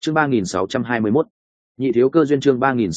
chương 3621, nhị thiếu cơ duyên. chương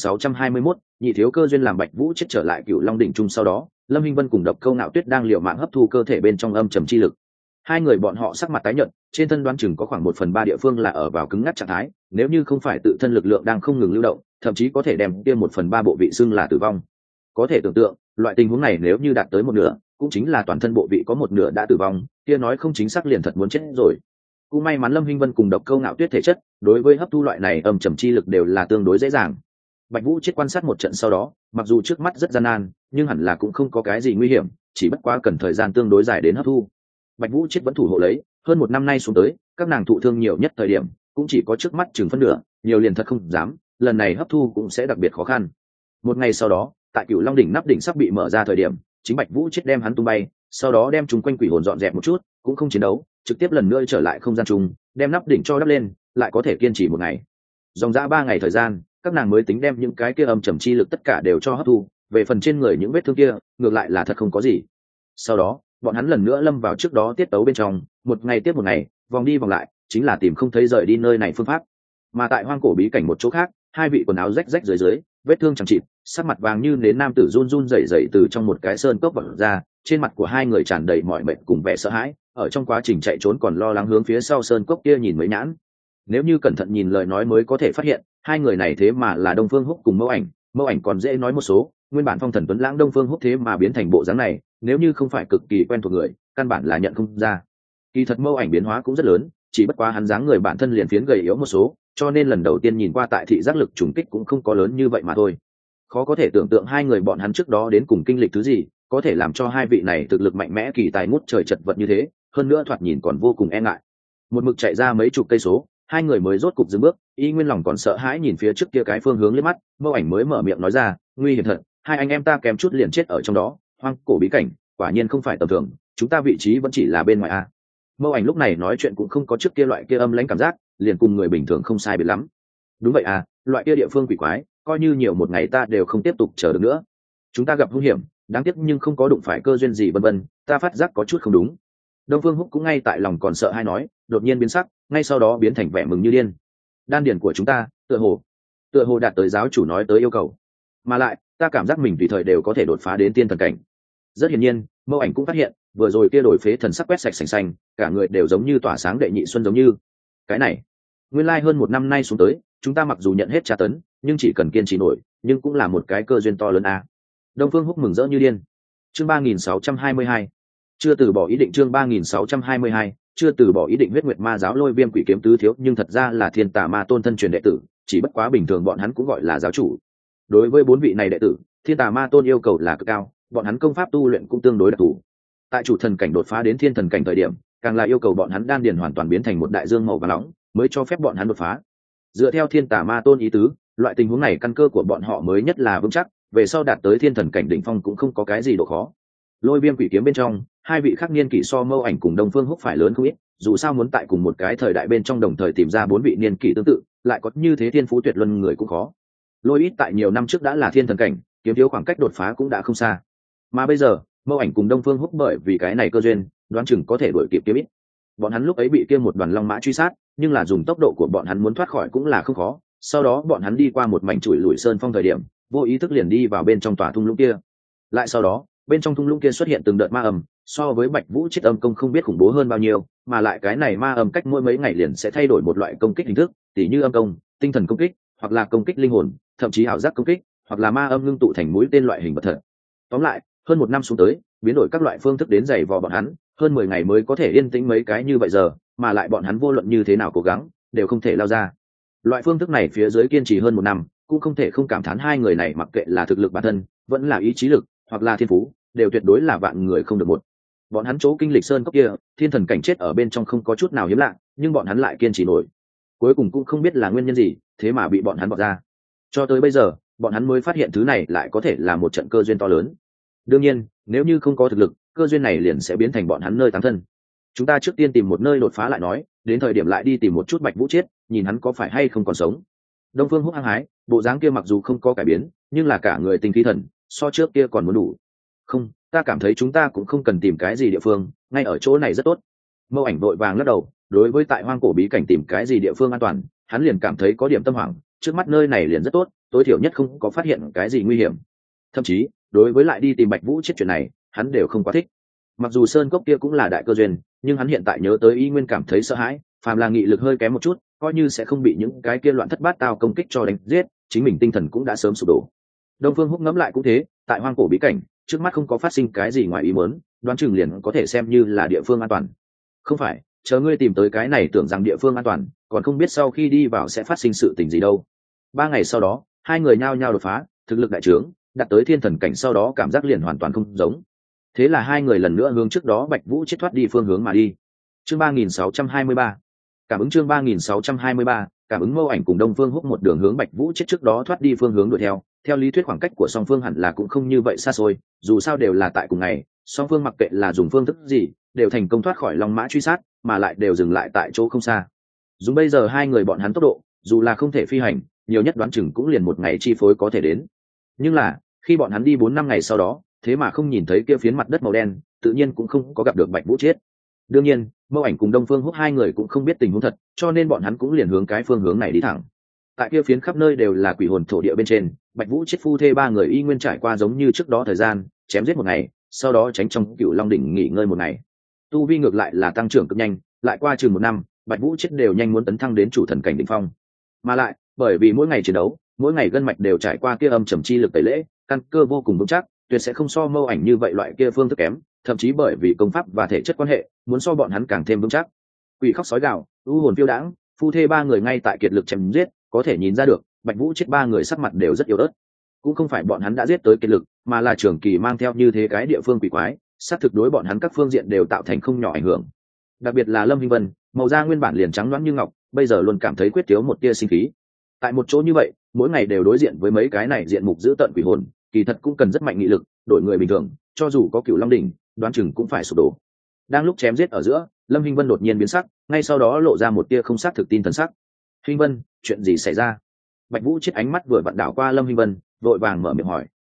3621, nhị thiếu cơ duyên. Làm Bạch Vũ chết trở lại Cửu Long đỉnh trung sau đó, Lâm Hinh Vân cùng Độc Câu Nạo Tuyết đang liều mạng hấp thu cơ thể bên trong âm trầm chi lực. Hai người bọn họ sắc mặt tái nhợt, trên thân đoán chừng có khoảng 1/3 địa phương là ở vào cứng ngắc trạng thái, nếu như không phải tự thân lực lượng đang không ngừng lưu động, thậm chí có thể đem kia 1/3 bộ vị xưng là tử vong. Có thể tưởng tượng, loại tình huống này nếu như đạt tới một nửa, cũng chính là toàn thân bộ vị có một nửa đã tử vong, kia nói không chính xác liền thật muốn chết rồi. Cũng may mắn Lâm Hinh Vân cùng Độc Câu Nạo Tuyết thể chất, đối với hấp thu loại này âm trầm chi lực đều là tương đối dễ dàng. Bạch Vũ chết quan sát một trận sau đó, mặc dù trước mắt rất gian nan, nhưng hẳn là cũng không có cái gì nguy hiểm, chỉ bất quá cần thời gian tương đối dài đến hấp thu. Bạch Vũ chết vẫn thủ hộ lấy, hơn một năm nay xuống tới, các nàng thụ thương nhiều nhất thời điểm, cũng chỉ có trước mắt chừng phân nửa, nhiều liền thật không dám, lần này hấp thu cũng sẽ đặc biệt khó khăn. Một ngày sau đó, tại Cửu Long đỉnh nắp đỉnh sắp bị mở ra thời điểm, chính Bạch Vũ chết đem hắn tung bay, sau đó đem chúng quanh quỷ hồn dọn dẹp một chút, cũng không chiến đấu, trực tiếp lần nữa trở lại không gian chung, đem nắp đỉnh cho đắp lên, lại có thể kiên trì một ngày. Dòng dã 3 ngày thời gian, các nàng mới tính đem những cái kia âm trầm chi lực tất cả đều cho hấp thu, về phần trên người những vết thương kia, ngược lại là thật không có gì. Sau đó, bọn hắn lần nữa lâm vào trước đó tiết tấu bên trong, một ngày tiếp một ngày, vòng đi vòng lại, chính là tìm không thấy rời đi nơi này phương pháp. Mà tại hoang cổ bí cảnh một chỗ khác, hai vị quần áo rách rách dưới, vết thương chẳng chịt, sắc mặt vàng như nến nam tử run run rẩy rẩy từ trong một cái sơn cốc bật ra, trên mặt của hai người tràn đầy mỏi mệt cùng vẻ sợ hãi, ở trong quá trình chạy trốn còn lo lắng hướng phía sau sơn cốc kia nhìn mấy nhãn. Nếu như cẩn thận nhìn lời nói mới có thể phát hiện, hai người này thế mà là Đông Phương Húc cùng Mâu Ảnh còn dễ nói một số, nguyên bản phong thần tuấn lãng Đông Phương Húc thế mà biến thành bộ dáng này, nếu như không phải cực kỳ quen thuộc người, căn bản là nhận không ra. Kỳ thật Mâu Ảnh biến hóa cũng rất lớn, chỉ bất quá hắn dáng người bản thân liền phiến gầy yếu một số, cho nên lần đầu tiên nhìn qua tại thị giác lực trùng kích cũng không có lớn như vậy mà thôi. Khó có thể tưởng tượng hai người bọn hắn trước đó đến cùng kinh lịch thứ gì, có thể làm cho hai vị này thực lực mạnh mẽ kỳ tài ngút trời chật vật như thế, hơn nữa thoạt nhìn còn vô cùng e ngại. Một mực chạy ra mấy chục cây số, hai người mới rốt cục dừng bước, y nguyên lòng còn sợ hãi nhìn phía trước kia cái phương hướng liếc mắt, Mâu Ảnh mới mở miệng nói ra, nguy hiểm thật, hai anh em ta kém chút liền chết ở trong đó, hoang cổ bí cảnh, quả nhiên không phải tầm thường, chúng ta vị trí vẫn chỉ là bên ngoài a. Mâu Ảnh lúc này nói chuyện cũng không có trước kia loại kia âm lãnh cảm giác, liền cùng người bình thường không sai biệt lắm. Đúng vậy à, loại kia địa phương quỷ quái, coi như nhiều một ngày ta đều không tiếp tục chờ được nữa. Chúng ta gặp hung hiểm, đáng tiếc nhưng không có đụng phải cơ duyên gì vân vân, ta phát giác có chút không đúng. Đông Phương Húc cũng ngay tại lòng còn sợ hai nói, đột nhiên biến sắc, ngay sau đó biến thành vẻ mừng như điên. Đan điển của chúng ta, tựa hồ đạt tới giáo chủ nói tới yêu cầu, mà lại ta cảm giác mình tùy thời đều có thể đột phá đến tiên thần cảnh. Rất hiển nhiên, Mâu Ảnh cũng phát hiện, vừa rồi kia đổi phế thần sắc quét sạch sành xanh, cả người đều giống như tỏa sáng đệ nhị xuân giống như. Cái này, nguyên lai hơn một năm nay xuống tới, chúng ta mặc dù nhận hết tra tấn, nhưng chỉ cần kiên trì nổi, nhưng cũng là một cái cơ duyên to lớn a. Đông Phương Húc mừng rỡ như điên. Chương 3622, chưa từ bỏ ý định. Chương 3622, chưa từ bỏ ý định. Huyết Nguyệt Ma giáo Lôi Viêm Quỷ Kiếm tứ thiếu nhưng thật ra là Thiên Tà Ma Tôn thân truyền đệ tử, chỉ bất quá bình thường bọn hắn cũng gọi là giáo chủ. Đối với 4 vị này đệ tử, Thiên Tà Ma Tôn yêu cầu là cực cao, bọn hắn công pháp tu luyện cũng tương đối đặc thù. Tại chủ thần cảnh đột phá đến thiên thần cảnh thời điểm, càng là yêu cầu bọn hắn đan điền hoàn toàn biến thành một đại dương màu vàng nóng, mới cho phép bọn hắn đột phá. Dựa theo Thiên Tà Ma Tôn ý tứ, loại tình huống này căn cơ của bọn họ mới nhất là vững chắc, về sau đạt tới thiên thần cảnh đỉnh phong cũng không có cái gì độ khó. Lôi Viêm Quỷ Kiếm bên trong, hai vị khác niên kỷ so Mâu Ảnh cùng Đông Phương Húc phải lớn không ít, dù sao muốn tại cùng một cái thời đại bên trong đồng thời tìm ra 4 vị niên kỷ tương tự, lại có như thế thiên phú tuyệt luân người cũng khó. Lôi ít tại nhiều năm trước đã là thiên thần cảnh, kiếm thiếu khoảng cách đột phá cũng đã không xa. Mà bây giờ, Mâu Ảnh cùng Đông Phương Húc bởi vì cái này cơ duyên, đoán chừng có thể đuổi kịp kiếm ít. Bọn hắn lúc ấy bị kia một đoàn long mã truy sát, nhưng là dùng tốc độ của bọn hắn muốn thoát khỏi cũng là không khó. Sau đó bọn hắn đi qua một mảnh chùi lủi sơn phong thời điểm, vô ý thức liền đi vào bên trong tòa thung lũng kia. Lại sau đó, bên trong thung lũng kia xuất hiện từng đợt ma âm, so với Bạch Vũ chết âm công không biết khủng bố hơn bao nhiêu, mà lại cái này ma âm cách mỗi mấy ngày liền sẽ thay đổi một loại công kích hình thức, tỉ như âm công, tinh thần công kích, hoặc là công kích linh hồn, thậm chí ảo giác công kích, hoặc là ma âm ngưng tụ thành mũi tên loại hình vật thật. Tóm lại, hơn một năm xuống tới, biến đổi các loại phương thức đến giày vò bọn hắn, hơn 10 ngày mới có thể yên tĩnh mấy cái như vậy giờ, mà lại bọn hắn vô luận như thế nào cố gắng, đều không thể lao ra. Loại phương thức này phía dưới kiên trì hơn một năm, cũng không thể không cảm thán hai người này mặc kệ là thực lực bản thân, vẫn là ý chí lực, hoặc là thiên phú, đều tuyệt đối là vạn người không được một. Bọn hắn chỗ kinh lịch sơn cốc kia, thiên thần cảnh chết ở bên trong không có chút nào hiếm lạ, nhưng bọn hắn lại kiên trì nổi. Cuối cùng cũng không biết là nguyên nhân gì, thế mà bị bọn hắn bỏ ra. Cho tới bây giờ, bọn hắn mới phát hiện thứ này lại có thể là một trận cơ duyên to lớn. Đương nhiên, nếu như không có thực lực, cơ duyên này liền sẽ biến thành bọn hắn nơi táng thân. Chúng ta trước tiên tìm một nơi đột phá lại nói, đến thời điểm lại đi tìm một chút Bạch Vũ chết, nhìn hắn có phải hay không còn sống. Đông Phương Húc hăng hái, bộ dáng kia mặc dù không có cải biến, nhưng là cả người tinh khí thần, so trước kia còn muốn đủ. Không, ta cảm thấy chúng ta cũng không cần tìm cái gì địa phương, ngay ở chỗ này rất tốt. Mâu Ảnh vội vàng lắc đầu, đối với tại hoang cổ bí cảnh tìm cái gì địa phương an toàn, hắn liền cảm thấy có điểm tâm hoảng, trước mắt nơi này liền rất tốt, tối thiểu nhất không có phát hiện cái gì nguy hiểm. Thậm chí đối với lại đi tìm Bạch Vũ chết chuyện này hắn đều không quá thích. Mặc dù sơn cốc kia cũng là đại cơ duyên, nhưng hắn hiện tại nhớ tới y nguyên cảm thấy sợ hãi, phàm là nghị lực hơi kém một chút coi như sẽ không bị những cái kia loạn thất bát tao công kích cho đánh giết, chính mình tinh thần cũng đã sớm sụp đổ. Đông Phương Húc ngẫm lại cũng thế, tại hoang cổ bí cảnh trước mắt không có phát sinh cái gì ngoài ý muốn, đoán chừng liền có thể xem như là địa phương an toàn. Không phải, chờ ngươi tìm tới cái này tưởng rằng địa phương an toàn, còn không biết sau khi đi vào sẽ phát sinh sự tình gì đâu. 3 ngày sau đó hai người nhao nhao đột phá, thực lực đại trướng, đạt tới thiên thần cảnh, sau đó cảm giác liền hoàn toàn không giống. Thế là hai người lần nữa hướng trước đó Bạch Vũ chết thoát đi phương hướng mà đi. Chương 3623. Cảm ứng chương 3623, cảm ứng Mâu Ảnh cùng Đông Phương Húc một đường hướng Bạch Vũ chết trước đó thoát đi phương hướng đuổi theo. Theo lý thuyết khoảng cách của song phương hẳn là cũng không như vậy xa xôi, dù sao đều là tại cùng ngày, song phương mặc kệ là dùng phương thức gì, đều thành công thoát khỏi Long Mã truy sát, mà lại đều dừng lại tại chỗ không xa. Dùng bây giờ hai người bọn hắn tốc độ, dù là không thể phi hành, nhiều nhất đoán chừng cũng liền một ngày chi phối có thể đến. Nhưng là, khi bọn hắn đi 4-5 ngày sau đó, thế mà không nhìn thấy kia phiến mặt đất màu đen, tự nhiên cũng không có gặp được Bạch Vũ chết. Đương nhiên, Mâu Ảnh cùng Đông Phương Húc hai người cũng không biết tình huống thật, cho nên bọn hắn cũng liền hướng cái phương hướng này đi thẳng. Tại kia phiến khắp nơi đều là quỷ hồn thổ địa bên trên, Bạch Vũ chết phu thê ba người y nguyên trải qua giống như trước đó thời gian, chém giết một ngày, sau đó tránh trong Cửu Long đỉnh nghỉ ngơi một ngày. Tu vi ngược lại là tăng trưởng cực nhanh, lại qua chừng 1 năm, Bạch Vũ chết đều nhanh muốn tấn thăng đến chủ thần cảnh đỉnh phong. Mà lại, bởi vì mỗi ngày chiến đấu, mỗi ngày gân mạch đều trải qua kia âm trầm chi lực tẩy lễ, căn cơ vô cùng vững chắc, tuyệt sẽ không so Mâu Ảnh như vậy loại kia phương thức kém, thậm chí bởi vì công pháp và thể chất quan hệ, muốn so bọn hắn càng thêm vững chắc. Quỷ khóc sói gào, u hồn phiêu đãng, phu thê ba người ngay tại kiệt lực chém giết, có thể nhìn ra được, Bạch Vũ chết ba người sắc mặt đều rất yếu ớt. Cũng không phải bọn hắn đã giết tới kiệt lực, mà là trường kỳ mang theo như thế cái địa phương quỷ quái, sát thực đối bọn hắn các phương diện đều tạo thành không nhỏ ảnh hưởng. Đặc biệt là Lâm Hinh Vân, màu da nguyên bản liền trắng loáng như ngọc, bây giờ luôn cảm thấy quyết thiếu một tia sinh khí. Tại một chỗ như vậy, mỗi ngày đều đối diện với mấy cái này diện mục dữ tợn quỷ hồn, kỳ thật cũng cần rất mạnh nghị lực, đổi người bình thường, cho dù có Cửu Long đỉnh, đoán chừng cũng phải sụp đổ. Đang lúc chém giết ở giữa, Lâm Hinh Vân đột nhiên biến sắc, ngay sau đó lộ ra một tia không xác thực tin thần sắc. Hinh Vân, chuyện gì xảy ra? Bạch Vũ chết ánh mắt vừa vặn đảo qua Lâm Hinh Vân, vội vàng mở miệng hỏi.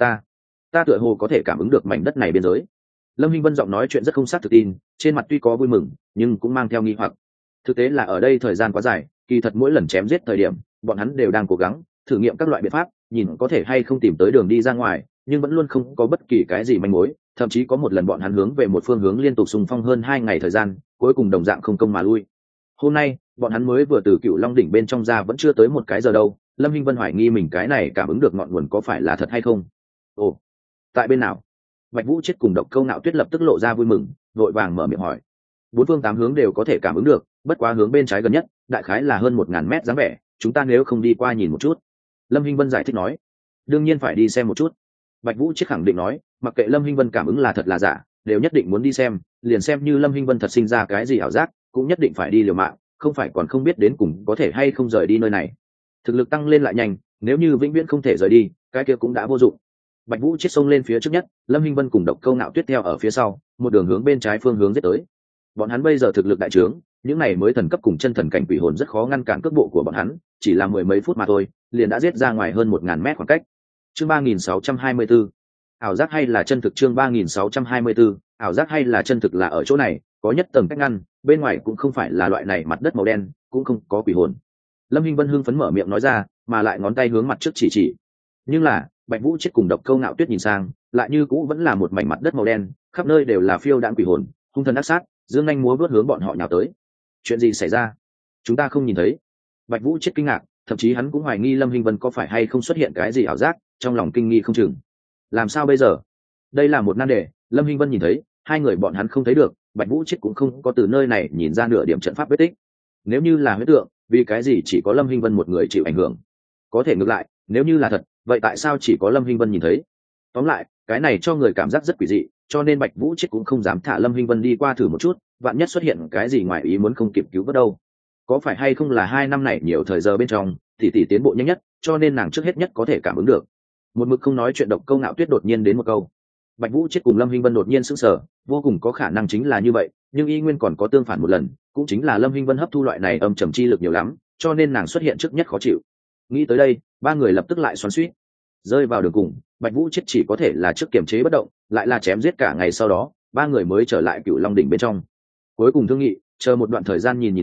Ta tựa hồ có thể cảm ứng được mảnh đất này biên giới. Lâm Hinh Vân giọng nói chuyện rất không xác thực tin, trên mặt tuy có vui mừng, nhưng cũng mang theo nghi hoặc. Thực tế là ở đây thời gian quá dài, kỳ thật mỗi lần chém giết thời điểm, bọn hắn đều đang cố gắng thử nghiệm các loại biện pháp, nhìn có thể hay không tìm tới đường đi ra ngoài, nhưng vẫn luôn không có bất kỳ cái gì manh mối. Thậm chí có một lần bọn hắn hướng về một phương hướng liên tục xung phong hơn 2 ngày thời gian, cuối cùng đồng dạng không công mà lui. Hôm nay, bọn hắn mới vừa từ Cửu Long đỉnh bên trong ra, vẫn chưa tới một cái giờ đâu. Lâm Hinh Vân hoài nghi mình cái này cảm ứng được ngọn nguồn có phải là thật hay không. Ồ, tại bên nào? Bạch Vũ chết cùng Độc Câu Nạo Tuyết lập tức lộ ra vui mừng, vội vàng mở miệng hỏi. 4 phương 8 hướng đều có thể cảm ứng được, bất quá hướng bên trái gần nhất, đại khái là hơn 1000 mét dáng vẻ, chúng ta nếu không đi qua nhìn một chút. Lâm Hinh Vân giải thích nói. Đương nhiên phải đi xem một chút. Bạch Vũ chết khẳng định nói, mặc kệ Lâm Hinh Vân cảm ứng là thật là giả, đều nhất định muốn đi xem, liền xem như Lâm Hinh Vân thật sinh ra cái gì ảo giác, cũng nhất định phải đi liều mạng, không phải còn không biết đến cùng có thể hay không rời đi nơi này. Thực lực tăng lên lại nhanh, nếu như vĩnh viễn không thể rời đi, cái kia cũng đã vô dụng. Bạch Vũ chết xông lên phía trước nhất, Lâm Hinh Vân cùng Độc Câu Nạo Tuyết theo ở phía sau, một đường hướng bên trái phương hướng giết tới. Bọn hắn bây giờ thực lực đại trướng, những này mới thần cấp cùng chân thần cảnh quỷ hồn rất khó ngăn cản cước bộ của bọn hắn, chỉ là 10 mấy phút mà thôi, liền đã giết ra ngoài hơn 1000 mét khoảng cách. Chương 3624. Ảo giác hay là chân thực? Chương 3624. Ảo giác hay là chân thực là ở chỗ này, có nhất tầng cách ngăn, bên ngoài cũng không phải là loại này mặt đất màu đen, cũng không có quỷ hồn. Lâm Hinh Vân hưng phấn mở miệng nói ra, mà lại ngón tay hướng mặt trước chỉ. Nhưng là, Bạch Vũ chết cùng Độc Câu Nạo Tuyết nhìn sang, lại như cũ vẫn là một mảnh mặt đất màu đen, khắp nơi đều là phiêu đãng quỷ hồn, hung thần ác sát, dương nhanh múa vớt hướng bọn họ nhào tới. Chuyện gì xảy ra? Chúng ta không nhìn thấy. Bạch Vũ chết kinh ngạc, thậm chí hắn cũng hoài nghi Lâm Hinh Vân có phải hay không xuất hiện cái gì ảo giác, trong lòng kinh nghi không chừng. Làm sao bây giờ? Đây là một nan đề, Lâm Hinh Vân nhìn thấy, hai người bọn hắn không thấy được, Bạch Vũ chết cũng không có từ nơi này nhìn ra nửa điểm trận pháp vết tích. Nếu như là huyễn tượng, vì cái gì chỉ có Lâm Hinh Vân một người chịu ảnh hưởng? Có thể ngược lại, nếu như là thật, vậy tại sao chỉ có Lâm Hinh Vân nhìn thấy? Tóm lại, cái này cho người cảm giác rất quỷ dị, cho nên Bạch Vũ chết cũng không dám thả Lâm Hinh Vân đi qua thử một chút, vạn nhất xuất hiện cái gì ngoài ý muốn không kịp cứu vớt đâu. Có phải hay không là 2 năm này nhiều thời giờ bên trong, tỷ tiến bộ nhanh nhất, cho nên nàng trước hết nhất có thể cảm ứng được. Một mực không nói chuyện Độc Câu Nạo Tuyết đột nhiên đến một câu. Bạch Vũ chết cùng Lâm Hinh Vân đột nhiên sững sờ, vô cùng có khả năng chính là như vậy, nhưng y nguyên còn có tương phản một lần, cũng chính là Lâm Hinh Vân hấp thu loại này âm trầm chi lực nhiều lắm, cho nên nàng xuất hiện trước nhất khó chịu. Nghĩ tới đây, ba người lập tức lại xoắn xuýt. Rơi vào đường cùng, Bạch Vũ chết chỉ có thể là trước kiềm chế bất động, lại là chém giết cả ngày sau đó, ba người mới trở lại Cửu Long đỉnh bên trong. Cuối cùng thương nghị, chờ một đoạn thời gian nhìn lại,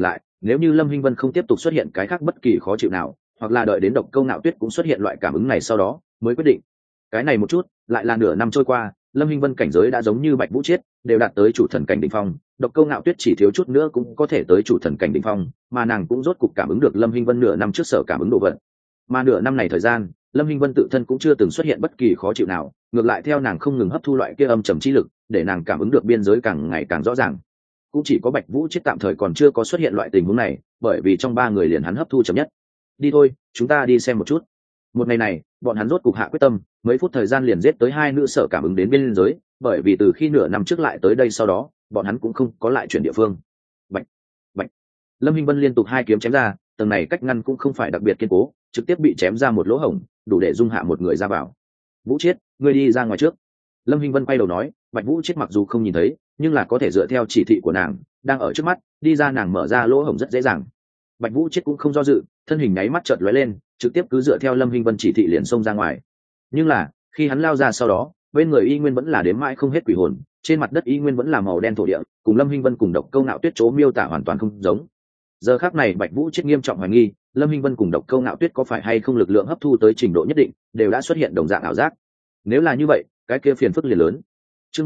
nếu như Lâm Hinh Vân không tiếp tục xuất hiện cái khác bất kỳ khó chịu nào, hoặc là đợi đến Độc Câu Nạo Tuyết cũng xuất hiện loại cảm ứng này sau đó mới quyết định. Cái này một chút lại là nửa năm trôi qua, Lâm Hinh Vân cảnh giới đã giống như Bạch Vũ Chiết, đều đạt tới chủ thần cảnh đỉnh phong. Độc Câu Nạo Tuyết chỉ thiếu chút nữa cũng có thể tới chủ thần cảnh đỉnh phong, mà nàng cũng rốt cục cảm ứng được Lâm Hinh Vân nửa năm trước sở cảm ứng đồ vật. Mà nửa năm này thời gian, Lâm Hinh Vân tự thân cũng chưa từng xuất hiện bất kỳ khó chịu nào, ngược lại theo nàng không ngừng hấp thu loại kia âm trầm chi lực, để nàng cảm ứng được biên giới càng ngày càng rõ ràng. Cũng chỉ có Bạch Vũ Chiết tạm thời còn chưa có xuất hiện loại tình huống này, bởi vì trong ba người liền hắn hấp thu chậm nhất. Đi thôi, chúng ta đi xem một chút. Một ngày này, bọn hắn rốt cục hạ quyết tâm, mấy phút thời gian liền giết tới hai nữ sở cảm ứng đến biên giới, bởi vì từ khi nửa năm trước lại tới đây sau đó, bọn hắn cũng không có lại chuyển địa phương. Bạch, bạch. Lâm Hinh Vân liên tục hai kiếm chém ra, tầng này cách ngăn cũng không phải đặc biệt kiên cố, trực tiếp bị chém ra một lỗ hổng, đủ để dung hạ một người ra vào. Vũ Chiết, ngươi đi ra ngoài trước. Lâm Hinh Vân quay đầu nói, Bạch Vũ Chiết mặc dù không nhìn thấy, nhưng là có thể dựa theo chỉ thị của nàng, đang ở trước mắt, đi ra nàng mở ra lỗ hổng rất dễ dàng. Bạch Vũ Chiết cũng không do dự, thân hình nháy mắt chợt lóe lên, trực tiếp cứ dựa theo Lâm Hinh Vân chỉ thị liền xông ra ngoài. Nhưng là, khi hắn lao ra sau đó, bên người y nguyên vẫn là đếm mãi không hết quỷ hồn, trên mặt đất y nguyên vẫn là màu đen thổ địa, cùng Lâm Hinh Vân cùng Độc Câu Nạo Tuyết chỗ miêu tả hoàn toàn không giống. Giờ khắc này Bạch Vũ Chiết nghiêm trọng hoài nghi, Lâm Hinh Vân cùng Độc Câu Nạo Tuyết có phải hay không lực lượng hấp thu tới trình độ nhất định, đều đã xuất hiện đồng dạng ảo giác. Nếu là như vậy, cái kia phiền phức liền lớn. Chương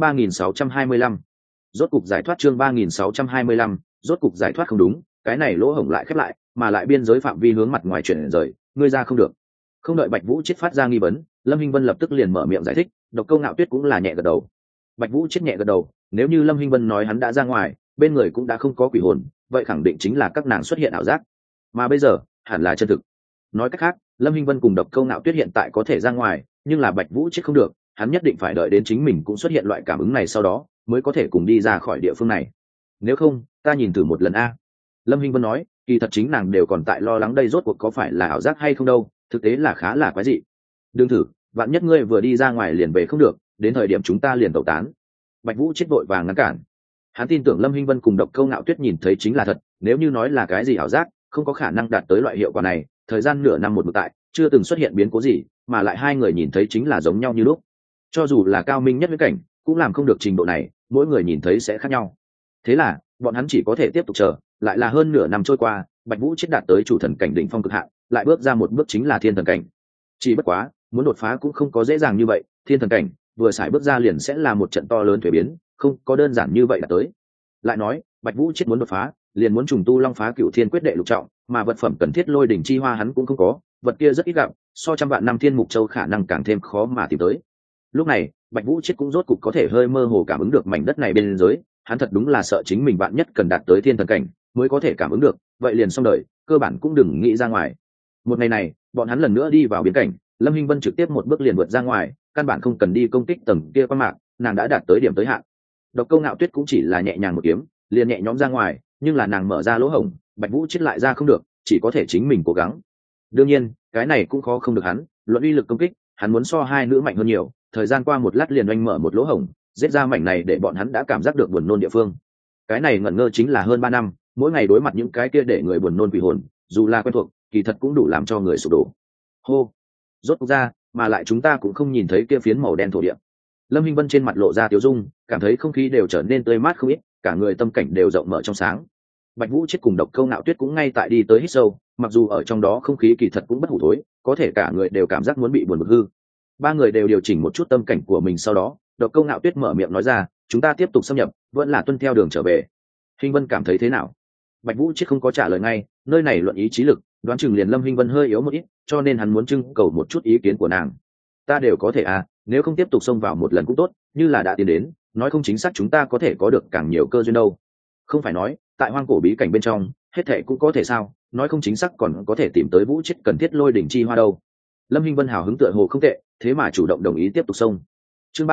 3625. Rốt cục giải thoát. Chương 3625. Rốt cục giải thoát. Không đúng, cái này lỗ hổng lại khép lại, mà lại biên giới phạm vi hướng mặt ngoài chuyển rời, ngươi ra không được. Không đợi Bạch Vũ Chiết phát ra nghi vấn, Lâm Hinh Vân lập tức liền mở miệng giải thích. Độc Câu Nạo Tuyết cũng là nhẹ gật đầu. Bạch Vũ Chiết nhẹ gật đầu, nếu như Lâm Hinh Vân nói hắn đã ra ngoài, bên người cũng đã không có quỷ hồn, vậy khẳng định chính là các nàng xuất hiện ảo giác, mà bây giờ hẳn là chân thực. Nói cách khác, Lâm Hinh Vân cùng Độc Câu Nạo Tuyết hiện tại có thể ra ngoài, nhưng là Bạch Vũ Chiết không được, hắn nhất định phải đợi đến chính mình cũng xuất hiện loại cảm ứng này sau đó mới có thể cùng đi ra khỏi địa phương này. Nếu không, ta nhìn thử một lần a. Lâm Hinh Vân nói, kỳ thật chính nàng đều còn tại lo lắng đây rốt cuộc có phải là ảo giác hay không đâu, thực tế là khá là quái dị. Đừng thử, vạn nhất ngươi vừa đi ra ngoài liền về không được, đến thời điểm chúng ta liền tẩu tán. Bạch Vũ Chiết vội vàng ngăn cản. Hắn tin tưởng Lâm Hinh Vân cùng Độc Câu Nạo Tuyết nhìn thấy chính là thật, nếu như nói là cái gì ảo giác, không có khả năng đạt tới loại hiệu quả này. Thời gian nửa năm một mực tại, chưa từng xuất hiện biến cố gì, mà lại hai người nhìn thấy chính là giống nhau như lúc. Cho dù là cao minh nhất viễn cảnh, cũng làm không được trình độ này, mỗi người nhìn thấy sẽ khác nhau. Thế là, bọn hắn chỉ có thể tiếp tục chờ, lại là hơn nửa năm trôi qua, Bạch Vũ Chiết đạt tới chủ thần cảnh đỉnh phong cực hạn, lại bước ra một bước chính là thiên thần cảnh. Chỉ bất quá, muốn đột phá cũng không có dễ dàng như vậy, thiên thần cảnh vừa xài bước ra liền sẽ là một trận to lớn thuế biến, không có đơn giản như vậy đạt tới. Lại nói, Bạch Vũ Chiết muốn đột phá, liền muốn trùng tu Long Phá Cửu Thiên Quyết đệ lục trọng, mà vật phẩm cần thiết Lôi Đỉnh Chi Hoa hắn cũng không có, vật kia rất ít gặp, so trăm vạn năm Thiên Mục Châu khả năng càng thêm khó mà tìm tới. Lúc này, Bạch Vũ Chiết cũng rốt cục có thể hơi mơ hồ cảm ứng được mảnh đất này bên dưới, hắn thật đúng là sợ chính mình bạn nhất cần đạt tới thiên thần cảnh mới có thể cảm ứng được, vậy liền xong đời, cơ bản cũng đừng nghĩ ra ngoài. Một ngày này, bọn hắn lần nữa đi vào biến cảnh, Lâm Hinh Vân trực tiếp một bước liền vượt ra ngoài, căn bản không cần đi công kích tầng kia quan mạc, nàng đã đạt tới điểm tới hạn. Độc Câu Nạo Tuyết cũng chỉ là nhẹ nhàng một kiếm, liền nhẹ nhõm ra ngoài, nhưng là nàng mở ra lỗ hổng, Bạch Vũ Chiết lại ra không được, chỉ có thể chính mình cố gắng. Đương nhiên, cái này cũng khó không được hắn, luận uy lực công kích, hắn muốn so hai nữ mạnh hơn nhiều, thời gian qua một lát liền oanh mở một lỗ hổng, giết ra mảnh này để bọn hắn đã cảm giác được buồn nôn địa phương. Cái này ngẩn ngơ chính là hơn 3 năm, mỗi ngày đối mặt những cái kia để người buồn nôn quỷ hồn, dù là quen thuộc, kỳ thật cũng đủ làm cho người sụp đổ. Hô, rốt cuộc ra, mà lại chúng ta cũng không nhìn thấy kia phiến màu đen thổ địa. Lâm Hinh Vân trên mặt lộ ra tiêu dung, cảm thấy không khí đều trở nên tươi mát không ít, cả người tâm cảnh đều rộng mở trong sáng. Bạch Vũ Chiết cùng Độc Câu Nạo Tuyết cũng ngay tại đi tới hít sâu, mặc dù ở trong đó không khí kỳ thật cũng bất hủ thối, có thể cả người đều cảm giác muốn bị buồn bực hư. Ba người đều điều chỉnh một chút tâm cảnh của mình, sau đó Độc Câu Nạo Tuyết mở miệng nói ra, chúng ta tiếp tục xâm nhập, vẫn là tuân theo đường trở về. Hinh Vân cảm thấy thế nào? Bạch Vũ Chiết không có trả lời ngay, nơi này luận ý chí lực, đoán chừng liền Lâm Hinh Vân hơi yếu một ít, cho nên hắn muốn trưng cầu một chút ý kiến của nàng. Ta đều có thể à, nếu không tiếp tục xông vào một lần cũng tốt, như là đã tiến đến, nói không chính xác chúng ta có thể có được càng nhiều cơ duyên đâu. Không phải nói, tại hoang cổ bí cảnh bên trong, hết thảy cũng có thể sao, nói không chính xác còn có thể tìm tới Vũ Chiết cần thiết Lôi Đỉnh Chi Hoa đâu. Lâm Hinh Vân hào hứng tựa hồ không tệ, thế mà chủ động đồng ý tiếp tục xông. Chương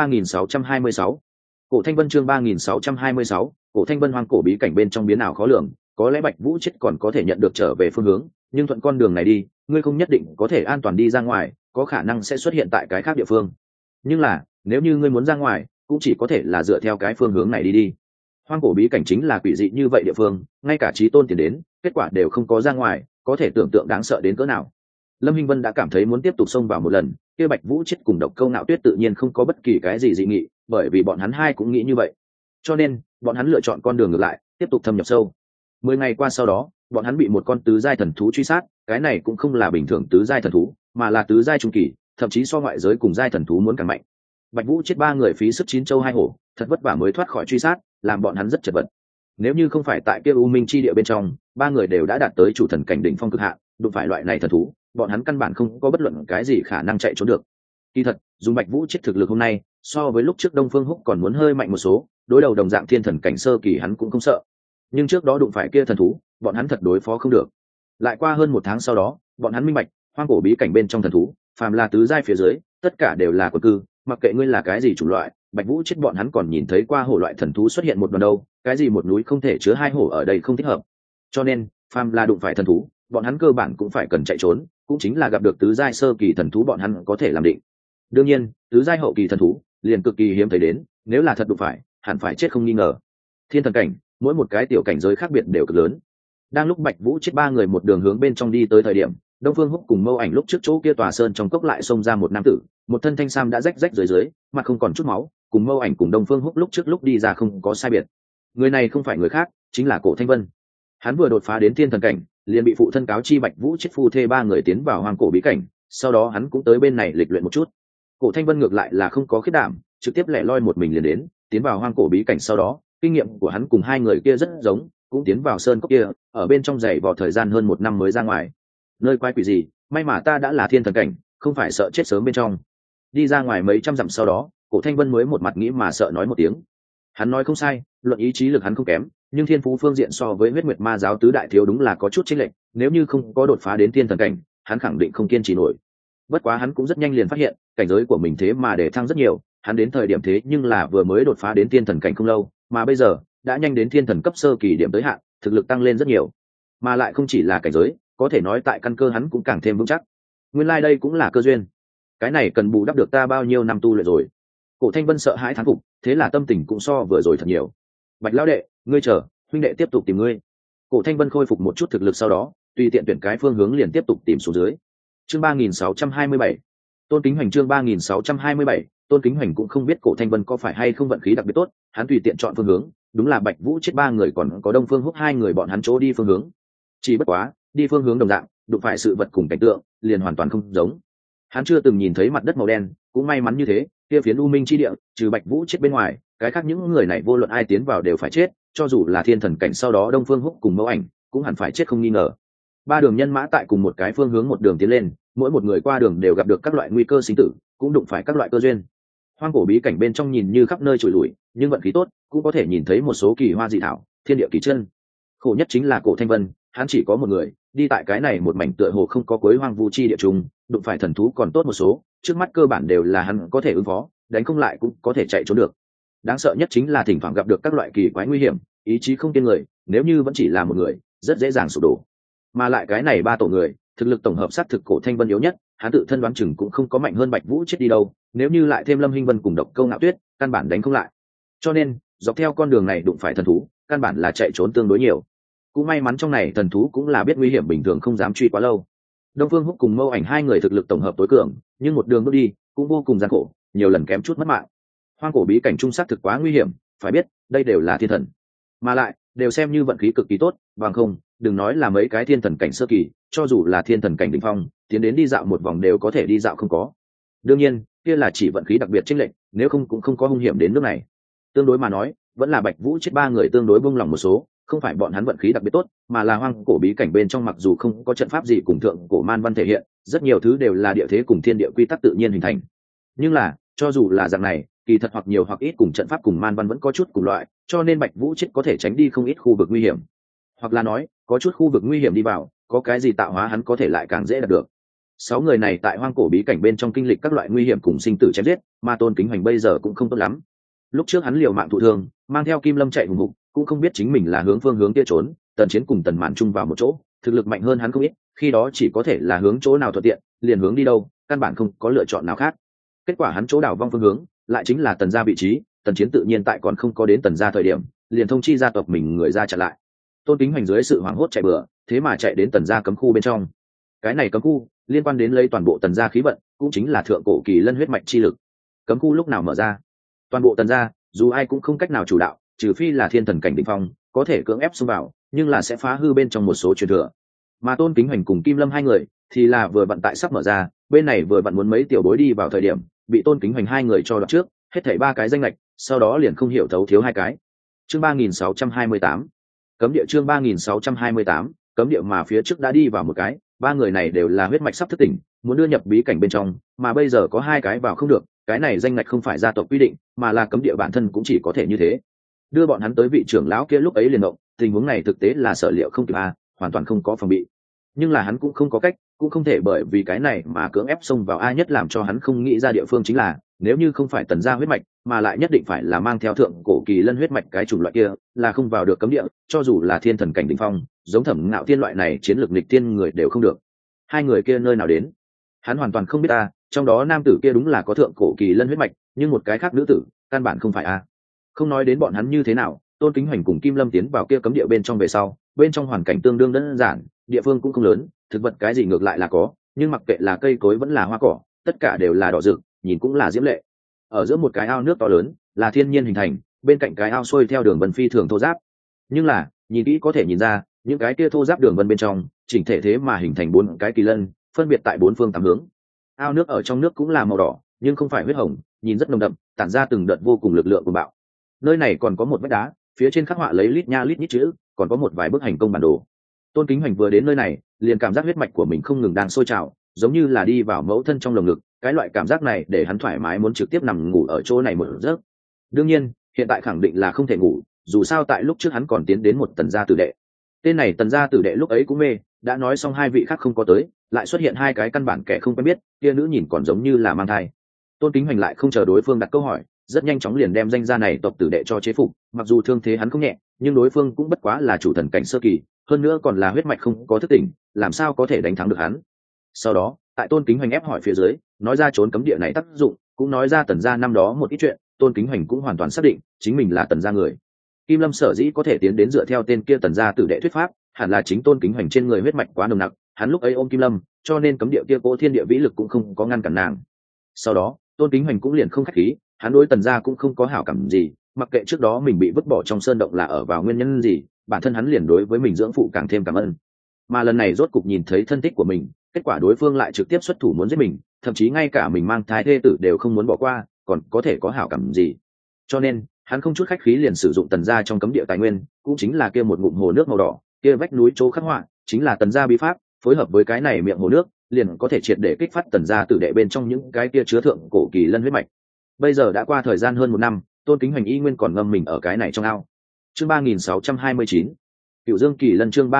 3626. Cổ Thanh Vân. Chương 3626. Cổ Thanh Vân. Hoang cổ bí cảnh bên trong biến ảo khó lường, có lẽ Bạch Vũ Chiết còn có thể nhận được trở về phương hướng, nhưng thuận con đường này đi, ngươi không nhất định có thể an toàn đi ra ngoài, có khả năng sẽ xuất hiện tại cái khác địa phương. Nhưng là, nếu như ngươi muốn ra ngoài, cũng chỉ có thể là dựa theo cái phương hướng này đi. Hoang cổ bí cảnh chính là quỷ dị như vậy địa phương, ngay cả chí tôn tiền đến, kết quả đều không có ra ngoài, có thể tưởng tượng đáng sợ đến cỡ nào. Lâm Hinh Vân đã cảm thấy muốn tiếp tục xông vào một lần, kia Bạch Vũ Chiết cùng Độc Câu Nạo Tuyết tự nhiên không có bất kỳ cái gì dị nghị, bởi vì bọn hắn hai cũng nghĩ như vậy. Cho nên, bọn hắn lựa chọn con đường ngược lại, tiếp tục thâm nhập sâu. 10 ngày qua sau đó, bọn hắn bị một con tứ giai thần thú truy sát, cái này cũng không là bình thường tứ giai thần thú, mà là tứ giai trung kỳ, thậm chí so ngoại giới cùng giai thần thú muốn càng mạnh. Bạch Vũ chết 3 người phí sức 9 châu 2 hổ, thật vất vả mới thoát khỏi truy sát, làm bọn hắn rất chật vật. Nếu như không phải tại kia U Minh chi địa bên trong, 3 người đều đã đạt tới chủ thần cảnh đỉnh phong cực hạn, đụng phải loại này thần thú, bọn hắn căn bản không có bất luận cái gì khả năng chạy trốn được. Kỳ thật, dùng Bạch Vũ chết thực lực hôm nay, so với lúc trước Đông Phương Húc còn muốn hơi mạnh một số, đối đầu đồng dạng thiên thần cảnh sơ kỳ hắn cũng không sợ. Nhưng trước đó đụng phải kia thần thú, bọn hắn thật đối phó không được. Lại qua hơn 1 tháng sau đó, bọn hắn minh bạch, hoang cổ bí cảnh bên trong thần thú, phàm là tứ giai phía dưới, tất cả đều là quần cư, mặc kệ ngươi là cái gì chủng loại, Bạch Vũ chết bọn hắn còn nhìn thấy qua hổ loại thần thú xuất hiện một đoàn đâu, cái gì một núi không thể chứa 2 hổ ở đây không thích hợp. Cho nên, phàm là đụng phải thần thú, bọn hắn cơ bản cũng phải cần chạy trốn, cũng chính là gặp được tứ giai sơ kỳ thần thú bọn hắn có thể làm định. Đương nhiên, tứ giai hậu kỳ thần thú liền cực kỳ hiếm thấy đến, nếu là thật đụng phải, hẳn phải chết không nghi ngờ. Thiên thần cảnh, mỗi một cái tiểu cảnh giới khác biệt đều cực lớn. Đang lúc Bạch Vũ chết 3 người một đường hướng bên trong đi tới thời điểm, Đông Phương Húc cùng Mâu Ảnh lúc trước chỗ kia tòa sơn trong cốc lại xông ra một nam tử, một thân thanh sam đã rách rách dưới, mặt không còn chút máu, cùng Mâu Ảnh cùng Đông Phương Húc lúc trước lúc đi ra không có sai biệt. Người này không phải người khác, chính là Cổ Thanh Vân. Hắn vừa đột phá đến thiên thần cảnh, liền bị phụ thân cáo chi Bạch Vũ chết phu thê 3 người tiến vào hoang cổ bí cảnh, sau đó hắn cũng tới bên này lịch luyện một chút. Cổ Thanh Vân ngược lại là không có khiết đảm, trực tiếp lẻ loi một mình liền đến, tiến vào hoang cổ bí cảnh sau đó, kinh nghiệm của hắn cùng 2 người kia rất giống, cũng tiến vào sơn cốc kia, ở bên trong dày vò thời gian hơn 1 năm mới ra ngoài. Nơi quái quỷ gì, may mà ta đã là thiên thần cảnh, không phải sợ chết sớm bên trong. Đi ra ngoài mấy trăm dặm sau đó, Cổ Thanh Vân mới một mặt nghĩ mà sợ nói một tiếng. Hắn nói không sai, luận ý chí lực hắn không kém, nhưng thiên phú phương diện so với Huyết Nguyệt Ma giáo tứ đại thiếu đúng là có chút chênh lệch, nếu như không có đột phá đến thiên thần cảnh, hắn khẳng định không kiên trì nổi. Bất quá hắn cũng rất nhanh liền phát hiện, cảnh giới của mình thế mà để thăng rất nhiều, hắn đến thời điểm thế nhưng là vừa mới đột phá đến thiên thần cảnh không lâu, mà bây giờ đã nhanh đến thiên thần cấp sơ kỳ điểm tới hạn, thực lực tăng lên rất nhiều. Mà lại không chỉ là cảnh giới, có thể nói tại căn cơ hắn cũng càng thêm vững chắc. Nguyên lai đây cũng là cơ duyên. Cái này cần bù đắp được ta bao nhiêu năm tu luyện rồi. Cổ Thanh Vân sợ hãi thán phục, thế là tâm tình cũng so vừa rồi thật nhiều. Bạch lão đệ, ngươi chờ, huynh đệ tiếp tục tìm ngươi. Cổ Thanh Vân khôi phục một chút thực lực sau đó, tùy tiện tuyển cái phương hướng liền tiếp tục tìm xuống dưới. Chương 3627. Tôn Kính Hoành chương 3627, Tôn Kính Hoành cũng không biết Cổ Thanh Vân có phải hay không vận khí đặc biệt tốt, hắn tùy tiện chọn phương hướng, đúng là Bạch Vũ chết 3 người còn có Đông Phương Húc 2 người bọn hắn chỗ đi phương hướng. Chỉ bất quá, đi phương hướng đồng dạng, đụng phải sự vật cùng cảnh tượng, liền hoàn toàn không giống. Hắn chưa từng nhìn thấy mặt đất màu đen, cũng may mắn như thế, kia phiến U Minh chi địa, trừ Bạch Vũ chết bên ngoài, cái khác những người này vô luận ai tiến vào đều phải chết, cho dù là thiên thần cảnh sau đó Đông Phương Húc cùng Mâu Ảnh, cũng hẳn phải chết không nghi ngờ. 3 đường nhân mã tại cùng một cái phương hướng một đường tiến lên, mỗi một người qua đường đều gặp được các loại nguy cơ sinh tử, cũng đụng phải các loại cơ duyên. Hoang cổ bí cảnh bên trong nhìn như khắp nơi trụi lủi, nhưng vận khí tốt, cũng có thể nhìn thấy một số kỳ hoa dị thảo, thiên địa kỳ chân. Khổ nhất chính là Cổ Thanh Vân, hắn chỉ có một người, đi tại cái này một mảnh tựa hồ không có cuối hoang vu chi địa trùng, đụng phải thần thú còn tốt một số, trước mắt cơ bản đều là hắn có thể ứng phó, đánh không lại cũng có thể chạy trốn được. Đáng sợ nhất chính là thỉnh thoảng gặp được các loại kỳ quái nguy hiểm, ý chí không kiên người, nếu như vẫn chỉ là một người, rất dễ dàng sụp đổ. Mà lại cái này 3 tổ người, thực lực tổng hợp sát thực Cổ Thanh Vân yếu nhất, hắn tự thân đoán chừng cũng không có mạnh hơn Bạch Vũ chết đi đâu, nếu như lại thêm Lâm Hinh Vân cùng Độc Câu Ngạo Tuyết, căn bản đánh không lại. Cho nên, dọc theo con đường này đụng phải thần thú, căn bản là chạy trốn tương đối nhiều. Cũng may mắn trong này thần thú cũng là biết nguy hiểm bình thường không dám truy quá lâu. Đông Phương Húc cùng Mâu Ảnh 2 người thực lực tổng hợp tối cường, nhưng một đường bước đi cũng vô cùng gian khổ, nhiều lần kém chút mất mạng. Hoang cổ bí cảnh trung sát thực quá nguy hiểm, phải biết, đây đều là thiên thần, mà lại đều xem như vận khí cực kỳ tốt, bằng không, đừng nói là mấy cái thiên thần cảnh sơ kỳ, cho dù là thiên thần cảnh đỉnh phong, tiến đến đi dạo một vòng đều có thể đi dạo không có. Đương nhiên, kia là chỉ vận khí đặc biệt chênh lệch, nếu không cũng không có hung hiểm đến nước này. Tương đối mà nói, vẫn là Bạch Vũ chết 3 người tương đối buông lòng một số, không phải bọn hắn vận khí đặc biệt tốt, mà là hoang cổ bí cảnh bên trong mặc dù không có trận pháp gì cùng thượng cổ man văn thể hiện, rất nhiều thứ đều là địa thế cùng thiên địa quy tắc tự nhiên hình thành. Nhưng là, cho dù là dạng này, kỳ thật hoặc nhiều hoặc ít cùng trận pháp cùng man văn vẫn có chút cùng loại, cho nên Bạch Vũ chết có thể tránh đi không ít khu vực nguy hiểm. Hoặc là nói, có chút khu vực nguy hiểm đi vào, có cái gì tạo hóa hắn có thể lại càng dễ đạt được. 6 người này tại hoang cổ bí cảnh bên trong kinh lịch các loại nguy hiểm cùng sinh tử chém giết, mà Tôn Kính Hoành bây giờ cũng không tốt lắm. Lúc trước hắn liều mạng thụ thương, mang theo Kim Lâm chạy hùng hục, cũng không biết chính mình là hướng phương hướng kia trốn, Tần Chiến cùng Tần Mạn chung vào một chỗ, thực lực mạnh hơn hắn không ít, khi đó chỉ có thể là hướng chỗ nào thuận tiện, liền hướng đi đâu, căn bản không có lựa chọn nào khác. Kết quả hắn chỗ đảo vong phương hướng, lại chính là Tần gia vị trí, Tần Chiến tự nhiên tại còn không có đến Tần gia thời điểm, liền thông chi gia tộc mình người ra chặn lại. Tôn Kính Hoành dưới sự hoảng hốt chạy bừa, thế mà chạy đến Tần gia cấm khu bên trong. Cái này cấm khu liên quan đến lấy toàn bộ Tần gia khí vận, cũng chính là thượng cổ kỳ lân huyết mạch chi lực. Cấm khu lúc nào mở ra, toàn bộ Tần gia dù ai cũng không cách nào chủ đạo, trừ phi là thiên thần cảnh đỉnh phong có thể cưỡng ép xông vào, nhưng là sẽ phá hư bên trong một số truyền thừa. Mà Tôn Kính Hoành cùng Kim Lâm hai người thì là vừa vặn tại sắp mở ra, bên này vừa vặn muốn mấy tiểu bối đi vào thời điểm bị Tôn Kính Hoành hai người cho đoạt trước, hết thảy 3 cái danh lệch, sau đó liền không hiểu thấu thiếu 2 cái. Chương 3628, cấm địa. Chương 3628, cấm địa. Mà phía trước đã đi vào 1 cái, 3 người này đều là huyết mạch sắp thức tỉnh, muốn đưa nhập bí cảnh bên trong, mà bây giờ có 2 cái vào không được, cái này danh ngạch không phải gia tộc quy định, mà là cấm địa bản thân cũng chỉ có thể như thế. Đưa bọn hắn tới vị trưởng lão kia lúc ấy liền động, tình huống này thực tế là sở liệu không kịp hoàn toàn không có phòng bị. Nhưng là hắn cũng không có cách, cũng không thể bởi vì cái này mà cưỡng ép xông vào nhất làm cho hắn không nghĩ ra địa phương chính là, nếu như không phải Tần gia huyết mạch, mà lại nhất định phải là mang theo thượng cổ kỳ lân huyết mạch cái chủng loại kia, là không vào được cấm địa, cho dù là thiên thần cảnh đỉnh phong, giống Thẩm Ngạo Thiên loại này chiến lược nghịch thiên người đều không được. 2 người kia nơi nào đến? Hắn hoàn toàn không biết trong đó nam tử kia đúng là có thượng cổ kỳ lân huyết mạch, nhưng một cái khác nữ tử, căn bản không phải Không nói đến bọn hắn như thế nào, Tôn Kính Hoành cùng Kim Lâm tiến vào kia cấm địa bên trong về sau, bên trong hoàn cảnh tương đương đơn giản, địa phương cũng không lớn, thực vật cái gì ngược lại là có, nhưng mặc kệ là cây cối vẫn là hoa cỏ, tất cả đều là đỏ rực, nhìn cũng là diễm lệ. Ở giữa một cái ao nước to lớn, là thiên nhiên hình thành, bên cạnh cái ao xuôi theo đường vân phi thường thô ráp. Nhưng là, nhìn kỹ có thể nhìn ra, những cái kia thô ráp đường vân bên trong, chỉnh thể thế mà hình thành 4 cái kỳ lân, phân biệt tại 4 phương 8 hướng. Ao nước ở trong nước cũng là màu đỏ, nhưng không phải huyết hồng, nhìn rất nồng đậm, tản ra từng đợt vô cùng lực lượng cuồng bạo. Nơi này còn có một vách đá, phía trên khắc họa lấy lít nha lít nhít chữ, còn có một vài bức hành công bản đồ. Tôn Kính Hoành vừa đến nơi này, liền cảm giác huyết mạch của mình không ngừng đang sôi trào, giống như là đi vào mẫu thân trong lồng ngực, cái loại cảm giác này để hắn thoải mái muốn trực tiếp nằm ngủ ở chỗ này một giấc. Đương nhiên, hiện tại khẳng định là không thể ngủ, dù sao tại lúc trước hắn còn tiến đến một Tần gia tử đệ. Tên này Tần gia tử đệ lúc ấy cũng mê, đã nói xong 2 vị khác không có tới, lại xuất hiện 2 cái căn bản kẻ không quen biết, kia nữ nhìn còn giống như là mang thai. Tôn Kính Hoành lại không chờ đối phương đặt câu hỏi, rất nhanh chóng liền đem danh gia này tộc tử đệ cho chế phục, mặc dù thương thế hắn không nhẹ, nhưng đối phương cũng bất quá là chủ thần cảnh sơ kỳ, hơn nữa còn là huyết mạch không có thức tỉnh, làm sao có thể đánh thắng được hắn. Sau đó, tại Tôn Kính Hoành ép hỏi phía dưới, nói ra trốn cấm địa này tác dụng, cũng nói ra Tần gia năm đó một ít chuyện, Tôn Kính Hoành cũng hoàn toàn xác định chính mình là Tần gia người. Kim Lâm sở dĩ có thể tiến đến dựa theo tên kia Tần gia tử đệ thuyết pháp, hẳn là chính Tôn Kính Hoành trên người huyết mạch quá nồng nặc, hắn lúc ấy ôm Kim Lâm, cho nên cấm địa kia cố thiên địa vĩ lực cũng không có ngăn cản nàng. Sau đó, Tôn Kính Hoành cũng liền không khách khí, hắn đối Tần gia cũng không có hảo cảm gì, mặc kệ trước đó mình bị vứt bỏ trong sơn động là ở vào nguyên nhân gì, bản thân hắn liền đối với mình dưỡng phụ càng thêm cảm ơn. Mà lần này rốt cục nhìn thấy thân thích của mình, kết quả đối phương lại trực tiếp xuất thủ muốn giết mình, thậm chí ngay cả mình mang thai thê tử đều không muốn bỏ qua, còn có thể có hảo cảm gì. Cho nên hắn không chút khách khí liền sử dụng Tần gia trong cấm địa tài nguyên, cũng chính là kia một ngụm hồ nước màu đỏ, kia vách núi chỗ khắc họa chính là Tần gia bí pháp, phối hợp với cái này miệng hồ nước, liền có thể triệt để kích phát Tần gia tử đệ bên trong những cái kia chứa thượng cổ kỳ lân huyết mạch. Bây giờ đã qua thời gian hơn 1 năm, Tôn Kính Hoành y nguyên còn ngâm mình ở cái này trong ao. Chương 3629, Cựu Dương Kỳ Lân. Chương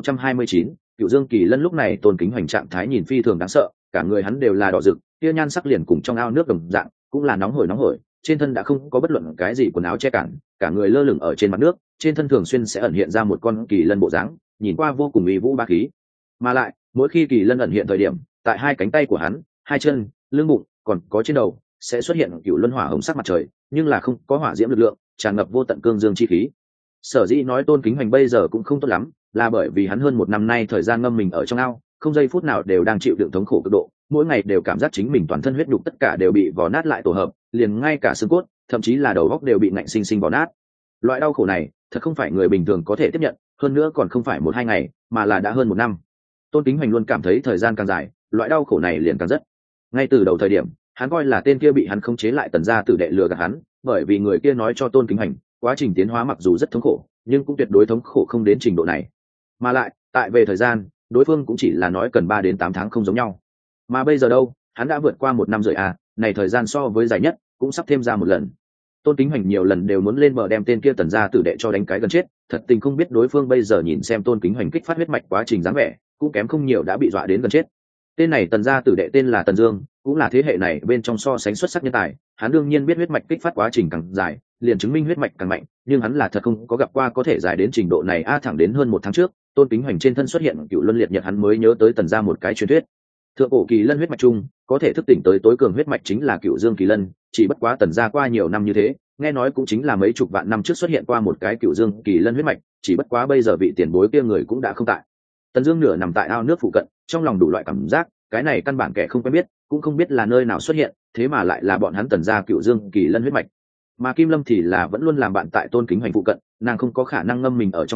3629, Cựu Dương Kỳ Lân. Lúc này Tôn Kính Hoành trạng thái nhìn phi thường đáng sợ, cả người hắn đều là đỏ rực, kia nhan sắc liền cùng trong ao nước đồng dạng, cũng là nóng hổi, trên thân đã không có bất luận cái gì quần áo che cản, cả người lơ lửng ở trên mặt nước, trên thân thường xuyên sẽ ẩn hiện ra một con kỳ lân bộ dáng, nhìn qua vô cùng uy vũ bá khí. Mà lại, mỗi khi kỳ lân ẩn hiện thời điểm, tại 2 cánh tay của hắn, 2 chân, lưng bụng, còn có trên đầu, sẽ xuất hiện cựu luân hỏa hồng sắc mặt trời, nhưng là không có hỏa diễm lực lượng, tràn ngập vô tận cương dương chi khí. Sở dĩ nói Tôn Kính Hoành bây giờ cũng không tốt lắm, là bởi vì hắn hơn 1 năm nay thời gian ngâm mình ở trong ao, không giây phút nào đều đang chịu đựng thống khổ cực độ, mỗi ngày đều cảm giác chính mình toàn thân huyết nhục tất cả đều bị vò nát lại tổ hợp, liền ngay cả xương cốt, thậm chí là đầu óc đều bị nạnh sinh sinh vò nát. Loại đau khổ này, thật không phải người bình thường có thể tiếp nhận, hơn nữa còn không phải 1-2 ngày, mà là đã hơn 1 năm. Tôn Kính Hoành luôn cảm thấy thời gian càng dài, loại đau khổ này liền càng rất. Ngay từ đầu thời điểm, hắn coi là tên kia bị hắn khống chế lại Tần gia tử đệ lừa gạt hắn, bởi vì người kia nói cho Tôn Kính Hoành, quá trình tiến hóa mặc dù rất thống khổ, nhưng cũng tuyệt đối thống khổ không đến trình độ này. Mà lại, tại về thời gian, đối phương cũng chỉ là nói cần 3 đến 8 tháng không giống nhau. Mà bây giờ đâu, hắn đã vượt qua 1 năm rồi này thời gian so với dài nhất, cũng sắp thêm ra 1 lần. Tôn Kính Hoành nhiều lần đều muốn lên bờ đem tên kia Tần gia tử đệ cho đánh cái gần chết, thật tình không biết đối phương bây giờ nhìn xem Tôn Kính Hoành kích phát huyết mạch quá trình dáng vẻ, cũng kém không nhiều đã bị dọa đến gần chết. Tên này Tần gia tử đệ tên là Tần Dương, cũng là thế hệ này bên trong so sánh xuất sắc nhân tài, hắn đương nhiên biết huyết mạch kích phát quá trình càng dài, liền chứng minh huyết mạch càng mạnh, nhưng hắn là thật không có gặp qua có thể dài đến trình độ này thẳng đến hơn 1 tháng trước, Tôn Kính Hoành trên thân xuất hiện cựu luân liệt nhật hắn mới nhớ tới Tần gia một cái truyền thuyết. Thượng cổ kỳ lân huyết mạch chung, có thể thức tỉnh tới tối cường huyết mạch chính là Cựu Dương Kỳ Lân, chỉ bất quá Tần gia qua nhiều năm như thế, nghe nói cũng chính là mấy chục vạn năm trước xuất hiện qua một cái Cựu Dương Kỳ Lân huyết mạch, chỉ bất quá bây giờ vị tiền bối kia người cũng đã không tại. Tần Dương nửa nằm tại ao nước phụ cận, trong lòng đủ loại cảm giác, cái này căn bản kẻ không quen biết, cũng không biết là nơi nào xuất hiện, thế mà lại là bọn hắn Tần gia Cựu Dương Kỳ Lân huyết mạch. Mà Kim Lâm thì là vẫn luôn làm bạn tại Tôn Kính Hoành phụ cận, nàng không có khả năng ngâm mình ở trong ao,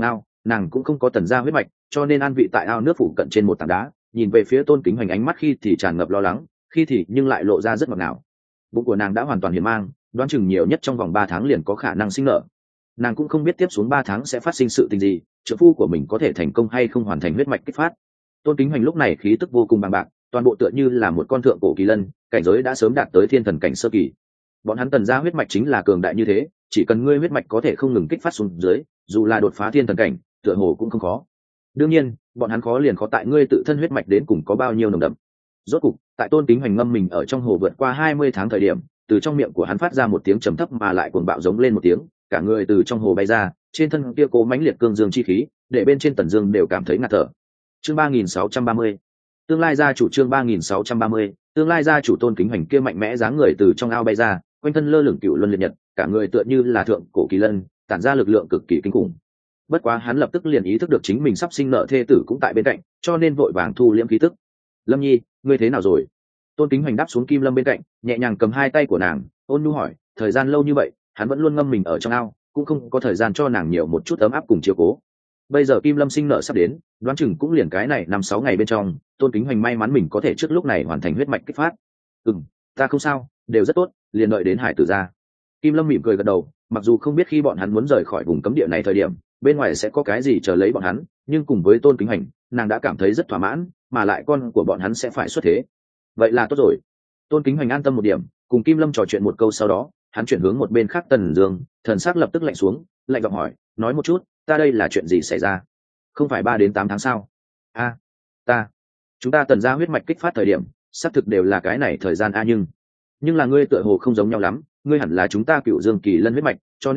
nàng cũng không có tần gia huyết mạch, cho nên an vị tại ao nước phụ cận trên một tảng đá, nhìn về phía Tôn Kính Hoành, ánh mắt khi thì tràn ngập lo lắng, khi thì nhưng lại lộ ra rất ngọt ngào. Bụng của nàng đã hoàn toàn hiền mang, đoán chừng nhiều nhất trong vòng 3 tháng liền có khả năng sinh nở. Nàng cũng không biết tiếp xuống 3 tháng sẽ phát sinh sự tình gì, trợ phu của mình có thể thành công hay không hoàn thành huyết mạch kích phát. Tôn Kính Hoành lúc này khí tức vô cùng bằng bạc, toàn bộ tựa như là một con thượng cổ kỳ lân, cảnh giới đã sớm đạt tới thiên thần cảnh sơ kỳ. Bọn hắn tần gia huyết mạch chính là cường đại như thế, chỉ cần ngươi huyết mạch có thể không ngừng kích phát xuống dưới, dù là đột phá thiên thần cảnh, tựa hồ cũng không khó. Đương nhiên, bọn hắn khó liền khó tại ngươi tự thân huyết mạch đến cùng có bao nhiêu nồng đậm. Rốt cục, tại Tôn Kính Hoành ngâm mình ở trong hồ vượt qua 20 tháng thời điểm, từ trong miệng của hắn phát ra một tiếng trầm thấp mà lại cuồng bạo giống lên một tiếng, cả người từ trong hồ bay ra, trên thân kia cố mãnh liệt cương dương chi khí, để bên trên Tần Dương đều cảm thấy ngạt thở. Chương 3630. Tương lai gia chủ, chương 3630. Tương lai gia chủ. Tôn Kính Hoành kia mạnh mẽ dáng người từ trong ao bay ra, quanh thân lơ lửng cựu luân liệt nhật, cả người tựa như là thượng cổ kỳ lân, tản ra lực lượng cực kỳ kinh khủng. Bất quá hắn lập tức liền ý thức được chính mình sắp sinh nợ thê tử cũng tại bên cạnh, cho nên vội vàng thu liễm khí tức. Lâm Nhi, ngươi thế nào rồi? Tôn Kính Hoành đáp xuống Kim Lâm bên cạnh, nhẹ nhàng cầm hai tay của nàng, ôn nhu hỏi. Thời gian lâu như vậy, hắn vẫn luôn ngâm mình ở trong ao, cũng không có thời gian cho nàng nhiều một chút ấm áp cùng chiếu cố. Bây giờ Kim Lâm sinh nợ sắp đến, đoán chừng cũng liền cái này 5-6 ngày bên trong, Tôn Kính Hoành may mắn mình có thể trước lúc này hoàn thành huyết mạch kích phát. Ta không sao, đều rất tốt, liền đợi đến hải tử ra. Kim Lâm mỉm cười gật đầu, mặc dù không biết khi bọn hắn muốn rời khỏi vùng cấm địa này thời điểm, bên ngoài sẽ có cái gì chờ lấy bọn hắn, nhưng cùng với Tôn Kính Hoành, nàng đã cảm thấy rất thỏa mãn, mà lại con của bọn hắn sẽ phải xuất thế. Vậy là tốt rồi. Tôn Kính Hoành an tâm một điểm, cùng Kim Lâm trò chuyện một câu sau đó, hắn chuyển hướng một bên khác Tần Dương, thần sắc lập tức lạnh xuống, lạnh giọng hỏi, nói một chút, ta đây là chuyện gì xảy ra? Không phải 3 đến 8 tháng sao? Chúng ta Tần gia huyết mạch kích phát thời điểm, xác thực đều là cái này thời gian nhưng là ngươi tựa hồ không giống nhau lắm, ngươi hẳn là chúng ta Cựu Dương Kỳ Lân huyết mạch, cho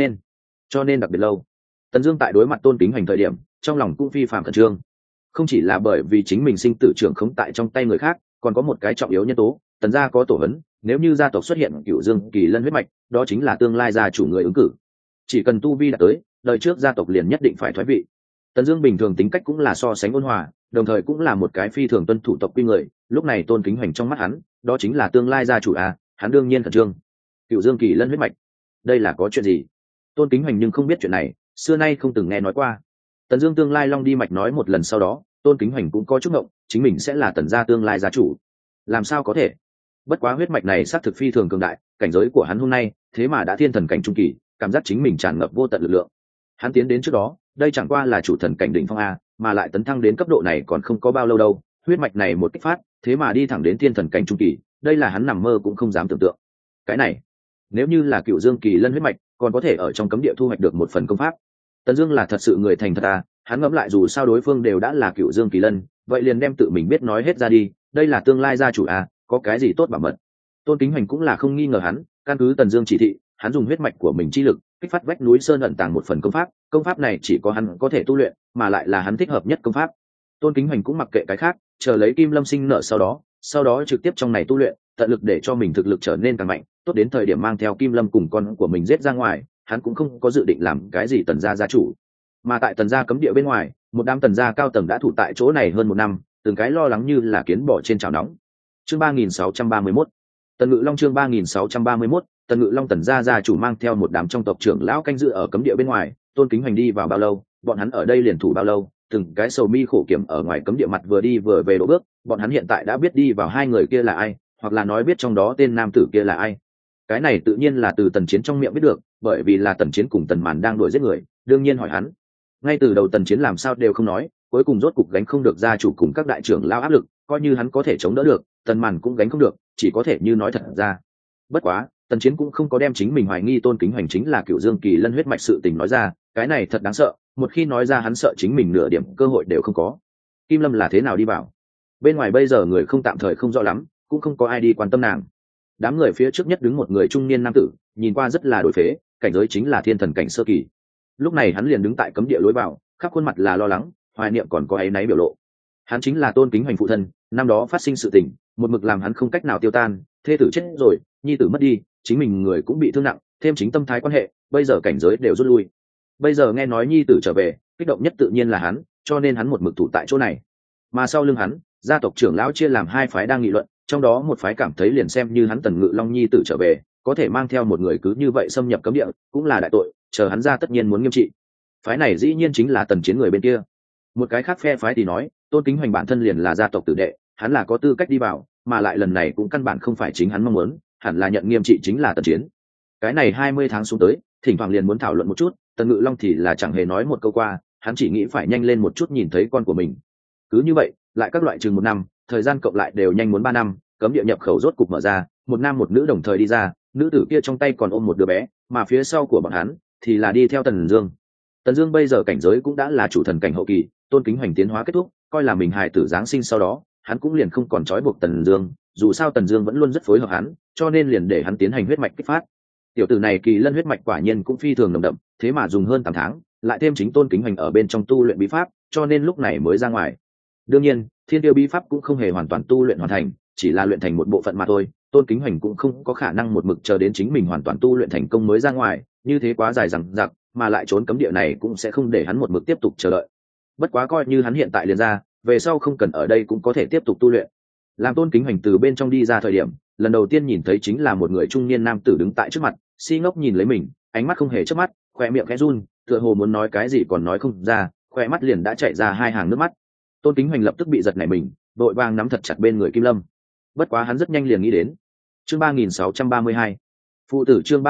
nên đặc biệt lâu. Tần Dương tại đối mặt Tôn Kính Hoành thời điểm, trong lòng cũng phi phàm khẩn trương. Không chỉ là bởi vì chính mình sinh tử trưởng khống tại trong tay người khác, còn có một cái trọng yếu nhân tố, Tần gia có tổ huấn, nếu như gia tộc xuất hiện Cựu Dương Kỳ Lân huyết mạch, đó chính là tương lai gia chủ người ứng cử. Chỉ cần tu vi đạt tới, đời trước gia tộc liền nhất định phải thoái vị. Tần Dương bình thường tính cách cũng là so sánh ôn hòa, đồng thời cũng là một cái phi thường tuân thủ tộc quy người, lúc này Tôn Kính Hoành trong mắt hắn, đó chính là tương lai gia chủ hắn đương nhiên khẩn trương. Cựu Dương Kỳ Lân huyết mạch, đây là có chuyện gì? Tôn Kính Hoành nhưng không biết chuyện này, xưa nay không từng nghe nói qua. Tần Dương tương lai long đi mạch nói một lần sau đó, Tôn Kính Hoành cũng có chút ngộng, chính mình sẽ là Tần gia tương lai gia chủ. Làm sao có thể? Bất quá huyết mạch này xác thực phi thường cường đại, cảnh giới của hắn hôm nay, thế mà đã thiên thần cảnh trung kỳ, cảm giác chính mình tràn ngập vô tận lực lượng. Hắn tiến đến trước đó, đây chẳng qua là chủ thần cảnh đỉnh phong mà lại tấn thăng đến cấp độ này còn không có bao lâu đâu, huyết mạch này một kích phát, thế mà đi thẳng đến thiên thần cảnh trung kỳ, đây là hắn nằm mơ cũng không dám tưởng tượng. Cái này, nếu như là Cựu Dương Kỳ Lân huyết mạch, còn có thể ở trong cấm địa thu hoạch được một phần công pháp. Tần Dương là thật sự người thành thật hắn ngẫm lại dù sao đối phương đều đã là Cựu Dương Kỳ Lân, vậy liền đem tự mình biết nói hết ra đi, đây là tương lai gia chủ có cái gì tốt bảo mật. Tôn Kính Hoành cũng là không nghi ngờ hắn, căn cứ Tần Dương chỉ thị, hắn dùng huyết mạch của mình chi lực, kích phát vách núi sơn ẩn tàng một phần công pháp này chỉ có hắn có thể tu luyện, mà lại là hắn thích hợp nhất công pháp. Tôn Kính Hoành cũng mặc kệ cái khác, chờ lấy Kim Lâm sinh nợ sau đó trực tiếp trong này tu luyện, tận lực để cho mình thực lực trở nên càng mạnh, tốt đến thời điểm mang theo Kim Lâm cùng con của mình giết ra ngoài, hắn cũng không có dự định làm cái gì Tần gia gia chủ. Mà tại Tần gia cấm địa bên ngoài, một đám Tần gia cao tầng đã thủ tại chỗ này hơn 1 năm, từng cái lo lắng như là kiến bò trên chảo nóng. Chương 3631. Tần Ngự Long, chương 3631. Tần Ngự Long Tần gia gia chủ mang theo một đám trong tộc trưởng lão canh giữ ở cấm địa bên ngoài, Tôn Kính Hoành đi vào bao lâu, bọn hắn ở đây liền thủ bao lâu, từng cái sầu mi khổ kiểm ở ngoài cấm địa mặt vừa đi vừa về độ bước, bọn hắn hiện tại đã biết đi vào hai người kia là ai, hoặc là nói biết trong đó tên nam tử kia là ai. Cái này tự nhiên là từ Tần Chiến trong miệng biết được, bởi vì là Tần Chiến cùng Tần Màn đang đuổi giết người, đương nhiên hỏi hắn. Ngay từ đầu Tần Chiến làm sao đều không nói, cuối cùng rốt cục gánh không được gia chủ cùng các đại trưởng lão áp lực, coi như hắn có thể chống đỡ được, Tần Màn cũng gánh không được, chỉ có thể như nói thật ra. Bất quá, Tần Chiến cũng không có đem chính mình hoài nghi Tôn Kính Hoành chính là Cựu Dương Kỳ Lân huyết mạch sự tình nói ra, cái này thật đáng sợ, một khi nói ra hắn sợ chính mình nửa điểm cơ hội đều không có. Kim Lâm là thế nào đi vào? Bên ngoài bây giờ người không tạm thời không rõ lắm, cũng không có ai đi quan tâm nàng. Đám người phía trước nhất đứng một người trung niên nam tử, nhìn qua rất là đổi phế, cảnh giới chính là thiên thần cảnh sơ kỳ. Lúc này hắn liền đứng tại cấm địa lối vào, khắp khuôn mặt là lo lắng, hoài niệm còn có áy náy biểu lộ. Hắn chính là Tôn Kính Hoành phụ thân, năm đó phát sinh sự tình, một mực làm hắn không cách nào tiêu tan, thê tử chết rồi, nhi tử mất đi, chính mình người cũng bị thương nặng, thêm chính tâm thái quan hệ, bây giờ cảnh giới đều rút lui. Bây giờ nghe nói nhi tử trở về, kích động nhất tự nhiên là hắn, cho nên hắn một mực thủ tại chỗ này. Mà sau lưng hắn, gia tộc trưởng lão chia làm hai phái đang nghị luận, trong đó một phái cảm thấy liền xem như hắn Tần Ngự Long nhi tử trở về, có thể mang theo một người cứ như vậy xâm nhập cấm địa, cũng là đại tội, chờ hắn ra tất nhiên muốn nghiêm trị. phái này dĩ nhiên chính là Tần Chiến người bên kia. Một cái khác phe phái thì nói Tôn Kính Hoành bản thân liền là gia tộc tử đệ, hắn là có tư cách đi vào, mà lại lần này cũng căn bản không phải chính hắn mong muốn, hẳn là nhận nghiêm trị chính là Tần Chiến. Cái này 20 tháng xuống tới, thỉnh thoảng liền muốn thảo luận một chút, Tần Ngự Long thì là chẳng hề nói một câu qua, hắn chỉ nghĩ phải nhanh lên một chút nhìn thấy con của mình. Cứ như vậy, lại các loại chừng 1 năm, thời gian cộng lại đều nhanh muốn 3 năm, cấm địa nhập khẩu rốt cục mở ra, một nam một nữ đồng thời đi ra, nữ tử kia trong tay còn ôm một đứa bé, mà phía sau của bọn hắn thì là đi theo Tần Dương. Tần Dương bây giờ cảnh giới cũng đã là chủ thần cảnh hậu kỳ, Tôn Kính Hoành tiến hóa kết thúc, coi là mình hài tử giáng sinh sau đó, hắn cũng liền không còn trói buộc Tần Dương, dù sao Tần Dương vẫn luôn rất phối hợp hắn, cho nên liền để hắn tiến hành huyết mạch kích phát. Tiểu tử này kỳ lân huyết mạch quả nhiên cũng phi thường nồng đậm, thế mà dùng hơn 8 tháng, lại thêm chính Tôn Kính Hoành ở bên trong tu luyện bí pháp, cho nên lúc này mới ra ngoài. Đương nhiên, Thiên Tiêu bí pháp cũng không hề hoàn toàn tu luyện hoàn thành, chỉ là luyện thành một bộ phận mà thôi. Tôn Kính Hoành cũng không có khả năng một mực chờ đến chính mình hoàn toàn tu luyện thành công mới ra ngoài, như thế quá dài dằng dặc, mà lại trốn cấm địa này cũng sẽ không để hắn một mực tiếp tục chờ đợi. Bất quá coi như hắn hiện tại liền ra, về sau không cần ở đây cũng có thể tiếp tục tu luyện. Làm Tôn Kính Hoành từ bên trong đi ra thời điểm, lần đầu tiên nhìn thấy chính là một người trung niên nam tử đứng tại trước mặt, si ngốc nhìn lấy mình, ánh mắt không hề chớp mắt, khóe miệng khẽ run, tựa hồ muốn nói cái gì còn nói không ra, khóe mắt liền đã chảy ra 2 hàng nước mắt. Tôn Kính Hoành lập tức bị giật nảy mình, đội vàng nắm thật chặt bên người Kim Lâm. Bất quá hắn rất nhanh liền nghĩ đến. Chương 3632. Phụ tử chương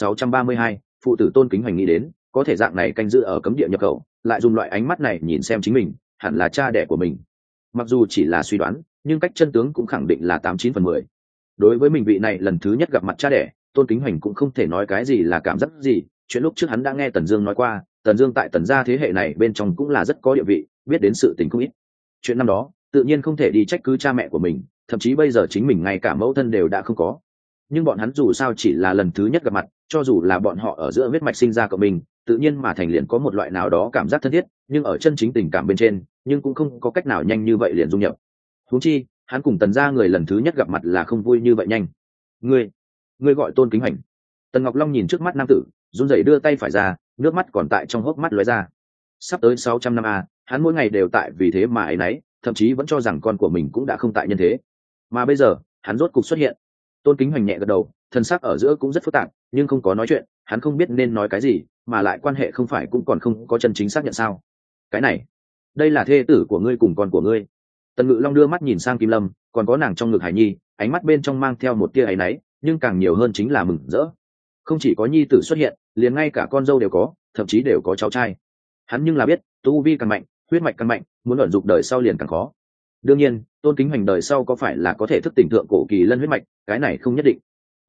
3632, phụ tử Tôn Kính Hoành nghĩ đến, có thể dạng này canh giữ ở cấm địa nhập khẩu, lại dùng loại ánh mắt này nhìn xem chính mình, hẳn là cha đẻ của mình. Mặc dù chỉ là suy đoán, nhưng cách chân tướng cũng khẳng định là 89/10. Đối với mình vị này lần thứ nhất gặp mặt cha đẻ, Tôn Kính Hoành cũng không thể nói cái gì là cảm giác gì, chuyện lúc trước hắn đã nghe Tần Dương nói qua, Tần Dương tại Tần gia thế hệ này bên trong cũng là rất có địa vị, biết đến sự tình không ít. Chuyện năm đó, tự nhiên không thể đi trách cứ cha mẹ của mình, thậm chí bây giờ chính mình ngay cả mẫu thân đều đã không có. Nhưng bọn hắn dù sao chỉ là lần thứ nhất gặp mặt, cho dù là bọn họ ở giữa huyết mạch sinh ra của mình, tự nhiên mà thành liền có một loại nào đó cảm giác thân thiết, nhưng ở chân chính tình cảm bên trên, nhưng cũng không có cách nào nhanh như vậy liền dung nhập. Huống chi, hắn cùng Tần gia người lần thứ nhất gặp mặt là không vui như vậy nhanh. Ngươi gọi Tôn Kính Hoành. Tần Ngọc Long nhìn trước mắt nam tử, run rẩy đưa tay phải ra, nước mắt còn tại trong hốc mắt lóe ra. Sắp tới 600 năm hắn mỗi ngày đều tại vì thế mà ấy nấy, thậm chí vẫn cho rằng con của mình cũng đã không tại nhân thế. Mà bây giờ, hắn rốt cục xuất hiện. Tôn Kính Hoành nhẹ gật đầu, thân sắc ở giữa cũng rất phức tạp, nhưng không có nói chuyện, hắn không biết nên nói cái gì, mà lại quan hệ không phải cũng còn không có chân chính xác nhận sao? Cái này, đây là thê tử của ngươi cùng con của ngươi. Tần Ngự Long đưa mắt nhìn sang Kim Lâm, còn có nàng trong ngực Hải Nhi, ánh mắt bên trong mang theo một tia áy náy, nhưng càng nhiều hơn chính là mừng rỡ. Không chỉ có nhi tử xuất hiện, liền ngay cả con dâu đều có, thậm chí đều có cháu trai. Hắn nhưng là biết, tu vi càng mạnh, huyết mạch càng mạnh, muốn ẩn dục đời sau liền càng khó. Đương nhiên, Tôn Kính Hoành đời sau có phải là có thể thức tỉnh thượng cổ kỳ lân huyết mạch, cái này không nhất định.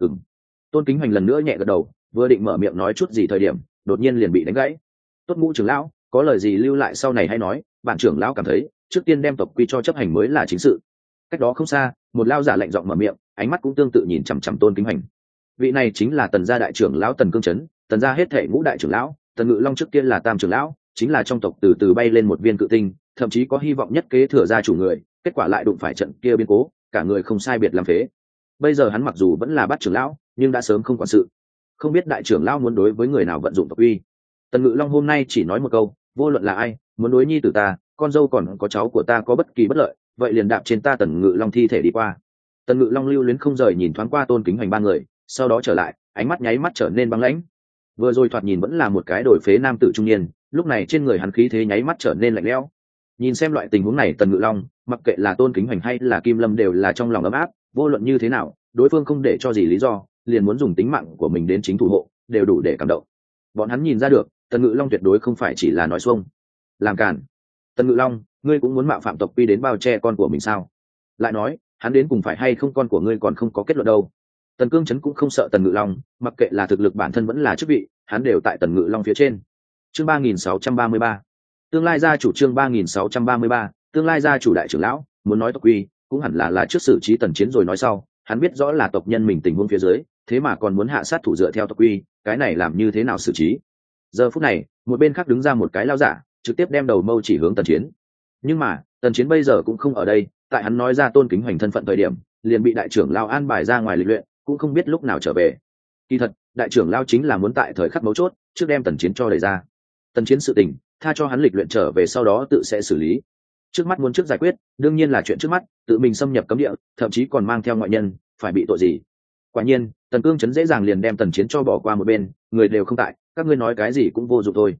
Tôn Kính Hoành lần nữa nhẹ gật đầu, vừa định mở miệng nói chút gì thời điểm, đột nhiên liền bị đánh gãy. Tốt Ngũ trưởng lão, có lời gì lưu lại sau này hay nói, bản trưởng lão cảm thấy trước tiên đem tộc quy cho chấp hành mới là chính sự. Cách đó không xa, một lao giả lạnh giọng mở miệng, ánh mắt cũng tương tự nhìn chằm chằm Tôn Kính Hoành. Vị này chính là Tần gia đại trưởng lão Tần Cương Chấn, Tần gia hết thảy ngũ đại trưởng lão, Tần Ngự Long trước tiên là tam trưởng lão, chính là trong tộc từ từ bay lên một viên cự tinh, thậm chí có hy vọng nhất kế thừa gia chủ người, kết quả lại đụng phải trận kia biến cố, cả người không sai biệt làm phế. Bây giờ hắn mặc dù vẫn là bát trưởng lão, nhưng đã sớm không quản sự. Không biết đại trưởng lão muốn đối với người nào vận dụng tộc uy. Tần Ngự Long hôm nay chỉ nói một câu, vô luận là ai, muốn đối nhi tử ta, con dâu còn có cháu của ta có bất kỳ bất lợi, vậy liền đạp trên ta Tần Ngự Long thi thể đi qua. Tần Ngự Long lưu luyến không rời nhìn thoáng qua Tôn Kính Hoành ba người, sau đó trở lại, ánh mắt nháy mắt trở nên băng lãnh. Vừa rồi thoạt nhìn vẫn là một cái đổi phế nam tử trung niên, lúc này trên người hắn khí thế nháy mắt trở nên lạnh lẽo. Nhìn xem loại tình huống này, Tần Ngự Long, mặc kệ là Tôn Kính Hoành hay là Kim Lâm đều là trong lòng ấm áp, vô luận như thế nào, đối phương không để cho gì lý do, liền muốn dùng tính mạng của mình đến chính thủ hộ, đều đủ để cảm động. Bọn hắn nhìn ra được, Tần Ngự Long tuyệt đối không phải chỉ là nói xuông. Làm cản. Tần Ngự Long, ngươi cũng muốn mạo phạm tộc quy đến bao che con của mình sao? Lại nói, hắn đến cùng phải hay không con của ngươi còn không có kết luận đâu. Tần Cương Chấn cũng không sợ Tần Ngự Long, mặc kệ là thực lực bản thân vẫn là chức vị, hắn đều tại Tần Ngự Long phía trên. Chương 3633. Tương lai gia chủ chương 3633, tương lai gia chủ đại trưởng lão, muốn nói tộc quy, cũng hẳn là trước xử trí Tần Chiến rồi nói sau, hắn biết rõ là tộc nhân mình tình huống phía dưới, thế mà còn muốn hạ sát thủ dựa theo tộc quy, cái này làm như thế nào xử trí? Giờ phút này, một bên khác đứng ra một cái lao giả, trực tiếp đem đầu mâu chỉ hướng Tần Chiến. Nhưng mà, Tần Chiến bây giờ cũng không ở đây, tại hắn nói ra Tôn Kính Hoành thân phận thời điểm, liền bị đại trưởng lão an bài ra ngoài lịch luyện, cũng không biết lúc nào trở về. Kỳ thật, đại trưởng lão chính là muốn tại thời khắc mấu chốt, trước đem Tần Chiến cho đẩy ra. Tần Chiến sự tình, tha cho hắn lịch luyện trở về sau đó tự sẽ xử lý. Trước mắt muốn trước giải quyết, đương nhiên là chuyện trước mắt, tự mình xâm nhập cấm địa, thậm chí còn mang theo ngoại nhân, phải bị tội gì? Quả nhiên, Tần Cương Chấn dễ dàng liền đem Tần Chiến cho bỏ qua một bên, người đều không tại, các ngươi nói cái gì cũng vô dụng thôi.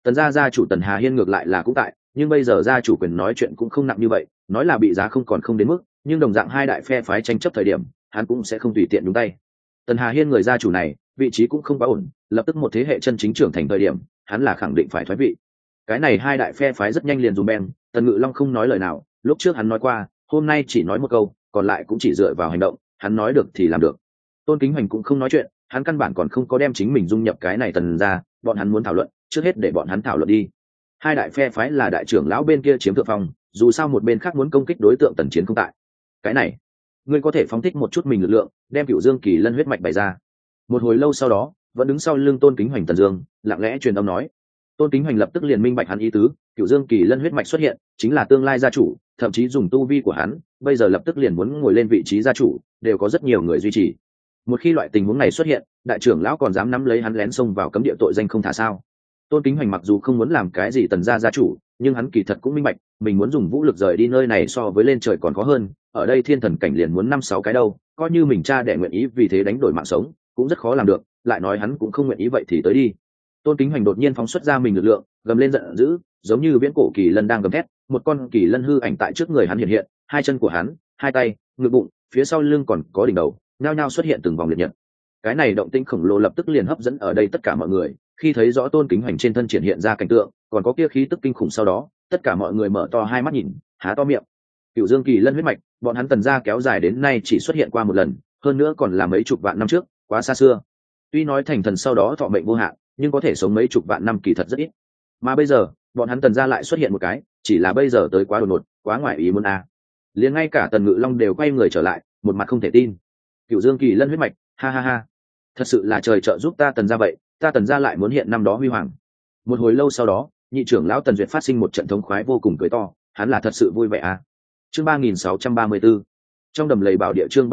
Tần gia gia chủ Tần Hà Hiên ngược lại là cũng tại, nhưng bây giờ gia chủ quyền nói chuyện cũng không nặng như vậy, nói là bị giá không còn không đến mức, nhưng đồng dạng hai đại phe phái tranh chấp thời điểm, hắn cũng sẽ không tùy tiện nhúng tay. Tần Hà Hiên người gia chủ này, vị trí cũng không quá ổn, lập tức một thế hệ chân chính trưởng thành thời điểm, hắn là khẳng định phải thoái vị. Cái này hai đại phe phái rất nhanh liền dùm beng, Tần Ngự Long không nói lời nào, lúc trước hắn nói qua, hôm nay chỉ nói một câu, còn lại cũng chỉ dựa vào hành động, hắn nói được thì làm được. Tôn Kính Hoành cũng không nói chuyện, hắn căn bản còn không có đem chính mình dung nhập cái này Tần ra, bọn hắn muốn thảo luận, trước hết để bọn hắn thảo luận đi. Hai đại phe phái là đại trưởng lão bên kia chiếm thượng phong, dù sao một bên khác muốn công kích đối tượng Tần Chiến không tại. Cái này, ngươi có thể phóng thích một chút mình lực lượng, đem Cửu Dương Kỳ Lân huyết mạch bày ra. Một hồi lâu sau đó, vẫn đứng sau lưng Tôn Kính Hoành Tần Dương, lặng lẽ truyền âm nói. Tôn Kính Hoành lập tức liền minh bạch hắn ý tứ, Cửu Dương Kỳ Lân huyết mạch xuất hiện, chính là tương lai gia chủ, thậm chí dùng tu vi của hắn, bây giờ lập tức liền muốn ngồi lên vị trí gia chủ, đều có rất nhiều người duy trì. Một khi loại tình huống này xuất hiện, đại trưởng lão còn dám nắm lấy hắn lén xông vào cấm địa tội danh không thả sao? Tôn Kính Hoành mặc dù không muốn làm cái gì Tần gia gia chủ, nhưng hắn kỳ thật cũng minh bạch, mình muốn dùng vũ lực rời đi nơi này so với lên trời còn khó hơn, ở đây thiên thần cảnh liền muốn 5-6 cái đâu, coi như mình cha đẻ nguyện ý vì thế đánh đổi mạng sống, cũng rất khó làm được, lại nói hắn cũng không nguyện ý vậy thì tới đi. Tôn Kính Hoành đột nhiên phóng xuất ra mình lực lượng, gầm lên giận dữ, giống như viễn cổ kỳ lân đang gầm thét, một con kỳ lân hư ảnh tại trước người hắn hiện hiện, hai chân của hắn, hai tay, ngực bụng, phía sau lưng còn có đỉnh đầu, nhao nhao xuất hiện từng vòng liệt nhật. Cái này động tĩnh khổng lồ lập tức liền hấp dẫn ở đây tất cả mọi người, khi thấy rõ Tôn Kính Hoành trên thân triển hiện ra cảnh tượng, còn có kia khí tức kinh khủng sau đó, tất cả mọi người mở to hai mắt nhìn, há to miệng. Cửu Dương Kỳ Lân huyết mạch, bọn hắn Tần gia kéo dài đến nay chỉ xuất hiện qua một lần, hơn nữa còn là mấy chục vạn năm trước, quá xa xưa. Tuy nói thành thần sau đó thọ mệnh vô hạn, nhưng có thể sống mấy chục vạn năm kỳ thật rất ít. Mà bây giờ, bọn hắn Tần gia lại xuất hiện một cái, chỉ là bây giờ tới quá đột ngột, quá ngoài ý muốn a. Liền ngay cả Tần Ngự Long đều quay người trở lại, một mặt không thể tin. Cửu Dương Kỳ Lân huyết mạch, ha ha ha. Thật sự là trời trợ giúp ta Tần gia vậy, ta Tần gia lại muốn hiện năm đó huy hoàng. Một hồi lâu sau đó, nhị trưởng lão Tần Duyệt phát sinh một trận thống khoái vô cùng cười to, hắn là thật sự vui vẻ a. Chương 3634. Trong đầm lầy bảo địa, chương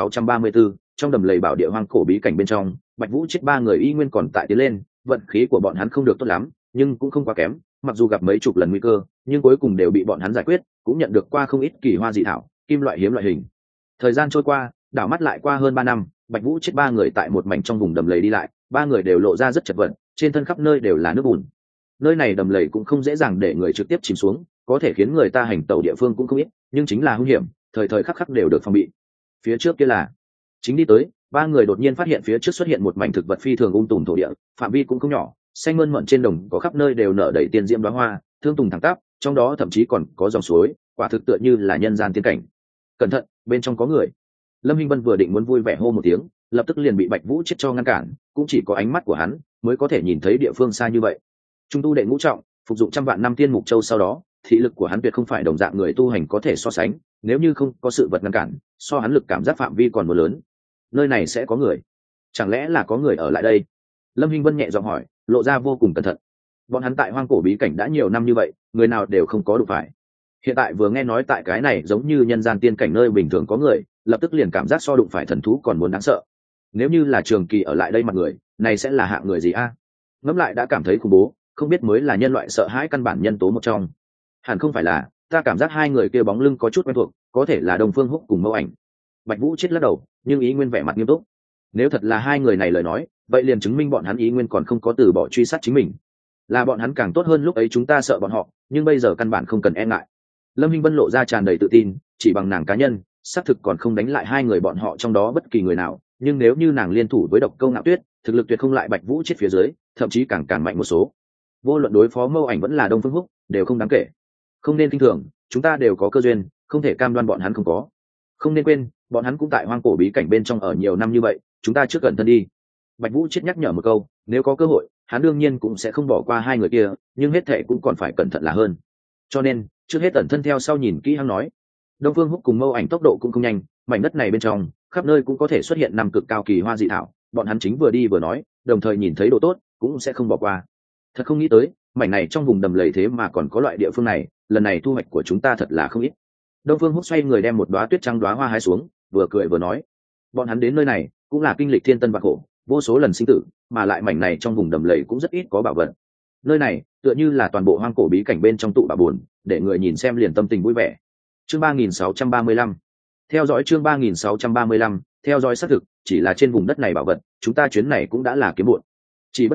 3634, trong đầm lầy bảo địa hoang cổ bí cảnh bên trong, Bạch Vũ chết ba người y nguyên còn tại tiến lên, vận khí của bọn hắn không được tốt lắm, nhưng cũng không quá kém, mặc dù gặp mấy chục lần nguy cơ, nhưng cuối cùng đều bị bọn hắn giải quyết, cũng nhận được qua không ít kỳ hoa dị thảo, kim loại hiếm loại hình. Thời gian trôi qua, đảo mắt lại qua hơn 3 năm, Bạch Vũ chết ba người tại một mảnh trong vùng đầm lầy đi lại, ba người đều lộ ra rất chật vật, trên thân khắp nơi đều là nước bùn. Nơi này đầm lầy cũng không dễ dàng để người trực tiếp chìm xuống, có thể khiến người ta hành tẩu địa phương cũng không ít, nhưng chính là hung hiểm, thời thời khắc khắc đều được phòng bị. Phía trước kia là, chính đi tới, ba người đột nhiên phát hiện phía trước xuất hiện một mảnh thực vật phi thường tùm thổ địa, phạm vi cũng không nhỏ, xanh mơn mởn trên đồng có khắp nơi đều nở đầy tiên diễm đóa hoa, thương tùng thẳng tắp, trong đó thậm chí còn có dòng suối, quả thực tựa như là nhân gian tiên cảnh. Cẩn thận, bên trong có người. Lâm Hinh Vân vừa định muốn vui vẻ hô một tiếng, lập tức liền bị Bạch Vũ chết cho ngăn cản, cũng chỉ có ánh mắt của hắn mới có thể nhìn thấy địa phương xa như vậy. Trung tu đệ ngũ trọng, phục dụng trăm vạn năm tiên mục châu sau đó, thị lực của hắn tuyệt không phải đồng dạng người tu hành có thể so sánh, nếu như không có sự vật ngăn cản, so hắn lực cảm giác phạm vi còn một lớn. Nơi này sẽ có người, chẳng lẽ là có người ở lại đây? Lâm Hinh Vân nhẹ giọng hỏi, lộ ra vô cùng cẩn thận. Bọn hắn tại hoang cổ bí cảnh đã nhiều năm như vậy, người nào đều không có đủ phải. Hiện tại vừa nghe nói tại cái này giống như nhân gian tiên cảnh nơi bình thường có người, lập tức liền cảm giác so đụng phải thần thú còn muốn đáng sợ. Nếu như là trường kỳ ở lại đây mặt người, này sẽ là hạng người gì a? Ngẫm lại đã cảm thấy khủng bố, không biết mới là nhân loại sợ hãi căn bản nhân tố một trong. Hẳn không phải là, ta cảm giác hai người kia bóng lưng có chút quen thuộc, có thể là Đông Phương Húc cùng Mâu Ảnh. Bạch Vũ chết lắc đầu, nhưng ý nguyên vẻ mặt nghiêm túc. Nếu thật là hai người này lời nói, vậy liền chứng minh bọn hắn ý nguyên còn không có từ bỏ truy sát chính mình. Là bọn hắn càng tốt hơn lúc ấy chúng ta sợ bọn họ, nhưng bây giờ căn bản không cần e ngại. Lâm Hinh Vân lộ ra tràn đầy tự tin, chỉ bằng nàng cá nhân, xác thực còn không đánh lại hai người bọn họ trong đó bất kỳ người nào, nhưng nếu như nàng liên thủ với Độc Câu Ngạo Tuyết, thực lực tuyệt không lại Bạch Vũ chết phía dưới, thậm chí càng mạnh một số. Vô luận đối phó Mâu Ảnh vẫn là Đông Phương Húc, đều không đáng kể. Không nên kinh thường, chúng ta đều có cơ duyên, không thể cam đoan bọn hắn không có. Không nên quên, bọn hắn cũng tại hoang cổ bí cảnh bên trong ở nhiều năm như vậy, chúng ta trước cẩn thận đi. Bạch Vũ chết nhắc nhở một câu, nếu có cơ hội, hắn đương nhiên cũng sẽ không bỏ qua hai người kia, nhưng hết thệ cũng còn phải cẩn thận là hơn. Cho nên, trước hết ẩn thân theo sau nhìn kỹ hắn nói. Đông Phương Húc cùng Mâu Ảnh tốc độ cũng không nhanh, mảnh đất này bên trong, khắp nơi cũng có thể xuất hiện năm cực cao kỳ hoa dị thảo, bọn hắn chính vừa đi vừa nói, đồng thời nhìn thấy đồ tốt, cũng sẽ không bỏ qua. Thật không nghĩ tới, mảnh này trong vùng đầm lầy thế mà còn có loại địa phương này, lần này thu hoạch của chúng ta thật là không ít. Đông Phương Húc xoay người đem một đóa tuyết trắng đóa hoa hái xuống, vừa cười vừa nói, bọn hắn đến nơi này cũng là kinh lịch thiên tân vạn khổ, vô số lần sinh tử, mà lại mảnh này trong vùng đầm lầy cũng rất ít có bảo vật. Nơi này tựa như là toàn bộ hoang cổ bí cảnh bên trong tụ bà buồn, để người nhìn xem liền tâm tình vui vẻ. Chương 3635. Theo dõi chương 3635, theo dõi xác thực, chỉ là trên vùng đất này bảo vật, chúng ta chuyến này cũng đã là kiếm bộn. Chỉ bất quá,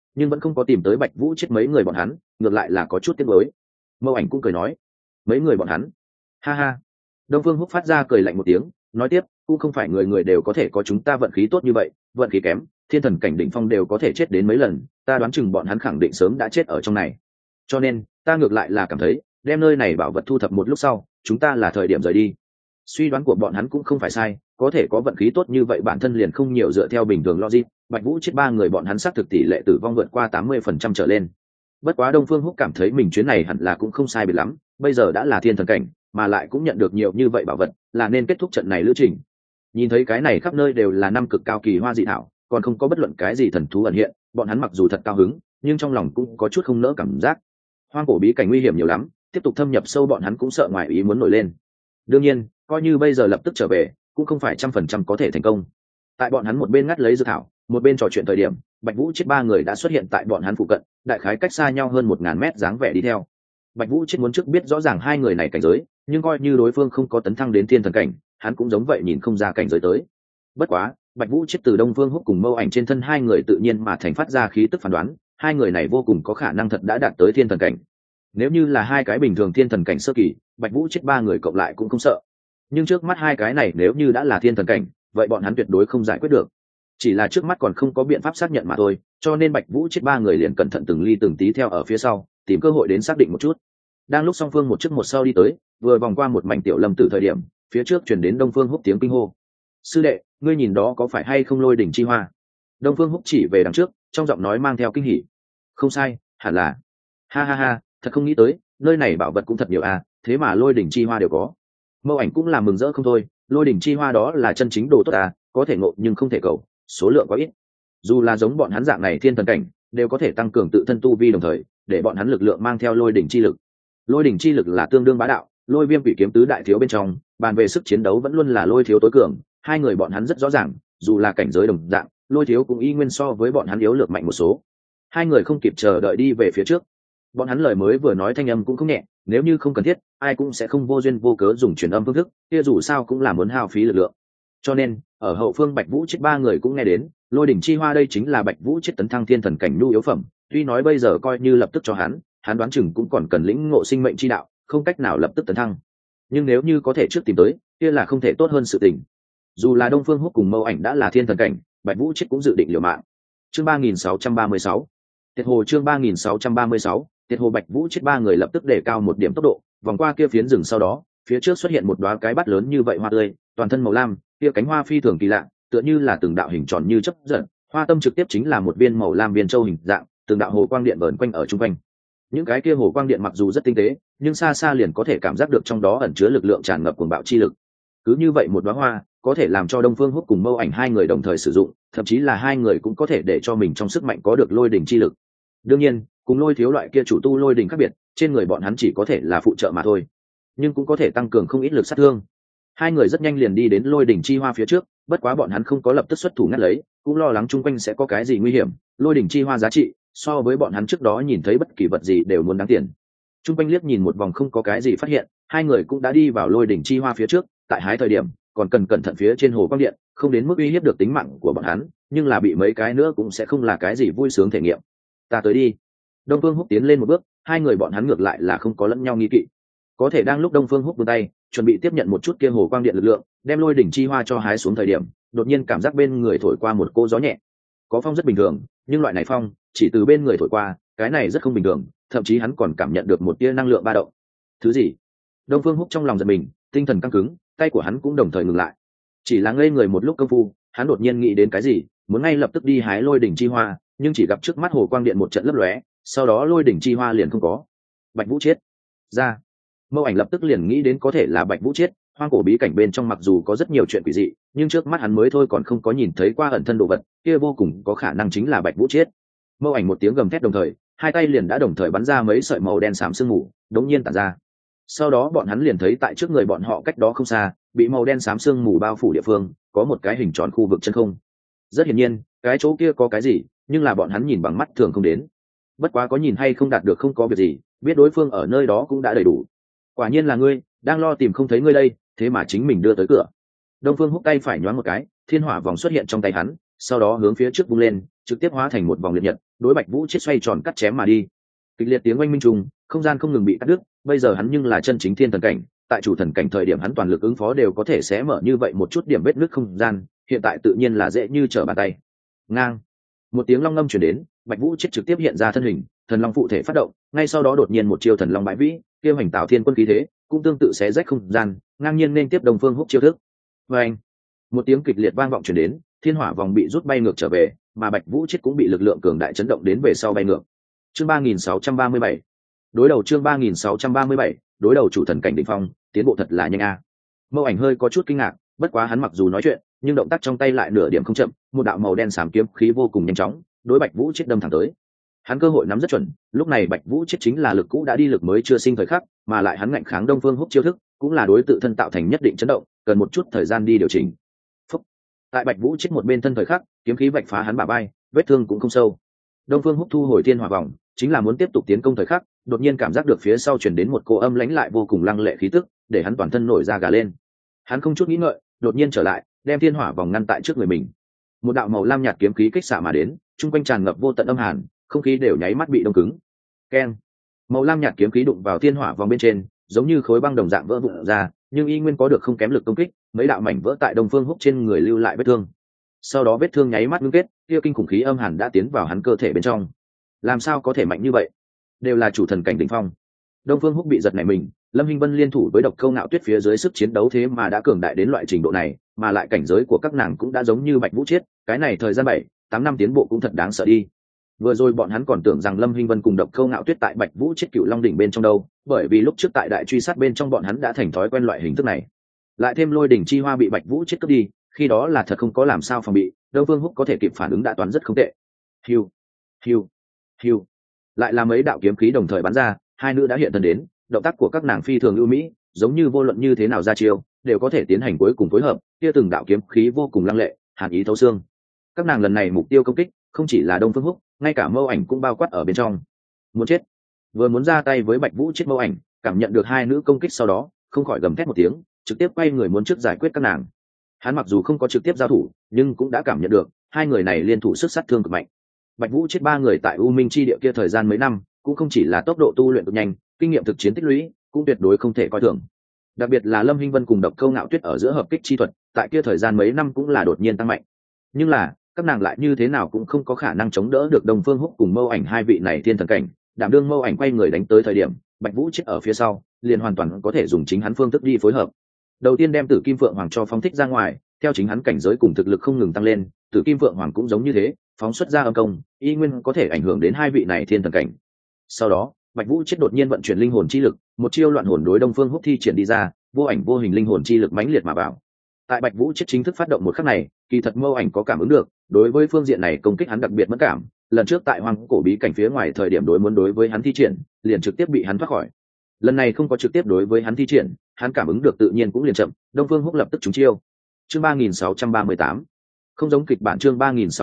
nhưng vẫn không có tìm tới Bạch Vũ chết mấy người bọn hắn, ngược lại là có chút tiếc nuối. Mâu Ảnh cũng cười nói, mấy người bọn hắn, ha ha. Đông Phương Húc phát ra cười lạnh một tiếng, nói tiếp, cũng không phải người người đều có thể có chúng ta vận khí tốt như vậy, vận khí kém, thiên thần cảnh đỉnh phong đều có thể chết đến mấy lần, ta đoán chừng bọn hắn khẳng định sớm đã chết ở trong này. Cho nên, ta ngược lại là cảm thấy, đem nơi này bảo vật thu thập một lúc sau, chúng ta là thời điểm rời đi. Suy đoán của bọn hắn cũng không phải sai, có thể có vận khí tốt như vậy bản thân liền không nhiều dựa theo bình thường logic, Bạch Vũ chết 3 người bọn hắn xác thực tỷ lệ tử vong vượt qua 80% trở lên. Bất quá Đông Phương Húc cảm thấy mình chuyến này hẳn là cũng không sai biệt lắm, bây giờ đã là thiên thần cảnh, mà lại cũng nhận được nhiều như vậy bảo vật, là nên kết thúc trận này lữ trình. Nhìn thấy cái này khắp nơi đều là năm cực cao kỳ hoa dị thảo, còn không có bất luận cái gì thần thú ẩn hiện, bọn hắn mặc dù thật cao hứng, nhưng trong lòng cũng có chút không nỡ cảm giác. Hoang cổ bí cảnh nguy hiểm nhiều lắm, tiếp tục thâm nhập sâu bọn hắn cũng sợ ngoài ý muốn nổi lên. Đương nhiên, coi như bây giờ lập tức trở về, cũng không phải 100% có thể thành công. Tại bọn hắn một bên ngắt lấy dược thảo, một bên trò chuyện thời điểm, Bạch Vũ chết 3 người đã xuất hiện tại bọn hắn phụ cận, đại khái cách xa nhau hơn 1000 mét dáng vẻ đi theo. Bạch Vũ chết muốn trước biết rõ ràng hai người này cảnh giới, nhưng coi như đối phương không có tấn thăng đến thiên thần cảnh, hắn cũng giống vậy nhìn không ra cảnh giới tới. Bất quá, Bạch Vũ chết từ Đông Phương Húc cùng Mâu Ảnh trên thân hai người tự nhiên mà thành phát ra khí tức phán đoán, hai người này vô cùng có khả năng thật đã đạt tới thiên thần cảnh. Nếu như là hai cái bình thường thiên thần cảnh sơ kỳ, Bạch Vũ chết 3 người cộng lại cũng không sợ. Nhưng trước mắt hai cái này nếu như đã là thiên thần cảnh, vậy bọn hắn tuyệt đối không giải quyết được. Chỉ là trước mắt còn không có biện pháp xác nhận mà thôi, cho nên Bạch Vũ chết 3 người liền cẩn thận từng ly từng tí theo ở phía sau, tìm cơ hội đến xác định một chút. Đang lúc song phương một trước một sau đi tới, vừa vòng qua một mảnh tiểu lâm tử thời điểm, phía trước truyền đến Đông Phương Húc tiếng kinh hô. Sư đệ, ngươi nhìn đó có phải hay không Lôi đỉnh chi hoa? Đông Phương Húc chỉ về đằng trước, trong giọng nói mang theo kinh hỉ. Không sai, hẳn là. Ha ha ha, thật không nghĩ tới, nơi này bảo vật cũng thật nhiều à, thế mà Lôi đỉnh chi hoa đều có. Mâu Ảnh cũng là mừng rỡ không thôi, Lôi đỉnh chi hoa đó là chân chính đồ tốt à, có thể ngộ nhưng không thể cầu, số lượng quá ít. Dù là giống bọn hắn dạng này thiên thần cảnh, đều có thể tăng cường tự thân tu vi đồng thời, để bọn hắn lực lượng mang theo lôi đỉnh chi lực. Lôi đỉnh chi lực là tương đương bá đạo, Lôi Viêm Quỷ Kiếm tứ đại thiếu bên trong, bàn về sức chiến đấu vẫn luôn là Lôi thiếu tối cường, hai người bọn hắn rất rõ ràng, dù là cảnh giới đồng dạng, Lôi thiếu cũng y nguyên so với bọn hắn yếu lược mạnh một số. Hai người không kịp chờ đợi đi về phía trước. Bọn hắn lời mới vừa nói thanh âm cũng không nhẹ, nếu như không cần thiết, ai cũng sẽ không vô duyên vô cớ dùng truyền âm phương thức, kia dù sao cũng là muốn hao phí lực lượng. Cho nên, ở hậu phương Bạch Vũ chết 3 người cũng nghe đến, Lôi đỉnh chi hoa đây chính là Bạch Vũ chết tấn thăng thiên thần cảnh nhu yếu phẩm, tuy nói bây giờ coi như lập tức cho hắn đoán chừng cũng còn cần lĩnh ngộ sinh mệnh chi đạo, không cách nào lập tức tấn thăng. Nhưng nếu như có thể trước tìm tới, kia là không thể tốt hơn sự tình. Dù là Đông Phương Húc cùng Mâu Ảnh đã là thiên thần cảnh, Bạch Vũ chết cũng dự định liều mạng. Chương 3636. Tiệt hồ chương 3636, Tiệt hồ Bạch Vũ chết 3 người lập tức đề cao một điểm tốc độ, vòng qua kia phiến rừng sau đó, phía trước xuất hiện một đóa cái bát lớn như vậy hoa tươi, toàn thân màu lam, kia cánh hoa phi thường kỳ lạ, tựa như là từng đạo hình tròn như chớp giật, hoa tâm trực tiếp chính là một viên màu lam viên châu hình dạng, từng đạo hồ quang điện vờn quanh ở trung quanh. Những cái kia hồ quang điện mặc dù rất tinh tế, nhưng xa xa liền có thể cảm giác được trong đó ẩn chứa lực lượng tràn ngập cuồng bạo chi lực. Cứ như vậy một đóa hoa, có thể làm cho Đông Phương Húc cùng Mâu Ảnh hai người đồng thời sử dụng, thậm chí là hai người cũng có thể để cho mình trong sức mạnh có được lôi đỉnh chi lực. Đương nhiên, cùng Lôi thiếu loại kia chủ tu lôi đỉnh khác biệt, trên người bọn hắn chỉ có thể là phụ trợ mà thôi, nhưng cũng có thể tăng cường không ít lực sát thương. Hai người rất nhanh liền đi đến lôi đỉnh chi hoa phía trước, bất quá bọn hắn không có lập tức xuất thủ ngắt lấy, cũng lo lắng chung quanh sẽ có cái gì nguy hiểm. Lôi đỉnh chi hoa giá trị so với bọn hắn trước đó nhìn thấy bất kỳ vật gì đều muốn đáng tiền. Chung quanh liếc nhìn một vòng không có cái gì phát hiện, hai người cũng đã đi vào lôi đỉnh chi hoa phía trước. Tại hái thời điểm còn cần cẩn thận phía trên hồ quang điện, không đến mức uy hiếp được tính mạng của bọn hắn, nhưng là bị mấy cái nữa cũng sẽ không là cái gì vui sướng thể nghiệm. Ta tới đi. Đông Phương Húc tiến lên một bước, hai người bọn hắn ngược lại là không có lẫn nhau nghi kỵ. Có thể đang lúc Đông Phương Húc vươn tay chuẩn bị tiếp nhận một chút kia hồ quang điện lực lượng, đem lôi đỉnh chi hoa cho hái xuống thời điểm, đột nhiên cảm giác bên người thổi qua một cô gió nhẹ. Có phong rất bình thường, nhưng loại này phong chỉ từ bên người thổi qua, cái này rất không bình thường, thậm chí hắn còn cảm nhận được một tia năng lượng ba động. Thứ gì? Đông Phương Húc trong lòng giật mình, tinh thần căng cứng, tay của hắn cũng đồng thời ngừng lại. Chỉ là ngây người một lúc công phu, hắn đột nhiên nghĩ đến cái gì, muốn ngay lập tức đi hái lôi đỉnh chi hoa, nhưng chỉ gặp trước mắt hồ quang điện một trận lấp lóe, sau đó lôi đỉnh chi hoa liền không có. Bạch Vũ chết. Ra. Mâu Ảnh lập tức liền nghĩ đến có thể là Bạch Vũ chết. Hoang cổ bí cảnh bên trong mặc dù có rất nhiều chuyện quỷ dị, nhưng trước mắt hắn mới thôi còn không có nhìn thấy qua ẩn thân đồ vật, kia vô cùng có khả năng chính là Bạch Vũ chết. Mâu Ảnh một tiếng gầm thét đồng thời, hai tay liền đã đồng thời bắn ra mấy sợi màu đen xám sương mù, đống nhiên tản ra. Sau đó bọn hắn liền thấy tại trước người bọn họ cách đó không xa, bị màu đen xám sương mù bao phủ địa phương, có một cái hình tròn khu vực chân không. Rất hiển nhiên, cái chỗ kia có cái gì, nhưng là bọn hắn nhìn bằng mắt thường không đến. Bất quá có nhìn hay không đạt được không có việc gì, biết đối phương ở nơi đó cũng đã đầy đủ. Quả nhiên là ngươi, đang lo tìm không thấy ngươi đây, thế mà chính mình đưa tới cửa. Đông Phương Húc tay phải nhoáng một cái, thiên hỏa vòng xuất hiện trong tay hắn, sau đó hướng phía trước vung lên, trực tiếp hóa thành một vòng liệt nhật, đối Bạch Vũ Chết xoay tròn cắt chém mà đi. Kịch liệt tiếng oanh minh trùng, không gian không ngừng bị cắt đứt, bây giờ hắn nhưng là chân chính thiên thần cảnh, tại chủ thần cảnh thời điểm hắn toàn lực ứng phó đều có thể xé mở như vậy một chút điểm vết nứt không gian, hiện tại tự nhiên là dễ như trở bàn tay. Ngang, một tiếng long ngâm truyền đến, Bạch Vũ Chết trực tiếp hiện ra thân hình, thần long phụ thể phát động, ngay sau đó đột nhiên một chiêu thần long bãi vĩ, tiêu hành tạo thiên quân khí thế, cũng tương tự xé rách không gian, ngang nhiên nên tiếp Đông Phương Húc chiêu thức. Oeng, một tiếng kịch liệt vang vọng truyền đến, thiên hỏa vòng bị rút bay ngược trở về, mà Bạch Vũ Chết cũng bị lực lượng cường đại chấn động đến về sau bay ngược. Chương 3637, đối đầu chương 3637, đối đầu chủ thần cảnh đỉnh phong, tiến bộ thật là nhanh a. Mâu Ảnh hơi có chút kinh ngạc, bất quá hắn mặc dù nói chuyện, nhưng động tác trong tay lại nửa điểm không chậm, một đạo màu đen xám kiếm khí vô cùng nhanh chóng, đối Bạch Vũ Chết đâm thẳng tới. Hắn cơ hội nắm rất chuẩn, lúc này Bạch Vũ Chết chính là lực cũ đã đi lực mới chưa sinh thời khắc, mà lại hắn ngạnh kháng Đông Phương Húc chiêu thức, cũng là đối tự thân tạo thành nhất định chấn động, cần một chút thời gian đi điều chỉnh. Phúc. Tại Bạch Vũ Chết một bên thân thời khắc, kiếm khí vạch phá hắn bả vai, vết thương cũng không sâu. Đông Phương Húc thu hồi thiên hỏa vòng, chính là muốn tiếp tục tiến công thời khắc, đột nhiên cảm giác được phía sau truyền đến một cô âm lãnh lại vô cùng lăng lệ khí tức, để hắn toàn thân nổi da gà lên. Hắn không chút nghĩ ngợi, đột nhiên trở lại, đem thiên hỏa vòng ngăn tại trước người mình. Một đạo màu lam nhạt kiếm khí kích xạ mà đến, trung quanh tràn ngập vô tận âm hàn, không khí đều nháy mắt bị đông cứng. Keng, màu lam nhạt kiếm khí đụng vào thiên hỏa vòng bên trên, giống như khối băng đồng dạng vỡ vụn ra, nhưng y nguyên có được không kém lực công kích, mấy đạo mảnh vỡ tại Đông Phương Húc trên người lưu lại vết thương. Sau đó vết thương nháy mắt ngưng kết, kia kinh khủng khí âm hàn đã tiến vào hắn cơ thể bên trong. Làm sao có thể mạnh như vậy? Đều là chủ thần cảnh đỉnh phong. Đông Phương Húc bị giật nảy mình, Lâm Hinh Vân liên thủ với Độc Câu Ngạo Tuyết phía dưới sức chiến đấu thế mà đã cường đại đến loại trình độ này, mà lại cảnh giới của các nàng cũng đã giống như Bạch Vũ Chiết, cái này thời gian 7-8 năm tiến bộ cũng thật đáng sợ đi. Vừa rồi bọn hắn còn tưởng rằng Lâm Hinh Vân cùng Độc Câu Ngạo Tuyết tại Bạch Vũ Chiết Cựu Long đỉnh bên trong đâu, bởi vì lúc trước tại đại truy sát bên trong bọn hắn đã thành thói quen loại hình thức này. Lại thêm Lôi đỉnh chi hoa bị Bạch Vũ Chiết cướp đi, khi đó là thật không có làm sao phòng bị, Đông Phương Húc có thể kịp phản ứng đã toán rất không tệ. Hiu, hiu, hiu. Lại là mấy đạo kiếm khí đồng thời bắn ra, hai nữ đã hiện thân đến, động tác của các nàng phi thường ưu mỹ, giống như vô luận như thế nào ra chiêu đều có thể tiến hành cuối cùng phối hợp, kia từng đạo kiếm khí vô cùng lăng lệ, hàn ý thấu xương. Các nàng lần này mục tiêu công kích không chỉ là Đông Phương Húc, ngay cả Mâu Ảnh cũng bao quát ở bên trong. Muốn chết. Vừa muốn ra tay với Bạch Vũ Chết Mâu Ảnh, cảm nhận được hai nữ công kích sau đó, không khỏi gầm thét một tiếng, trực tiếp quay người muốn trước giải quyết các nàng. Hắn mặc dù không có trực tiếp giao thủ, nhưng cũng đã cảm nhận được hai người này liên thủ sức sát thương cực mạnh. Bạch Vũ Chết ba người tại U Minh chi địa kia thời gian mấy năm, cũng không chỉ là tốc độ tu luyện cực nhanh, kinh nghiệm thực chiến tích lũy cũng tuyệt đối không thể coi thường. Đặc biệt là Lâm Hinh Vân cùng Độc Câu Ngạo Tuyết ở giữa hợp kích chi thuật, tại kia thời gian mấy năm cũng là đột nhiên tăng mạnh. Nhưng là, các nàng lại như thế nào cũng không có khả năng chống đỡ được Đông Phương Húc cùng Mâu Ảnh hai vị này thiên thần cảnh, đảm đương Mâu Ảnh quay người đánh tới thời điểm, Bạch Vũ Chết ở phía sau, liền hoàn toàn có thể dùng chính hắn phương thức đi phối hợp. Đầu tiên đem Tử Kim Phượng Hoàng cho phóng thích ra ngoài, theo chính hắn cảnh giới cùng thực lực không ngừng tăng lên, Tử Kim Phượng Hoàng cũng giống như thế, phóng xuất ra âm công, y nguyên có thể ảnh hưởng đến hai vị này thiên thần cảnh. Sau đó, Bạch Vũ Chết đột nhiên vận chuyển linh hồn chi lực, một chiêu loạn hồn đối Đông Phương Húc thi triển đi ra, vô ảnh vô hình linh hồn chi lực mãnh liệt mà vào. Tại Bạch Vũ Chết chính thức phát động một khắc này, kỳ thật Mâu Ảnh có cảm ứng được, đối với phương diện này công kích hắn đặc biệt mất cảm, lần trước tại Hoang Cổ bí cảnh phía ngoài thời điểm đối với hắn thi triển, liền trực tiếp bị hắn thoát khỏi. Lần này không có trực tiếp đối với hắn thi triển, hắn cảm ứng được tự nhiên cũng liền chậm, Đông Phương Húc lập tức trúng chiêu. Chương 3638. Không giống kịch bản chương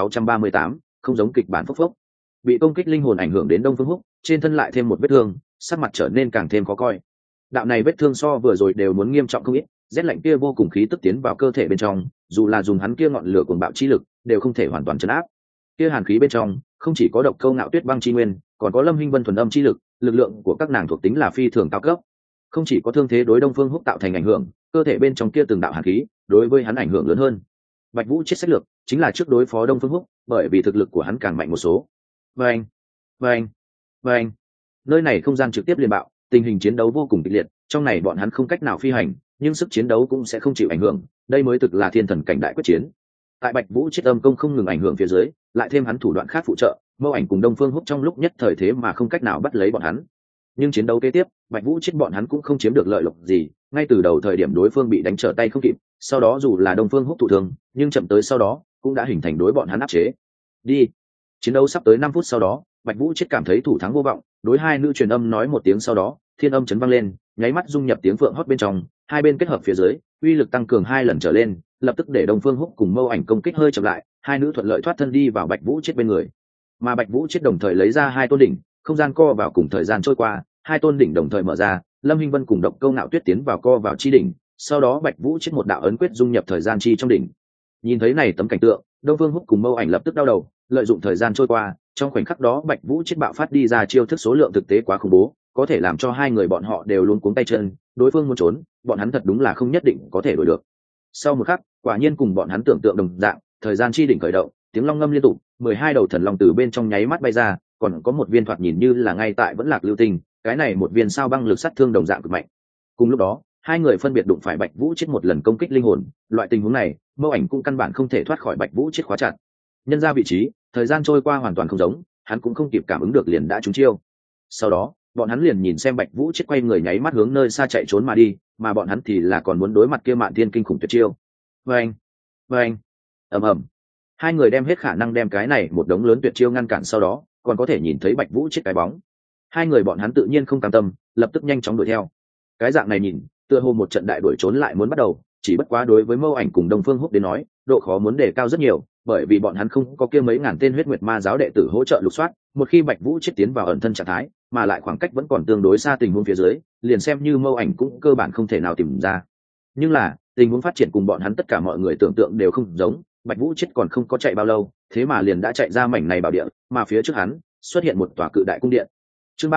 3638, không giống kịch bản phốc phốc. Bị công kích linh hồn ảnh hưởng đến Đông Phương Húc, trên thân lại thêm một vết thương, sắc mặt trở nên càng thêm khó coi. Đạo này vết thương so vừa rồi đều muốn nghiêm trọng không ít, rét lạnh kia vô cùng khí tức tiến vào cơ thể bên trong, dù là dùng hắn kia ngọn lửa cuồng bạo chi lực, đều không thể hoàn toàn trấn áp. Kia hàn khí bên trong, không chỉ có Độc Câu Ngạo Tuyết băng chi nguyên, còn có Lâm Hinh Vân thuần âm chi lực, lực lượng của các nàng thuộc tính là phi thường cao cấp. Không chỉ có thương thế đối Đông Phương Húc tạo thành ảnh hưởng, cơ thể bên trong kia từng đạo hàn khí, đối với hắn ảnh hưởng lớn hơn. Bạch Vũ Chết sách lược chính là trước đối phó Đông Phương Húc, bởi vì thực lực của hắn càng mạnh một số. Vâng, vâng, vâng. Nơi này không gian trực tiếp liên bạo, tình hình chiến đấu vô cùng kịch liệt, trong này bọn hắn không cách nào phi hành, nhưng sức chiến đấu cũng sẽ không chịu ảnh hưởng, đây mới thực là thiên thần cảnh đại quyết chiến. Tại Bạch Vũ Chết âm công không ngừng ảnh hưởng phía dưới, lại thêm hắn thủ đoạn khác phụ trợ, Mâu Ảnh cùng Đông Phương Húc trong lúc nhất thời thế mà không cách nào bắt lấy bọn hắn. Nhưng chiến đấu kế tiếp, Bạch Vũ Chết bọn hắn cũng không chiếm được lợi lộc gì, ngay từ đầu thời điểm đối phương bị đánh trở tay không kịp, sau đó dù là Đông Phương Húc thụ thương, nhưng chậm tới sau đó cũng đã hình thành đối bọn hắn áp chế. Đi. Chiến đấu sắp tới 5 phút sau đó, Bạch Vũ Chết cảm thấy thủ thắng vô vọng, đối hai nữ truyền âm nói một tiếng sau đó, thiên âm chấn vang lên, nháy mắt dung nhập tiếng phượng hót bên trong, hai bên kết hợp phía dưới, uy lực tăng cường 2 lần trở lên, lập tức để Đông Phương Húc cùng Mâu Ảnh công kích hơi chậm lại, hai nữ thuận lợi thoát thân đi vào Bạch Vũ Chết bên người. Mà Bạch Vũ Chết đồng thời lấy ra 2 tôn đỉnh, không gian co vào cùng thời gian trôi qua, 2 tôn đỉnh đồng thời mở ra, Lâm Hinh Vân cùng Độc Câu Ngạo Tuyết tiến vào co vào chi đỉnh, sau đó Bạch Vũ Chết một đạo ấn quyết dung nhập thời gian chi trong đỉnh. Nhìn thấy này tấm cảnh tượng, Đông Phương Húc cùng Mâu Ảnh lập tức đau đầu, lợi dụng thời gian trôi qua, trong khoảnh khắc đó Bạch Vũ Chết bạo phát đi ra chiêu thức số lượng thực tế quá khủng bố, có thể làm cho hai người bọn họ đều luống cuống tay chân, đối phương muốn trốn, bọn hắn thật đúng là không nhất định có thể đuổi được. Sau một khắc, quả nhiên cùng bọn hắn tưởng tượng đồng dạng, thời gian chi đỉnh khởi động, tiếng long ngâm liên tục, 12 đầu thần long từ bên trong nháy mắt bay ra, còn có một viên thoạt nhìn như là ngay tại vẫn lạc lưu tinh, cái này một viên sao băng lực sát thương đồng dạng cực mạnh. Cùng lúc đó, hai người phân biệt đụng phải Bạch Vũ Chết một lần công kích linh hồn, loại tình huống này, Mâu Ảnh cũng căn bản không thể thoát khỏi Bạch Vũ Chết khóa chặt. Nhân ra vị trí, thời gian trôi qua hoàn toàn không giống, hắn cũng không kịp cảm ứng được liền đã trúng chiêu. Sau đó, bọn hắn liền nhìn xem Bạch Vũ Chết quay người nháy mắt hướng nơi xa chạy trốn mà đi, mà bọn hắn thì là còn muốn đối mặt kia Mạn Thiên kinh khủng tuyệt chiêu. Vâng, vâng, ầm ầm. Hai người đem hết khả năng đem cái này một đống lớn tuyệt chiêu ngăn cản, sau đó còn có thể nhìn thấy Bạch Vũ Chết cái bóng. Hai người bọn hắn tự nhiên không cam tâm, lập tức nhanh chóng đuổi theo. Cái dạng này nhìn, tựa hồ một trận đại đuổi trốn lại muốn bắt đầu, chỉ bất quá đối với Mâu Ảnh cùng Đông Phương Húc đến nói, độ khó muốn đề cao rất nhiều, bởi vì bọn hắn không có kia mấy ngàn tên huyết nguyệt ma giáo đệ tử hỗ trợ lục soát, một khi Bạch Vũ Chết tiến vào ẩn thân trạng thái, mà lại khoảng cách vẫn còn tương đối xa tình huống phía dưới, liền xem như Mâu Ảnh cũng cơ bản không thể nào tìm ra. Nhưng là, tình huống phát triển cùng bọn hắn tất cả mọi người tưởng tượng đều không giống, Bạch Vũ Chết còn không có chạy bao lâu, thế mà liền đã chạy ra mảnh này bảo địa, mà phía trước hắn xuất hiện một tòa cự đại cung điện. Chương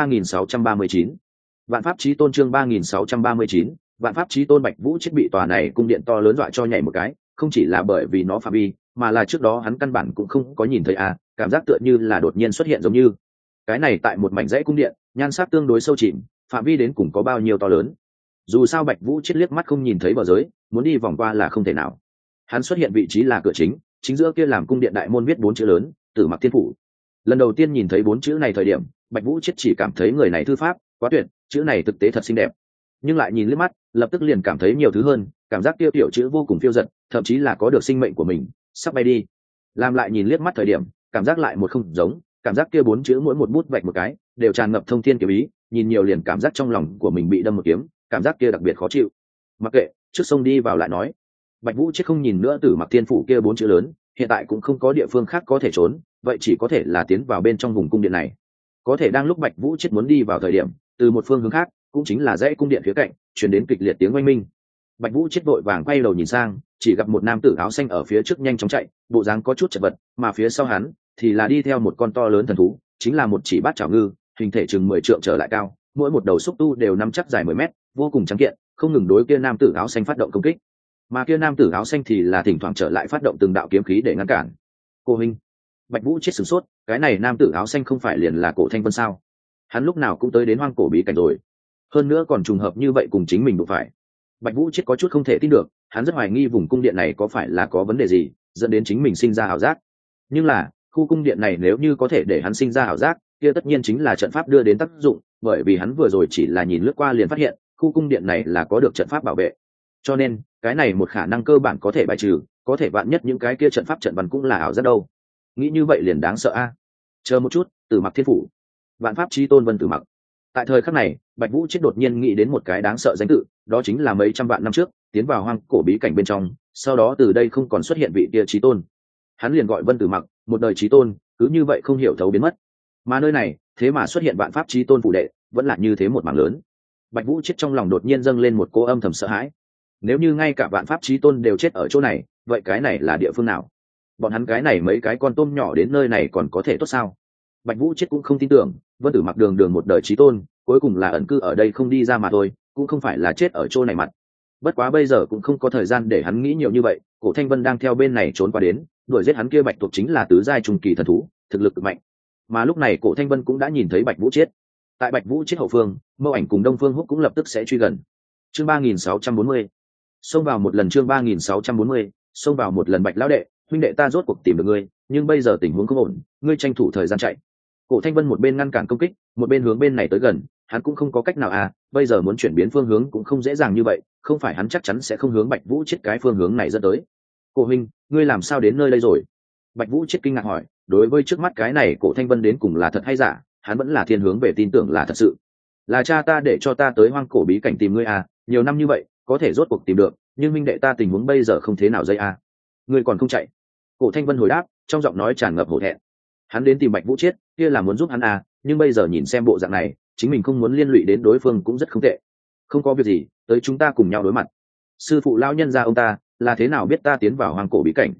3639. Vạn Pháp Chí Tôn, chương 3639. Vạn Pháp Chí Tôn. Bạch Vũ Chết bị tòa này cung điện to lớn dọa cho nhảy một cái, không chỉ là bởi vì nó phạm vi, mà là trước đó hắn căn bản cũng không có nhìn thấy cảm giác tựa như là đột nhiên xuất hiện giống như. Cái này tại một mảnh dãy cung điện, nhan sắc tương đối sâu chìm, phạm vi đến cùng có bao nhiêu to lớn. Dù sao Bạch Vũ Chết liếc mắt không nhìn thấy bờ giới, muốn đi vòng qua là không thể nào. Hắn xuất hiện vị trí là cửa chính, chính giữa kia làm cung điện đại môn viết 4 chữ lớn, Tử Mặc Thiên Phủ. Lần đầu tiên nhìn thấy 4 chữ này thời điểm, Bạch Vũ Chết chỉ cảm thấy người này thư pháp quá tuyệt, chữ này thực tế thật xinh đẹp. Nhưng lại nhìn liếc mắt, lập tức liền cảm thấy nhiều thứ hơn, cảm giác kia tiểu chữ vô cùng phiêu dật, thậm chí là có được sinh mệnh của mình, sắp bay đi. Làm lại nhìn liếc mắt thời điểm, cảm giác lại một không giống, cảm giác kia 4 chữ mỗi một bút vạch một cái, đều tràn ngập thông thiên kiểu ý, nhìn nhiều liền cảm giác trong lòng của mình bị đâm một kiếm, cảm giác kia đặc biệt khó chịu. Mặc kệ, trước sông đi vào lại nói. Bạch Vũ Chết không nhìn nữa Tử Mặc Thiên Phủ kia 4 chữ lớn, hiện tại cũng không có địa phương khác có thể trốn, vậy chỉ có thể là tiến vào bên trong vùng cung điện này. Có thể đang lúc Bạch Vũ Chết muốn đi vào thời điểm, từ một phương hướng khác, cũng chính là dãy cung điện phía cạnh, truyền đến kịch liệt tiếng oanh minh. Bạch Vũ Chết vội vàng quay đầu nhìn sang, chỉ gặp một nam tử áo xanh ở phía trước nhanh chóng chạy, bộ dáng có chút chật vật, mà phía sau hắn thì là đi theo một con to lớn thần thú, chính là một chỉ bát chảo ngư, hình thể chừng 10 trượng trở lại cao, mỗi một đầu xúc tu đều nắm chắc dài 10 mét, vô cùng trắng kiện, không ngừng đối kia nam tử áo xanh phát động công kích. Mà kia nam tử áo xanh thì là thỉnh thoảng trở lại phát động từng đạo kiếm khí để ngăn cản. Cô huynh. Bạch Vũ Chết sửng sốt, cái này nam tử áo xanh không phải liền là Cổ Thanh Vân sao? Hắn lúc nào cũng tới đến hoang cổ bí cảnh rồi, hơn nữa còn trùng hợp như vậy cùng chính mình đụng phải. Bạch Vũ Chết có chút không thể tin được, hắn rất hoài nghi vùng cung điện này có phải là có vấn đề gì dẫn đến chính mình sinh ra ảo giác. Nhưng là khu cung điện này nếu như có thể để hắn sinh ra ảo giác, kia tất nhiên chính là trận pháp đưa đến tác dụng, bởi vì hắn vừa rồi chỉ là nhìn lướt qua liền phát hiện khu cung điện này là có được trận pháp bảo vệ, cho nên cái này một khả năng cơ bản có thể bài trừ, có thể vạn nhất những cái kia trận pháp trận văn cũng là ảo giác đâu. Nghĩ như vậy liền đáng sợ Chờ một chút, Tử Mặc Thiên Phủ. Vạn Pháp Chí Tôn Vân Tử Mặc. Tại thời khắc này, Bạch Vũ Chết đột nhiên nghĩ đến một cái đáng sợ danh tự, đó chính là mấy trăm vạn năm trước tiến vào hoang cổ bí cảnh bên trong, sau đó từ đây không còn xuất hiện vị kia chí tôn. Hắn liền gọi Vân Tử Mặc, một đời chí tôn, cứ như vậy không hiểu thấu biến mất. Mà nơi này, thế mà xuất hiện Vạn Pháp Chí Tôn phủ đệ, vẫn là như thế một mảng lớn. Bạch Vũ Chết trong lòng đột nhiên dâng lên một cô âm thầm sợ hãi. Nếu như ngay cả Vạn Pháp Chí Tôn đều chết ở chỗ này, vậy cái này là địa phương nào? Bọn hắn cái này mấy cái con tôm nhỏ đến nơi này còn có thể tốt sao? Bạch Vũ Chết cũng không tin tưởng, Vân Tử Mặc đường đường một đời chí tôn, cuối cùng là ẩn cư ở đây không đi ra mà thôi, cũng không phải là chết ở chỗ này mặt. Bất quá bây giờ cũng không có thời gian để hắn nghĩ nhiều như vậy, Cổ Thanh Vân đang theo bên này trốn qua đến, đuổi giết hắn kia Bạch tuộc chính là tứ giai trung kỳ thần thú, thực lực cực mạnh. Mà lúc này Cổ Thanh Vân cũng đã nhìn thấy Bạch Vũ Chết. Tại Bạch Vũ Chết hậu phương, Mâu Ảnh cùng Đông Phương Húc cũng lập tức sẽ truy gần. Chương 3640. Xông vào một lần, chương 3640. Xông vào một lần. Bạch lão đệ, huynh đệ ta rốt cuộc tìm được ngươi, nhưng bây giờ tình huống không ổn, ngươi tranh thủ thời gian chạy. Cổ Thanh Vân một bên ngăn cản công kích, một bên hướng bên này tới gần, hắn cũng không có cách nào bây giờ muốn chuyển biến phương hướng cũng không dễ dàng như vậy, không phải hắn chắc chắn sẽ không hướng Bạch Vũ Chết cái phương hướng này dẫn tới. Cổ huynh, ngươi làm sao đến nơi đây rồi? Bạch Vũ Chết kinh ngạc hỏi, đối với trước mắt cái này Cổ Thanh Vân đến cùng là thật hay giả, hắn vẫn là thiên hướng về tin tưởng là thật sự. Là cha ta để cho ta tới hoang cổ bí cảnh tìm ngươi nhiều năm như vậy, có thể rốt cuộc tìm được, nhưng minh đệ ta tình huống bây giờ không thế nào dây ngươi còn không chạy? Cổ Thanh Vân hồi đáp, trong giọng nói tràn ngập hổ thẹn. Hắn đến tìm Bạch Vũ Chết, kia là muốn giúp hắn nhưng bây giờ nhìn xem bộ dạng này, chính mình không muốn liên lụy đến đối phương cũng rất không tệ. Không có việc gì, tới chúng ta cùng nhau đối mặt. Sư phụ lão nhân gia ông ta là thế nào biết ta tiến vào hoang cổ bí cảnh?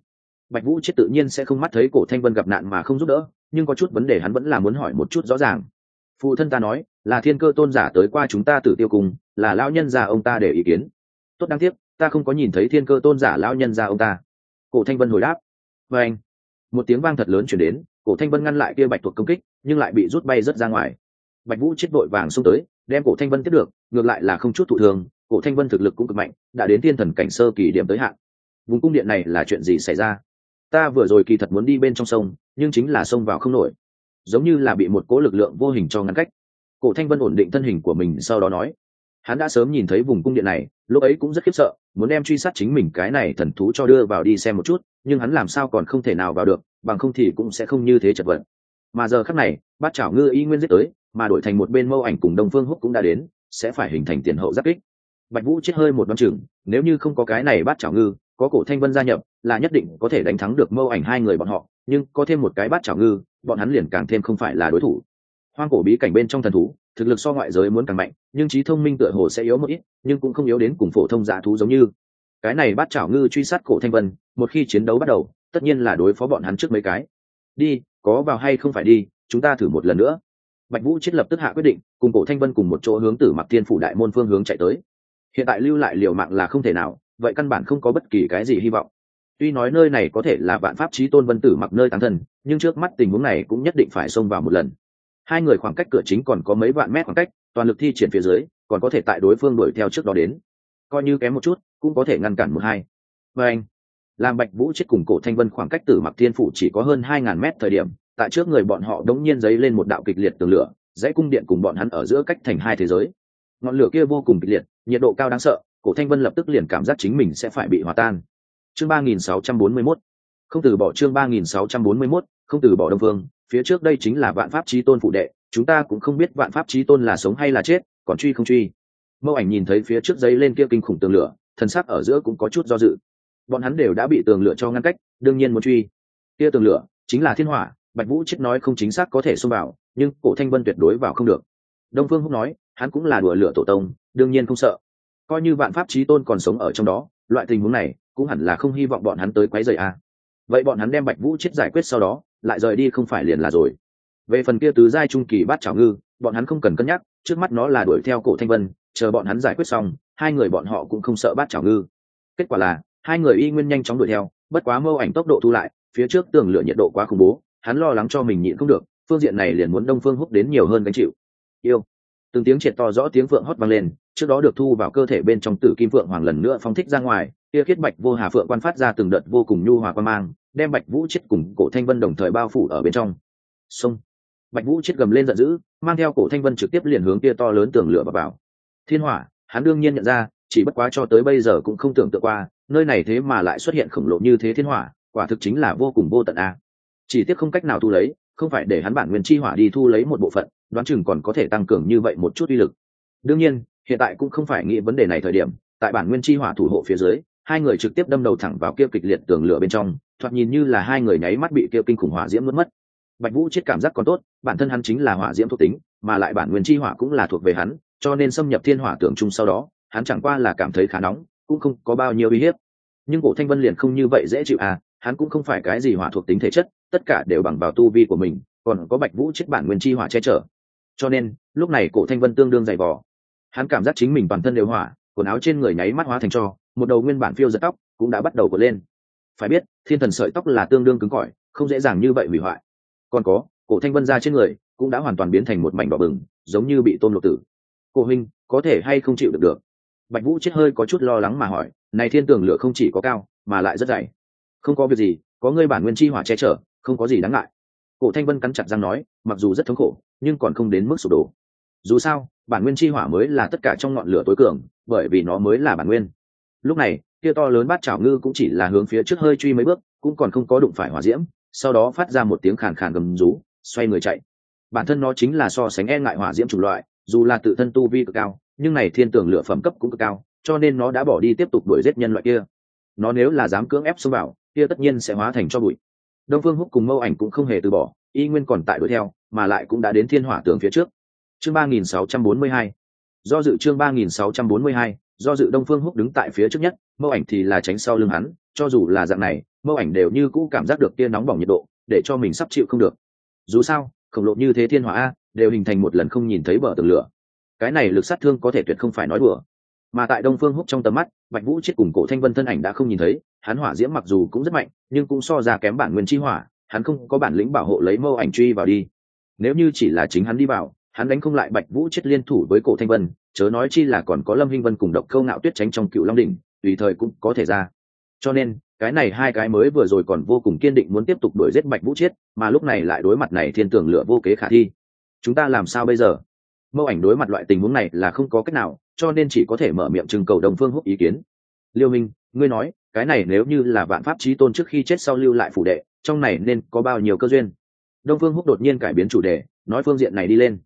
Bạch Vũ Chết tự nhiên sẽ không mắt thấy Cổ Thanh Vân gặp nạn mà không giúp đỡ, nhưng có chút vấn đề hắn vẫn là muốn hỏi một chút rõ ràng. Phụ thân ta nói là thiên cơ tôn giả tới qua chúng ta Tử Tiêu Cung, là lão nhân già ông ta để ý kiến. Tốt đáng tiếc, ta không có nhìn thấy thiên cơ tôn giả lão nhân già ông ta. Cổ Thanh Vân hồi đáp. Và anh, một tiếng vang thật lớn chuyển đến, Cổ Thanh Vân ngăn lại kia bạch tuộc công kích, nhưng lại bị rút bay rất ra ngoài. Bạch Vũ Chết vội vàng xông tới, đem Cổ Thanh Vân tiếp được, ngược lại là không chút thụ thương. Cổ Thanh Vân thực lực cũng cực mạnh, đã đến thiên thần cảnh sơ kỳ điểm tới hạn. Vùng cung điện này là chuyện gì xảy ra? Ta vừa rồi kỳ thật muốn đi bên trong sông, nhưng chính là sông vào không nổi, giống như là bị một cỗ lực lượng vô hình cho ngăn cách. Cổ Thanh Vân ổn định thân hình của mình sau đó nói, hắn đã sớm nhìn thấy vùng cung điện này, lúc ấy cũng rất khiếp sợ, muốn đem truy sát chính mình cái này thần thú cho đưa vào đi xem một chút, nhưng hắn làm sao còn không thể nào vào được, bằng không thì cũng sẽ không như thế chật vật. Mà giờ khắc này, Bát Chảo Ngư y nguyên giết tới, mà đổi thành một bên Mâu Ảnh cùng Đông Phương Húc cũng đã đến, sẽ phải hình thành tiền hậu giáp kích. Bạch Vũ Chết hơi một đoán chừng, nếu như không có cái này Bát Chảo Ngư, có Cổ Thanh Vân gia nhập, là nhất định có thể đánh thắng được Mâu Ảnh hai người bọn họ, nhưng có thêm một cái Bát Chảo Ngư, bọn hắn liền càng thêm không phải là đối thủ. Hoang cổ bí cảnh bên trong thần thú, thực lực so ngoại giới muốn càng mạnh, nhưng trí thông minh tựa hồ sẽ yếu một ít, nhưng cũng không yếu đến cùng phổ thông dã thú giống như. Cái này Bát Chảo Ngư truy sát Cổ Thanh Vân, một khi chiến đấu bắt đầu, tất nhiên là đối phó bọn hắn trước mấy cái. Đi, có vào hay không phải đi, chúng ta thử một lần nữa. Bạch Vũ Chết lập tức hạ quyết định, cùng Cổ Thanh Vân cùng một chỗ hướng Tử Mặc Thiên phủ đại môn phương hướng chạy tới. Hiện tại lưu lại liều mạng là không thể nào, vậy căn bản không có bất kỳ cái gì hy vọng. Tuy nói nơi này có thể là Vạn Pháp Chí Tôn Vân Tử Mặc nơi táng thân, nhưng trước mắt tình huống này cũng nhất định phải xông vào một lần. Hai người khoảng cách cửa chính còn có mấy vạn mét khoảng cách, toàn lực thi triển phía dưới, còn có thể tại đối phương đuổi theo trước đó đến. Coi như kém một chút, cũng có thể ngăn cản một hai. Và anh, làm Bạch Vũ Chết cùng Cổ Thanh Vân khoảng cách Tử Mặc Thiên phủ chỉ có hơn 2000 mét thời điểm, tại trước người bọn họ đống nhiên giấy lên một đạo kịch liệt tường lửa, dãy cung điện cùng bọn hắn ở giữa cách thành hai thế giới. Ngọn lửa kia vô cùng kịch liệt, nhiệt độ cao đáng sợ, Cổ Thanh Vân lập tức liền cảm giác chính mình sẽ phải bị hòa tan. Chương 3641, không từ bỏ. Chương 3641, không từ bỏ Đông Phương. Phía trước đây chính là Vạn Pháp Chí Tôn phụ đệ, chúng ta cũng không biết Vạn Pháp Chí Tôn là sống hay là chết, còn truy không truy. Mâu Ảnh nhìn thấy phía trước giấy lên kia kinh khủng tường lửa, thần sắc ở giữa cũng có chút do dự. Bọn hắn đều đã bị tường lửa cho ngăn cách, đương nhiên muốn truy. Kia tường lửa chính là thiên hỏa, Bạch Vũ Chết nói không chính xác có thể xông vào, nhưng Cổ Thanh Vân tuyệt đối vào không được. Đông Phương Húc nói, hắn cũng là đùa lửa tổ tông, đương nhiên không sợ. Coi như Vạn Pháp Chí Tôn còn sống ở trong đó, loại tình huống này cũng hẳn là không hy vọng bọn hắn tới quấy rầy a. Vậy bọn hắn đem Bạch Vũ Chết giải quyết sau đó, lại rời đi không phải liền là rồi. Về phần kia tứ giai trung kỳ Bát Chảo Ngư, bọn hắn không cần cân nhắc, trước mắt nó là đuổi theo Cổ Thanh Vân, chờ bọn hắn giải quyết xong, hai người bọn họ cũng không sợ Bát Chảo Ngư. Kết quả là, hai người y nguyên nhanh chóng đuổi theo, bất quá Mâu Ảnh tốc độ thu lại, phía trước tường lửa nhiệt độ quá khủng bố, hắn lo lắng cho mình nhịn không được, phương diện này liền muốn Đông Phương Húc đến nhiều hơn gánh chịu. Yêu. Từng tiếng triệt to rõ tiếng phượng hót vang lên, trước đó được thu vào cơ thể bên trong Tử Kim Phượng Hoàng lần nữa phóng thích ra ngoài, kia khiết bạch vô hà phượng quan phát ra từng đợt vô cùng nhu hòa quan mang, đem Bạch Vũ Chết cùng Cổ Thanh Vân đồng thời bao phủ ở bên trong. Xông! Bạch Vũ Chết gầm lên giận dữ, mang theo Cổ Thanh Vân trực tiếp liền hướng kia to lớn tường lửa vào. Thiên hỏa, hắn đương nhiên nhận ra, chỉ bất quá cho tới bây giờ cũng không tưởng tượng qua, nơi này thế mà lại xuất hiện khổng lồ như thế thiên hỏa, quả thực chính là vô cùng vô tận a. Chỉ tiếc không cách nào thu lấy, không phải để hắn bản nguyên chi hỏa đi thu lấy một bộ phận, đoán chừng còn có thể tăng cường như vậy một chút uy lực. Đương nhiên, hiện tại cũng không phải nghĩ vấn đề này thời điểm, tại bản nguyên chi hỏa thủ hộ phía dưới, hai người trực tiếp đâm đầu thẳng vào kia kịch liệt tường lửa bên trong, thoạt nhìn như là hai người nháy mắt bị kia kinh khủng hỏa diễm nuốt mất. Bạch Vũ Chết cảm giác còn tốt, bản thân hắn chính là hỏa diễm thuộc tính, mà lại bản nguyên chi hỏa cũng là thuộc về hắn, cho nên xâm nhập thiên hỏa tưởng chung sau đó, hắn chẳng qua là cảm thấy khá nóng, cũng không có bao nhiêu uy hiếp. Nhưng Cổ Thanh Vân liền không như vậy dễ chịu à, hắn cũng không phải cái gì hỏa thuộc tính thể chất, tất cả đều bằng vào tu vi của mình, còn có Bạch Vũ Chết bản nguyên chi hỏa che chở. Cho nên, lúc này Cổ Thanh Vân tương đương dày vò. Hắn cảm giác chính mình toàn thân đều hỏa, quần áo trên người nháy mắt hóa thành tro, một đầu nguyên bản phiêu giật tóc cũng đã bắt đầu cuộn lên. Phải biết, thiên thần sợi tóc là tương đương cứng cỏi, không dễ dàng như vậy hủy hoại. Còn có, Cổ Thanh Vân da trên người cũng đã hoàn toàn biến thành một mảnh đỏ bừng, giống như bị tôm lột tử. Cổ huynh, có thể hay không chịu được? Bạch Vũ Chết hơi có chút lo lắng mà hỏi, này thiên tường lửa không chỉ có cao, mà lại rất dày. Không có việc gì, có ngươi bản nguyên chi hỏa che chở, không có gì đáng ngại. Cổ Thanh Vân cắn chặt răng nói, mặc dù rất thống khổ, nhưng còn không đến mức sụp đổ. Dù sao, bản nguyên chi hỏa mới là tất cả trong ngọn lửa tối cường, bởi vì nó mới là bản nguyên. Lúc này, kia to lớn Bát Chảo Ngư cũng chỉ là hướng phía trước hơi truy mấy bước, cũng còn không có đụng phải hỏa diễm, sau đó phát ra một tiếng khàn khàn gầm rú, xoay người chạy. Bản thân nó chính là so sánh e ngại hỏa diễm chủng loại, dù là tự thân tu vi cực cao, nhưng này thiên tường lửa phẩm cấp cũng cực cao, cho nên nó đã bỏ đi tiếp tục đuổi giết nhân loại kia. Nó nếu là dám cưỡng ép xông vào, kia tất nhiên sẽ hóa thành cho bụi. Đông Phương Húc cùng Mâu Ảnh cũng không hề từ bỏ, y nguyên còn tại đuổi theo, mà lại cũng đã đến thiên hỏa tường phía trước. Chương 3642. Do dự. Chương 3642. Do dự Đông Phương Húc đứng tại phía trước nhất, Mâu Ảnh thì là tránh sau lưng hắn, cho dù là dạng này, Mâu Ảnh đều như cũ cảm giác được tia nóng bỏng nhiệt độ, để cho mình sắp chịu không được. Dù sao, khổng lồ như thế thiên hỏa a, đều hình thành một lần không nhìn thấy bờ tường lửa. Cái này lực sát thương có thể tuyệt không phải nói đùa. Mà tại Đông Phương Húc trong tầm mắt, Bạch Vũ Chết cùng Cổ Thanh Vân thân ảnh đã không nhìn thấy, hắn hỏa diễm mặc dù cũng rất mạnh, nhưng cũng so ra kém bản nguyên chi hỏa, hắn không có bản lĩnh bảo hộ lấy Mâu Ảnh truy vào đi. Nếu như chỉ là chính hắn đi vào, hắn đánh không lại Bạch Vũ Chết liên thủ với Cổ Thanh Vân, chớ nói chi là còn có Lâm Hinh Vân cùng Độc Câu Ngạo Tuyết tránh trong Cựu Long đỉnh, tùy thời cũng có thể ra. Cho nên, cái này hai cái mới vừa rồi còn vô cùng kiên định muốn tiếp tục đuổi giết Bạch Vũ Chết, mà lúc này lại đối mặt này thiên tường lửa vô kế khả thi. Chúng ta làm sao bây giờ? Mâu Ảnh đối mặt loại tình huống này là không có cách nào, cho nên chỉ có thể mở miệng trưng cầu Đông Phương Húc ý kiến. Liêu Minh, ngươi nói, cái này nếu như là Vạn Pháp Chí Tôn trước khi chết sau lưu lại phủ đệ, trong này nên có bao nhiêu cơ duyên? Đông Phương Húc đột nhiên cải biến chủ đề, nói phương diện này đi lên.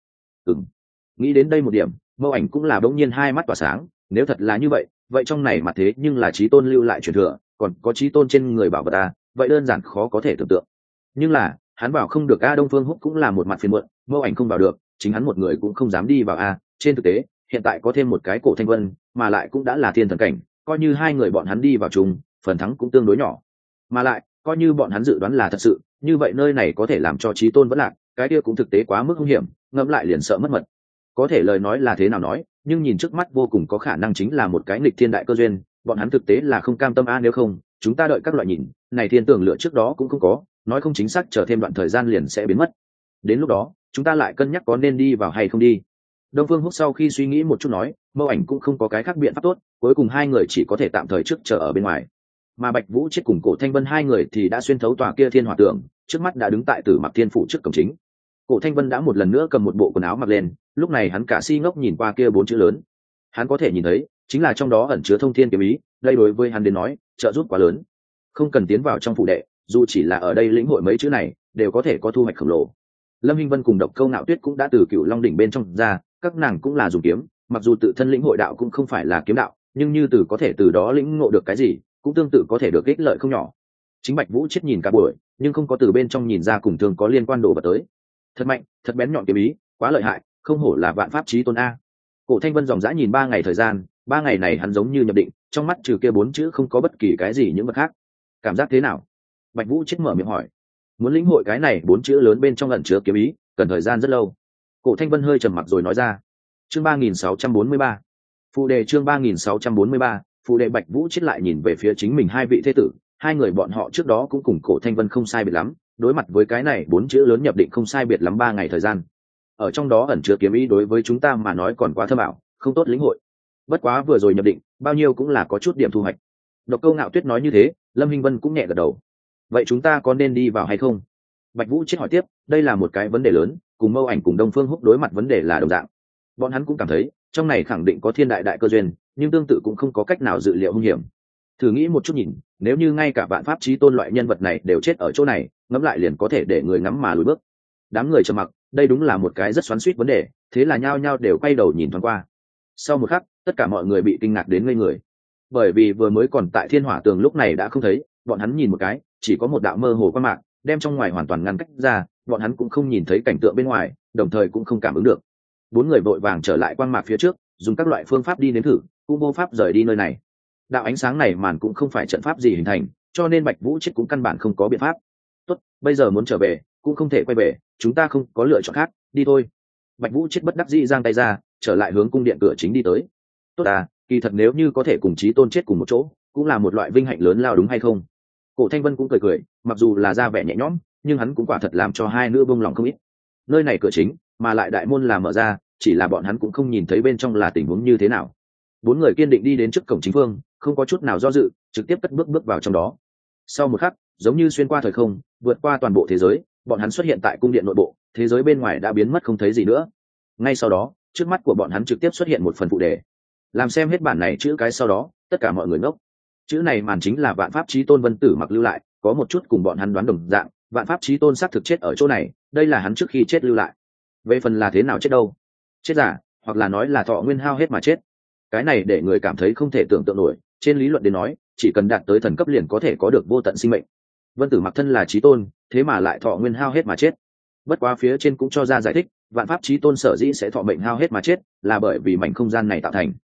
Nghĩ đến đây một điểm, Mâu Ảnh cũng là bỗng nhiên hai mắt tỏa sáng, nếu thật là như vậy, vậy trong này mà thế nhưng là Chí Tôn lưu lại truyền thừa, còn có Chí Tôn trên người bảo vật ta, vậy đơn giản khó có thể tưởng tượng. Nhưng là, hắn bảo không được a. Đông Phương Húc cũng là một mặt phiền muộn, Mâu Ảnh không vào được, chính hắn một người cũng không dám đi vào a. Trên thực tế, hiện tại có thêm một cái Cổ Thanh Vân, mà lại cũng đã là thiên thần cảnh, coi như hai người bọn hắn đi vào chung, phần thắng cũng tương đối nhỏ. Mà lại, coi như bọn hắn dự đoán là thật sự, như vậy nơi này có thể làm cho Chí Tôn vẫn lạc, cái kia cũng thực tế quá mức nguy hiểm, ngẫm lại liền sợ mất mật. Có thể lời nói là thế nào nói, nhưng nhìn trước mắt vô cùng có khả năng chính là một cái nghịch thiên đại cơ duyên, bọn hắn thực tế là không cam tâm a. Nếu không, chúng ta đợi các loại nhìn, này thiên tường lửa trước đó cũng không có, nói không chính xác chờ thêm đoạn thời gian liền sẽ biến mất. Đến lúc đó, chúng ta lại cân nhắc có nên đi vào hay không đi. Đông Phương Húc sau khi suy nghĩ một chút nói, Mâu Ảnh cũng không có cái khác biện pháp tốt, cuối cùng hai người chỉ có thể tạm thời trước chờ ở bên ngoài. Mà Bạch Vũ Chết cùng Cổ Thanh Vân hai người thì đã xuyên thấu tòa kia thiên hỏa tượng, trước mắt đã đứng tại Tử Mặc Thiên phủ trước cổng chính. Cổ Thanh Vân đã một lần nữa cầm một bộ quần áo mặc lên, lúc này hắn cả si ngốc nhìn qua kia bốn chữ lớn. Hắn có thể nhìn thấy, chính là trong đó ẩn chứa thông thiên kiếm ý, đây đối với hắn đến nói, trợ giúp quá lớn. Không cần tiến vào trong phủ đệ, dù chỉ là ở đây lĩnh hội mấy chữ này, đều có thể có thu hoạch khổng lồ. Lâm Hinh Vân cùng Độc Câu Ngạo Tuyết cũng đã từ Cựu Long đỉnh bên trong ra, các nàng cũng là dùng kiếm, mặc dù tự thân lĩnh hội đạo cũng không phải là kiếm đạo, nhưng như từ có thể từ đó lĩnh ngộ được cái gì, cũng tương tự có thể được ích lợi không nhỏ. Chính Bạch Vũ Chết nhìn cả buổi, nhưng không có từ bên trong nhìn ra cùng thường có liên quan đồ vật tới. Thật mạnh, thật bén nhọn kiếm ý, quá lợi hại, không hổ là Vạn Pháp Chí Tôn a. Cổ Thanh Vân dòng dã nhìn 3 ngày thời gian, 3 ngày này hắn giống như nhập định, trong mắt trừ kia 4 chữ không có bất kỳ cái gì những vật khác. Cảm giác thế nào? Bạch Vũ Chết mở miệng hỏi. Muốn lĩnh hội cái này 4 chữ lớn bên trong ẩn chứa kiếm ý, cần thời gian rất lâu. Cổ Thanh Vân hơi trầm mặc rồi nói ra. Chương 3643. Phụ đề chương 3643, phụ đề. Bạch Vũ Chết lại nhìn về phía chính mình hai vị thế tử, hai người bọn họ trước đó cũng cùng Cổ Thanh Vân không sai biệt lắm, đối mặt với cái này 4 chữ lớn nhập định không sai biệt lắm 3 ngày thời gian. Ở trong đó ẩn chứa kiếm ý đối với chúng ta mà nói còn quá thâm ảo, không tốt lĩnh hội. Bất quá vừa rồi nhập định, bao nhiêu cũng là có chút điểm thu hoạch. Độc Câu Ngạo Tuyết nói như thế, Lâm Hinh Vân cũng nhẹ gật đầu. Vậy chúng ta có nên đi vào hay không? Bạch Vũ Chết hỏi tiếp, đây là một cái vấn đề lớn, cùng Mâu Ảnh cùng Đông Phương Húc đối mặt vấn đề là đồng dạng. Bọn hắn cũng cảm thấy, trong này khẳng định có thiên đại đại cơ duyên, nhưng tương tự cũng không có cách nào dự liệu hung hiểm. Thử nghĩ một chút nhìn, nếu như ngay cả Vạn Pháp Chí Tôn loại nhân vật này đều chết ở chỗ này, ngẫm lại liền có thể để người ngắm mà lùi bước. Đám người trầm mặc, đây đúng là một cái rất xoắn xuýt vấn đề, thế là nhao nhao đều quay đầu nhìn thoáng qua. Sau một khắc, tất cả mọi người bị kinh ngạc đến ngây người, bởi vì vừa mới còn tại thiên hỏa tường lúc này đã không thấy, bọn hắn nhìn một cái, chỉ có một đạo mơ hồ quang mạc, đem trong ngoài hoàn toàn ngăn cách ra, bọn hắn cũng không nhìn thấy cảnh tượng bên ngoài, đồng thời cũng không cảm ứng được. Bốn người vội vàng trở lại quang mạc phía trước, dùng các loại phương pháp đi nếm thử, cũng vô pháp rời đi nơi này. Đạo ánh sáng này màn cũng không phải trận pháp gì hình thành, cho nên Bạch Vũ Chết cũng căn bản không có biện pháp. Tốt, bây giờ muốn trở về, cũng không thể quay về, chúng ta không có lựa chọn khác, đi thôi. Bạch Vũ Chết bất đắc dĩ giang tay ra, trở lại hướng cung điện cửa chính đi tới. Tốt à, kỳ thật nếu như có thể cùng Chí Tôn chết cùng một chỗ, cũng là một loại vinh hạnh lớn lao đúng hay không? Cổ Thanh Vân cũng cười cười, mặc dù là ra vẻ nhẹ nhõm, nhưng hắn cũng quả thật làm cho hai nữ bông lòng không ít. Nơi này cửa chính, mà lại đại môn là mở ra, chỉ là bọn hắn cũng không nhìn thấy bên trong là tình huống như thế nào. Bốn người kiên định đi đến trước cổng chính phương, không có chút nào do dự, trực tiếp cất bước bước vào trong đó. Sau một khắc, giống như xuyên qua thời không, vượt qua toàn bộ thế giới, bọn hắn xuất hiện tại cung điện nội bộ, thế giới bên ngoài đã biến mất không thấy gì nữa. Ngay sau đó, trước mắt của bọn hắn trực tiếp xuất hiện một phần phụ đề. Làm xem hết bản này chữ cái sau đó, tất cả mọi người ngốc. Chữ này màn chính là Vạn Pháp Chí Tôn Vân Tử Mặc lưu lại, có một chút cùng bọn hắn đoán đồng dạng, Vạn Pháp Chí Tôn xác thực chết ở chỗ này, đây là hắn trước khi chết lưu lại. Về phần là thế nào chết đâu? Chết giả, hoặc là nói là thọ nguyên hao hết mà chết. Cái này để người cảm thấy không thể tưởng tượng nổi, trên lý luận đến nói, chỉ cần đạt tới thần cấp liền có thể có được vô tận sinh mệnh. Vân Tử Mặc thân là Chí Tôn, thế mà lại thọ nguyên hao hết mà chết. Bất quá phía trên cũng cho ra giải thích, Vạn Pháp Chí Tôn sở dĩ sẽ thọ mệnh hao hết mà chết, là bởi vì mảnh không gian này tạo thành.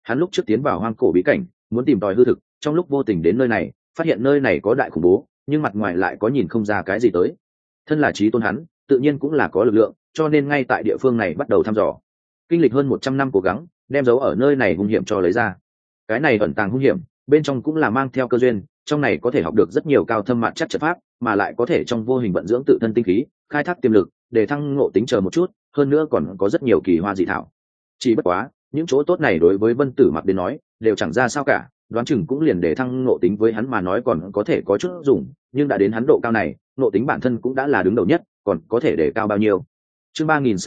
hắn lúc trước tiến vào hoang cổ bí cảnh muốn tìm tòi hư thực, trong lúc vô tình đến nơi này phát hiện nơi này có đại khủng bố, nhưng mặt ngoài lại có nhìn không ra cái gì tới. Thân là chí tôn hắn tự nhiên cũng là có lực lượng, cho nên ngay tại địa phương này bắt đầu thăm dò. Kinh lịch hơn 100 năm cố gắng, đem dấu ở nơi này hung hiểm cho lấy ra. Cái này ẩn tàng hung hiểm bên trong cũng là mang theo cơ duyên, trong này có thể học được rất nhiều cao thâm mạn chắc trận pháp, mà lại có thể trong vô hình vận dưỡng tự thân tinh khí, khai thác tiềm lực để thăng ngộ tính chờ một chút, hơn nữa còn có rất nhiều kỳ hoa dị thảo. Chỉ bất quá những chỗ tốt này đối với Vân Tử Mặc đến nói đều chẳng ra sao cả, đoán chừng cũng liền để thăng ngộ tính với hắn mà nói còn có thể có chút dùng, nhưng đã đến hắn độ cao này, ngộ tính bản thân cũng đã là đứng đầu nhất, còn có thể để cao bao nhiêu. Chương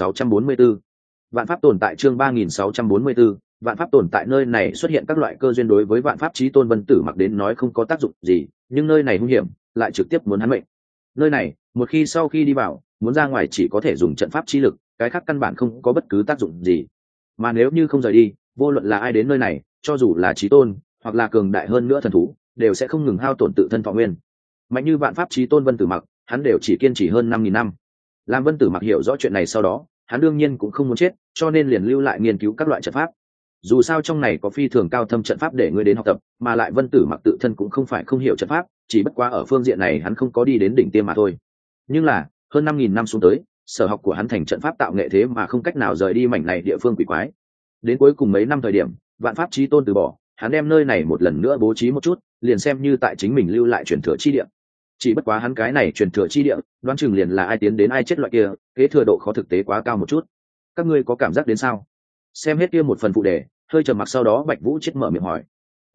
3644 vạn pháp tồn tại. Chương 3644 vạn pháp tồn tại. Nơi này xuất hiện các loại cơ duyên đối với vạn pháp chí tôn Vân Tử Mặc đến nói không có tác dụng gì, nhưng nơi này hung hiểm lại trực tiếp muốn hắn mệnh. Nơi này một khi sau khi đi vào muốn ra ngoài chỉ có thể dùng trận pháp chi lực, cái khác căn bản không có bất cứ tác dụng gì. Mà nếu như không rời đi, vô luận là ai đến nơi này, cho dù là chí tôn hoặc là cường đại hơn nữa thần thú, đều sẽ không ngừng hao tổn tự thân thọ nguyên. Mạnh như vạn pháp chí tôn Vân Tử Mặc, hắn đều chỉ kiên trì hơn 5.000 năm. Làm Vân Tử Mặc hiểu rõ chuyện này sau đó, hắn đương nhiên cũng không muốn chết, cho nên liền lưu lại nghiên cứu các loại trận pháp. Dù sao trong này có phi thường cao thâm trận pháp để ngươi đến học tập, mà lại Vân Tử Mặc tự thân cũng không phải không hiểu trận pháp, chỉ bất quá ở phương diện này hắn không có đi đến đỉnh tiêm mà thôi. Nhưng là hơn 5.000 năm xuống tới, sở học của hắn thành trận pháp tạo nghệ thế mà không cách nào rời đi mảnh này địa phương quỷ quái. Đến cuối cùng mấy năm thời điểm, vạn pháp chí tôn từ bỏ, hắn đem nơi này một lần nữa bố trí một chút, liền xem như tại chính mình lưu lại truyền thừa chi địa. Chỉ bất quá hắn cái này truyền thừa chi địa, đoán chừng liền là ai tiến đến ai chết loại kia, kế thừa độ khó thực tế quá cao một chút. Các ngươi có cảm giác đến sao? Xem hết kia một phần phụ đề, hơi trầm mặc sau đó Bạch Vũ chết mở miệng hỏi.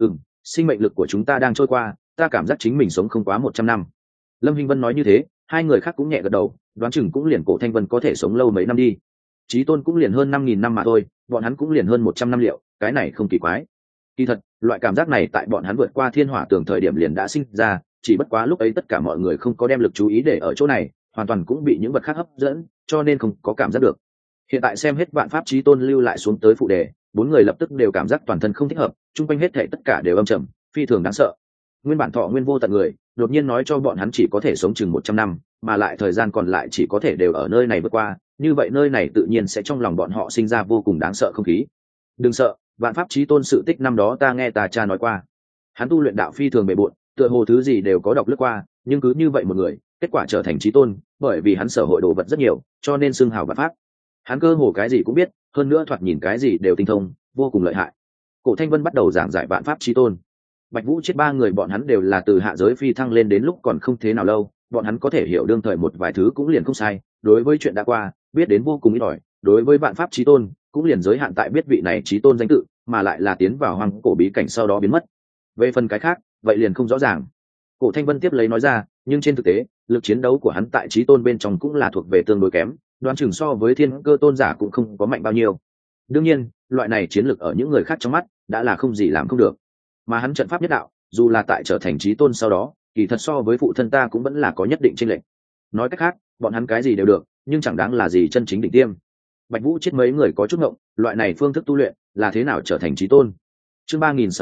Sinh mệnh lực của chúng ta đang trôi qua, ta cảm giác chính mình sống không quá 100 năm. Lâm Hinh Vân nói như thế, hai người khác cũng nhẹ gật đầu, đoán chừng cũng liền Cổ Thanh Vân có thể sống lâu mấy năm đi. Chí tôn cũng liền hơn 5.000 năm mà thôi, bọn hắn cũng liền hơn 100 năm liệu, cái này không kỳ quái. Kỳ thật, loại cảm giác này tại bọn hắn vượt qua thiên hỏa tường thời điểm liền đã sinh ra, chỉ bất quá lúc ấy tất cả mọi người không có đem lực chú ý để ở chỗ này, hoàn toàn cũng bị những vật khác hấp dẫn, cho nên không có cảm giác được. Hiện tại xem hết vạn pháp chí tôn lưu lại xuống tới phụ đề, bốn người lập tức đều cảm giác toàn thân không thích hợp, chung quanh hết thảy tất cả đều âm trầm, phi thường đáng sợ. Nguyên bản thọ nguyên vô tận người, đột nhiên nói cho bọn hắn chỉ có thể sống chừng 100 năm, mà lại thời gian còn lại chỉ có thể đều ở nơi này vượt qua, như vậy nơi này tự nhiên sẽ trong lòng bọn họ sinh ra vô cùng đáng sợ không khí. Đừng sợ, vạn pháp chí tôn sự tích năm đó ta nghe ta cha nói qua. Hắn tu luyện đạo phi thường bề bộn, tựa hồ thứ gì đều có đọc lướt qua, nhưng cứ như vậy một người, kết quả trở thành chí tôn, bởi vì hắn sở hội đồ vật rất nhiều, cho nên xưng hào vạn pháp. Hắn cơ hồ cái gì cũng biết, hơn nữa thoạt nhìn cái gì đều tinh thông, vô cùng lợi hại. Cổ Thanh Vân bắt đầu giảng giải vạn pháp chí tôn. Bạch Vũ chết ba người bọn hắn đều là từ hạ giới phi thăng lên đến lúc còn không thế nào lâu, bọn hắn có thể hiểu đương thời một vài thứ cũng liền không sai, đối với chuyện đã qua, biết đến vô cùng ít ỏi, đối với vạn pháp chí tôn, cũng liền giới hạn tại biết vị này chí tôn danh tự, mà lại là tiến vào hoang cổ bí cảnh sau đó biến mất. Về phần cái khác, vậy liền không rõ ràng. Cổ Thanh Vân tiếp lấy nói ra, nhưng trên thực tế, lực chiến đấu của hắn tại chí tôn bên trong cũng là thuộc về tương đối kém, đoán chừng so với thiên cơ tôn giả cũng không có mạnh bao nhiêu. Đương nhiên, loại này chiến lược ở những người khác trong mắt đã là không gì làm không được. Mà hắn trận pháp nhất đạo, dù là tại trở thành chí tôn sau đó, kỳ thật so với phụ thân ta cũng vẫn là có nhất định chênh lệch. Nói cách khác, bọn hắn cái gì đều được, nhưng chẳng đáng là gì chân chính đỉnh tiêm. Bạch Vũ chết mấy người có chút ngộng, loại này phương thức tu luyện là thế nào trở thành chí tôn. Chương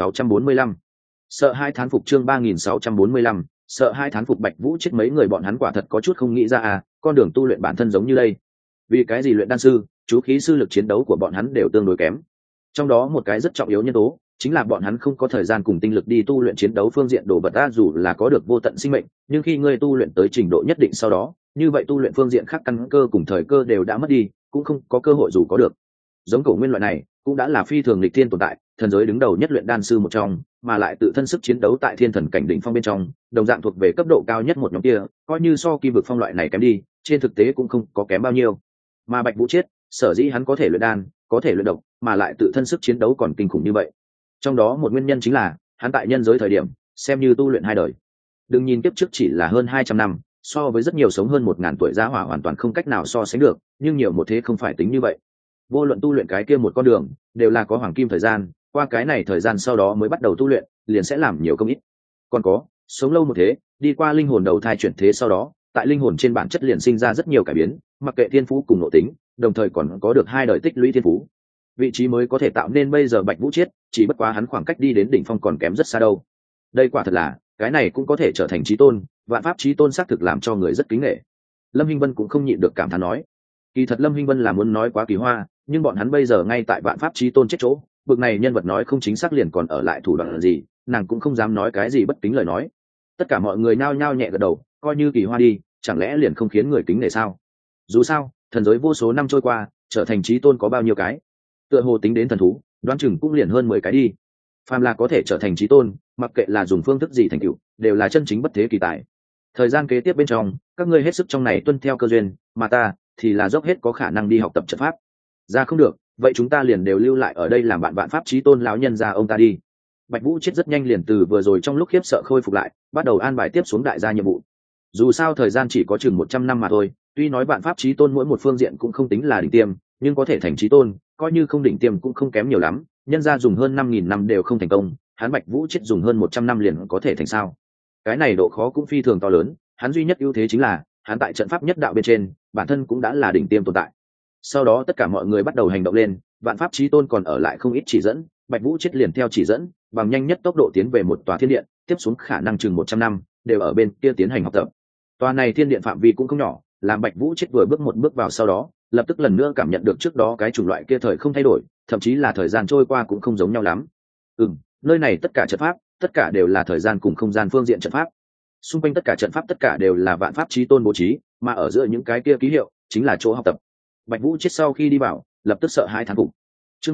3645 sợ hai thán phục. Chương 3645 sợ hai thán phục. Bạch Vũ chết mấy người bọn hắn quả thật có chút không nghĩ ra à, con đường tu luyện bản thân giống như đây. Vì cái gì luyện đan sư, chú khí sư lực chiến đấu của bọn hắn đều tương đối kém. Trong đó một cái rất trọng yếu nhân tố chính là bọn hắn không có thời gian cùng tinh lực đi tu luyện chiến đấu phương diện đồ vật ta, dù là có được vô tận sinh mệnh, nhưng khi ngươi tu luyện tới trình độ nhất định sau đó, như vậy tu luyện phương diện khác căn cơ cùng thời cơ đều đã mất đi, cũng không có cơ hội dù có được. Giống Cổ Nguyên loại này cũng đã là phi thường lịch thiên tồn tại, thần giới đứng đầu nhất luyện đan sư một trong, mà lại tự thân sức chiến đấu tại thiên thần cảnh đỉnh phong bên trong, đồng dạng thuộc về cấp độ cao nhất một nhóm kia, coi như so Kim Vực Phong loại này kém đi, trên thực tế cũng không có kém bao nhiêu. Mà Bạch Vũ chết, sở dĩ hắn có thể luyện đan, có thể luyện độc, mà lại tự thân sức chiến đấu còn kinh khủng như vậy. Trong đó một nguyên nhân chính là hắn tại nhân giới thời điểm xem như tu luyện hai đời. Đừng nhìn kiếp trước chỉ là hơn 200 năm, so với rất nhiều sống hơn 1000 tuổi gia hỏa hoàn toàn không cách nào so sánh được, nhưng nhiều một thế không phải tính như vậy. Vô luận tu luyện cái kia một con đường, đều là có hoàng kim thời gian, qua cái này thời gian sau đó mới bắt đầu tu luyện, liền sẽ làm nhiều công ít. Còn có, sống lâu một thế, đi qua linh hồn đầu thai chuyển thế sau đó, tại linh hồn trên bản chất liền sinh ra rất nhiều cải biến, mặc kệ thiên phú cùng nội tính, đồng thời còn có được hai đời tích lũy thiên phú. Vị trí mới có thể tạo nên bây giờ Bạch Vũ chết, chỉ bất quá hắn khoảng cách đi đến đỉnh phong còn kém rất xa đâu. Đây quả thật là, cái này cũng có thể trở thành chí tôn, vạn pháp chí tôn xác thực làm cho người rất kính nể. Lâm Hinh Vân cũng không nhịn được cảm thán nói. Kỳ thật Lâm Hinh Vân là muốn nói quá kỳ hoa, nhưng bọn hắn bây giờ ngay tại vạn pháp chí tôn chết chỗ, bực này nhân vật nói không chính xác liền còn ở lại thủ đoạn gì, nàng cũng không dám nói cái gì bất kính lời nói. Tất cả mọi người nhao nhao nhẹ gật đầu, coi như Kỳ Hoa đi, chẳng lẽ liền không khiến người kính nể sao? Dù sao thần giới vô số năm trôi qua, trở thành chí tôn có bao nhiêu cái, tựa hồ tính đến thần thú đoán chừng cũng liền hơn 10 cái đi. Phàm là có thể trở thành chí tôn, mặc kệ là dùng phương thức gì thành tựu, đều là chân chính bất thế kỳ tài. Thời gian kế tiếp bên trong, các ngươi hết sức trong này tuân theo cơ duyên, mà ta thì là dốc hết có khả năng đi học tập trận pháp. Ra không được, vậy chúng ta liền đều lưu lại ở đây làm bạn vạn pháp chí tôn lão nhân gia ông ta đi. Bạch Vũ chết rất nhanh liền từ vừa rồi trong lúc khiếp sợ khôi phục lại, bắt đầu an bài tiếp xuống đại gia nhiệm vụ. Dù sao thời gian chỉ có chừng 100 năm mà thôi, tuy nói vạn pháp chí tôn mỗi một phương diện cũng không tính là đỉnh tiêm, nhưng có thể thành chí tôn, coi như không đỉnh tiêm cũng không kém nhiều lắm, nhân gia dùng hơn 5000 năm đều không thành công, hắn Bạch Vũ chết dùng hơn 100 năm liền có thể thành sao? Cái này độ khó cũng phi thường to lớn, hắn duy nhất ưu thế chính là, hắn tại trận pháp nhất đạo bên trên, bản thân cũng đã là đỉnh tiêm tồn tại. Sau đó tất cả mọi người bắt đầu hành động lên, vạn pháp chí tôn còn ở lại không ít chỉ dẫn, Bạch Vũ chết liền theo chỉ dẫn, bằng nhanh nhất tốc độ tiến về một tòa thiên điện, tiếp xuống khả năng chừng 100 năm, đều ở bên kia tiến hành học tập. Tòa này thiên điện phạm vi cũng không nhỏ, làm Bạch Vũ chết vừa bước một bước vào sau đó, lập tức lần nữa cảm nhận được trước đó cái chủng loại kia thời không thay đổi, thậm chí là thời gian trôi qua cũng không giống nhau lắm. Nơi này tất cả trận pháp, tất cả đều là thời gian cùng không gian phương diện trận pháp. Xung quanh tất cả trận pháp tất cả đều là vạn pháp chí tôn bố trí, mà ở giữa những cái kia ký hiệu chính là chỗ học tập. Bạch Vũ chết sau khi đi vào, lập tức sợ hãi thán phục. Chương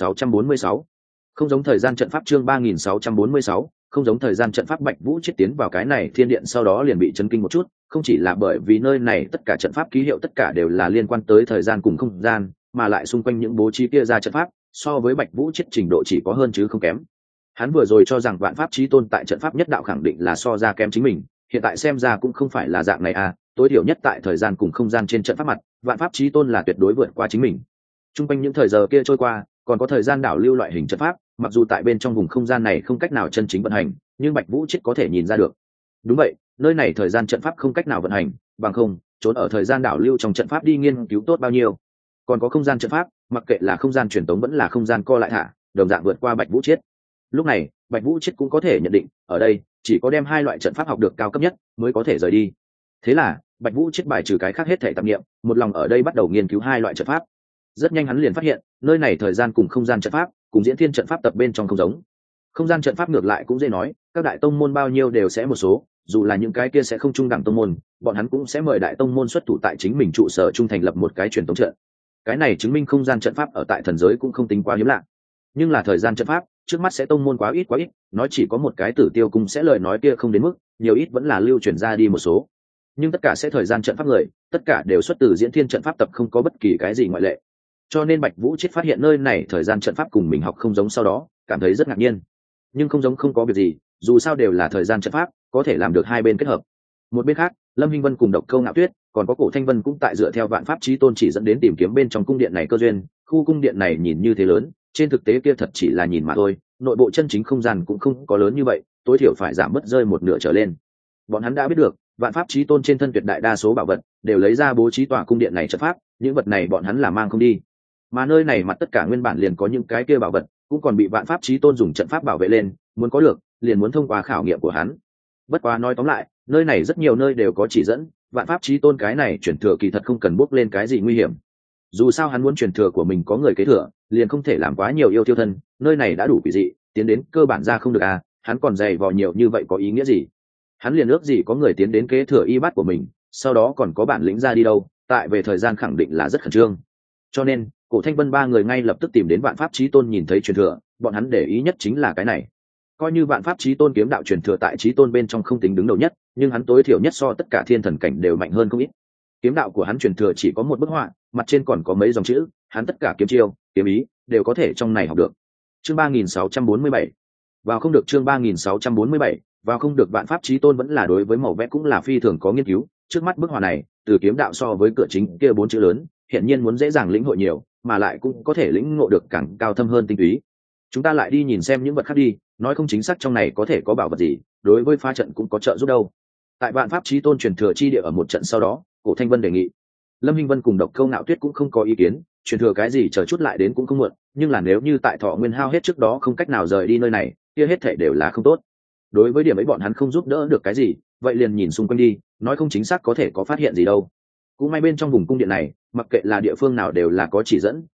3646. Không giống thời gian trận pháp. Chương 3646. Không giống thời gian trận pháp. Bạch Vũ chết tiến vào cái này thiên điện sau đó liền bị chấn kinh một chút, không chỉ là bởi vì nơi này tất cả trận pháp ký hiệu tất cả đều là liên quan tới thời gian cùng không gian, mà lại xung quanh những bố trí kia ra trận pháp, so với Bạch Vũ chết trình độ chỉ có hơn chứ không kém. Hắn vừa rồi cho rằng vạn pháp chí tôn tại trận pháp nhất đạo khẳng định là so ra kém chính mình, hiện tại xem ra cũng không phải là dạng này à, tối thiểu nhất tại thời gian cùng không gian trên trận pháp mặt, vạn pháp chí tôn là tuyệt đối vượt qua chính mình. Trung quanh những thời giờ kia trôi qua, còn có thời gian đảo lưu loại hình trận pháp, mặc dù tại bên trong vùng không gian này không cách nào chân chính vận hành, nhưng Bạch Vũ chết có thể nhìn ra được. Đúng vậy, nơi này thời gian trận pháp không cách nào vận hành, bằng không trốn ở thời gian đảo lưu trong trận pháp đi nghiên cứu tốt bao nhiêu. Còn có không gian trận pháp, mặc kệ là không gian truyền tống vẫn là không gian co lại thả, đồng dạng vượt qua Bạch Vũ chết. Lúc này Bạch Vũ chết cũng có thể nhận định, ở đây chỉ có đem hai loại trận pháp học được cao cấp nhất mới có thể rời đi. Thế là Bạch Vũ chết bài trừ cái khác hết thể tạp niệm, một lòng ở đây bắt đầu nghiên cứu hai loại trận pháp. Rất nhanh hắn liền phát hiện, nơi này thời gian cùng không gian trận pháp, cùng diễn thiên trận pháp tập bên trong không giống. Không gian trận pháp ngược lại cũng dễ nói, các đại tông môn bao nhiêu đều sẽ một số, dù là những cái kia sẽ không trung đẳng tông môn, bọn hắn cũng sẽ mời đại tông môn xuất thủ tại chính mình trụ sở trung thành lập một cái truyền tống trận. Cái này chứng minh không gian trận pháp ở tại thần giới cũng không tính quá hiếm lạ. Nhưng là thời gian trận pháp, trước mắt sẽ tông môn quá ít, nói chỉ có một cái Tử Tiêu cung sẽ lời nói kia không đến mức, nhiều ít vẫn là lưu truyền ra đi một số. Nhưng tất cả sẽ thời gian trận pháp người, tất cả đều xuất từ diễn thiên trận pháp tập, không có bất kỳ cái gì ngoại lệ. Cho nên Bạch Vũ chết phát hiện nơi này thời gian trận pháp cùng mình học không giống, sau đó cảm thấy rất ngạc nhiên. Nhưng không giống không có việc gì, dù sao đều là thời gian trận pháp, có thể làm được hai bên kết hợp. Một bên khác, Lâm Hinh Vân cùng Độc Câu Ngạo Tuyết, còn có Cổ Thanh Vân cũng tại dựa theo vạn pháp chí tôn chỉ dẫn đến tìm kiếm bên trong cung điện này cơ duyên. Khu cung điện này nhìn như thế lớn, trên thực tế kia thật chỉ là nhìn mà thôi, nội bộ chân chính không gian cũng không có lớn như vậy, tối thiểu phải giảm mất rơi một nửa trở lên. Bọn hắn đã biết được, vạn pháp chí tôn trên thân tuyệt đại đa số bảo vật đều lấy ra bố trí tòa cung điện này trận pháp, những vật này bọn hắn là mang không đi. Mà nơi này mặt tất cả nguyên bản liền có những cái kia bảo vật, cũng còn bị vạn pháp chí tôn dùng trận pháp bảo vệ lên, muốn có được, liền muốn thông qua khảo nghiệm của hắn. Bất quá nói tóm lại, nơi này rất nhiều nơi đều có chỉ dẫn, vạn pháp chí tôn cái này chuyển thừa kỳ thật không cần bước lên cái gì nguy hiểm. Dù sao hắn muốn truyền thừa của mình có người kế thừa, liền không thể làm quá nhiều yêu tiêu thân, nơi này đã đủ quỷ dị, tiến đến cơ bản ra không được à, hắn còn dày vò nhiều như vậy có ý nghĩa gì? Hắn liền ước gì có người tiến đến kế thừa y bát của mình, sau đó còn có bản lĩnh ra đi đâu, tại về thời gian khẳng định là rất khẩn trương. Cho nên Cổ Thanh Vân ba người ngay lập tức tìm đến vạn pháp chí tôn nhìn thấy truyền thừa, bọn hắn để ý nhất chính là cái này. Coi như vạn pháp chí tôn kiếm đạo truyền thừa tại chí tôn bên trong không tính đứng đầu nhất, nhưng hắn tối thiểu nhất so tất cả thiên thần cảnh đều mạnh hơn không ít. Kiếm đạo của hắn truyền thừa chỉ có một bức họa, mặt trên còn có mấy dòng chữ, hắn tất cả kiếm chiêu, kiếm ý đều có thể trong này học được. Chương 3647. Vào không được. Chương 3647. Vào không được. Vạn pháp chí tôn vẫn là đối với màu vẽ cũng là phi thường có nghiên cứu, trước mắt bức họa này, từ kiếm đạo so với cửa chính kia 4 chữ lớn, hiện nhiên muốn dễ dàng lĩnh hội nhiều, mà lại cũng có thể lĩnh ngộ được càng cao thâm hơn tinh túy. Chúng ta lại đi nhìn xem những vật khác đi, nói không chính xác trong này có thể có bảo vật gì, đối với phá trận cũng có trợ giúp đâu. Tại vạn pháp chí tôn truyền thừa chi địa ở một trận sau đó, Cổ Thanh Vân đề nghị. Lâm Hinh Vân cùng Độc Câu Ngạo Tuyết cũng không có ý kiến, truyền thừa cái gì chờ chút lại đến cũng không muộn, nhưng là nếu như tại thọ nguyên hao hết trước đó không cách nào rời đi nơi này, kia hết thảy đều là không tốt. Đối với điểm ấy bọn hắn không giúp đỡ được cái gì, vậy liền nhìn xung quanh đi, nói không chính xác có thể có phát hiện gì đâu. Cũng may bên trong vùng cung điện này, mặc kệ là địa phương nào đều là có chỉ dẫn,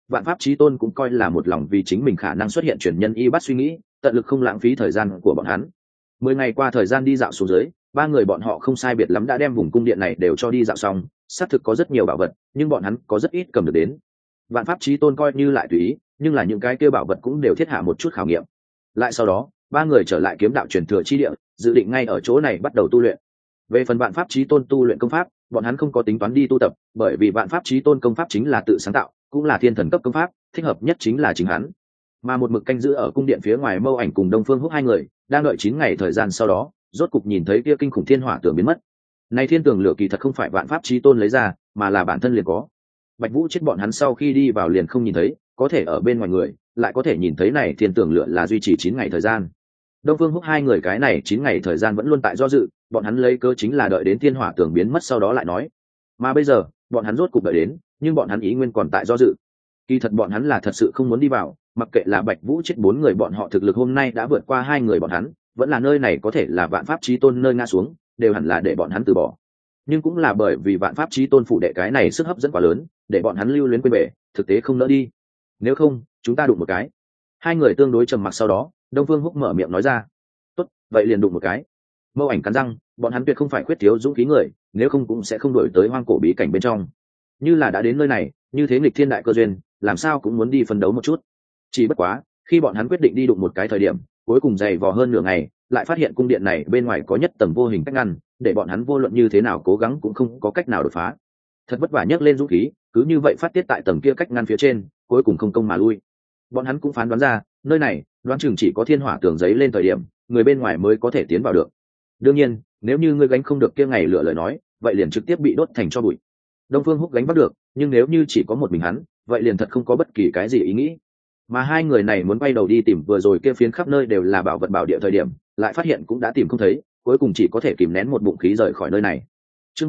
vạn pháp chí tôn cũng coi là một lòng vì chính mình khả năng xuất hiện truyền nhân y bắt suy nghĩ, tận lực không lãng phí thời gian của bọn hắn. 10 ngày qua thời gian đi dạo xuống dưới, ba người bọn họ không sai biệt lắm đã đem vùng cung điện này đều cho đi dạo xong. Xác thực có rất nhiều bảo vật, nhưng bọn hắn có rất ít cầm được đến. Vạn pháp chí tôn coi như lại tùy ý, nhưng là những cái kia bảo vật cũng đều thiết hạ một chút khảo nghiệm. Lại sau đó, ba người trở lại kiếm đạo truyền thừa chi địa, dự định ngay ở chỗ này bắt đầu tu luyện. Về phần vạn pháp chí tôn tu luyện công pháp, bọn hắn không có tính toán đi tu tập, bởi vì vạn pháp chí tôn công pháp chính là tự sáng tạo, cũng là thiên thần cấp công pháp, thích hợp nhất chính là chính hắn. Mà một mực canh giữ ở cung điện phía ngoài Mâu Ảnh cùng Đông Phương Húc hai người, đang đợi 9 ngày thời gian sau đó, rốt cục nhìn thấy kia kinh khủng thiên hỏa tường biến mất. Này thiên tường lửa kỳ thật không phải vạn pháp chí tôn lấy ra, mà là bản thân liền có. Bạch Vũ chết bọn hắn sau khi đi vào liền không nhìn thấy, có thể ở bên ngoài người lại có thể nhìn thấy này thiên tường lửa là duy trì 9 ngày thời gian. Đông Phương Húc hai người cái này 9 ngày thời gian vẫn luôn tại do dự, bọn hắn lấy cớ chính là đợi đến thiên hỏa tường biến mất sau đó lại nói. Mà bây giờ, bọn hắn rốt cục đợi đến, nhưng bọn hắn ý nguyên còn tại do dự. Kỳ thật bọn hắn là thật sự không muốn đi vào, mặc kệ là Bạch Vũ chết 4 người bọn họ thực lực hôm nay đã vượt qua 2 người bọn hắn, vẫn là nơi này có thể là vạn pháp chí tôn nơi ngã xuống, đều hẳn là để bọn hắn từ bỏ. Nhưng cũng là bởi vì vạn pháp chí tôn phủ đệ cái này sức hấp dẫn quá lớn, để bọn hắn lưu luyến quên bể, thực tế không nỡ đi. Nếu không, chúng ta đụng một cái. Hai người tương đối trầm mặc sau đó, Đông Phương Húc mở miệng nói ra. Tốt, vậy liền đụng một cái. Mâu Ảnh cắn răng, bọn hắn tuyệt không phải khuyết thiếu dũng khí người, nếu không cũng sẽ không đuổi tới hoang cổ bí cảnh bên trong. Như là đã đến nơi này, như thế nghịch thiên đại cơ duyên, làm sao cũng muốn đi phân đấu một chút. Chỉ bất quá, khi bọn hắn quyết định đi đụng một cái thời điểm, cuối cùng dày vò hơn nửa ngày, lại phát hiện cung điện này bên ngoài có nhất tầng vô hình cách ngăn, để bọn hắn vô luận như thế nào cố gắng cũng không có cách nào đột phá. Thật vất vả nhấc lên dũng khí, cứ như vậy phát tiết tại tầng kia cách ngăn phía trên, cuối cùng không công mà lui. Bọn hắn cũng phán đoán ra, nơi này, đoán chừng chỉ có thiên hỏa tường giấy lên thời điểm, người bên ngoài mới có thể tiến vào được. Đương nhiên, nếu như ngươi gánh không được kia ngày lửa lời nói, vậy liền trực tiếp bị đốt thành tro bụi. Đông Phương Húc gánh vác được, nhưng nếu như chỉ có một mình hắn, vậy liền thật không có bất kỳ cái gì ý nghĩ. Mà hai người này muốn quay đầu đi tìm vừa rồi kia phiến khắp nơi đều là bảo vật bảo địa thời điểm, lại phát hiện cũng đã tìm không thấy, cuối cùng chỉ có thể kìm nén một bụng khí rời khỏi nơi này. Chương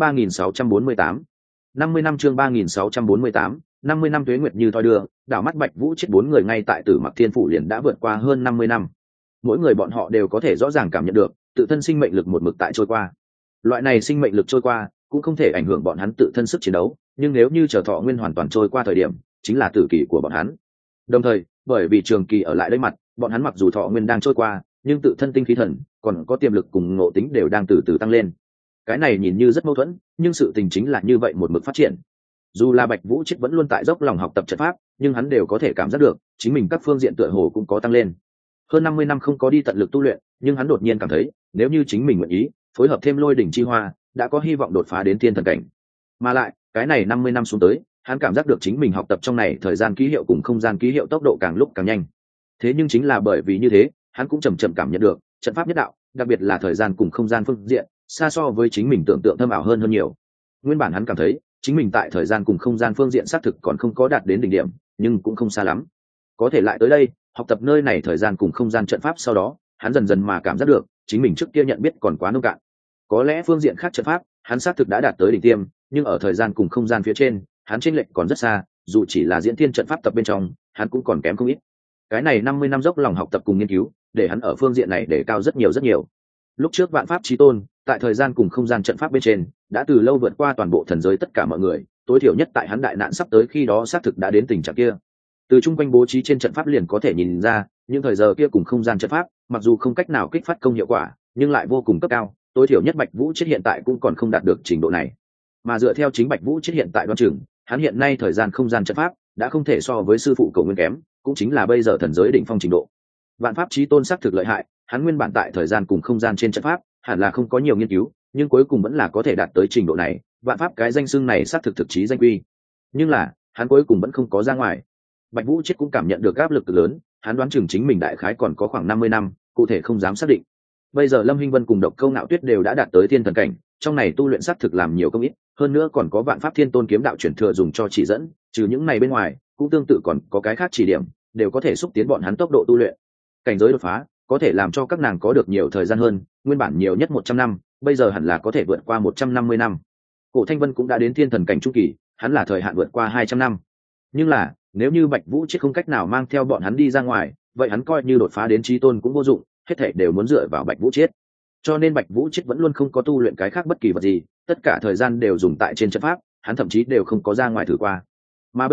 3648, 50 năm chương 3648, 50 năm tuế nguyệt như thoi đưa, đảo mắt Bạch Vũ chết 4 người ngay tại Tử Mặc Thiên phủ liền đã vượt qua hơn 50 năm. Mỗi người bọn họ đều có thể rõ ràng cảm nhận được, tự thân sinh mệnh lực một mực tại trôi qua. Loại này sinh mệnh lực trôi qua, cũng không thể ảnh hưởng bọn hắn tự thân sức chiến đấu, nhưng nếu như chờ thọ nguyên hoàn toàn trôi qua thời điểm, chính là tử kỳ của bọn hắn. Đồng thời, bởi vì trường kỳ ở lại đây mặt, bọn hắn mặc dù thọ nguyên đang trôi qua, nhưng tự thân tinh khí thần còn có tiềm lực cùng ngộ tính đều đang từ từ tăng lên. Cái này nhìn như rất mâu thuẫn, nhưng sự tình chính là như vậy một mực phát triển. Dù là Bạch Vũ chết vẫn luôn tại dốc lòng học tập trận pháp, nhưng hắn đều có thể cảm giác được, chính mình các phương diện tựa hồ cũng có tăng lên. Hơn 50 năm không có đi tận lực tu luyện, nhưng hắn đột nhiên cảm thấy, nếu như chính mình nguyện ý, phối hợp thêm Lôi đỉnh chi hoa, đã có hy vọng đột phá đến thiên thần cảnh. Mà lại, cái này 50 năm xuống tới, hắn cảm giác được chính mình học tập trong này thời gian ký hiệu cùng không gian ký hiệu tốc độ càng lúc càng nhanh. Thế nhưng chính là bởi vì như thế, hắn cũng chậm chậm cảm nhận được, trận pháp nhất đạo, đặc biệt là thời gian cùng không gian phương diện, xa so với chính mình tưởng tượng thâm ảo hơn nhiều. Nguyên bản hắn cảm thấy, chính mình tại thời gian cùng không gian phương diện xác thực còn không có đạt đến đỉnh điểm, nhưng cũng không xa lắm. Có thể lại tới đây, học tập nơi này thời gian cùng không gian trận pháp sau đó, hắn dần dần mà cảm giác được, chính mình trước kia nhận biết còn quá nông cạn. Có lẽ phương diện khác trận pháp, hắn xác thực đã đạt tới đỉnh tiêm, nhưng ở thời gian cùng không gian phía trên, hắn chênh lệch còn rất xa, dù chỉ là diễn thiên trận pháp tập bên trong, hắn cũng còn kém không ít. Cái này 50 năm dốc lòng học tập cùng nghiên cứu, để hắn ở phương diện này để cao rất nhiều. Lúc trước vạn pháp chí tôn, tại thời gian cùng không gian trận pháp bên trên, đã từ lâu vượt qua toàn bộ thần giới tất cả mọi người, tối thiểu nhất tại hắn đại nạn sắp tới khi đó xác thực đã đến tình trạng kia. Từ trung quanh bố trí trên trận pháp liền có thể nhìn ra, những thời giờ kia cùng không gian trận pháp, mặc dù không cách nào kích phát công hiệu quả, nhưng lại vô cùng cấp cao, tối thiểu nhất Bạch Vũ chết hiện tại cũng còn không đạt được trình độ này. Mà dựa theo chính Bạch Vũ chết hiện tại đoán chừng, hắn hiện nay thời gian không gian trận pháp đã không thể so với sư phụ Cầu Nguyên kém, cũng chính là bây giờ thần giới đỉnh phong trình độ. Vạn pháp chí tôn xác thực lợi hại, hắn nguyên bản tại thời gian cùng không gian trên trận pháp hẳn là không có nhiều nghiên cứu, nhưng cuối cùng vẫn là có thể đạt tới trình độ này. Vạn pháp cái danh xưng này xác thực thực chí danh quy, nhưng là hắn cuối cùng vẫn không có ra ngoài. Bạch Vũ chết cũng cảm nhận được áp lực lớn, hắn đoán chừng chính mình đại khái còn có khoảng 50 năm, cụ thể không dám xác định. Bây giờ Lâm Hinh Vân cùng Độc Câu Nạo Tuyết đều đã đạt tới thiên thần cảnh, trong này tu luyện xác thực làm nhiều công ít, hơn nữa còn có vạn pháp thiên tôn kiếm đạo chuyển thừa dùng cho chỉ dẫn, trừ những này bên ngoài, cũng tương tự còn có cái khác chỉ điểm, đều có thể xúc tiến bọn hắn tốc độ tu luyện. Cảnh giới đột phá, có thể làm cho các nàng có được nhiều thời gian hơn, nguyên bản nhiều nhất 100 năm, bây giờ hẳn là có thể vượt qua 150 năm. Cổ Thanh Vân cũng đã đến thiên thần cảnh trung kỳ, hắn là thời hạn vượt qua 200 năm. Nhưng là, nếu như Bạch Vũ chết không cách nào mang theo bọn hắn đi ra ngoài, vậy hắn coi như đột phá đến chí tôn cũng vô dụng, hết thảy đều muốn dựa vào Bạch Vũ chết. Cho nên Bạch Vũ chết vẫn luôn không có tu luyện cái khác bất kỳ vật gì, tất cả thời gian đều dùng tại trên trận pháp, hắn thậm chí đều không có ra ngoài thử qua. Mà bây giờ,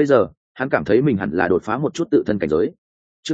hắn cảm thấy mình hẳn là đột phá một chút tự thân cảnh giới. Chương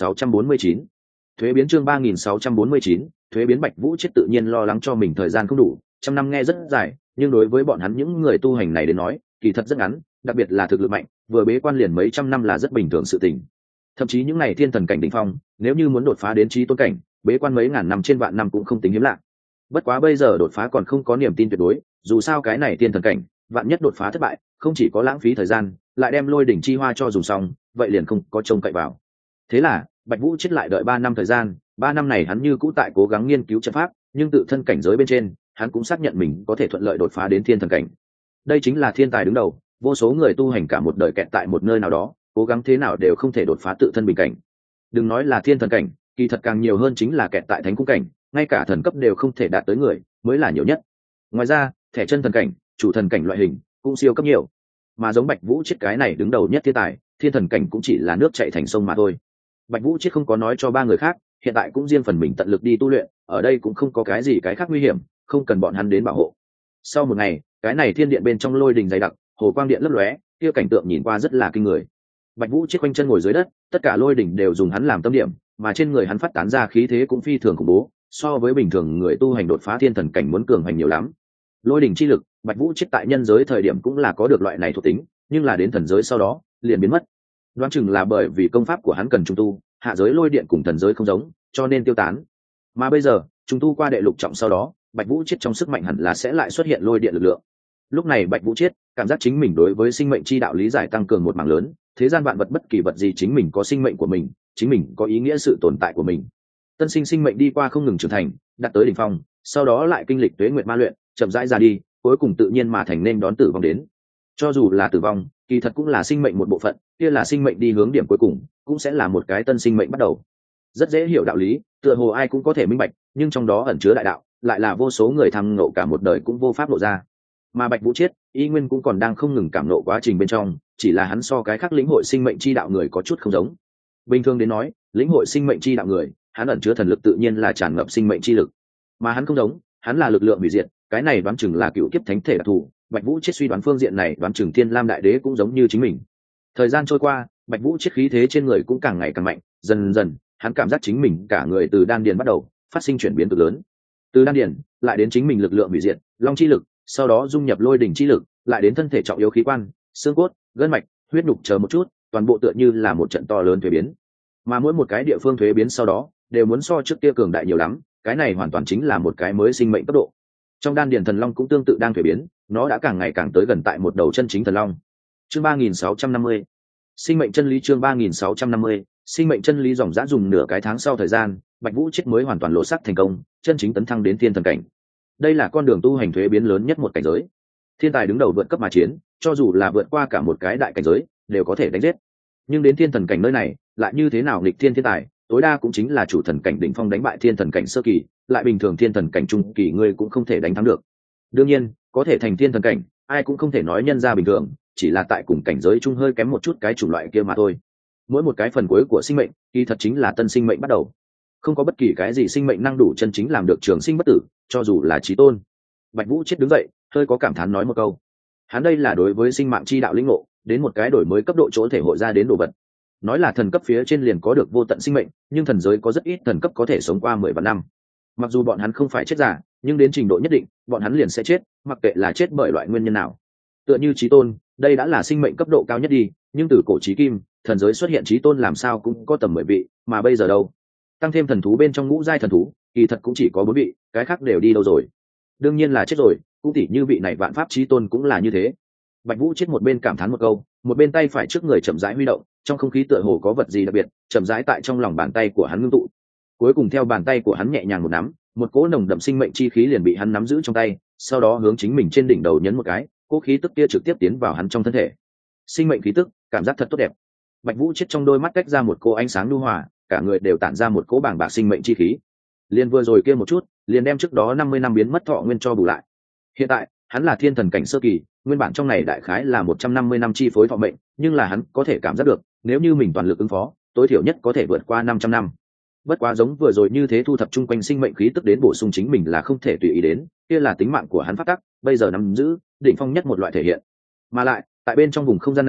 3649, thuế biến. Chương 3649, thuế biến. Bạch Vũ Chết tự nhiên lo lắng cho mình thời gian không đủ, trăm năm nghe rất dài, nhưng đối với bọn hắn những người tu hành này đến nói kỳ thật rất ngắn, đặc biệt là thực lực mạnh vừa bế quan liền mấy trăm năm là rất bình thường sự tình. Thậm chí những này thiên thần cảnh đỉnh phong nếu như muốn đột phá đến chí tôn cảnh, bế quan mấy ngàn năm trên vạn năm cũng không tính hiếm lạ. Bất quá bây giờ đột phá còn không có niềm tin tuyệt đối, dù sao cái này thiên thần cảnh vạn nhất đột phá thất bại không chỉ có lãng phí thời gian, lại đem lôi đỉnh chi hoa cho dùng xong, vậy liền không có trông cậy vào. Thế là Bạch Vũ Chết lại đợi 3 năm thời gian. 3 năm này hắn như cũ tại cố gắng nghiên cứu trận pháp, nhưng tự thân cảnh giới bên trên hắn cũng xác nhận mình có thể thuận lợi đột phá đến thiên thần cảnh. Đây chính là thiên tài đứng đầu, vô số người tu hành cả một đời kẹt tại một nơi nào đó, cố gắng thế nào đều không thể đột phá tự thân bình cảnh. Đừng nói là thiên thần cảnh, kỳ thật càng nhiều hơn chính là kẹt tại thánh cung cảnh, ngay cả thần cấp đều không thể đạt tới người mới là nhiều nhất. Ngoài ra thẻ chân thần cảnh, chủ thần cảnh loại hình cũng siêu cấp nhiều, mà giống Bạch Vũ Chết cái này đứng đầu nhất thiên tài, thiên thần cảnh cũng chỉ là nước chảy thành sông mà thôi. Bạch Vũ Chết không có nói cho 3 người khác, hiện tại cũng riêng phần mình tận lực đi tu luyện, ở đây cũng không có cái gì cái khác nguy hiểm, không cần bọn hắn đến bảo hộ. Sau một ngày, cái này thiên điện bên trong lôi đình dày đặc, hồ quang điện lấp lóe, kia cảnh tượng nhìn qua rất là kinh người. Bạch Vũ Chết quanh chân ngồi dưới đất, tất cả lôi đỉnh đều dùng hắn làm tâm điểm, mà trên người hắn phát tán ra khí thế cũng phi thường khủng bố, so với bình thường người tu hành đột phá thiên thần cảnh muốn cường hành nhiều lắm. Lôi đỉnh chi lực, Bạch Vũ Chết tại nhân giới thời điểm cũng là có được loại này thuộc tính, nhưng là đến thần giới sau đó liền biến mất. Đoán chừng là bởi vì công pháp của hắn cần trung tu, hạ giới lôi điện cùng thần giới không giống, cho nên tiêu tán. Mà bây giờ trung tu qua đệ lục trọng sau đó, Bạch Vũ Chết trong sức mạnh hẳn là sẽ lại xuất hiện lôi điện lực lượng. Lúc này Bạch Vũ Chết cảm giác chính mình đối với sinh mệnh chi đạo lý giải tăng cường một mảng lớn, thế gian vạn vật bất kỳ vật gì chính mình có sinh mệnh của mình, chính mình có ý nghĩa sự tồn tại của mình. Tân sinh sinh mệnh đi qua không ngừng trưởng thành, đạt tới đỉnh phong, sau đó lại kinh lịch tuế nguyệt ma luyện, chậm rãi ra đi, cuối cùng tự nhiên mà thành nên đón tử vong đến. Cho dù là tử vong, kỳ thật cũng là sinh mệnh một bộ phận, kia là sinh mệnh đi hướng điểm cuối cùng, cũng sẽ là một cái tân sinh mệnh bắt đầu. Rất dễ hiểu đạo lý, tựa hồ ai cũng có thể minh bạch, nhưng trong đó ẩn chứa đại đạo, lại là vô số người tham ngộ cả một đời cũng vô pháp lộ ra. Mà Bạch Vũ Chết, y nguyên cũng còn đang không ngừng cảm ngộ quá trình bên trong, chỉ là hắn so cái khác lĩnh hội sinh mệnh chi đạo người có chút không giống. Bình thường đến nói, lĩnh hội sinh mệnh chi đạo người, hắn ẩn chứa thần lực tự nhiên là tràn ngập sinh mệnh chi lực, mà hắn không giống, hắn là lực lượng hủy diệt, cái này đoán chừng là cựu kiếp thánh thể đặc thù. Bạch Vũ Chết suy đoán phương diện này, đoán chừng Thiên Lam Đại Đế cũng giống như chính mình. Thời gian trôi qua, Bạch Vũ Chết khí thế trên người cũng càng ngày càng mạnh, dần dần, hắn cảm giác chính mình cả người từ đan điền bắt đầu phát sinh chuyển biến cực lớn. Từ đan điền lại đến chính mình lực lượng hủy diệt, long chi lực, sau đó dung nhập lôi đỉnh chi lực, lại đến thân thể trọng yếu khí quan, xương cốt, gân mạch, huyết nhục chờ một chút, toàn bộ tựa như là một trận to lớn thuế biến. Mà mỗi một cái địa phương thuế biến sau đó, đều muốn so trước kia cường đại nhiều lắm, cái này hoàn toàn chính là một cái mới sinh mệnh cấp độ. Trong đan điền thần long cũng tương tự đang thuế biến, nó đã càng ngày càng tới gần tại một đầu chân chính thần long. Chương 3650, sinh mệnh chân lý. Chương 3650, sinh mệnh chân lý. Dòng dã dùng nửa cái tháng sau thời gian, Bạch Vũ Chết mới hoàn toàn lộ sắc thành công, chân chính tấn thăng đến thiên thần cảnh. Đây là con đường tu hành thuế biến lớn nhất một cảnh giới. Thiên tài đứng đầu vượt cấp mà chiến, cho dù là vượt qua cả một cái đại cảnh giới, đều có thể đánh giết. Nhưng đến thiên thần cảnh nơi này, lại như thế nào nghịch thiên thiên tài, tối đa cũng chính là chủ thần cảnh đỉnh phong đánh bại thiên thần cảnh sơ kỳ, lại bình thường thiên thần cảnh trung kỳ ngươi cũng không thể đánh thắng được. Đương nhiên, có thể thành thiên thần cảnh, ai cũng không thể nói nhân ra bình thường, chỉ là tại cùng cảnh giới chung hơi kém một chút cái chủng loại kia mà thôi. Mỗi một cái phần cuối của sinh mệnh, kỳ thật chính là tân sinh mệnh bắt đầu. Không có bất kỳ cái gì sinh mệnh năng đủ chân chính làm được trường sinh bất tử, cho dù là chí tôn. Bạch Vũ Chết đứng dậy, hơi có cảm thán nói một câu. Hắn đây là đối với sinh mạng chi đạo lĩnh ngộ, đến một cái đổi mới cấp độ chỗ thể hội ra đến đồ vật. Nói là thần cấp phía trên liền có được vô tận sinh mệnh, nhưng thần giới có rất ít thần cấp có thể sống qua 10 vạn năm. Mặc dù bọn hắn không phải chết giả, nhưng đến trình độ nhất định, bọn hắn liền sẽ chết, mặc kệ là chết bởi loại nguyên nhân nào. Tựa như chí tôn, đây đã là sinh mệnh cấp độ cao nhất đi, nhưng từ cổ chí kim, thần giới xuất hiện chí tôn làm sao cũng có tầm 10 vị, mà bây giờ đâu? Tăng thêm thần thú bên trong ngũ giai thần thú, kỳ thật cũng chỉ có 4 vị, cái khác đều đi đâu rồi? Đương nhiên là chết rồi, cũng tỉ như vị này vạn pháp chí tôn cũng là như thế. Bạch Vũ Chết một bên cảm thán một câu, một bên tay phải trước người chậm rãi huy động, trong không khí tựa hồ có vật gì đặc biệt, chậm rãi tại trong lòng bàn tay của hắn ngưng tụ. Cuối cùng theo bàn tay của hắn nhẹ nhàng một nắm, một cỗ nồng đậm sinh mệnh chi khí liền bị hắn nắm giữ trong tay, sau đó hướng chính mình trên đỉnh đầu nhấn một cái, cỗ khí tức kia trực tiếp tiến vào hắn trong thân thể. Sinh mệnh khí tức, cảm giác thật tốt đẹp. Bạch Vũ Chết trong đôi mắt tách ra một cỗ ánh sáng nhu hòa, cả người đều tản ra một cỗ bàng bạc sinh mệnh chi khí. Liền vừa rồi kia một chút, liền đem trước đó 50 năm biến mất thọ nguyên cho bù lại. Hiện tại, hắn là thiên thần cảnh sơ kỳ, nguyên bản trong này đại khái là 150 năm chi phối thọ mệnh, nhưng là hắn có thể cảm giác được, nếu như mình toàn lực ứng phó, tối thiểu nhất có thể vượt qua 500 năm. Bất quá giống vừa rồi như thế thu thập chung quanh sinh mệnh khí tức đến bổ sung chính mình là không thể tùy ý đến, kia là tính mạng của hắn phát tắc, bây giờ nắm giữ đỉnh phong nhất một loại thể hiện. Mà lại, tại bên trong vùng không gian này,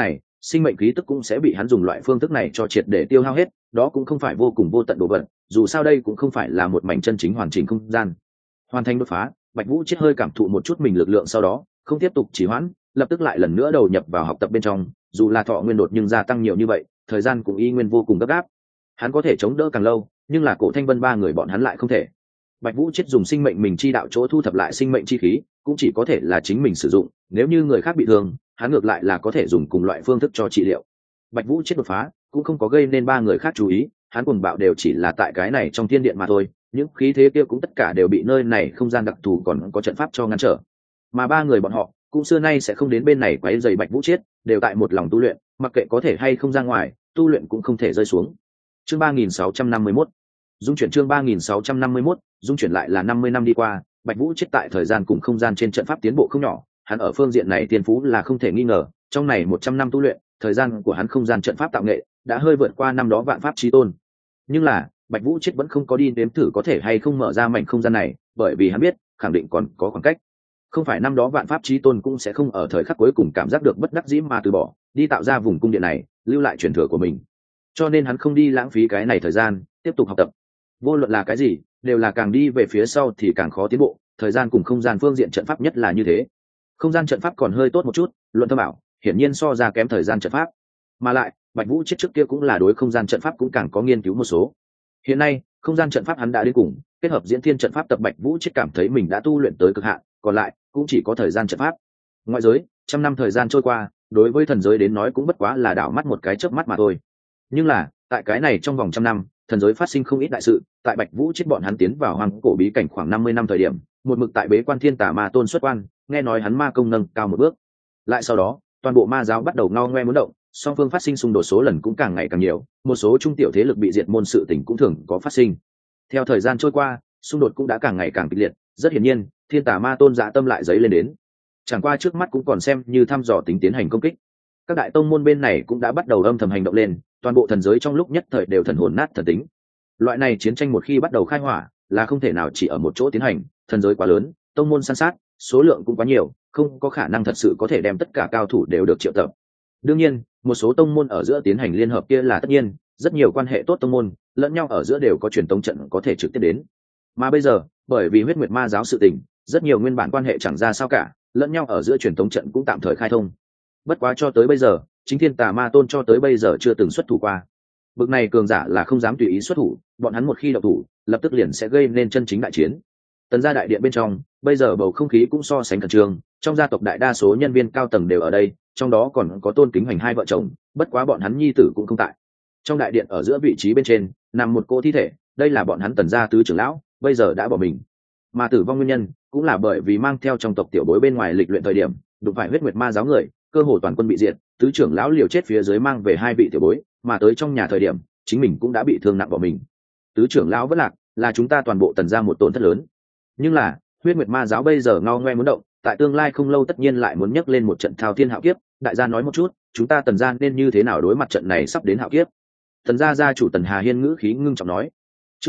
sinh mệnh khí tức cũng sẽ bị hắn dùng loại phương thức này cho triệt để tiêu hao hết. Đó cũng không phải vô cùng vô tận đồ vật, dù sao đây cũng không phải là một mảnh chân chính hoàn chỉnh không gian. Hoàn thành đột phá, Bạch Vũ Chết hơi cảm thụ một chút mình lực lượng, sau đó không tiếp tục trì hoãn, lập tức lại lần nữa đầu nhập vào học tập bên trong. Dù là thọ nguyên đột nhưng gia tăng nhiều như vậy, thời gian cũng y nguyên vô cùng gấp gáp. Hắn có thể chống đỡ càng lâu, nhưng là Cổ Thanh Vân ba người bọn hắn lại không thể. Bạch Vũ Chết dùng sinh mệnh mình chi đạo chỗ thu thập lại sinh mệnh chi khí, cũng chỉ có thể là chính mình sử dụng. Nếu như người khác bị thương, hắn ngược lại là có thể dùng cùng loại phương thức cho trị liệu. Bạch Vũ Chết đột phá cũng không có gây nên ba người khác chú ý, hắn cuồng bạo đều chỉ là tại cái này trong thiên điện mà thôi. Những khí thế kia cũng tất cả đều bị nơi này không gian đặc thù còn có trận pháp cho ngăn trở, mà ba người bọn họ cũng xưa nay sẽ không đến bên này quấy rầy Bạch Vũ Chết, đều tại một lòng tu luyện, mặc kệ có thể hay không ra ngoài, tu luyện cũng không thể rơi xuống. Chương 3651 dung chuyển. Chương 3651 dung chuyển. Lại là 50 năm đi qua, Bạch Vũ Chết tại thời gian cùng không gian trên trận pháp tiến bộ không nhỏ, hắn ở phương diện này tiên phú là không thể nghi ngờ. Trong này 100 năm tu luyện, thời gian của hắn không gian trận pháp tạo nghệ đã hơi vượt qua năm đó vạn pháp chí tôn. Nhưng là Bạch Vũ Chết vẫn không có đi nếm thử có thể hay không mở ra mảnh không gian này, bởi vì hắn biết khẳng định còn có khoảng cách. Không phải năm đó vạn pháp chí tôn cũng sẽ không ở thời khắc cuối cùng cảm giác được bất đắc dĩ mà từ bỏ, đi tạo ra vùng cung điện này, lưu lại truyền thừa của mình. Cho nên hắn không đi lãng phí cái này thời gian, tiếp tục học tập. Vô luận là cái gì, đều là càng đi về phía sau thì càng khó tiến bộ, thời gian cùng không gian phương diện trận pháp nhất là như thế. Không gian trận pháp còn hơi tốt một chút, luận thâm ảo, hiển nhiên so ra kém thời gian trận pháp. Mà lại, Bạch Vũ Chết trước kia cũng là đối không gian trận pháp cũng càng có nghiên cứu một số. Hiện nay, không gian trận pháp hắn đã đến cùng, kết hợp diễn thiên trận pháp tập, Bạch Vũ Chết cảm thấy mình đã tu luyện tới cực hạn, còn lại cũng chỉ có thời gian trận pháp. Ngoại giới, trăm năm thời gian trôi qua, đối với thần giới đến nói cũng bất quá là đảo mắt một cái chớp mắt mà thôi. Nhưng là, tại cái này trong vòng trăm năm, thần giới phát sinh không ít đại sự. Tại Bạch Vũ Chết bọn hắn tiến vào hoang cổ bí cảnh khoảng 50 năm thời điểm, một mực tại bế quan Thiên Tà Ma Tôn xuất quan, nghe nói hắn ma công nâng cao một bước. Lại sau đó, toàn bộ ma giáo bắt đầu ngao ngoe muốn động, song phương phát sinh xung đột số lần cũng càng ngày càng nhiều, một số trung tiểu thế lực bị diệt môn sự tình cũng thường có phát sinh. Theo thời gian trôi qua, xung đột cũng đã càng ngày càng kịch liệt, rất hiển nhiên, Thiên Tà Ma Tôn dạ tâm lại dấy lên đến. Chẳng qua trước mắt cũng còn xem như thăm dò tính tiến hành công kích. Các đại tông môn bên này cũng đã bắt đầu âm thầm hành động lên, toàn bộ thần giới trong lúc nhất thời đều thần hồn nát thần tính. Loại này chiến tranh một khi bắt đầu khai hỏa, là không thể nào chỉ ở một chỗ tiến hành, thần giới quá lớn, tông môn san sát, số lượng cũng quá nhiều, không có khả năng thật sự có thể đem tất cả cao thủ đều được triệu tập. Đương nhiên, một số tông môn ở giữa tiến hành liên hợp kia là tất nhiên, rất nhiều quan hệ tốt tông môn lẫn nhau ở giữa đều có truyền tống trận có thể trực tiếp đến. Mà bây giờ, bởi vì huyết nguyệt ma giáo sự tình, rất nhiều nguyên bản quan hệ chẳng ra sao cả, lẫn nhau ở giữa truyền tống trận cũng tạm thời khai thông. Bất quá cho tới bây giờ, chính Thiên Tà Ma Tôn cho tới bây giờ chưa từng xuất thủ qua. Bực này cường giả là không dám tùy ý xuất thủ, bọn hắn một khi động thủ, lập tức liền sẽ gây nên chân chính đại chiến. Tần gia đại điện bên trong, bây giờ bầu không khí cũng so sánh khẩn trương, trong gia tộc đại đa số nhân viên cao tầng đều ở đây, trong đó còn có Tôn Kính Hoành hai vợ chồng, bất quá bọn hắn nhi tử cũng không tại. Trong đại điện ở giữa vị trí bên trên, nằm một cô thi thể, đây là bọn hắn Tần gia tứ trưởng lão, bây giờ đã bỏ mình. Mà tử vong nguyên nhân cũng là bởi vì mang theo trong tộc tiểu bối bên ngoài lịch luyện thời điểm, đụng phải huyết nguyệt ma giáo người, cơ hồ toàn quân bị diệt, tứ trưởng lão liều chết phía dưới mang về hai vị tiểu bối, mà tới trong nhà thời điểm, chính mình cũng đã bị thương nặng bỏ mình. Tứ trưởng lão vất lạc, là chúng ta toàn bộ Tần gia một tổn thất lớn. Nhưng là, huyết nguyệt ma giáo bây giờ ngao ngoe muốn động, tại tương lai không lâu tất nhiên lại muốn nhấc lên một trận thao thiên hạo kiếp. Đại gia nói một chút, chúng ta Tần gia nên như thế nào đối mặt trận này sắp đến hạo kiếp? Tần gia gia chủ Tần Hà Hiên ngữ khí ngưng trọng nói. Chương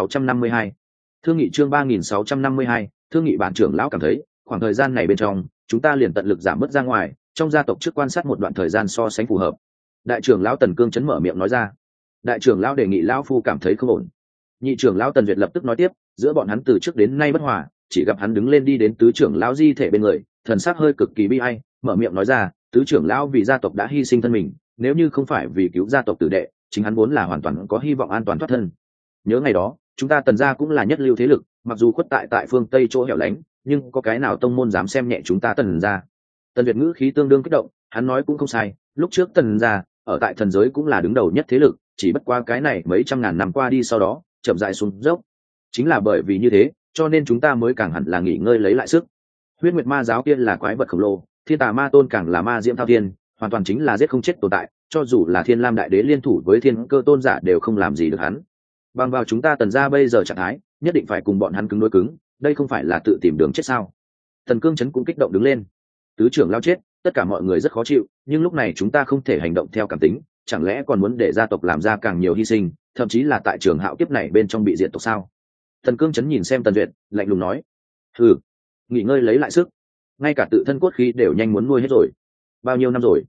3652 thương nghị. Chương 3652 thương nghị. Bản trưởng lão cảm thấy, khoảng thời gian này bên trong, chúng ta liền tận lực giảm bớt ra ngoài, trong gia tộc trước quan sát một đoạn thời gian so sánh phù hợp. Đại trưởng lão Tần Cương chấn mở miệng nói ra. Đại trưởng lão đề nghị lão phu cảm thấy không ổn. Nhị trưởng lão Tần Duyệt lập tức nói tiếp, giữa bọn hắn từ trước đến nay bất hòa, chỉ gặp hắn đứng lên đi đến tứ trưởng lão di thể bên người, thần sắc hơi cực kỳ bi ai, mở miệng nói ra, tứ trưởng lão vì gia tộc đã hy sinh thân mình, nếu như không phải vì cứu gia tộc tử đệ, chính hắn vốn là hoàn toàn có hy vọng an toàn thoát thân. Nhớ ngày đó, chúng ta Tần gia cũng là nhất lưu thế lực, mặc dù khuất tại phương Tây chỗ hẻo lánh, nhưng có cái nào tông môn dám xem nhẹ chúng ta Tần gia? Tần Duyệt ngữ khí tương đương kích động, hắn nói cũng không sai, lúc trước Tần gia ở tại thần giới cũng là đứng đầu nhất thế lực, chỉ bất qua cái này mấy trăm ngàn năm qua đi sau đó, chậm rãi xuống dốc. Chính là bởi vì như thế, cho nên chúng ta mới càng hẳn là nghỉ ngơi lấy lại sức. Huyết nguyệt ma giáo kia là quái vật khổng lồ, Thiên Tà Ma Tôn càng là ma diễm thao thiên, hoàn toàn chính là giết không chết tồn tại, cho dù là Thiên Lam đại đế liên thủ với Thiên Cơ tôn giả đều không làm gì được hắn. Bằng vào chúng ta Tần gia bây giờ trạng thái, nhất định phải cùng bọn hắn cứng đối cứng, đây không phải là tự tìm đường chết sao? Tần Cương chấn cũng kích động đứng lên. Tứ trưởng lao chết, tất cả mọi người rất khó chịu, nhưng lúc này chúng ta không thể hành động theo cảm tính, chẳng lẽ còn muốn để gia tộc làm ra càng nhiều hy sinh, thậm chí là tại trường hạo kiếp này bên trong bị diệt tộc sao? Tần Cương chấn nhìn xem Tần Duyệt, lạnh lùng nói. Nghỉ ngơi lấy lại sức, ngay cả tự thân cốt khí đều nhanh muốn nuôi hết rồi. Bao nhiêu năm rồi?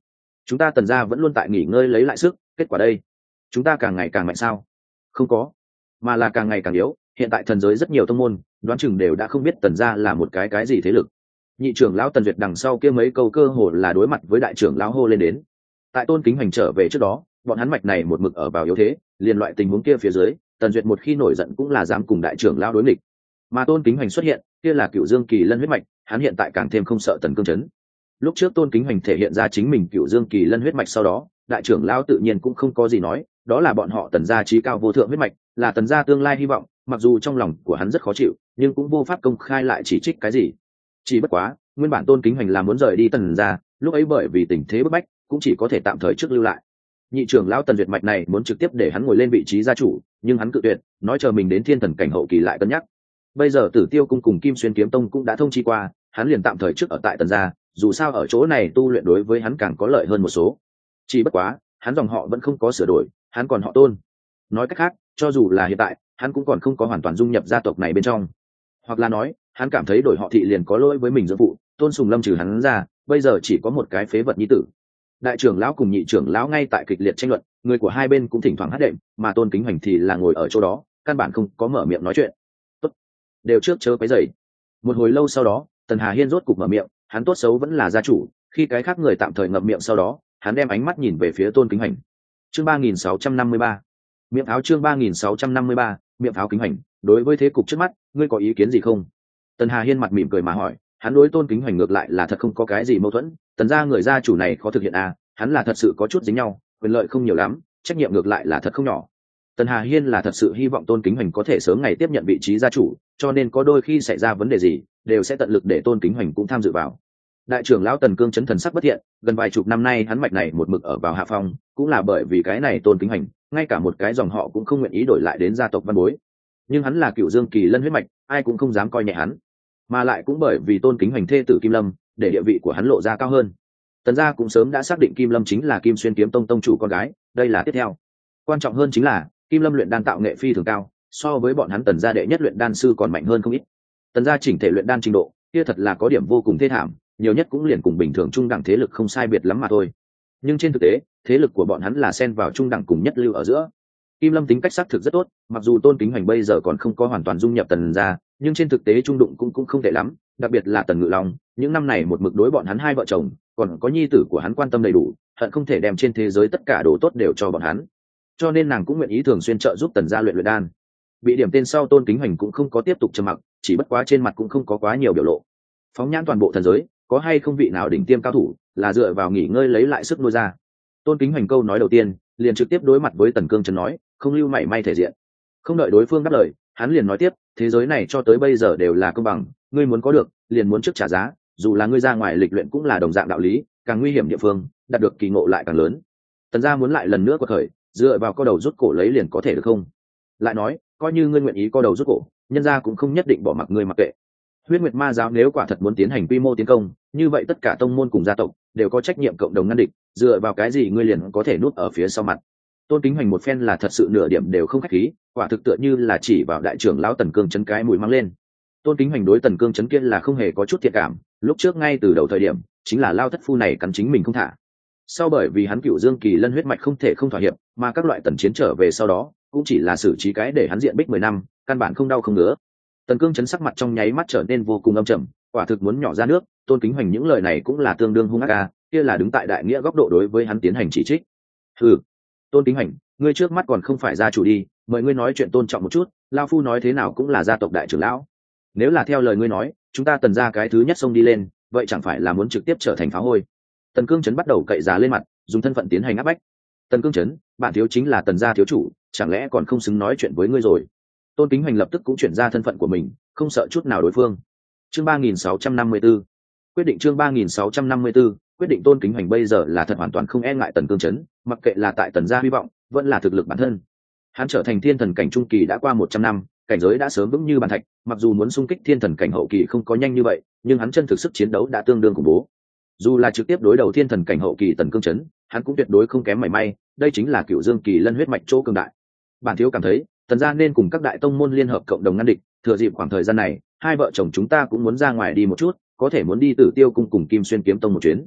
chúng ta Tần gia vẫn luôn tại nghỉ ngơi lấy lại sức, kết quả đây chúng ta càng ngày càng mạnh sao? Không có, mà là càng ngày càng yếu. Hiện tại thần giới rất nhiều tông môn đoán chừng đều đã không biết Tần gia là một cái gì thế lực. Nhị trưởng lão Tần Duyệt đằng sau kia mấy câu cơ hồ là đối mặt với đại trưởng lão hô lên đến. Tại Tôn Kính Hoành trở về trước đó, bọn hắn mạch này một mực ở vào yếu thế, liền loại tình huống kia phía dưới, Tần Duyệt một khi nổi giận cũng là dám cùng đại trưởng lão đối nghịch. Mà Tôn Kính Hoành xuất hiện, kia là Cửu Dương Kỳ Lân huyết mạch, hắn hiện tại càng thêm không sợ Tần Cương Chấn. Lúc trước Tôn Kính Hoành thể hiện ra chính mình Cửu Dương Kỳ Lân huyết mạch sau đó, đại trưởng lão tự nhiên cũng không có gì nói, đó là bọn họ Tần gia chí cao vô thượng huyết mạch, là Tần gia tương lai hy vọng, mặc dù trong lòng của hắn rất khó chịu, nhưng cũng vô pháp công khai lại chỉ trích cái gì. Chỉ bất quá, nguyên bản Tôn Kính Hoành là muốn rời đi Tần gia, lúc ấy bởi vì tình thế bức bách, cũng chỉ có thể tạm thời trước lưu lại. Nhị trưởng lão Tần Duyệt mạch này muốn trực tiếp để hắn ngồi lên vị trí gia chủ, nhưng hắn cự tuyệt, nói chờ mình đến thiên thần cảnh hậu kỳ lại cân nhắc. Bây giờ Tử Tiêu cung cùng Kim Xuyên kiếm tông cũng đã thông chi qua, hắn liền tạm thời trước ở tại Tần gia, dù sao ở chỗ này tu luyện đối với hắn càng có lợi hơn một số. Chỉ bất quá, hắn dòng họ vẫn không có sửa đổi, hắn còn họ Tôn. Nói cách khác, cho dù là hiện tại, hắn cũng còn không có hoàn toàn dung nhập gia tộc này bên trong. Hoặc là nói, hắn cảm thấy đổi họ thị liền có lỗi với mình dưỡng phụ, Tôn Sùng Lâm trừ hắn ra, bây giờ chỉ có một cái phế vật nhi tử. Đại trưởng lão cùng nhị trưởng lão ngay tại kịch liệt tranh luận, người của hai bên cũng thỉnh thoảng hát đệm, mà Tôn Kính Hoành thì là ngồi ở chỗ đó, căn bản không có mở miệng nói chuyện. Tốt, đều trước chớ quấy rầy. Một hồi lâu sau đó, Tần Hà Hiên rốt cục mở miệng, hắn tốt xấu vẫn là gia chủ, khi cái khác người tạm thời ngậm miệng sau đó, hắn đem ánh mắt nhìn về phía Tôn Kính Hoành. Chương 3653. Miệng áo chương 3653, miệng áo Kính Hoành, đối với thế cục trước mắt, ngươi có ý kiến gì không? Tần Hà Hiên mặt mỉm cười mà hỏi, hắn đối Tôn Kính Hoành ngược lại là thật không có cái gì mâu thuẫn, Tần gia người gia chủ này khó thực hiện à, hắn là thật sự có chút dính nhau, quyền lợi không nhiều lắm, trách nhiệm ngược lại là thật không nhỏ. Tần Hà Hiên là thật sự hy vọng Tôn Kính Hoành có thể sớm ngày tiếp nhận vị trí gia chủ, cho nên có đôi khi xảy ra vấn đề gì, đều sẽ tận lực để Tôn Kính Hoành cũng tham dự vào. Đại trưởng lão Tần Cương chấn thần sắc bất thiện, gần vài chục năm nay hắn mạch này một mực ở vào hạ phong, cũng là bởi vì cái này Tôn Kính Hoành, ngay cả một cái dòng họ cũng không nguyện ý đổi lại đến gia tộc văn bối. Nhưng hắn là Cửu Dương Kỳ Lân huyết mạch, ai cũng không dám coi nhẹ hắn. Mà lại cũng bởi vì Tôn Kính Hoành thê tử Kim Lâm, để địa vị của hắn lộ ra cao hơn. Tần gia cũng sớm đã xác định Kim Lâm chính là Kim Xuyên kiếm tông tông chủ con gái, đây là tiếp theo. Quan trọng hơn chính là Kim Lâm luyện đan tạo nghệ phi thường cao, so với bọn hắn Tần gia đệ nhất luyện đan sư còn mạnh hơn không ít. Tần gia chỉnh thể luyện đan trình độ, kia thật là có điểm vô cùng thê thảm, nhiều nhất cũng liền cùng bình thường trung đẳng thế lực không sai biệt lắm mà thôi. Nhưng trên thực tế, thế lực của bọn hắn là xen vào trung đẳng cùng nhất lưu ở giữa. Kim Lâm tính cách xác thực rất tốt, mặc dù Tôn Kính Hoành bây giờ còn không có hoàn toàn dung nhập Tần gia, nhưng trên thực tế trung đụng cũng không tệ lắm, đặc biệt là Tần Ngự Long, những năm này một mực đối bọn hắn hai vợ chồng, còn có nhi tử của hắn quan tâm đầy đủ, hận không thể đem trên thế giới tất cả đồ tốt đều cho bọn hắn. Cho nên nàng cũng nguyện ý thường xuyên trợ giúp Tần gia luyện đan. Bị điểm tên sau Tôn Kính Hoành cũng không có tiếp tục trầm mặc, chỉ bất quá trên mặt cũng không có quá nhiều biểu lộ. Phóng nhãn toàn bộ thần giới, có hay không vị nào đỉnh tiêm cao thủ, là dựa vào nghỉ ngơi lấy lại sức nuôi ra. Tôn Kính Hoành câu nói đầu tiên, liền trực tiếp đối mặt với Tần Cương Trấn nói, không lưu mảy may thể diện. Không đợi đối phương đáp lời, hắn liền nói tiếp, thế giới này cho tới bây giờ đều là công bằng, ngươi muốn có được, liền muốn trước trả giá, dù là ngươi ra ngoài lịch luyện cũng là đồng dạng đạo lý, càng nguy hiểm địa phương, đạt được kỳ ngộ lại càng lớn. Tần gia muốn lại lần nữa quật khởi, dựa vào co đầu rút cổ lấy liền có thể được không? Lại nói, coi như ngươi nguyện ý co đầu rút cổ, nhân gia cũng không nhất định bỏ mặc ngươi mặc kệ. Huyết Nguyệt Ma giáo nếu quả thật muốn tiến hành quy mô tiến công, như vậy tất cả tông môn cùng gia tộc đều có trách nhiệm cộng đồng ngăn địch, dựa vào cái gì ngươi liền có thể núp ở phía sau mặt? Tôn Kính Hoành một phen là thật sự nửa điểm đều không khách khí, quả thực tựa như là chỉ vào đại trưởng lão Tần Cương chấn cái mũi mang lên. Tôn Kính Hoành đối Tần Cương chấn kia là không hề có chút thiện cảm, lúc trước ngay từ đầu thời điểm, chính là lao thất phu này cắn chính mình không thả. Sau bởi vì hắn Cửu Dương Kỳ Lân huyết mạch không thể không thỏa hiệp, mà các loại tần chiến trở về sau đó, cũng chỉ là xử trí cái để hắn diện bích 10 năm, căn bản không đau không ngứa. Tần Cương chấn sắc mặt trong nháy mắt trở nên vô cùng âm trầm, quả thực muốn nhỏ ra nước. Tôn Kính Hoành những lời này cũng là tương đương hung ác, kia là đứng tại đại nghĩa góc độ đối với hắn tiến hành chỉ trích. Hừ, Tôn Kính Hoành, ngươi trước mắt còn không phải gia chủ đi, mời ngươi nói chuyện tôn trọng một chút, lão phu nói thế nào cũng là gia tộc đại trưởng lão. Nếu là theo lời ngươi nói, chúng ta Tần gia cái thứ nhất xông đi lên, vậy chẳng phải là muốn trực tiếp trở thành phá hôi? Tần Cương chấn bắt đầu cậy giá lên mặt, dùng thân phận tiến hành áp bách. Tần Cương chấn, bạn thiếu chính là Tần gia thiếu chủ, chẳng lẽ còn không xứng nói chuyện với ngươi rồi? Tôn Kính Hoành lập tức cũng chuyển ra thân phận của mình, không sợ chút nào đối phương. Chương 3654. Quyết định chương 3654, quyết định Tôn Kính Hoành bây giờ là thật hoàn toàn không e ngại Tần Cương chấn, mặc kệ là tại Tần gia hy vọng, vẫn là thực lực bản thân. Hắn trở thành thiên thần cảnh trung kỳ đã qua 100 năm, cảnh giới đã sớm vững như bàn thạch, mặc dù muốn xung kích thiên thần cảnh hậu kỳ không có nhanh như vậy, nhưng hắn chân thực sức chiến đấu đã tương đương khủng bố. Dù là trực tiếp đối đầu thiên thần cảnh hậu kỳ Tần Cương chấn, hắn cũng tuyệt đối không kém mảy may, đây chính là Cửu Dương Kỳ Lân huyết mạch chỗ cường đại. Bản thiếu cảm thấy, Tần gia nên cùng các đại tông môn liên hợp cộng đồng ngăn địch, thừa dịp khoảng thời gian này, hai vợ chồng chúng ta cũng muốn ra ngoài đi một chút, có thể muốn đi Tử Tiêu cung cùng Kim Xuyên kiếm tông một chuyến.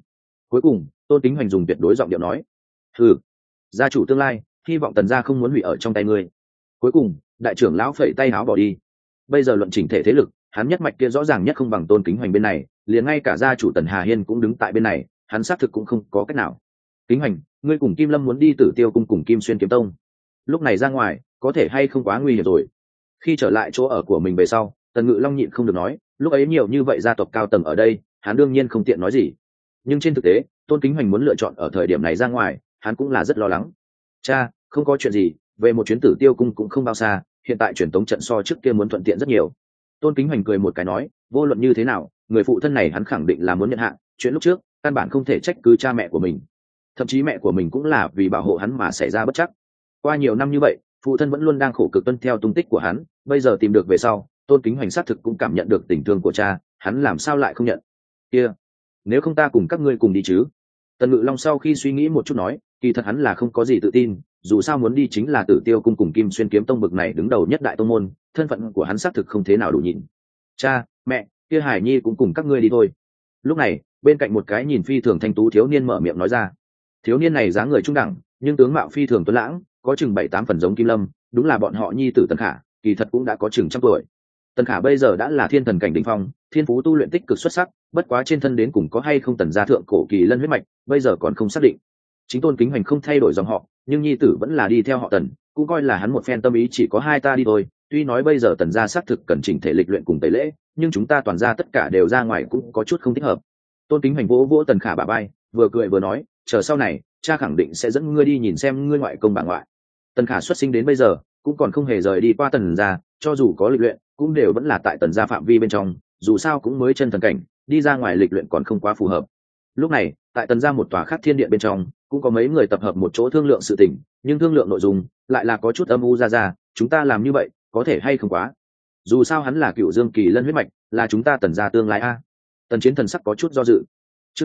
Cuối cùng Tôn Kính Hoành dùng tuyệt đối giọng điệu nói: "Ừ, gia chủ tương lai, hy vọng Tần gia không muốn hủy ở trong tay ngươi." Cuối cùng đại trưởng lão phẩy tay áo bỏ đi. Bây giờ luận chỉnh thể thế lực, hắn nhất mạch kia rõ ràng nhất không bằng Tôn Kính Hoành bên này, liền ngay cả gia chủ Tần Hà Hiên cũng đứng tại bên này, hắn xác thực cũng không có cách nào. "Kính Hoành, ngươi cùng Kim Lâm muốn đi Tử Tiêu cung cùng Kim Xuyên kiếm tông, lúc này ra ngoài có thể hay không quá nguy hiểm rồi?" Khi trở lại chỗ ở của mình về sau, Tần Ngự Long nhịn không được nói, lúc ấy nhiều như vậy gia tộc cao tầng ở đây, hắn đương nhiên không tiện nói gì. Nhưng trên thực tế, Tôn Kính Hoành muốn lựa chọn ở thời điểm này ra ngoài, hắn cũng là rất lo lắng. "Cha, không có chuyện gì, về một chuyến Tử Tiêu cung cũng không bao xa, hiện tại truyền tống trận so trước kia muốn thuận tiện rất nhiều." Tôn Kính Hoành cười một cái nói, vô luận như thế nào, người phụ thân này hắn khẳng định là muốn nhận hạ, chuyện lúc trước, căn bản không thể trách cứ cha mẹ của mình. Thậm chí mẹ của mình cũng là vì bảo hộ hắn mà xảy ra bất chắc. Qua nhiều năm như vậy, phụ thân vẫn luôn đang khổ cực tuân theo tung tích của hắn, bây giờ tìm được về sau, Tôn Kính Hoành xác thực cũng cảm nhận được tình thương của cha, hắn làm sao lại không nhận? "Kia, nếu không ta cùng các ngươi cùng đi chứ?" Tần Ngự Long sau khi suy nghĩ một chút nói, kỳ thật hắn là không có gì tự tin, dù sao muốn đi chính là Tử Tiêu cung cùng Kim Xuyên kiếm tông bực này đứng đầu nhất đại tông môn, thân phận của hắn xác thực không thế nào đủ nhịn. "Cha, mẹ, kia Hải Nhi cũng cùng các ngươi đi thôi." Lúc này, bên cạnh một cái nhìn phi thường thanh tú thiếu niên mở miệng nói ra. Thiếu niên này dáng người trung đẳng, nhưng tướng mạo phi thường tuấn lãng, có chừng 7-8 phần giống Kim Lâm, đúng là bọn họ nhi tử Tần Khả, kỳ thật cũng đã có chừng trăm tuổi. Tần Khả bây giờ đã là thiên thần cảnh đỉnh phong, thiên phú tu luyện tích cực xuất sắc, bất quá trên thân đến cùng có hay không Tần gia thượng cổ kỳ lân huyết mạch, bây giờ còn không xác định. Chính Tôn Kính Hoành không thay đổi dòng họ, nhưng nhi tử vẫn là đi theo họ Tần, cũng coi là hắn một phen tâm ý, chỉ có hai ta đi thôi. Tuy nói bây giờ Tần gia xác thực cần chỉnh thể lịch luyện cùng tẩy lễ, nhưng chúng ta toàn gia tất cả đều ra ngoài cũng có chút không thích hợp. Tôn Kính Hoành vỗ vỗ Tần Khả bả vai, vừa cười vừa nói, chờ sau này cha khẳng định sẽ dẫn ngươi đi nhìn xem ngươi ngoại công bà ngoại. Tần Khả xuất sinh đến bây giờ cũng còn không hề rời đi qua Tần gia, cho dù có lịch luyện cũng đều vẫn là tại Tần gia phạm vi bên trong, dù sao cũng mới chân thần cảnh, đi ra ngoài lịch luyện còn không quá phù hợp. Lúc này tại Tần gia một tòa khác thiên điện bên trong, cũng có mấy người tập hợp một chỗ thương lượng sự tình, nhưng thương lượng nội dung lại là có chút âm u ra, chúng ta làm như vậy có thể hay không quá? Dù sao hắn là cựu dương kỳ lân huyết mạch, là chúng ta Tần gia tương lai a. Tần Chiến thần sắc có chút do dự. Chương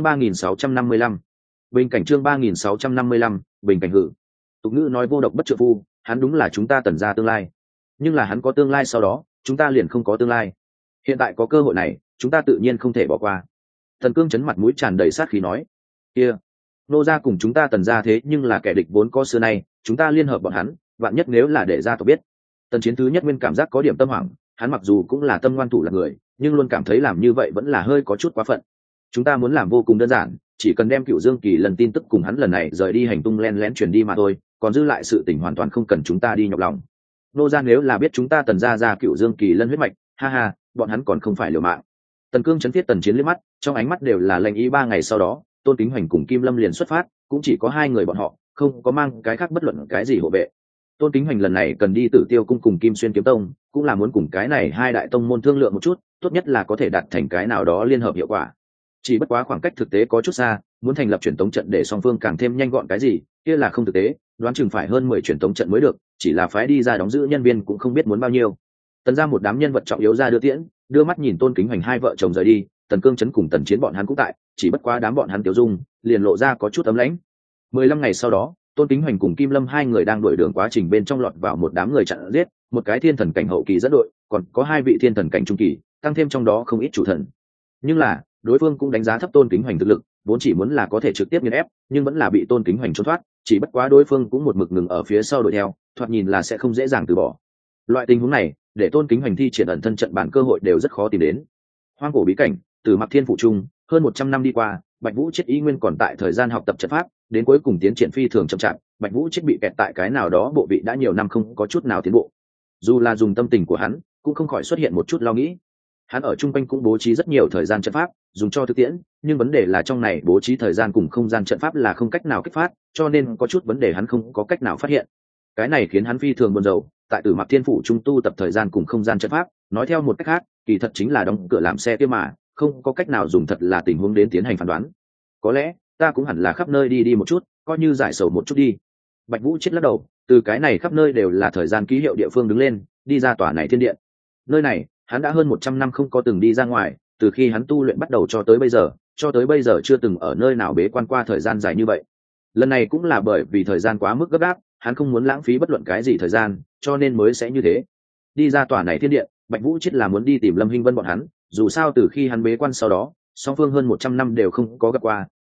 3655. Bình cảnh chương 3655, bình cảnh hử. Tục ngữ nói vô độc bất trợ phu, hắn đúng là chúng ta Tần gia tương lai. Nhưng là hắn có tương lai sau đó, chúng ta liền không có tương lai. Hiện tại có cơ hội này, chúng ta tự nhiên không thể bỏ qua. Thần Cương chấn mặt mũi tràn đầy sát khí nói, kia, nô gia cùng chúng ta Tần gia thế nhưng là kẻ địch vốn có xưa nay, chúng ta liên hợp bọn hắn, vạn nhất nếu là để gia tộc biết. Tần Chiến thứ nhất nguyên cảm giác có điểm tâm hoảng, hắn mặc dù cũng là tâm ngoan thủ là người, nhưng luôn cảm thấy làm như vậy vẫn là hơi có chút quá phận. Chúng ta muốn làm vô cùng đơn giản, chỉ cần đem cựu dương kỳ lần tin tức cùng hắn lần này rời đi hành tung len lén truyền đi mà thôi, còn dư lại sự tình hoàn toàn không cần chúng ta đi nhọc lòng. Nô gia nếu là biết chúng ta Tần gia ra cựu dương kỳ lân huyết mạch, ha ha, bọn hắn còn không phải liều mạng. Tần Cương chấn thiết Tần Chiến liếc mắt, trong ánh mắt đều là lệnh ý. 3 ngày sau đó, Tôn Kính Hoành cùng Kim Lâm liền xuất phát, cũng chỉ có 2 người bọn họ, không có mang cái khác bất luận cái gì hộ vệ. Tôn Kính Hoành lần này cần đi Tử Tiêu cung cùng Kim Xuyên kiếm tông, cũng là muốn cùng cái này hai đại tông môn thương lượng một chút, tốt nhất là có thể đạt thành cái nào đó liên hợp hiệu quả. Chỉ bất quá khoảng cách thực tế có chút xa, muốn thành lập truyền tống trận để song phương càng thêm nhanh gọn cái gì, kia là không thực tế, đoán chừng phải hơn 10 truyền tống trận mới được, chỉ là phái đi ra đóng giữ nhân viên cũng không biết muốn bao nhiêu. Tần ra một đám nhân vật trọng yếu ra đưa tiễn, đưa mắt nhìn Tôn Kính Hoành hai vợ chồng rời đi, Tần Cương chấn cùng Tần Chiến bọn hắn cũng tại, chỉ bất quá đám bọn hắn tiêu dung, liền lộ ra có chút ấm lãnh. 15 ngày sau đó, Tôn Kính Hoành cùng Kim Lâm hai người đang đuổi đường quá trình bên trong lọt vào một đám người chặn giết, một cái thiên thần cảnh hậu kỳ dẫn đội, còn có 2 vị thiên thần cảnh trung kỳ, tăng thêm trong đó không ít chủ thần. Nhưng là, đối phương cũng đánh giá thấp Tôn Kính Hoành thực lực, vốn chỉ muốn là có thể trực tiếp nghiền ép, nhưng vẫn là bị Tôn Kính Hoành trốn thoát, chỉ bất quá đối phương cũng một mực ngừng ở phía sau đuổi theo, thoạt nhìn là sẽ không dễ dàng từ bỏ. Loại tình huống này, để Tôn Kính Hoành thi triển ẩn thân trận bản cơ hội đều rất khó tìm đến. Hoang cổ bí cảnh, từ Mặc Thiên phụ trung, hơn 100 năm đi qua, Bạch Vũ Chết ý nguyên còn tại thời gian học tập trận pháp, đến cuối cùng tiến triển phi thường chậm chạp, Bạch Vũ Chết bị kẹt tại cái nào đó bộ vị đã nhiều năm không có chút nào tiến bộ. Dù là dùng tâm tình của hắn, cũng không khỏi xuất hiện một chút lo nghĩ. Hắn ở trung quanh cũng bố trí rất nhiều thời gian trận pháp, dùng cho thực tiễn, nhưng vấn đề là trong này bố trí thời gian cùng không gian trận pháp là không cách nào kích phát, cho nên có chút vấn đề hắn không có cách nào phát hiện. Cái này khiến hắn phi thường buồn rầu, tại Tử Mặc Thiên phủ trung tu tập thời gian cùng không gian trận pháp, nói theo một cách khác, kỳ thật chính là đóng cửa làm xe kia mà, không có cách nào dùng thật là tình huống đến tiến hành phán đoán. Có lẽ ta cũng hẳn là khắp nơi đi đi một chút, coi như giải sầu một chút đi. Bạch Vũ Chết lắc đầu, từ cái này khắp nơi đều là thời gian ký hiệu địa phương đứng lên, đi ra tòa này thiên điện. Nơi này, hắn đã hơn 100 năm không có từng đi ra ngoài, từ khi hắn tu luyện bắt đầu cho tới bây giờ chưa từng ở nơi nào bế quan qua thời gian dài như vậy. Lần này cũng là bởi vì thời gian quá mức gấp gáp, hắn không muốn lãng phí bất luận cái gì thời gian, cho nên mới sẽ như thế. Đi ra tòa này thiên điện, Bạch Vũ Chết là muốn đi tìm Lâm Hinh Vân bọn hắn, dù sao từ khi hắn bế quan sau đó, song phương hơn 100 năm đều không có gặp qua,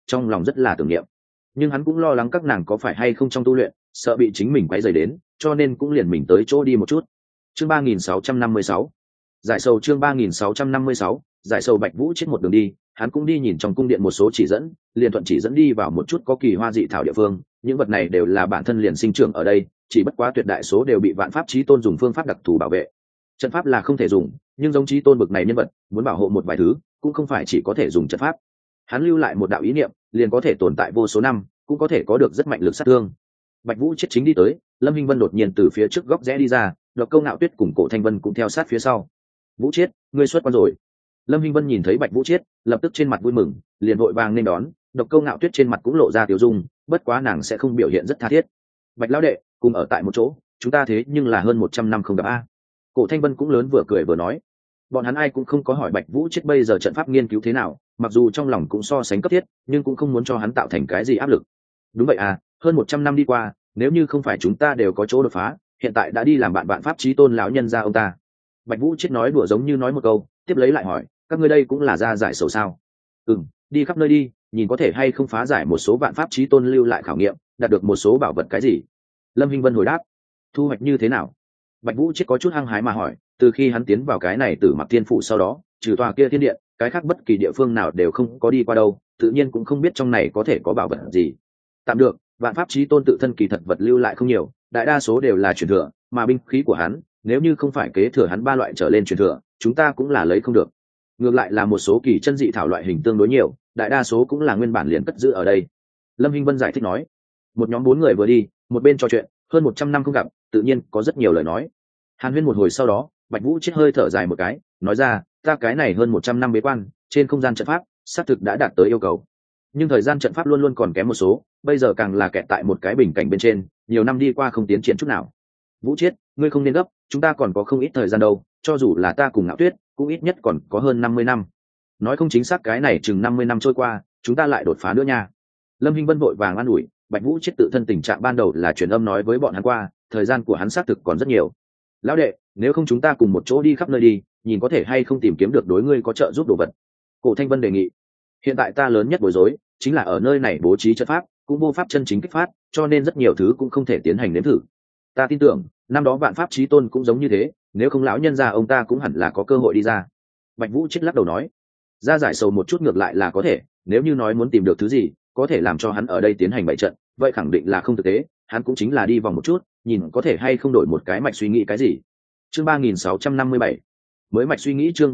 trong lòng rất là tưởng niệm. Nhưng hắn cũng lo lắng các nàng có phải hay không trong tu luyện, sợ bị chính mình quấy rầy đến, cho nên cũng liền mình tới chỗ đi một chút. Chương 3656, giải sầu. Chương 3656, giải sầu. Bạch Vũ chết một đường đi, hắn cũng đi nhìn trong cung điện một số chỉ dẫn, liền thuận chỉ dẫn đi vào một chút có kỳ hoa dị thảo địa phương. Những vật này đều là bản thân liền sinh trưởng ở đây, chỉ bất quá tuyệt đại số đều bị Vạn Pháp Chí Tôn dùng phương pháp đặc thù bảo vệ. Trận pháp là không thể dùng, nhưng giống Chí Tôn bực này nhân vật, muốn bảo hộ một vài thứ, cũng không phải chỉ có thể dùng trận pháp. Hắn lưu lại một đạo ý niệm, liền có thể tồn tại vô số năm, cũng có thể có được rất mạnh lực sát thương. Bạch Vũ chết chính đi tới, Lâm Hinh Vân đột nhiên từ phía trước góc rẽ đi ra, Độc Câu Nạo Tuyết cùng Cổ Thanh Vân cũng theo sát phía sau. Vũ Chiết, ngươi xuất quan rồi. Lâm Hinh Vân nhìn thấy Bạch Vũ Chiết, lập tức trên mặt vui mừng, liền vội vàng nên đón. Độc Câu Nạo Tuyết trên mặt cũng lộ ra tiểu dung, bất quá nàng sẽ không biểu hiện rất tha thiết. Bạch lão đệ, cùng ở tại một chỗ, chúng ta thế nhưng là hơn 100 năm không gặp a. Cổ Thanh Vân cũng lớn vừa cười vừa nói. Bọn hắn ai cũng không có hỏi Bạch Vũ Chiết bây giờ trận pháp nghiên cứu thế nào, mặc dù trong lòng cũng so sánh cấp thiết, nhưng cũng không muốn cho hắn tạo thành cái gì áp lực. Đúng vậy à, hơn 100 năm đi qua, nếu như không phải chúng ta đều có chỗ đột phá, hiện tại đã đi làm bạn Vạn Pháp Chí Tôn lão nhân gia ông ta. Bạch Vũ chết nói đùa giống như nói một câu, tiếp lấy lại hỏi, các ngươi đây cũng là ra giải sầu sao? Đi khắp nơi đi, nhìn có thể hay không phá giải một số Vạn Pháp Chí Tôn lưu lại khảo nghiệm, đạt được một số bảo vật cái gì. Lâm Hinh Vân hồi đáp. Thu hoạch như thế nào? Bạch Vũ chết có chút hăng hái mà hỏi, từ khi hắn tiến vào cái này Tử Mặc Thiên Phủ sau đó, trừ tòa kia thiên điện, cái khác bất kỳ địa phương nào đều không có đi qua đâu, tự nhiên cũng không biết trong này có thể có bảo vật gì. Tạm được, Vạn Pháp Chí Tôn tự thân kỳ thật vật lưu lại không nhiều, đại đa số đều là truyền thừa, mà binh khí của hắn, nếu như không phải kế thừa hắn 3 loại trở lên truyền thừa, chúng ta cũng là lấy không được. Ngược lại là một số kỳ chân dị thảo loại hình tương đối nhiều, đại đa số cũng là nguyên bản liền cất giữ ở đây. Lâm Hinh Vân giải thích nói. Một nhóm 4 người vừa đi, một bên trò chuyện, hơn 100 năm không gặp, tự nhiên có rất nhiều lời nói. Hàn Huyên một hồi sau đó, Bạch Vũ chết hơi thở dài một cái, nói ra, ta cái này hơn 100 năm bế quan, trên không gian trận pháp, xác thực đã đạt tới yêu cầu. Nhưng thời gian trận pháp luôn luôn còn kém một số, bây giờ càng là kẹt tại một cái bình cảnh bên trên, nhiều năm đi qua không tiến triển chút nào. Vũ Chiết, ngươi không nên gấp, chúng ta còn có không ít thời gian đâu, cho dù là ta cùng Ngạo Tuyết, cũng ít nhất còn có hơn 50 năm. Nói không chính xác cái này chừng 50 năm trôi qua, chúng ta lại đột phá nữa nha. Lâm Hinh Vân vội vàng an ủi, Bạch Vũ Chiết tự thân tình trạng ban đầu là truyền âm nói với bọn hắn qua, thời gian của hắn xác thực còn rất nhiều. Lão đệ, nếu không chúng ta cùng một chỗ đi khắp nơi đi, nhìn có thể hay không tìm kiếm được đối ngươi có trợ giúp đồ vật. Cổ Thanh Vân đề nghị. Hiện tại ta lớn nhất bối rối chính là ở nơi này bố trí trận pháp cũng vô pháp chân chính kích phát, cho nên rất nhiều thứ cũng không thể tiến hành nếm thử. Ta tin tưởng năm đó Vạn Pháp Chí Tôn cũng giống như thế, nếu không lão nhân gia ông ta cũng hẳn là có cơ hội đi ra. Bạch Vũ chết lắc đầu nói, ra giải sầu một chút ngược lại là có thể, nếu như nói muốn tìm được thứ gì có thể làm cho hắn ở đây tiến hành bại trận, vậy khẳng định là không thực tế, hắn cũng chính là đi vòng một chút, nhìn có thể hay không đổi một cái mạch suy nghĩ cái gì. Chương 3657, mới mạch suy nghĩ. Chương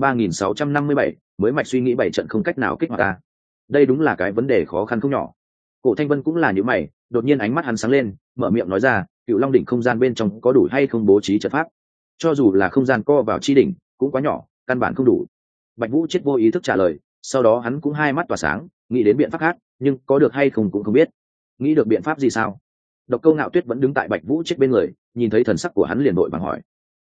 3657, mới mạch suy nghĩ bảy trận không cách nào kích hoạt ta. Đây đúng là cái vấn đề khó khăn không nhỏ. Cổ Thanh Vân cũng là như mày, đột nhiên ánh mắt hắn sáng lên, mở miệng nói ra, Cựu Long đỉnh không gian bên trong có đủ hay không bố trí trận pháp? Cho dù là không gian co vào chi đỉnh, cũng quá nhỏ, căn bản không đủ. Bạch Vũ chết vô ý thức trả lời, sau đó hắn cũng hai mắt tỏa sáng, nghĩ đến biện pháp khác, nhưng có được hay không cũng không biết. Nghĩ được biện pháp gì sao? Độc Câu Nạo Tuyết vẫn đứng tại Bạch Vũ chết bên người, nhìn thấy thần sắc của hắn liền vội vàng hỏi.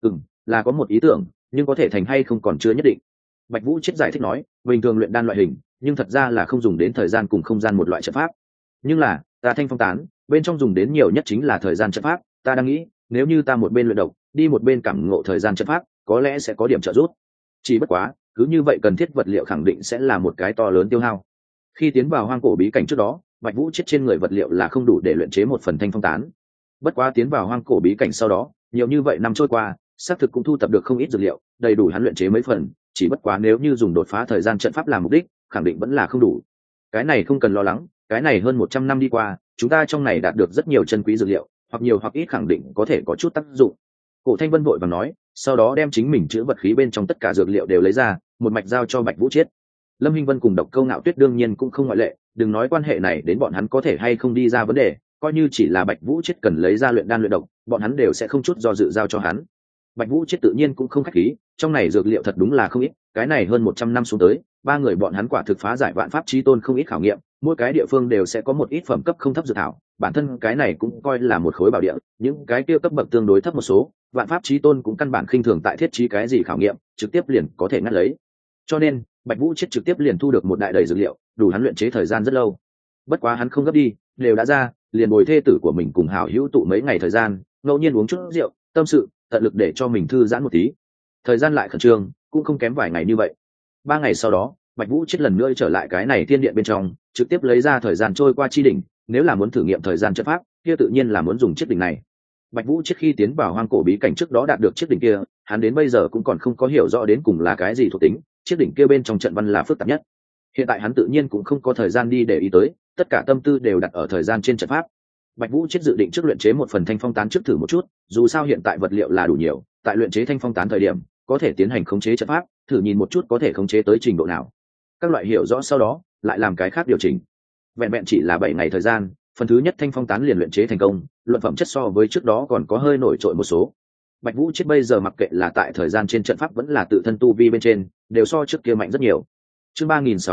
Là có một ý tưởng, nhưng có thể thành hay không còn chưa nhất định. Bạch Vũ chết giải thích nói, bình thường luyện đan loại hình, nhưng thật ra là không dùng đến thời gian cùng không gian một loại trận pháp. Nhưng là, ta Thanh Phong Tán, bên trong dùng đến nhiều nhất chính là thời gian trận pháp, ta đang nghĩ, nếu như ta một bên luyện độc, đi một bên cảm ngộ thời gian trận pháp, có lẽ sẽ có điểm trợ giúp. Chỉ bất quá, cứ như vậy cần thiết vật liệu khẳng định sẽ là một cái to lớn tiêu hao. Khi tiến vào hoang cổ bí cảnh trước đó, Bạch Vũ chết trên người vật liệu là không đủ để luyện chế một phần Thanh Phong Tán. Bất quá tiến vào hoang cổ bí cảnh sau đó, nhiều như vậy năm trôi qua, xác thực cũng thu thập được không ít dược liệu, đầy đủ hắn luyện chế mấy phần, chỉ bất quá nếu như dùng đột phá thời gian trận pháp làm mục đích, khẳng định vẫn là không đủ. Cái này không cần lo lắng, cái này hơn 100 năm đi qua, chúng ta trong này đạt được rất nhiều chân quý dược liệu, hoặc nhiều hoặc ít khẳng định có thể có chút tác dụng. Cổ Thanh Vân vội vàng nói, sau đó đem chính mình chứa vật khí bên trong tất cả dược liệu đều lấy ra, một mạch giao cho Bạch Vũ Chiết. Lâm Hinh Vân cùng Độc Câu Nạo Tuyết đương nhiên cũng không ngoại lệ, đừng nói quan hệ này đến bọn hắn có thể hay không đi ra vấn đề, coi như chỉ là Bạch Vũ Chiết cần lấy ra luyện đan luyện độc, bọn hắn đều sẽ không chút do dự giao cho hắn. Bạch Vũ Chiết tự nhiên cũng không khách khí, trong này dược liệu thật đúng là không ít, cái này hơn 100 năm xuống tới, ba người bọn hắn quả thực phá giải Vạn Pháp Chí Tôn không ít khảo nghiệm, mỗi cái địa phương đều sẽ có một ít phẩm cấp không thấp dược thảo, bản thân cái này cũng coi là một khối bảo địa, những cái kia cấp bậc tương đối thấp một số, Vạn Pháp Chí Tôn cũng căn bản khinh thường tại thiết trí cái gì khảo nghiệm, trực tiếp liền có thể ngắt lấy. Cho nên, Bạch Vũ Chiết trực tiếp liền thu được một đại đầy dược liệu, đủ hắn luyện chế thời gian rất lâu. Bất quá hắn không gấp đi, đều đã ra, liền bồi thê tử của mình cùng hảo hữu tụ mấy ngày thời gian, ngẫu nhiên uống chút rượu, tâm sự, tận lực để cho mình thư giãn một tí. Thời gian lại khẩn trương, cũng không kém vài ngày như vậy. 3 ngày sau đó, Bạch Vũ chết lần nữa trở lại cái này thiên điện bên trong, trực tiếp lấy ra thời gian trôi qua chi đỉnh, nếu là muốn thử nghiệm thời gian trận pháp, kia tự nhiên là muốn dùng chiếc đỉnh này. Bạch Vũ trước khi tiến vào hoang cổ bí cảnh trước đó đạt được chiếc đỉnh kia, hắn đến bây giờ cũng còn không có hiểu rõ đến cùng là cái gì thuộc tính, chiếc đỉnh kia bên trong trận văn là phức tạp nhất. Hiện tại hắn tự nhiên cũng không có thời gian đi để ý tới, tất cả tâm tư đều đặt ở thời gian trên trận pháp. Bạch Vũ chết dự định trước luyện chế một phần thanh phong tán trước thử một chút, dù sao hiện tại vật liệu là đủ nhiều, tại luyện chế thanh phong tán thời điểm, có thể tiến hành khống chế trận pháp, thử nhìn một chút có thể khống chế tới trình độ nào. Các loại hiểu rõ sau đó, lại làm cái khác điều chỉnh. Vẹn vẹn chỉ là 7 ngày thời gian, phần thứ nhất thanh phong tán liền luyện chế thành công, luận phẩm chất so với trước đó còn có hơi nổi trội một số. Bạch Vũ chết bây giờ mặc kệ là tại thời gian trên trận pháp vẫn là tự thân tu vi bên trên, đều so trước kia mạnh rất nhiều. Chương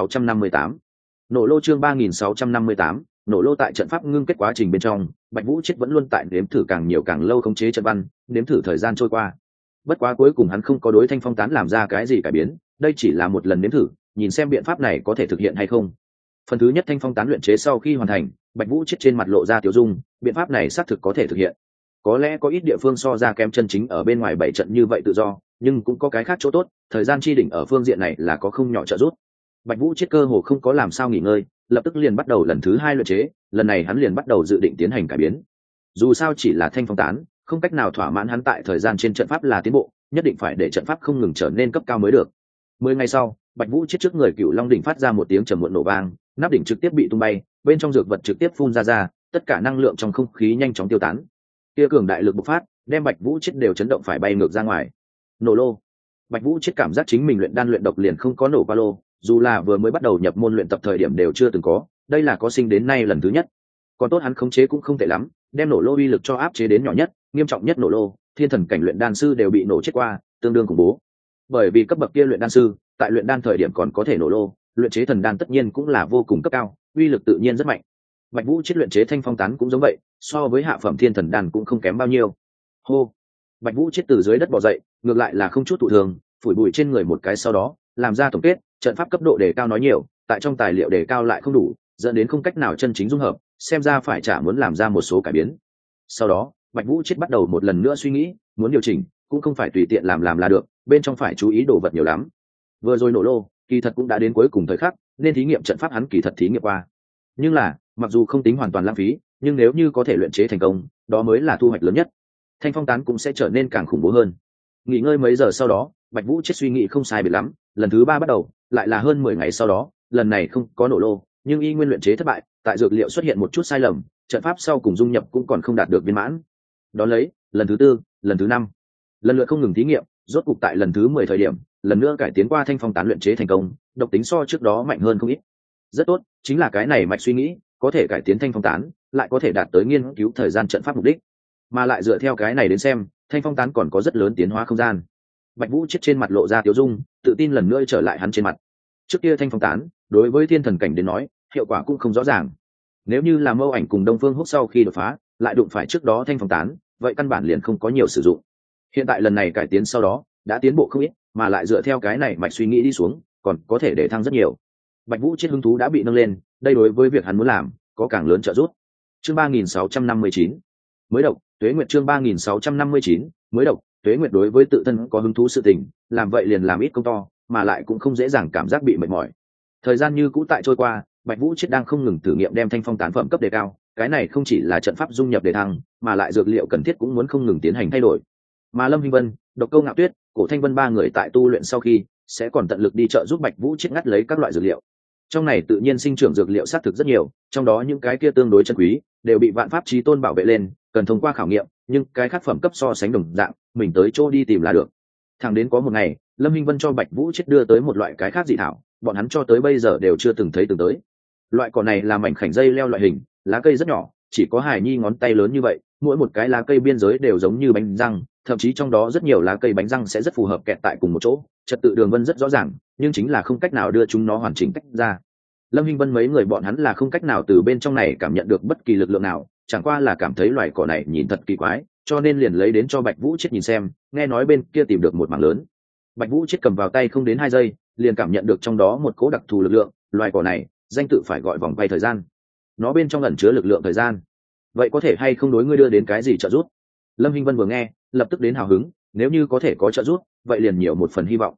3658. Nổ lô chương 3658, nổ lô tại trận pháp ngưng kết quá trình bên trong, Bạch Vũ chết vẫn luôn tại nếm thử càng nhiều càng lâu khống chế trận văn, nếm thử thời gian trôi qua. Bất quá cuối cùng hắn không có đối thanh phong tán làm ra cái gì cải biến, đây chỉ là một lần nếm thử, nhìn xem biện pháp này có thể thực hiện hay không. Phần thứ nhất thanh phong tán luyện chế sau khi hoàn thành, Bạch Vũ chết trên mặt lộ ra tiêu dung, biện pháp này xác thực có thể thực hiện. Có lẽ có ít địa phương so ra kém chân chính ở bên ngoài bảy trận như vậy tự do, nhưng cũng có cái khác chỗ tốt, thời gian chi đỉnh ở phương diện này là có không nhỏ trợ giúp. Bạch Vũ chết cơ hồ không có làm sao nghỉ ngơi, lập tức liền bắt đầu lần thứ 2 luyện chế, lần này hắn liền bắt đầu dự định tiến hành cải biến. Dù sao chỉ là thanh phong tán, không cách nào thỏa mãn hắn tại thời gian trên trận pháp là tiến bộ, nhất định phải để trận pháp không ngừng trở nên cấp cao mới được. 10 ngày sau, Bạch Vũ chết trước người Cựu Long đỉnh phát ra một tiếng trầm muộn nổ vang, nắp đỉnh trực tiếp bị tung bay, bên trong dược vật trực tiếp phun ra, tất cả năng lượng trong không khí nhanh chóng tiêu tán. Kia cường đại lực bộc phát, đem Bạch Vũ chết đều chấn động phải bay ngược ra ngoài. Nổ lô. Bạch Vũ chết cảm giác chính mình luyện đan luyện độc liền không có nổ qua lô, dù là vừa mới bắt đầu nhập môn luyện tập thời điểm đều chưa từng có, đây là có sinh đến nay lần thứ nhất. Còn tốt hắn khống chế cũng không tệ lắm, đem nổ lô uy lực cho áp chế đến nhỏ nhất, nghiêm trọng nhất nổ lô, thiên thần cảnh luyện đan sư đều bị nổ chết qua, tương đương khủng bố. Bởi vì cấp bậc kia luyện đan sư, tại luyện đan thời điểm còn có thể nổ lô, luyện chế thần đan tất nhiên cũng là vô cùng cấp cao, uy lực tự nhiên rất mạnh. Bạch Vũ chết luyện chế thanh phong tán cũng giống vậy, so với hạ phẩm thiên thần đan cũng không kém bao nhiêu. Hô. Bạch Vũ chết từ dưới đất bò dậy, ngược lại là không chút thụ thường, phủi bụi trên người một cái sau đó, làm ra tổng kết, trận pháp cấp độ đề cao nói nhiều, tại trong tài liệu đề cao lại không đủ, dẫn đến không cách nào chân chính dung hợp, xem ra phải trả muốn làm ra một số cải biến. Sau đó, Bạch Vũ chết bắt đầu một lần nữa suy nghĩ, muốn điều chỉnh, cũng không phải tùy tiện làm là được, bên trong phải chú ý đồ vật nhiều lắm. Vừa rồi nổ lô, kỳ thật cũng đã đến cuối cùng thời khắc, nên thí nghiệm trận pháp hắn kỳ thật thí nghiệm qua. Nhưng là, mặc dù không tính hoàn toàn lãng phí, nhưng nếu như có thể luyện chế thành công, đó mới là thu hoạch lớn nhất. Thanh phong tán cũng sẽ trở nên càng khủng bố hơn. Nghỉ ngơi mấy giờ sau đó, Bạch Vũ chết suy nghĩ không sai biệt lắm, lần thứ 3 bắt đầu, lại là hơn 10 ngày sau đó, lần này không có nổ lô, nhưng y nguyên luyện chế thất bại, tại dược liệu xuất hiện một chút sai lầm, trận pháp sau cùng dung nhập cũng còn không đạt được viên mãn. Đó lấy, lần thứ 4, lần thứ 5, lần lượt không ngừng thí nghiệm, rốt cục tại lần thứ 10 thời điểm, lần nữa cải tiến qua thanh phong tán luyện chế thành công, độc tính so trước đó mạnh hơn không ít. Rất tốt, chính là cái này mạch suy nghĩ, có thể cải tiến thanh phong tán, lại có thể đạt tới nghiên cứu thời gian trận pháp mục đích, mà lại dựa theo cái này đến xem, thanh phong tán còn có rất lớn tiến hóa không gian. Bạch Vũ chết trên mặt lộ ra tiêu dung, tự tin lần nữa trở lại hắn trên mặt. Trước kia thanh phong tán, đối với thiên thần cảnh đến nói, hiệu quả cũng không rõ ràng. Nếu như là Mâu Ảnh cùng Đông Phương Húc sau khi đột phá, lại đụng phải trước đó thanh phong tán, vậy căn bản liền không có nhiều sử dụng. Hiện tại lần này cải tiến sau đó, đã tiến bộ không ít, mà lại dựa theo cái này mạch suy nghĩ đi xuống, còn có thể để thăng rất nhiều. Bạch Vũ chết hứng thú đã bị nâng lên, đây đối với việc hắn muốn làm, có càng lớn trợ giúp. Chương 3659. Mới độc, Tuế Nguyệt chương 3659, mới độc, Tuế Nguyệt đối với tự thân có hứng thú sự tình, làm vậy liền làm ít công to, mà lại cũng không dễ dàng cảm giác bị mệt mỏi. Thời gian như cũ tại trôi qua, Bạch Vũ chết đang không ngừng thử nghiệm đem thanh phong tán phẩm cấp đề cao, cái này không chỉ là trận pháp dung nhập đề thăng, mà lại dược liệu cần thiết cũng muốn không ngừng tiến hành thay đổi. Mà Lâm Hinh Vân, Độc Câu Ngạo Tuyết, Cổ Thanh Vân ba người tại tu luyện sau khi, sẽ còn tận lực đi trợ giúp Bạch Vũ chết ngắt lấy các loại dược liệu. Trong này tự nhiên sinh trưởng dược liệu xác thực rất nhiều, trong đó những cái kia tương đối chân quý, đều bị vạn pháp chí tôn bảo vệ lên, cần thông qua khảo nghiệm, nhưng cái khác phẩm cấp so sánh đồng dạng, mình tới chỗ đi tìm là được. Thẳng đến có một ngày, Lâm Hinh Vân cho Bạch Vũ chết đưa tới một loại cái khác dị thảo, bọn hắn cho tới bây giờ đều chưa từng thấy từng tới. Loại cỏ này là mảnh khảnh dây leo loại hình, lá cây rất nhỏ, chỉ có hài nhi ngón tay lớn như vậy, mỗi một cái lá cây biên giới đều giống như bánh răng, thậm chí trong đó rất nhiều lá cây bánh răng sẽ rất phù hợp kẹt tại cùng một chỗ, trật tự đường vân rất rõ ràng, nhưng chính là không cách nào đưa chúng nó hoàn chỉnh tách ra. Lâm Hinh Vân mấy người bọn hắn là không cách nào từ bên trong này cảm nhận được bất kỳ lực lượng nào, chẳng qua là cảm thấy loài cỏ này nhìn thật kỳ quái, cho nên liền lấy đến cho Bạch Vũ chết nhìn xem, nghe nói bên kia tìm được một mảng lớn. Bạch Vũ chết cầm vào tay không đến 2 giây, liền cảm nhận được trong đó một cỗ đặc thù lực lượng, loài cỏ này, danh tự phải gọi vòng quay thời gian. Nó bên trong ẩn chứa lực lượng thời gian. Vậy có thể hay không đối ngươi đưa đến cái gì trợ giúp? Lâm Hinh Vân vừa nghe, lập tức đến hào hứng, nếu như có thể có trợ giúp, vậy liền nhiều một phần hy vọng.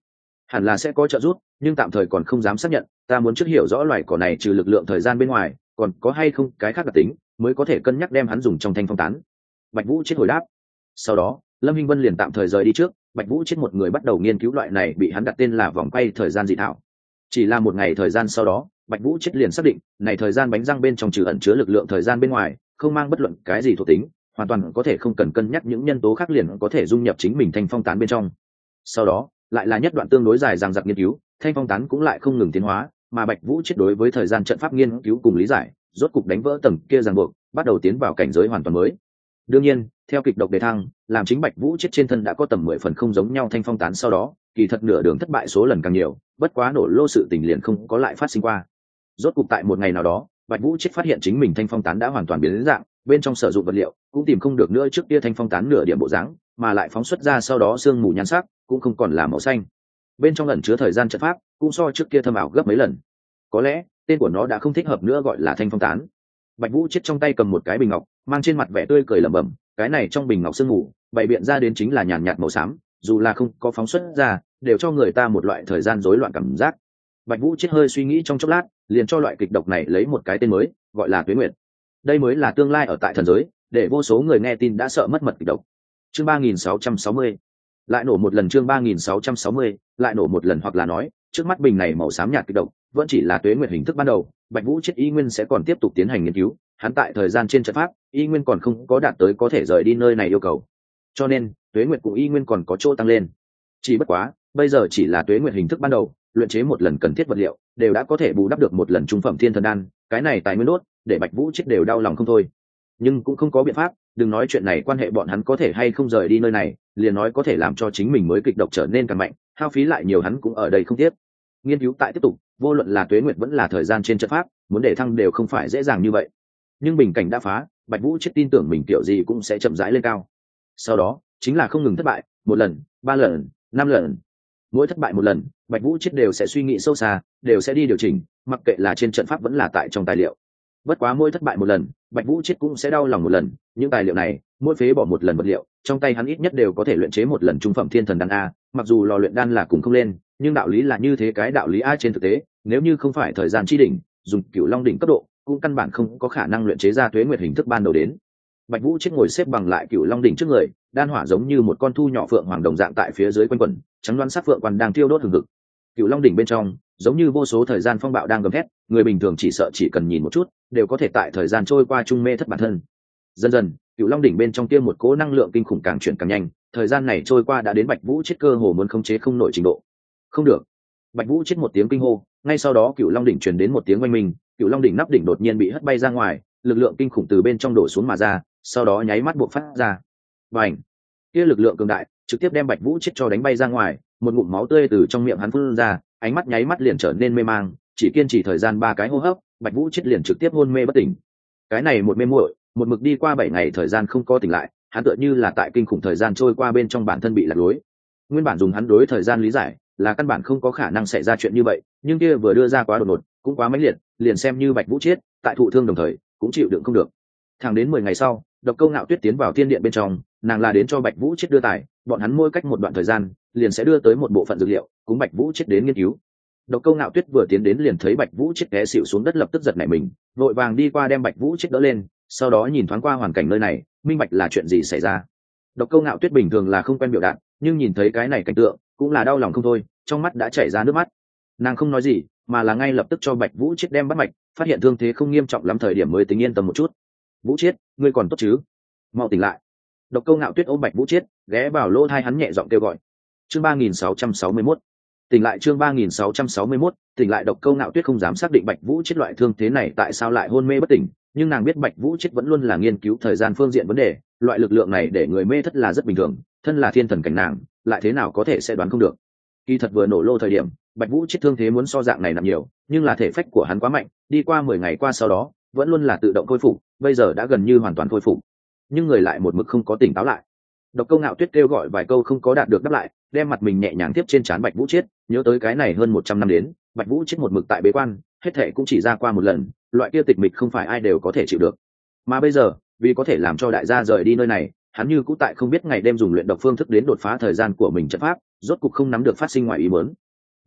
hẳn là sẽ có trợ giúp, nhưng tạm thời còn không dám xác nhận. Ta muốn trước hiểu rõ loài cỏ này trừ lực lượng thời gian bên ngoài còn có hay không cái khác đặc tính, mới có thể cân nhắc đem hắn dùng trong thanh phong tán. Bạch Vũ Chết hồi đáp. Sau đó Lâm Hinh Vân liền tạm thời rời đi trước, Bạch Vũ Chết một người bắt đầu nghiên cứu loại này bị hắn đặt tên là vòng quay thời gian dị thảo. Chỉ là một ngày thời gian sau đó, Bạch Vũ Chết liền xác định này thời gian bánh răng bên trong trừ ẩn chứa lực lượng thời gian bên ngoài không mang bất luận cái gì thuộc tính, hoàn toàn có thể không cần cân nhắc những nhân tố khác liền có thể dung nhập chính mình thanh phong tán bên trong. Sau đó lại là nhất đoạn tương đối dài dằng dặc nghiên cứu, thanh phong tán cũng lại không ngừng tiến hóa, mà Bạch Vũ Chết đối với thời gian trận pháp nghiên cứu cùng lý giải rốt cục đánh vỡ tầng kia ràng buộc, bắt đầu tiến vào cảnh giới hoàn toàn mới. Đương nhiên theo kịch độc đề thăng, làm chính Bạch Vũ Chết trên thân đã có tầm 10 phần không giống nhau thanh phong tán sau đó, kỳ thật nửa đường thất bại số lần càng nhiều, bất quá nổ lô sự tình liền không có lại phát sinh qua. Rốt cục tại một ngày nào đó, Bạch Vũ Chết phát hiện chính mình thanh phong tán đã hoàn toàn biến dạng, bên trong sử dụng vật liệu cũng tìm không được nữa trước kia thanh phong tán nửa điểm bộ dáng, mà lại phóng xuất ra sau đó sương mù nhan sắc cũng không còn là màu xanh. Bên trong ẩn chứa thời gian trận pháp cũng so trước kia thâm ảo gấp mấy lần. Có lẽ tên của nó đã không thích hợp nữa gọi là thanh phong tán. Bạch Vũ Chết trong tay cầm một cái bình ngọc, mang trên mặt vẻ tươi cười lẩm bẩm, cái này trong bình ngọc sương mù bày biện ra đến chính là nhàn nhạt màu xám, dù là không có phóng xuất ra đều cho người ta một loại thời gian rối loạn cảm giác. Bạch Vũ Chết hơi suy nghĩ trong chốc lát, liền cho loại kịch độc này lấy một cái tên mới, gọi là Tuế Nguyệt. Đây mới là tương lai ở tại thần giới, để vô số người nghe tin đã sợ mất mật kịch độc. Chương 3660. Lại nổ một lần. Chương 3660. Lại nổ một lần, hoặc là nói, trước mắt bình này màu xám nhạt kịch độc, vẫn chỉ là Tuế Nguyệt hình thức ban đầu, Bạch Vũ Chết y nguyên sẽ còn tiếp tục tiến hành nghiên cứu, hắn tại thời gian trên trận pháp, y nguyên còn không có đạt tới có thể rời đi nơi này yêu cầu. Cho nên, Tuế Nguyệt cũng y nguyên còn có chỗ tăng lên. Chỉ bất quá, bây giờ chỉ là Tuế Nguyệt hình thức ban đầu, luyện chế một lần cần thiết vật liệu đều đã có thể bù đắp được một lần trung phẩm thiên thần đan, cái này tài nguyên đốt để Bạch Vũ Chết đều đau lòng không thôi. Nhưng cũng không có biện pháp, đừng nói chuyện này quan hệ bọn hắn có thể hay không rời đi nơi này, liền nói có thể làm cho chính mình mới kịch độc trở nên càng mạnh, hao phí lại nhiều hắn cũng ở đây không tiếp. Nghiên cứu tại tiếp tục, vô luận là Tuế Nguyệt vẫn là thời gian trên trận pháp, muốn để thăng đều không phải dễ dàng như vậy. Nhưng bình cảnh đã phá, Bạch Vũ Chết tin tưởng mình kiểu gì cũng sẽ chậm rãi lên cao. Sau đó chính là không ngừng thất bại, một lần, 3 lần, 5 lần. Mỗi thất bại một lần, Bạch Vũ Chết đều sẽ suy nghĩ sâu xa, đều sẽ đi điều chỉnh, mặc kệ là trên trận pháp vẫn là tại trong tài liệu. Bất quá mỗi thất bại một lần, Bạch Vũ Chết cũng sẽ đau lòng một lần, những tài liệu này, mỗi phế bỏ một lần vật liệu, trong tay hắn ít nhất đều có thể luyện chế một lần trung phẩm thiên thần đan a, mặc dù lò luyện đan là cùng không lên, nhưng đạo lý là như thế, cái đạo lý a trên thực tế, nếu như không phải thời gian chi đỉnh, dùng Cửu Long đỉnh cấp độ, cũng căn bản không có khả năng luyện chế ra Tuế Nguyệt hình thức ban đầu đến. Bạch Vũ Chết ngồi xếp bằng lại Cửu Long đỉnh trước người, đan hỏa giống như một con thu nhỏ phượng hoàng đồng dạng tại phía dưới quanh quẩn, trắng đoán sắc phượng quan đang thiêu đốt hừng hực. Cửu Long đỉnh bên trong, giống như vô số thời gian phong bạo đang gầm thét, người bình thường chỉ sợ chỉ cần nhìn một chút, đều có thể tại thời gian trôi qua trung mê thất bản thân. Dần dần, Cửu Long đỉnh bên trong kia một cỗ năng lượng kinh khủng càng chuyển càng nhanh, thời gian này trôi qua đã đến Bạch Vũ Chết cơ hồ muốn khống chế không nổi trình độ. Không được. Bạch Vũ Chết một tiếng kinh hô, ngay sau đó Cửu Long đỉnh truyền đến một tiếng oanh minh, Cửu Long đỉnh nắp đỉnh đột nhiên bị hất bay ra ngoài, lực lượng kinh khủng từ bên trong đổ xuống mà ra, sau đó nháy mắt bộc phát ra. Bành! Kia lực lượng cường đại, trực tiếp đem Bạch Vũ Chết cho đánh bay ra ngoài, một ngụm máu tươi từ trong miệng hắn phun ra, ánh mắt nháy mắt liền trở nên mê mang, chỉ kiên trì thời gian 3 cái hô hấp, Bạch Vũ Chết liền trực tiếp hôn mê bất tỉnh. Cái này một mê muội, một mực đi qua 7 ngày thời gian không có tỉnh lại, hắn tựa như là tại kinh khủng thời gian trôi qua bên trong bản thân bị lạc lối. Nguyên bản dùng hắn đối thời gian lý giải, là căn bản không có khả năng xảy ra chuyện như vậy, nhưng kia vừa đưa ra quá đột ngột, cũng quá mãnh liệt, liền xem như Bạch Vũ Chết, tại thụ thương đồng thời, cũng chịu đựng không được. Thẳng đến 10 ngày sau, Độc Câu Ngạo Tuyết tiến vào thiên điện bên trong, nàng là đến cho Bạch Vũ Chết đưa tài, bọn hắn mỗi cách một đoạn thời gian, liền sẽ đưa tới một bộ phận dược liệu, cùng Bạch Vũ Chết đến nghiên cứu. Độc Câu Ngạo Tuyết vừa tiến đến liền thấy Bạch Vũ Chết té xỉu xuống đất, lập tức giật nảy mình, vội vàng đi qua đem Bạch Vũ Chết đỡ lên, sau đó nhìn thoáng qua hoàn cảnh nơi này, minh bạch là chuyện gì xảy ra. Độc Câu Ngạo Tuyết bình thường là không quen biểu đạt, nhưng nhìn thấy cái này cảnh tượng, cũng là đau lòng không thôi, trong mắt đã chảy ra nước mắt. Nàng không nói gì, mà là ngay lập tức cho Bạch Vũ Chết đem bắt mạch, phát hiện thương thế không nghiêm trọng lắm thời điểm mới tính yên tâm một chút. Vũ Chết, ngươi còn tốt chứ? Mau tỉnh lại. Độc Câu Ngạo Tuyết ôm Bạch Vũ Chết, ghé vào lỗ tai hắn nhẹ giọng kêu gọi. Chương 3661. Tỉnh lại. Chương 3661. Tỉnh lại. Độc Câu Ngạo Tuyết không dám xác định Bạch Vũ Chết loại thương thế này tại sao lại hôn mê bất tỉnh, nhưng nàng biết Bạch Vũ Chết vẫn luôn là nghiên cứu thời gian phương diện vấn đề, loại lực lượng này để người mê thất là rất bình thường, thân là thiên thần cảnh nàng, lại thế nào có thể sẽ đoán không được. Kỳ thật vừa nổ lô thời điểm, Bạch Vũ Chết thương thế muốn so dạng này nặng nhiều, nhưng là thể phách của hắn quá mạnh, đi qua 10 ngày qua sau đó, vẫn luôn là tự động khôi phục, bây giờ đã gần như hoàn toàn khôi phục. Nhưng người lại một mực không có tỉnh táo lại. Độc Câu Ngạo Tuyết kêu gọi vài câu không có đạt được đáp lại, đem mặt mình nhẹ nhàng tiếp trên trán Bạch Vũ Chết, nhớ tới cái này hơn 100 năm đến, Bạch Vũ Chết một mực tại bế quan, hết thệ cũng chỉ ra qua một lần, loại kia tịch mịch không phải ai đều có thể chịu được. Mà bây giờ, vì có thể làm cho đại gia rời đi nơi này, hắn như cũ tại không biết ngày đêm dùng luyện độc phương thức đến đột phá thời gian của mình trận pháp, rốt cục không nắm được phát sinh ngoài ý muốn.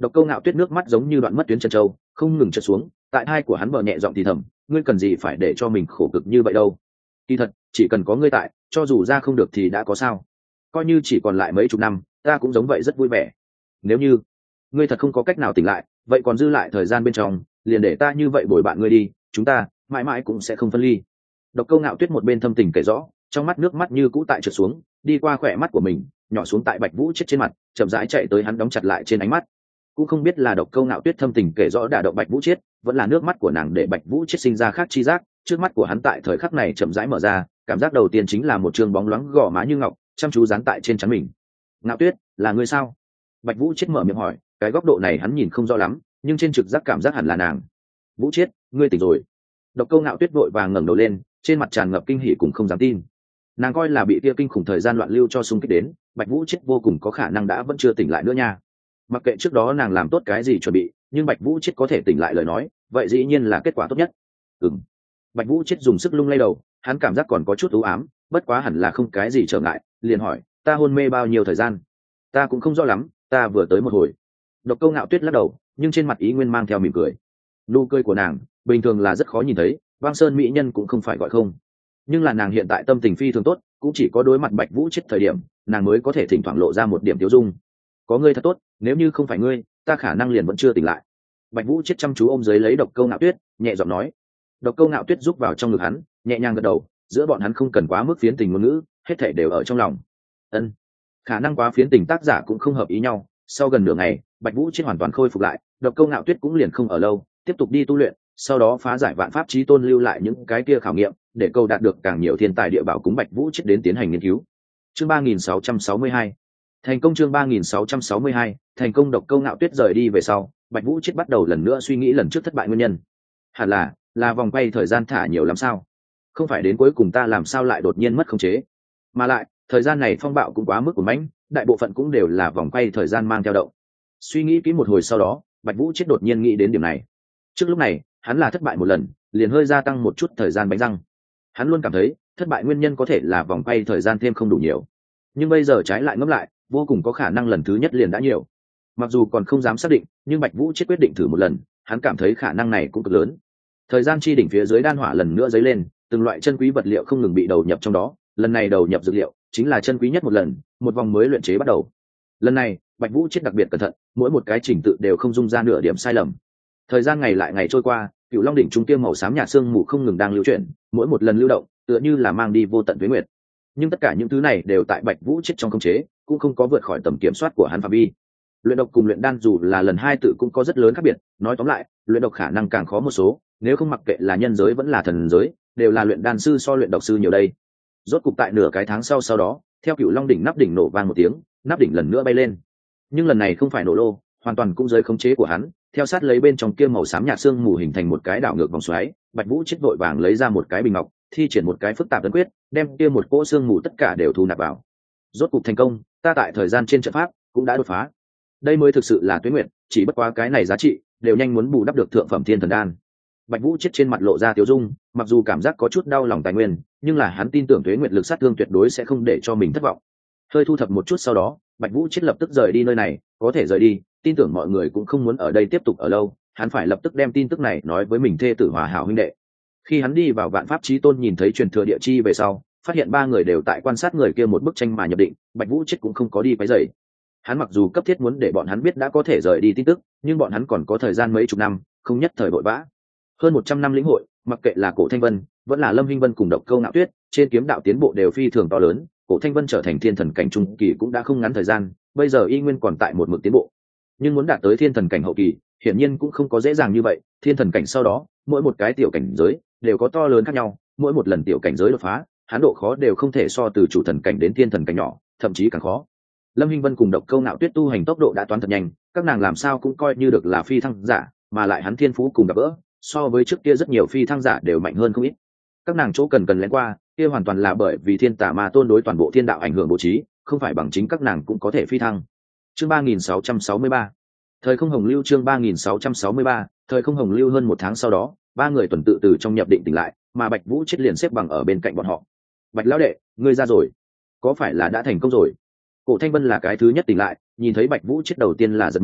Độc Câu Ngạo Tuyết nước mắt giống như đoạn mất tuyến chân châu, không ngừng trượt xuống, tại hai của hắn bờ nhẹ giọng thì thầm, ngươi cần gì phải để cho mình khổ cực như vậy đâu. Kỳ thật, chỉ cần có ngươi tại, cho dù ra không được thì đã có sao. Coi như chỉ còn lại mấy chục năm, ta cũng giống vậy rất vui vẻ. Nếu như ngươi thật không có cách nào tỉnh lại, vậy còn dư lại thời gian bên trong, liền để ta như vậy bồi bạn ngươi đi, chúng ta mãi mãi cũng sẽ không phân ly. Độc Câu Ngạo Tuyết một bên thâm tình kể rõ, trong mắt nước mắt như cũ tại trượt xuống, đi qua khỏe mắt của mình, nhỏ xuống tại Bạch Vũ chết trên mặt, chậm rãi chạy tới hắn đóng chặt lại trên ánh mắt. Cũng không biết là Độc Câu Ngạo Tuyết thâm tình kể rõ đả động Bạch Vũ chết, vẫn là nước mắt của nàng để Bạch Vũ chết sinh ra khác chi giác, trước mắt của hắn tại thời khắc này chậm rãi mở ra, cảm giác đầu tiên chính là một trương bóng loáng gò má như ngọc, chăm chú dán tại trên trán mình. Ngạo Tuyết, là ngươi sao? Bạch Vũ chết mở miệng hỏi, cái góc độ này hắn nhìn không rõ lắm, nhưng trên trực giác cảm giác hẳn là nàng. Vũ chết, ngươi tỉnh rồi. Độc Câu Ngạo Tuyết vội vàng ngẩng đầu lên, trên mặt tràn ngập kinh hỉ cùng không dám tin. Nàng coi là bị kia kinh khủng thời gian loạn lưu cho xung kích đến, Bạch Vũ chết vô cùng có khả năng đã vẫn chưa tỉnh lại nữa nha. Mặc kệ trước đó nàng làm tốt cái gì chuẩn bị, nhưng Bạch Vũ chết có thể tỉnh lại lời nói, vậy dĩ nhiên là kết quả tốt nhất. Bạch Vũ chết dùng sức lung lay đầu, hắn cảm giác còn có chút u ám, bất quá hẳn là không cái gì trở ngại, liền hỏi, ta hôn mê bao nhiêu thời gian? Ta cũng không rõ lắm, ta vừa tới một hồi. Độc Câu Ngạo Tuyết lắc đầu, nhưng trên mặt ý nguyên mang theo mỉm cười. Nụ cười của nàng bình thường là rất khó nhìn thấy, Băng Sơn mỹ nhân cũng không phải gọi không, nhưng là nàng hiện tại tâm tình phi thường tốt, cũng chỉ có đối mặt Bạch Vũ chết thời điểm, nàng mới có thể thỉnh thoảng lộ ra một điểm tiêu dung. Có ngươi thật tốt, nếu như không phải ngươi, ta khả năng liền vẫn chưa tỉnh lại. Bạch Vũ chết chăm chú ôm dưới lấy Độc Câu Ngạo Tuyết, nhẹ giọng nói. Độc Câu Ngạo Tuyết rúc vào trong ngực hắn, nhẹ nhàng gật đầu, giữa bọn hắn không cần quá mức phiến tình ngôn ngữ, hết thảy đều ở trong lòng. Ân, khả năng quá phiến tình tác giả cũng không hợp ý nhau. Sau gần nửa ngày, Bạch Vũ chết hoàn toàn khôi phục lại, Độc Câu Ngạo Tuyết cũng liền không ở lâu, tiếp tục đi tu luyện, sau đó phá giải vạn pháp chí tôn lưu lại những cái kia khảo nghiệm, để câu đạt được càng nhiều thiên tài địa bảo cúng Bạch Vũ chết đến tiến hành nghiên cứu. Chương 3662 thành công. Chương 3662 thành công. Độc Câu Ngạo Tuyết rời đi về sau, Bạch Vũ chết bắt đầu lần nữa suy nghĩ lần trước thất bại nguyên nhân. Hẳn là vòng quay thời gian thả nhiều lắm sao? Không phải đến cuối cùng ta làm sao lại đột nhiên mất khống chế? Mà lại, thời gian này phong bạo cũng quá mức của mãnh, đại bộ phận cũng đều là vòng quay thời gian mang theo động. Suy nghĩ kỹ một hồi sau đó, Bạch Vũ chết đột nhiên nghĩ đến điểm này. Trước lúc này, hắn là thất bại một lần, liền hơi gia tăng một chút thời gian bánh răng. Hắn luôn cảm thấy, thất bại nguyên nhân có thể là vòng quay thời gian thêm không đủ nhiều. Nhưng bây giờ trái lại ngẫm lại, vô cùng có khả năng lần thứ nhất liền đã nhiều. Mặc dù còn không dám xác định, nhưng Bạch Vũ chết quyết định thử một lần, hắn cảm thấy khả năng này cũng cực lớn. Thời gian chi đỉnh phía dưới đan hỏa lần nữa dấy lên, từng loại chân quý vật liệu không ngừng bị đầu nhập trong đó, lần này đầu nhập dược liệu chính là chân quý nhất một lần, một vòng mới luyện chế bắt đầu. Lần này, Bạch Vũ chết đặc biệt cẩn thận, mỗi một cái chỉnh tự đều không dung ra nửa điểm sai lầm. Thời gian ngày lại ngày trôi qua, Cựu Long đỉnh trung kia màu xám nhạt sương mù không ngừng đang lưu chuyển, mỗi một lần lưu động, tựa như là mang đi vô tận tuế nguyệt. Nhưng tất cả những thứ này đều tại Bạch Vũ chết trong khống chế, cũng không có vượt khỏi tầm kiểm soát của hắn phạm vi. Luyện độc cùng luyện đan dù là lần hai tự cũng có rất lớn khác biệt, nói tóm lại, luyện độc khả năng càng khó một số, nếu không mặc kệ là nhân giới vẫn là thần giới, đều là luyện đan sư so luyện độc sư nhiều đây. Rốt cục tại nửa cái tháng sau đó, theo Cựu Long đỉnh nắp đỉnh nổ vang một tiếng, nắp đỉnh lần nữa bay lên. Nhưng lần này không phải nổ lô, hoàn toàn cũng dưới khống chế của hắn, theo sát lấy bên trong kia màu xám nhạt xương mù hình thành một cái đảo ngược vòng xoáy. Bạch Vũ chết vội vàng lấy ra một cái bình ngọc, thi triển một cái phức tạp ấn quyết, đem kia một cỗ xương mù tất cả đều thu nạp vào. Rốt cục thành công, ta tại thời gian trên trận pháp cũng đã đột phá. Đây mới thực sự là tuế nguyệt, chỉ bất quá cái này giá trị đều nhanh muốn bù đắp được thượng phẩm thiên thần đan. Bạch Vũ chết trên mặt lộ ra tiêu dung, mặc dù cảm giác có chút đau lòng tài nguyên, nhưng là hắn tin tưởng tuế nguyệt lực sát thương tuyệt đối sẽ không để cho mình thất vọng. Hơi thu thập một chút sau đó, Bạch Vũ chết lập tức rời đi nơi này, có thể rời đi, tin tưởng mọi người cũng không muốn ở đây tiếp tục ở lâu, hắn phải lập tức đem tin tức này nói với mình thê tử Hòa Hảo huynh đệ. Khi hắn đi vào Vạn Pháp Chí Tôn nhìn thấy truyền thừa địa chi về sau, phát hiện ba người đều tại quan sát người kia một bức tranh mà nhập định, Bạch Vũ chết cũng không có đi quấy rầy. Hắn mặc dù cấp thiết muốn để bọn hắn biết đã có thể rời đi tin tức, nhưng bọn hắn còn có thời gian mấy chục năm, không nhất thời vội vã. Hơn 100 năm lĩnh hội, mặc kệ là Cổ Thanh Vân, vẫn là Lâm Hinh Vân cùng Độc Câu Ngạo Tuyết, trên kiếm đạo tiến bộ đều phi thường to lớn. Cổ Thanh Vân trở thành thiên thần cảnh trung kỳ cũng đã không ngắn thời gian, bây giờ y nguyên còn tại một mực tiến bộ. Nhưng muốn đạt tới thiên thần cảnh hậu kỳ, hiển nhiên cũng không có dễ dàng như vậy. Thiên thần cảnh sau đó, mỗi một cái tiểu cảnh giới đều có to lớn khác nhau, mỗi một lần tiểu cảnh giới đột phá, hán độ khó đều không thể so từ chủ thần cảnh đến thiên thần cảnh nhỏ, thậm chí càng khó. Lâm Hinh Vân cùng Độc Câu Ngạo Tuyết tu hành tốc độ đã toán thật nhanh, các nàng làm sao cũng coi như được là phi thăng giả, mà lại hắn thiên phú cùng gặp gỡ, so với trước kia rất nhiều phi thăng giả đều mạnh hơn không ít. Các nàng chỗ cần lén qua, kia hoàn toàn là bởi vì Thiên Tà Ma Tôn đối toàn bộ thiên đạo ảnh hưởng bố trí, không phải bằng chính các nàng cũng có thể phi thăng. Chương 3663 Thời không hồng lưu. Chương 3663 Thời không hồng lưu. Hơn một tháng sau đó, ba người tuần tự từ trong nhập định tỉnh lại, mà Bạch Vũ chết liền xếp bằng ở bên cạnh bọn họ. Bạch lão đệ, ngươi ra rồi, có phải là đã thành công rồi? Cổ Thanh Vân là cái thứ nhất tỉnh lại, nhìn thấy Bạch Vũ chết đầu tiên là giật mình,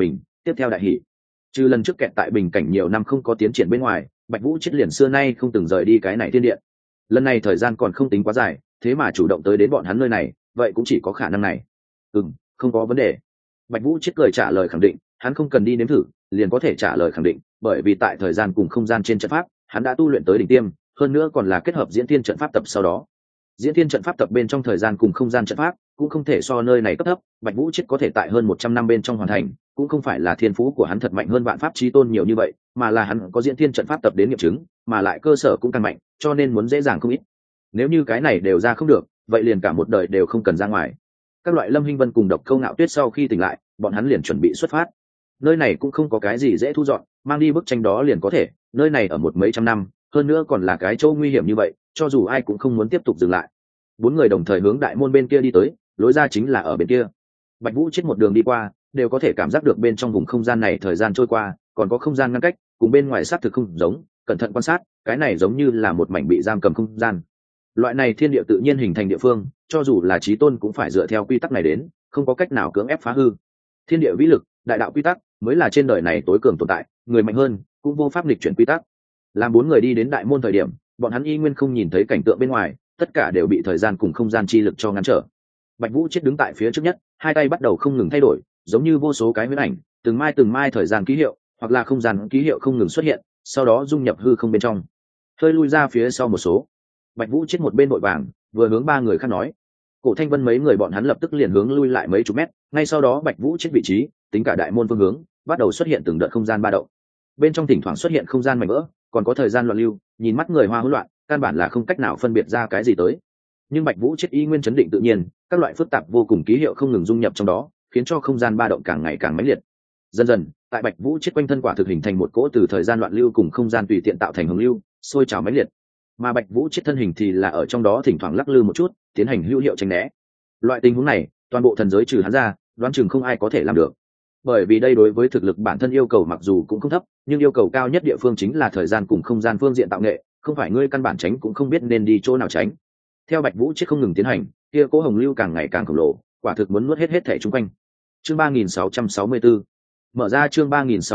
tiếp theo đại hỷ. Trừ lần trước kẹt tại bình cảnh nhiều năm không có tiến triển bên ngoài, Bạch Vũ Chết liền xưa nay không từng rời đi cái này thiên điện. Lần này thời gian còn không tính quá dài, thế mà chủ động tới đến bọn hắn nơi này, vậy cũng chỉ có khả năng này. Không có vấn đề. Bạch Vũ Chết cười trả lời khẳng định, hắn không cần đi nếm thử, liền có thể trả lời khẳng định, bởi vì tại thời gian cùng không gian trên trận pháp, hắn đã tu luyện tới đỉnh tiêm, hơn nữa còn là kết hợp diễn thiên trận pháp tập sau đó. Diễn thiên trận pháp tập bên trong thời gian cùng không gian trận pháp cũng không thể so nơi này cấp thấp, Bạch Vũ Chết có thể tại hơn 100 năm bên trong hoàn thành, cũng không phải là thiên phú của hắn thật mạnh hơn vạn pháp chí tôn nhiều như vậy, mà là hắn có diễn thiên trận pháp tập đến nghiệm chứng, mà lại cơ sở cũng càng mạnh, cho nên muốn dễ dàng không ít. Nếu như cái này đều ra không được, vậy liền cả một đời đều không cần ra ngoài. Các loại Lâm Hinh Vân cùng Độc Câu Ngạo Tuyết sau khi tỉnh lại, bọn hắn liền chuẩn bị xuất phát. Nơi này cũng không có cái gì dễ thu dọn, mang đi bức tranh đó liền có thể, nơi này ở một mấy trăm năm, hơn nữa còn là cái chỗ nguy hiểm như vậy, cho dù ai cũng không muốn tiếp tục dừng lại. Bốn người đồng thời hướng đại môn bên kia đi tới, lối ra chính là ở bên kia. Bạch Vũ Chết một đường đi qua, đều có thể cảm giác được bên trong vùng không gian này thời gian trôi qua, còn có không gian ngăn cách, cùng bên ngoài xác thực không giống, cẩn thận quan sát, cái này giống như là một mảnh bị giam cầm không gian. Loại này thiên địa tự nhiên hình thành địa phương, cho dù là chí tôn cũng phải dựa theo quy tắc này đến, không có cách nào cưỡng ép phá hư. Thiên địa vĩ lực, đại đạo quy tắc mới là trên đời này tối cường tồn tại, người mạnh hơn cũng vô pháp nghịch chuyển quy tắc. Làm bốn người đi đến đại môn thời điểm, bọn hắn y nguyên không nhìn thấy cảnh tượng bên ngoài, tất cả đều bị thời gian cùng không gian chi lực cho ngăn trở. Bạch Vũ Chết đứng tại phía trước nhất, hai tay bắt đầu không ngừng thay đổi, giống như vô số cái huyễn ảnh, từng mai thời gian ký hiệu hoặc là không gian ký hiệu không ngừng xuất hiện, sau đó dung nhập hư không bên trong. Hơi lui ra phía sau một số. Bạch Vũ Chết một bên vội vàng, vừa hướng ba người khác nói. Cổ Thanh Vân mấy người bọn hắn lập tức liền hướng lui lại mấy chục mét, ngay sau đó Bạch Vũ Chết vị trí, tính cả đại môn phương hướng, bắt đầu xuất hiện từng đợt không gian ba động. Bên trong thỉnh thoảng xuất hiện không gian mảnh vỡ, còn có thời gian loạn lưu, nhìn mắt người hoa hỗn loạn, căn bản là không cách nào phân biệt ra cái gì tới. Nhưng Bạch Vũ Chết y nguyên chấn định tự nhiên, các loại phức tạp vô cùng ký hiệu không ngừng dung nhập trong đó, khiến cho không gian ba động càng ngày càng mãnh liệt. Dần dần, tại Bạch Vũ Chết quanh thân quả thực hình thành một cỗ từ thời gian loạn lưu cùng không gian tùy tiện tạo thành hồng lưu, sôi trào mãnh liệt. Mà Bạch Vũ Chết thân hình thì là ở trong đó thỉnh thoảng lắc lư một chút, tiến hành hữu hiệu tránh né. Loại tình huống này, toàn bộ thần giới trừ hắn ra, đoán chừng không ai có thể làm được. Bởi vì đây đối với thực lực bản thân yêu cầu mặc dù cũng không thấp, nhưng yêu cầu cao nhất địa phương chính là thời gian cùng không gian phương diện tạo nghệ, không phải ngươi căn bản tránh cũng không biết nên đi chỗ nào tránh. Theo Bạch Vũ Chết không ngừng tiến hành, kia cỗ hồng lưu càng ngày càng khổng lồ, quả thực muốn nuốt hết thảy xung quanh. Chương 3664. Mở ra chương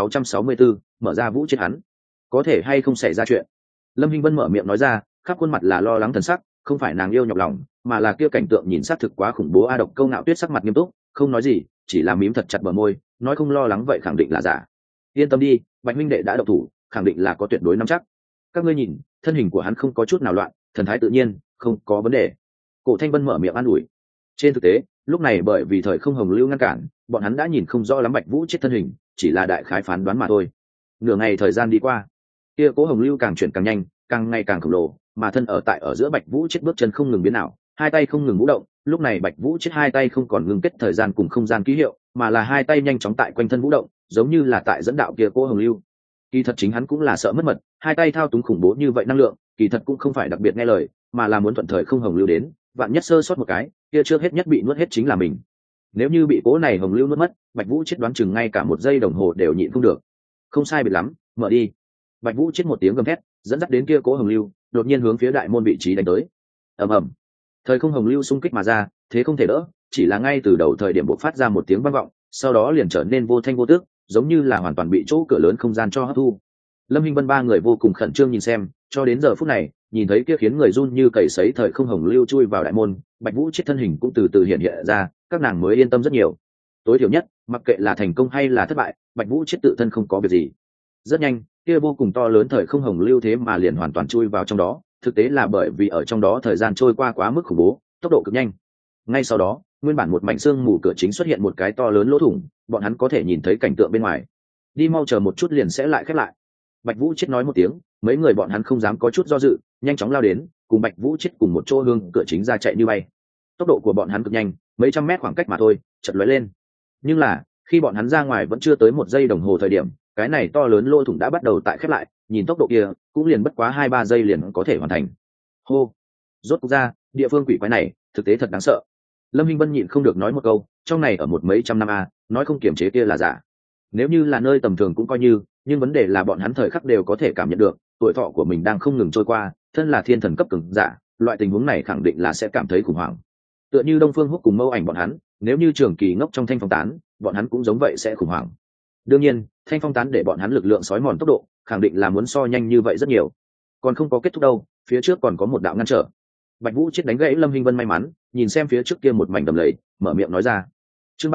3664, mở ra Vũ Chết hắn. Có thể hay không xảy ra chuyện. Lâm Hinh Vân mở miệng nói ra, khắp khuôn mặt là lo lắng thần sắc, không phải nàng yêu nhọc lòng, mà là kia cảnh tượng nhìn xác thực quá khủng bố. Độc Câu Ngạo Tuyết sắc mặt nghiêm túc, không nói gì, chỉ là mím thật chặt bờ môi, nói không lo lắng vậy khẳng định là giả. Yên tâm đi, Bạch huynh đệ đã độc thủ, khẳng định là có tuyệt đối nắm chắc. Các ngươi nhìn, thân hình của hắn không có chút nào loạn, thần thái tự nhiên, không có vấn đề. Cổ Thanh Vân mở miệng an ủi. Trên thực tế, lúc này bởi vì thời không hồng lưu ngăn cản, bọn hắn đã nhìn không rõ lắm Bạch Vũ Chết thân hình, chỉ là đại khái phán đoán mà thôi. Nửa ngày thời gian đi qua, kia cố hồng lưu càng chuyển càng nhanh, càng ngày càng khổng lồ, mà thân ở giữa Bạch Vũ Chết bước chân không ngừng biến ảo, hai tay không ngừng vũ động. Lúc này Bạch Vũ Chết hai tay không còn ngừng kết thời gian cùng không gian ký hiệu, mà là hai tay nhanh chóng tại quanh thân vũ động, giống như là tại dẫn đạo kia cố hồng lưu. Kỳ thật chính hắn cũng là sợ mất mật, hai tay thao túng khủng bố như vậy năng lượng, kỳ thật cũng không phải đặc biệt nghe lời, mà là muốn thuận thời không hồng lưu đến, vạn nhất sơ sót một cái, kia trước hết nhất bị nuốt hết chính là mình. Nếu như bị cố này hồng lưu nuốt mất, Bạch Vũ Chết đoán chừng ngay cả một giây đồng hồ đều nhịn không được. Không sai biệt lắm, mở đi. Bạch Vũ Chết một tiếng gầm thét, dẫn dắt đến kia cố hồng lưu, đột nhiên hướng phía đại môn vị trí đánh tới. Ầm ầm. Thời không hồng lưu xung kích mà ra, thế không thể đỡ, chỉ là ngay từ đầu thời điểm bộc phát ra một tiếng vang vọng, sau đó liền trở nên vô thanh vô tước, giống như là hoàn toàn bị chỗ cửa lớn không gian cho hấp thu. Lâm Hinh Vân ba người vô cùng khẩn trương nhìn xem, cho đến giờ phút này, nhìn thấy kia khiến người run như cầy sấy thời không hồng lưu chui vào đại môn, Bạch Vũ Chết thân hình cũng từ từ hiện hiện ra, các nàng mới yên tâm rất nhiều. Tối thiểu nhất, mặc kệ là thành công hay là thất bại, Bạch Vũ Chết tự thân không có việc gì. Rất nhanh, kia vô cùng to lớn thời không hồng lưu thế mà liền hoàn toàn chui vào trong đó, thực tế là bởi vì ở trong đó thời gian trôi qua quá mức khủng bố, tốc độ cực nhanh. Ngay sau đó, nguyên bản một mảnh xương mù cửa chính xuất hiện một cái to lớn lỗ thủng, bọn hắn có thể nhìn thấy cảnh tượng bên ngoài. Đi mau, chờ một chút liền sẽ lại khép lại. Bạch Vũ Chết nói một tiếng, mấy người bọn hắn không dám có chút do dự, nhanh chóng lao đến, cùng Bạch Vũ Chết cùng một chỗ hướng cửa chính ra chạy như bay. Tốc độ của bọn hắn cực nhanh, mấy trăm mét khoảng cách mà thôi, chợt lóe lên. Nhưng là, khi bọn hắn ra ngoài vẫn chưa tới một giây đồng hồ thời điểm, cái này to lớn lỗ thủng đã bắt đầu tại khép lại, nhìn tốc độ kia, cũng liền bất quá 2-3 giây liền có thể hoàn thành. Hô, rốt cuộc ra, địa phương quỷ quái này, thực tế thật đáng sợ. Lâm Hinh Vân nhịn không được nói một câu, trong này ở một mấy trăm năm nói không kiềm chế kia là giả. Nếu như là nơi tầm thường cũng coi như, nhưng vấn đề là bọn hắn thời khắc đều có thể cảm nhận được, tuổi thọ của mình đang không ngừng trôi qua, thân là thiên thần cấp cường giả, loại tình huống này khẳng định là sẽ cảm thấy khủng hoảng. Tựa như Đông Phương Húc cùng Mâu Ảnh bọn hắn, nếu như trường kỳ ngốc trong thanh phong tán, bọn hắn cũng giống vậy sẽ khủng hoảng. đương nhiên thanh phong tán để bọn hắn lực lượng sói mòn tốc độ khẳng định là muốn so nhanh như vậy rất nhiều. Còn không có kết thúc đâu, phía trước còn có một đạo ngăn trở. Bạch Vũ chết đánh gãy Lâm Hinh Vân may mắn nhìn xem phía trước kia một mảnh đầm lầy, mở miệng nói ra. Chương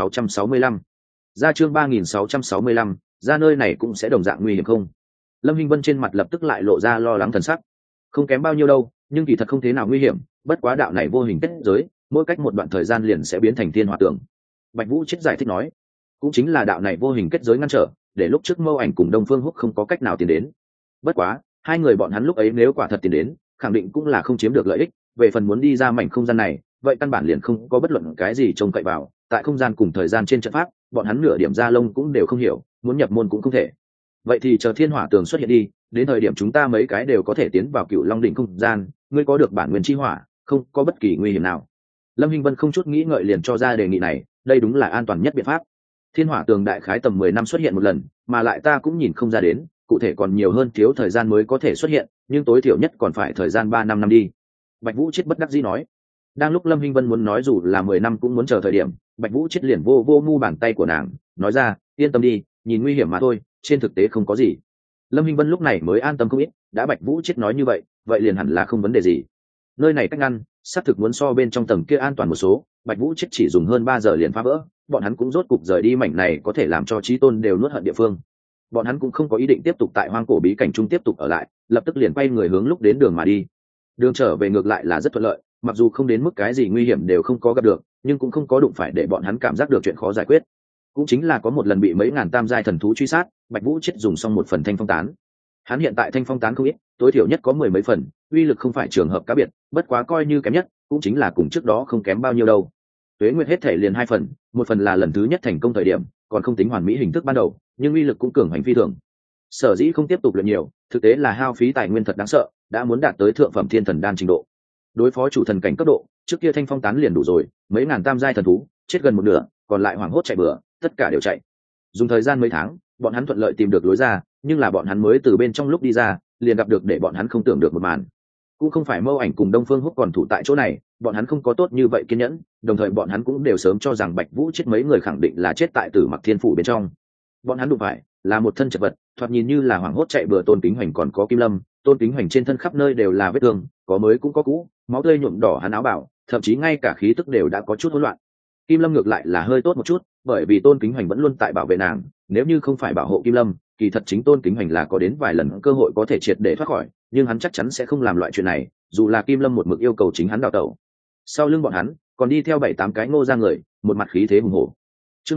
3665. Ra chương 3665, ra nơi này cũng sẽ đồng dạng nguy hiểm không? Lâm Hinh Vân trên mặt lập tức lại lộ ra lo lắng thần sắc. Không kém bao nhiêu đâu, nhưng kỳ thật không thế nào nguy hiểm, bất quá đạo này vô hình kết giới, mỗi cách một đoạn thời gian liền sẽ biến thành thiên hỏa tường. Bạch Vũ chết giải thích nói, cũng chính là đạo này vô hình kết giới ngăn trở, để lúc trước Mâu Ảnh cùng Đông Phương Húc không có cách nào tiến đến. Bất quá, hai người bọn hắn lúc ấy nếu quả thật tiến đến, khẳng định cũng là không chiếm được lợi ích, về phần muốn đi ra mảnh không gian này, vậy căn bản liền không có bất luận cái gì trông cậy vào, tại không gian cùng thời gian trên trận pháp, bọn hắn nửa điểm ra lông cũng đều không hiểu, muốn nhập môn cũng không thể. Vậy thì chờ thiên hỏa tường xuất hiện đi, đến thời điểm chúng ta mấy cái đều có thể tiến vào Cựu Long đỉnh không gian, ngươi có được bản nguyên chi hỏa, không có bất kỳ nguy hiểm nào. Lâm Hinh Vân không chút nghĩ ngợi liền cho ra đề nghị này, đây đúng là an toàn nhất biện pháp. Thiên hỏa tường đại khái tầm 10 năm xuất hiện một lần, mà lại ta cũng nhìn không ra đến, cụ thể còn nhiều hơn thiếu thời gian mới có thể xuất hiện, nhưng tối thiểu nhất còn phải thời gian 3-5 năm đi. Bạch Vũ chết bất đắc dĩ nói. Đang lúc Lâm Hinh Vân muốn nói dù là 10 năm cũng muốn chờ thời điểm, Bạch Vũ chết liền vô mu bàn tay của nàng, nói ra, yên tâm đi, nhìn nguy hiểm mà thôi, trên thực tế không có gì. Lâm Hinh Vân lúc này mới an tâm không ít, đã Bạch Vũ chết nói như vậy, vậy liền hẳn là không vấn đề gì. Nơi này cách ngăn, xác thực muốn so bên trong tầng kia an toàn một số, Bạch Vũ chết chỉ dùng hơn 3 giờ liền phá vỡ, bọn hắn cũng rốt cục rời đi mảnh này có thể làm cho chí tôn đều nuốt hận địa phương. Bọn hắn cũng không có ý định tiếp tục tại hoang cổ bí cảnh trung tiếp tục ở lại, lập tức liền quay người hướng lúc đến đường mà đi. Đường trở về ngược lại là rất thuận lợi, mặc dù không đến mức cái gì nguy hiểm đều không có gặp được, nhưng cũng không có đụng phải để bọn hắn cảm giác được chuyện khó giải quyết. Cũng chính là có một lần bị mấy ngàn tam giai thần thú truy sát, Bạch Vũ chết dùng xong một phần thanh phong tán. Hắn hiện tại thanh phong tán không ít, tối thiểu nhất có 10 mấy phần, uy lực không phải trường hợp cá biệt, bất quá coi như kém nhất, cũng chính là cùng trước đó không kém bao nhiêu đâu. Tuế Nguyệt hết thể liền 2 phần, một phần là lần thứ nhất thành công thời điểm, còn không tính hoàn mỹ hình thức ban đầu, nhưng uy lực cũng cường hành phi thường. Sở dĩ không tiếp tục luyện nhiều, thực tế là hao phí tài nguyên thật đáng sợ, đã muốn đạt tới thượng phẩm thiên thần đan trình độ. Đối phó chủ thần cảnh cấp độ, trước kia thanh phong tán liền đủ rồi, mấy ngàn tam giai thần thú, chết gần một nửa, còn lại hoảng hốt chạy bừa, tất cả đều chạy. Dùng thời gian mấy tháng, bọn hắn thuận lợi tìm được lối ra, nhưng là bọn hắn mới từ bên trong lúc đi ra, liền gặp được để bọn hắn không tưởng được một màn. Cũng không phải Mâu Ảnh cùng Đông Phương Húc còn thủ tại chỗ này, bọn hắn không có tốt như vậy kiên nhẫn, đồng thời bọn hắn cũng đều sớm cho rằng Bạch Vũ chết mấy người khẳng định là chết tại Tử Mặc Thiên phủ bên trong. Bọn hắn đụng phải là một thân chật vật, thoạt nhìn như là hoảng hốt chạy bừa Tôn Kính Hoành còn có Kim Lâm, Tôn Kính Hoành trên thân khắp nơi đều là vết thương, có mới cũng có cũ, máu tươi nhuộm đỏ hắn áo bảo, thậm chí ngay cả khí tức đều đã có chút hỗn loạn. Kim Lâm ngược lại là hơi tốt một chút, bởi vì Tôn Kính Hoành vẫn luôn tại bảo vệ nàng, nếu như không phải bảo hộ Kim Lâm, kỳ thật chính Tôn Kính Hoành là có đến vài lần cơ hội có thể triệt để thoát khỏi, nhưng hắn chắc chắn sẽ không làm loại chuyện này, dù là Kim Lâm một mực yêu cầu chính hắn đào tẩu. Sau lưng bọn hắn còn đi theo 7-8 cái Ngô gia người, một mặt khí thế hùng hổ. Chương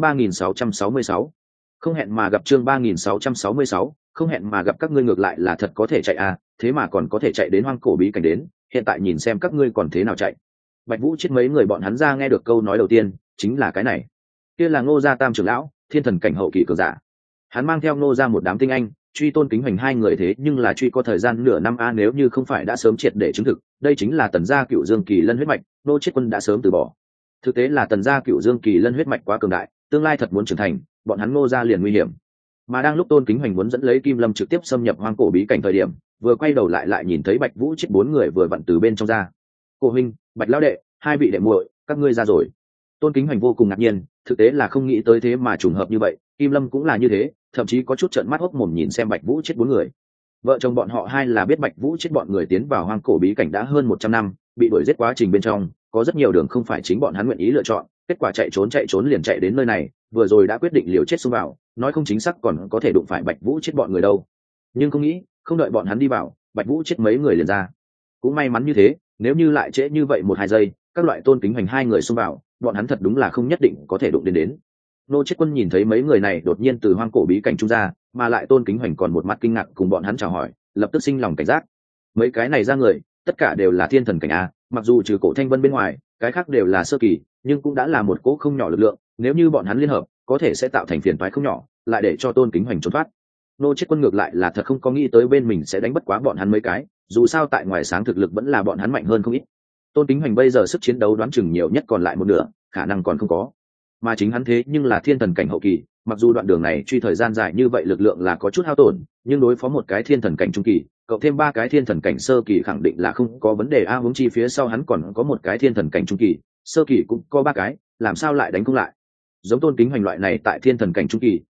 3666. Không hẹn mà gặp chương 3666, không hẹn mà gặp các ngươi ngược lại là thật có thể chạy à, thế mà còn có thể chạy đến hoang cổ bí cảnh đến, hiện tại nhìn xem các ngươi còn thế nào chạy. Bạch Vũ chết mấy người bọn hắn ra nghe được câu nói đầu tiên, chính là cái này. Kia là Ngô gia tam trưởng lão, thiên thần cảnh hậu kỳ cường giả. Hắn mang theo Ngô gia một đám tinh anh, truy Tôn Kính Hoành hai người thế nhưng là truy có thời gian nửa năm a, nếu như không phải đã sớm triệt để chứng thực, đây chính là Tần gia Cựu Dương Kỳ Lân huyết mạch, Ngô Chiết Quân đã sớm từ bỏ. Thực tế là Tần gia Cựu Dương Kỳ Lân huyết mạch quá cường đại, tương lai thật muốn trưởng thành, bọn hắn Ngô gia liền nguy hiểm. Mà đang lúc Tôn Kính Hoành muốn dẫn lấy Kim Lâm trực tiếp xâm nhập hoang cổ bí cảnh thời điểm, vừa quay đầu lại nhìn thấy Bạch Vũ chết 4 người vừa vặn từ bên trong ra. Cô huynh, Bạch lão đệ, hai vị đệ muội, các ngươi ra rồi. Tôn Kính Hoành vô cùng ngạc nhiên, thực tế là không nghĩ tới thế mà trùng hợp như vậy, Kim Lâm cũng là như thế, thậm chí có chút trợn mắt hốc mồm nhìn xem Bạch Vũ chết 4 người. Vợ chồng bọn họ hai là biết Bạch Vũ chết bọn người tiến vào hoang cổ bí cảnh đã hơn 100 năm, bị đuổi giết quá trình bên trong, có rất nhiều đường không phải chính bọn hắn nguyện ý lựa chọn, kết quả chạy trốn liền chạy đến nơi này, vừa rồi đã quyết định liều chết xông vào, nói không chính xác còn có thể đụng phải Bạch Vũ chết bọn người đâu. Nhưng không nghĩ, không đợi bọn hắn đi vào, Bạch Vũ chết mấy người liền ra. Cũng may mắn như thế, nếu như lại trễ như vậy 1-2 giây, các loại Tôn Kính Hoành hai người xông vào, bọn hắn thật đúng là không nhất định có thể đụng đến. Nô Chiết Quân nhìn thấy mấy người này đột nhiên từ hoang cổ bí cảnh trung ra, mà lại Tôn Kính Hoành còn một mặt kinh ngạc cùng bọn hắn chào hỏi, lập tức sinh lòng cảnh giác. Mấy cái này ra người, tất cả đều là thiên thần cảnh a, mặc dù trừ Cổ Thanh Vân bên ngoài, cái khác đều là sơ kỳ, nhưng cũng đã là một cỗ không nhỏ lực lượng, nếu như bọn hắn liên hợp, có thể sẽ tạo thành phiền toái không nhỏ, lại để cho Tôn Kính Hoành trốn thoát. Nô Chiết Quân ngược lại là thật không có nghĩ tới bên mình sẽ đánh bất quá bọn hắn mấy cái, dù sao tại ngoài sáng thực lực vẫn là bọn hắn mạnh hơn không ít. Tôn Kính Hoành bây giờ sức chiến đấu đoán chừng nhiều nhất còn lại một nửa, khả năng còn không có. Mà chính hắn thế nhưng là thiên thần cảnh hậu kỳ, mặc dù đoạn đường này truy thời gian dài như vậy lực lượng là có chút hao tổn, nhưng đối phó một cái thiên thần cảnh trung kỳ, cộng thêm 3 cái thiên thần cảnh sơ kỳ khẳng định là không có vấn đề a, huống chi phía sau hắn còn có một cái thiên thần cảnh trung kỳ, sơ kỳ cũng có 3 cái, làm sao lại đánh không lại. Giống Tôn Kính Hoành loại này tại thiên thần cảnh trung kỳ,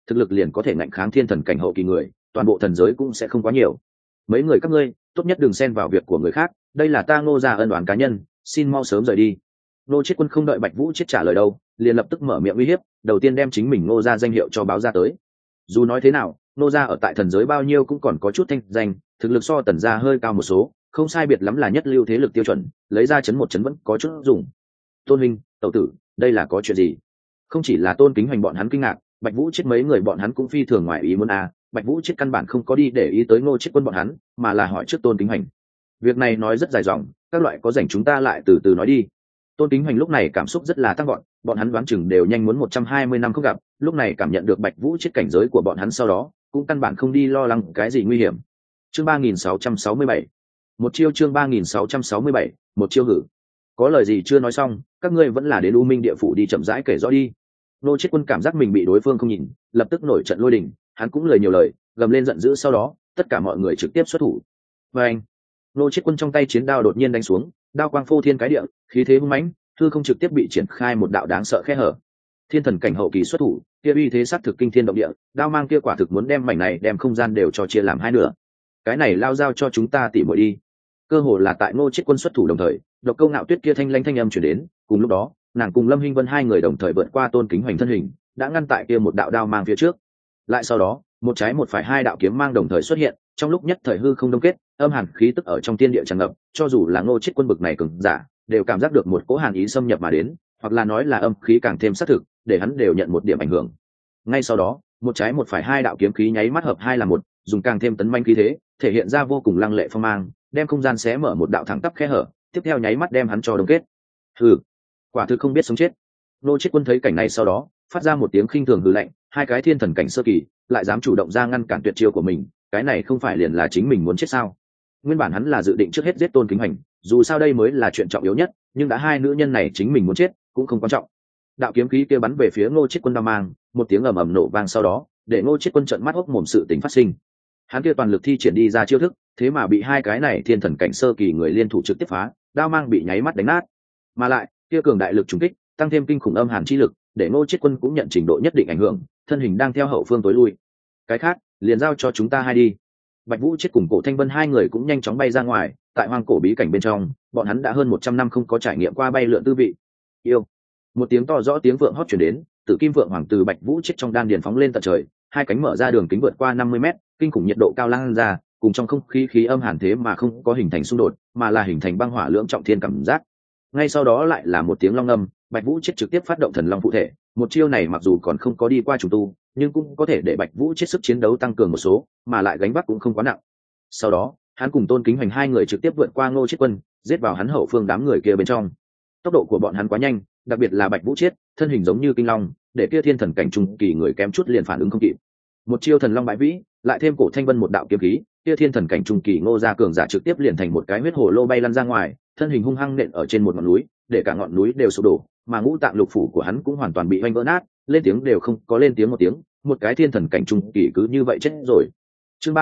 thực lực liền có thể ngạnh kháng thiên thần cảnh hậu kỳ người, toàn bộ thần giới cũng sẽ không quá nhiều. Mấy người các ngươi tốt nhất đừng xen vào việc của người khác, đây là ta Ngô gia ân oán cá nhân, xin mau sớm rời đi. Ngô Chiết Quân không đợi Bạch Vũ Chết trả lời đâu, liền lập tức mở miệng uy hiếp, đầu tiên đem chính mình Ngô gia danh hiệu cho báo ra tới. Dù nói thế nào, Ngô gia ở tại thần giới bao nhiêu cũng còn có chút thanh danh, thực lực so Tần gia hơi cao một số, không sai biệt lắm là nhất lưu thế lực tiêu chuẩn, lấy ra chấn một chấn vẫn có chút dùng. Tôn huynh, tẩu tử, đây là có chuyện gì? Không chỉ là Tôn Kính Hoành bọn hắn kinh ngạc, Bạch Vũ Chết mấy người bọn hắn cũng phi thường ngoài ý muốn Bạch Vũ Chết căn bản không có đi để ý tới Ngô Chiết Quân bọn hắn, mà là hỏi trước Tôn Kính Hoành. Việc này nói rất dài dòng, các loại có rảnh chúng ta lại từ từ nói đi. Tôn Kính Hoành lúc này cảm xúc rất là tăng gọn, bọn hắn đoán chừng đều nhanh muốn 120 năm không gặp, lúc này cảm nhận được Bạch Vũ Chết cảnh giới của bọn hắn sau đó, cũng căn bản không đi lo lắng cái gì nguy hiểm. Chương 3667. Một chiêu chương 3667, một chiêu hử. Có lời gì chưa nói xong, các ngươi vẫn là đến U Minh địa phủ đi chậm rãi kể rõ đi. Ngô Chiết Quân cảm giác mình bị đối phương không nhìn, lập tức nổi trận lôi đình, hắn cũng lời nhiều lời, gầm lên giận dữ sau đó, tất cả mọi người trực tiếp xuất thủ. Và anh, Ngô Chiết Quân trong tay chiến đao đột nhiên đánh xuống, đao quang phô thiên cái địa, khí thế hung mãnh, hư không trực tiếp bị triển khai một đạo đáng sợ khe hở. Thiên thần cảnh hậu kỳ xuất thủ, kia uy thế sát thực kinh thiên động địa, đao mang kia quả thực muốn đem mảnh này đem không gian đều cho chia làm hai nửa. Cái này lao giao cho chúng ta tỉ muội đi. Cơ hồ là tại Ngô Chiết Quân xuất thủ đồng thời, Độc Câu Ngạo Tuyết kia thanh lãnh thanh âm truyền đến, cùng lúc đó, nàng cùng Lâm Hinh Vân hai người đồng thời vượt qua Tôn Kính Hoành thân hình, đã ngăn tại kia một đạo đao mang phía trước. Lại sau đó, một trái một phải hai đạo kiếm mang đồng thời xuất hiện, trong lúc nhất thời hư không đông kết, âm hàn khí tức ở trong thiên địa tràn ngập, cho dù là Ngô Chiết Quân bực này cường giả, đều cảm giác được một cỗ hàn ý xâm nhập mà đến, hoặc là nói là âm khí càng thêm sát thực, để hắn đều nhận một điểm ảnh hưởng. Ngay sau đó, một trái một phải hai đạo kiếm khí nháy mắt hợp hai là một, dùng càng thêm tấn manh khí thế, thể hiện ra vô cùng lăng lệ phong mang, đem không gian xé mở một đạo thẳng tắp khe hở, tiếp theo nháy mắt đem hắn cho đông kết. Hừ, quả thực không biết sống chết. Ngô Chiết Quân thấy cảnh này sau đó, phát ra một tiếng khinh thường hừ lạnh, hai cái thiên thần cảnh sơ kỳ, lại dám chủ động ra ngăn cản tuyệt chiêu của mình, cái này không phải liền là chính mình muốn chết sao? Nguyên bản hắn là dự định trước hết giết Tôn Kính Hoành, dù sao đây mới là chuyện trọng yếu nhất, nhưng đã hai nữ nhân này chính mình muốn chết, cũng không quan trọng. Đạo kiếm khí kia bắn về phía Ngô Chiết Quân đao mang, một tiếng ầm ầm nổ vang sau đó, để Ngô Chiết Quân trợn mắt hốc mồm sự tình phát sinh. Hắn kia toàn lực thi triển đi ra chiêu thức, thế mà bị hai cái này thiên thần cảnh sơ kỳ người liên thủ trực tiếp phá, đao mang bị nháy mắt đánh nát. Mà lại, kia cường đại lực trùng kích, tăng thêm kinh khủng âm hàn chi lực, để Ngô Chiết Quân cũng nhận trình độ nhất định ảnh hưởng, thân hình đang theo hậu phương tối lui. Cái khác, liền giao cho chúng ta hai đi. Bạch Vũ Chết cùng Cổ Thanh Vân hai người cũng nhanh chóng bay ra ngoài, tại hoang cổ bí cảnh bên trong, bọn hắn đã hơn 100 năm không có trải nghiệm qua bay lượn tư vị. Yêu. Một tiếng to rõ tiếng vượng hót truyền đến, Tử Kim Vượng Hoàng từ Bạch Vũ Chết trong đan điền phóng lên tận trời, hai cánh mở ra đường kính vượt qua 50 mét, kinh khủng nhiệt độ cao lan ra, cùng trong không khí khí âm hàn thế mà không có hình thành xung đột, mà là hình thành băng hỏa lưỡng trọng thiên cảm giác. Ngay sau đó lại là một tiếng long ngâm, Bạch Vũ Chết trực tiếp phát động thần long phụ thể, một chiêu này mặc dù còn không có đi qua chủ tu, nhưng cũng có thể để Bạch Vũ Chết sức chiến đấu tăng cường một số, mà lại gánh vác cũng không quá nặng. Sau đó, hắn cùng Tôn Kính Hoành hai người trực tiếp vượt qua Ngô Chiết Quân, giết vào hắn hậu phương đám người kia bên trong. Tốc độ của bọn hắn quá nhanh, đặc biệt là Bạch Vũ Chết, thân hình giống như kinh long, để kia thiên thần cảnh trung kỳ người kém chút liền phản ứng không kịp. Một chiêu thần long bãi vĩ, lại thêm Cổ Thanh Vân một đạo kiếm khí, kia thiên thần cảnh trung kỳ Ngô gia cường giả trực tiếp liền thành một cái huyết hồ lô bay lăn ra ngoài, thân hình hung hăng nện ở trên một ngọn núi, để cả ngọn núi đều sụp đổ, mà ngũ tạng lục phủ của hắn cũng hoàn toàn bị vanh vỡ nát, lên tiếng đều không có lên tiếng một tiếng, một cái thiên thần cảnh trung kỳ cứ như vậy chết rồi. Chương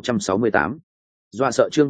3668. Dọa sợ chương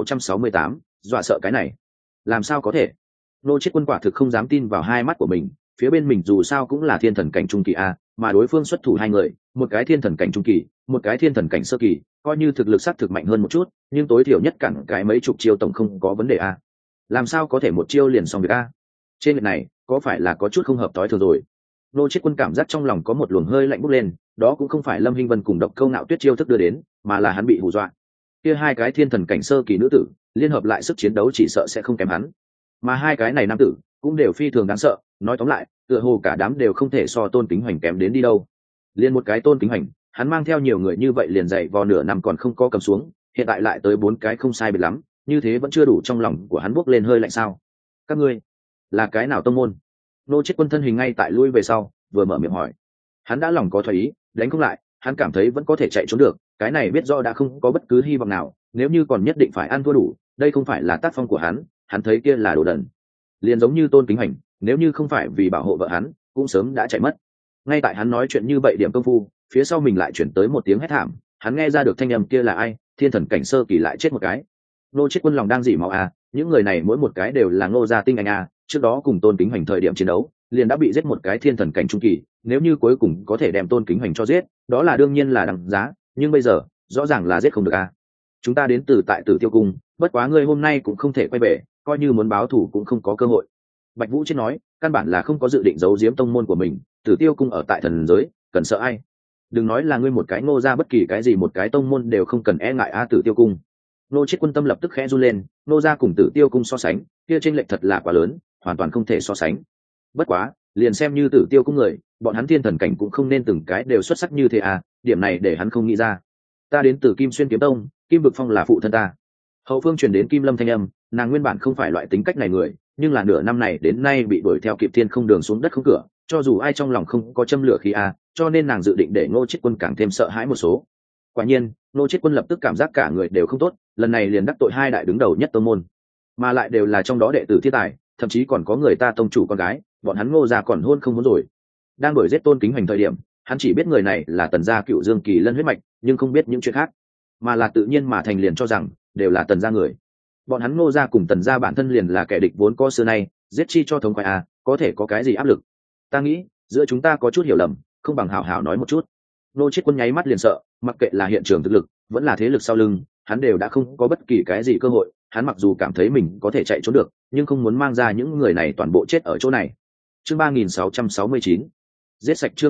3668, dọa sợ cái này. Làm sao có thể? Ngô Chiết Quân quả thực không dám tin vào hai mắt của mình, phía bên mình dù sao cũng là thiên thần cảnh trung kỳ mà đối phương xuất thủ hai người, một cái thiên thần cảnh trung kỳ, một cái thiên thần cảnh sơ kỳ, coi như thực lực sát thực mạnh hơn một chút, nhưng tối thiểu nhất cản cái mấy chục chiêu tổng không có vấn đề làm sao có thể một chiêu liền xong việc trên việc này có phải là có chút không hợp tối thường rồi. Ngô Chiết Quân cảm giác trong lòng có một luồng hơi lạnh bốc lên, đó cũng không phải Lâm Hinh Vân cùng Độc Câu Ngạo Tuyết chiêu thức đưa đến, mà là hắn bị hù dọa. Kia hai cái thiên thần cảnh sơ kỳ nữ tử liên hợp lại sức chiến đấu chỉ sợ sẽ không kém hắn, mà hai cái này nam tử cũng đều phi thường đáng sợ, nói tóm lại tựa hồ cả đám đều không thể so Tôn Kính Hoành kém đến đi đâu. Liên một cái Tôn Kính Hoành, hắn mang theo nhiều người như vậy liền dậy vò nửa năm còn không có cầm xuống, hiện tại lại tới 4 cái không sai biệt lắm, như thế vẫn chưa đủ, trong lòng của hắn bốc lên hơi lạnh sao. Các ngươi là cái nào tông môn? Ngô Chiết Quân thân hình ngay tại lui về sau, vừa mở miệng hỏi. Hắn đã lòng có thoái ý, đánh không lại, hắn cảm thấy vẫn có thể chạy trốn được, cái này biết rõ đã không có bất cứ hy vọng nào, nếu như còn nhất định phải ăn thua đủ, đây không phải là tác phong của hắn thấy kia là đồ đần. Liền giống như Tôn Kính Hoành, nếu như không phải vì bảo hộ vợ hắn, cũng sớm đã chạy mất. Ngay tại hắn nói chuyện như vậy điểm công phu, phía sau mình lại chuyển tới một tiếng hét thảm, hắn nghe ra được thanh âm kia là ai, thiên thần cảnh sơ kỳ lại chết một cái. Ngô Chiết Quân lòng đang dỉ máu những người này mỗi một cái đều là Ngô gia tinh anh trước đó cùng Tôn Kính Hoành thời điểm chiến đấu, liền đã bị giết một cái thiên thần cảnh trung kỳ, nếu như cuối cùng có thể đem Tôn Kính Hoành cho giết, đó là đương nhiên là đằng giá, nhưng bây giờ rõ ràng là giết không được a. Chúng ta đến từ tại Tử Tiêu cung, bất quá ngươi hôm nay cũng không thể quay về, coi như muốn báo thù cũng không có cơ hội. Bạch Vũ Chết nói, căn bản là không có dự định giấu giếm tông môn của mình, Tử Tiêu cung ở tại thần giới, cần sợ ai? Đừng nói là ngươi một cái Ngô gia, bất kỳ cái gì một cái tông môn đều không cần e ngại a. Tử Tiêu cung. Ngô Chết Quân tâm lập tức khẽ run lên, Ngô gia cùng Tử Tiêu cung so sánh, kia chênh lệch thật là quá lớn, hoàn toàn không thể so sánh. Bất quá, liền xem như Tử Tiêu cung người, bọn hắn thiên thần cảnh cũng không nên từng cái đều xuất sắc như thế à, điểm này để hắn không nghĩ ra. Ta đến từ Kim Xuyên Kiếm Tông, Kim Vực Phong là phụ thân ta. Hậu phương truyền đến Kim Lâm thanh âm, nàng nguyên bản không phải loại tính cách này người, nhưng là nửa năm này đến nay bị đuổi theo kịp thiên không đường xuống đất không cửa, cho dù ai trong lòng không có châm lửa khí a, cho nên nàng dự định để Ngô Chết Quân càng thêm sợ hãi một số. Quả nhiên, Ngô Chết Quân lập tức cảm giác cả người đều không tốt, lần này liền đắc tội hai đại đứng đầu nhất tông môn, mà lại đều là trong đó đệ tử thiên tài, thậm chí còn có người ta tông chủ con gái, bọn hắn Ngô gia còn hôn không muốn rồi. Đang đuổi giết Tôn Kính Hoành thời điểm, hắn chỉ biết người này là Tần gia cựu Dương Kỳ Lân huyết mạch, nhưng không biết những chuyện khác, mà là tự nhiên mà thành liền cho rằng đều là Tần gia người. Bọn hắn Ngô gia cùng Tần gia bản thân liền là kẻ địch vốn có xưa nay, giết chi cho thống khoái a, có thể có cái gì áp lực? Ta nghĩ giữa chúng ta có chút hiểu lầm, không bằng hảo hảo nói một chút. Ngô Chết Quân nháy mắt liền sợ, mặc kệ là hiện trường thực lực vẫn là thế lực sau lưng, hắn đều đã không có bất kỳ cái gì cơ hội. Hắn mặc dù cảm thấy mình có thể chạy trốn được, nhưng không muốn mang ra những người này toàn bộ chết ở chỗ này. Chương 3669, giết sạch. Chương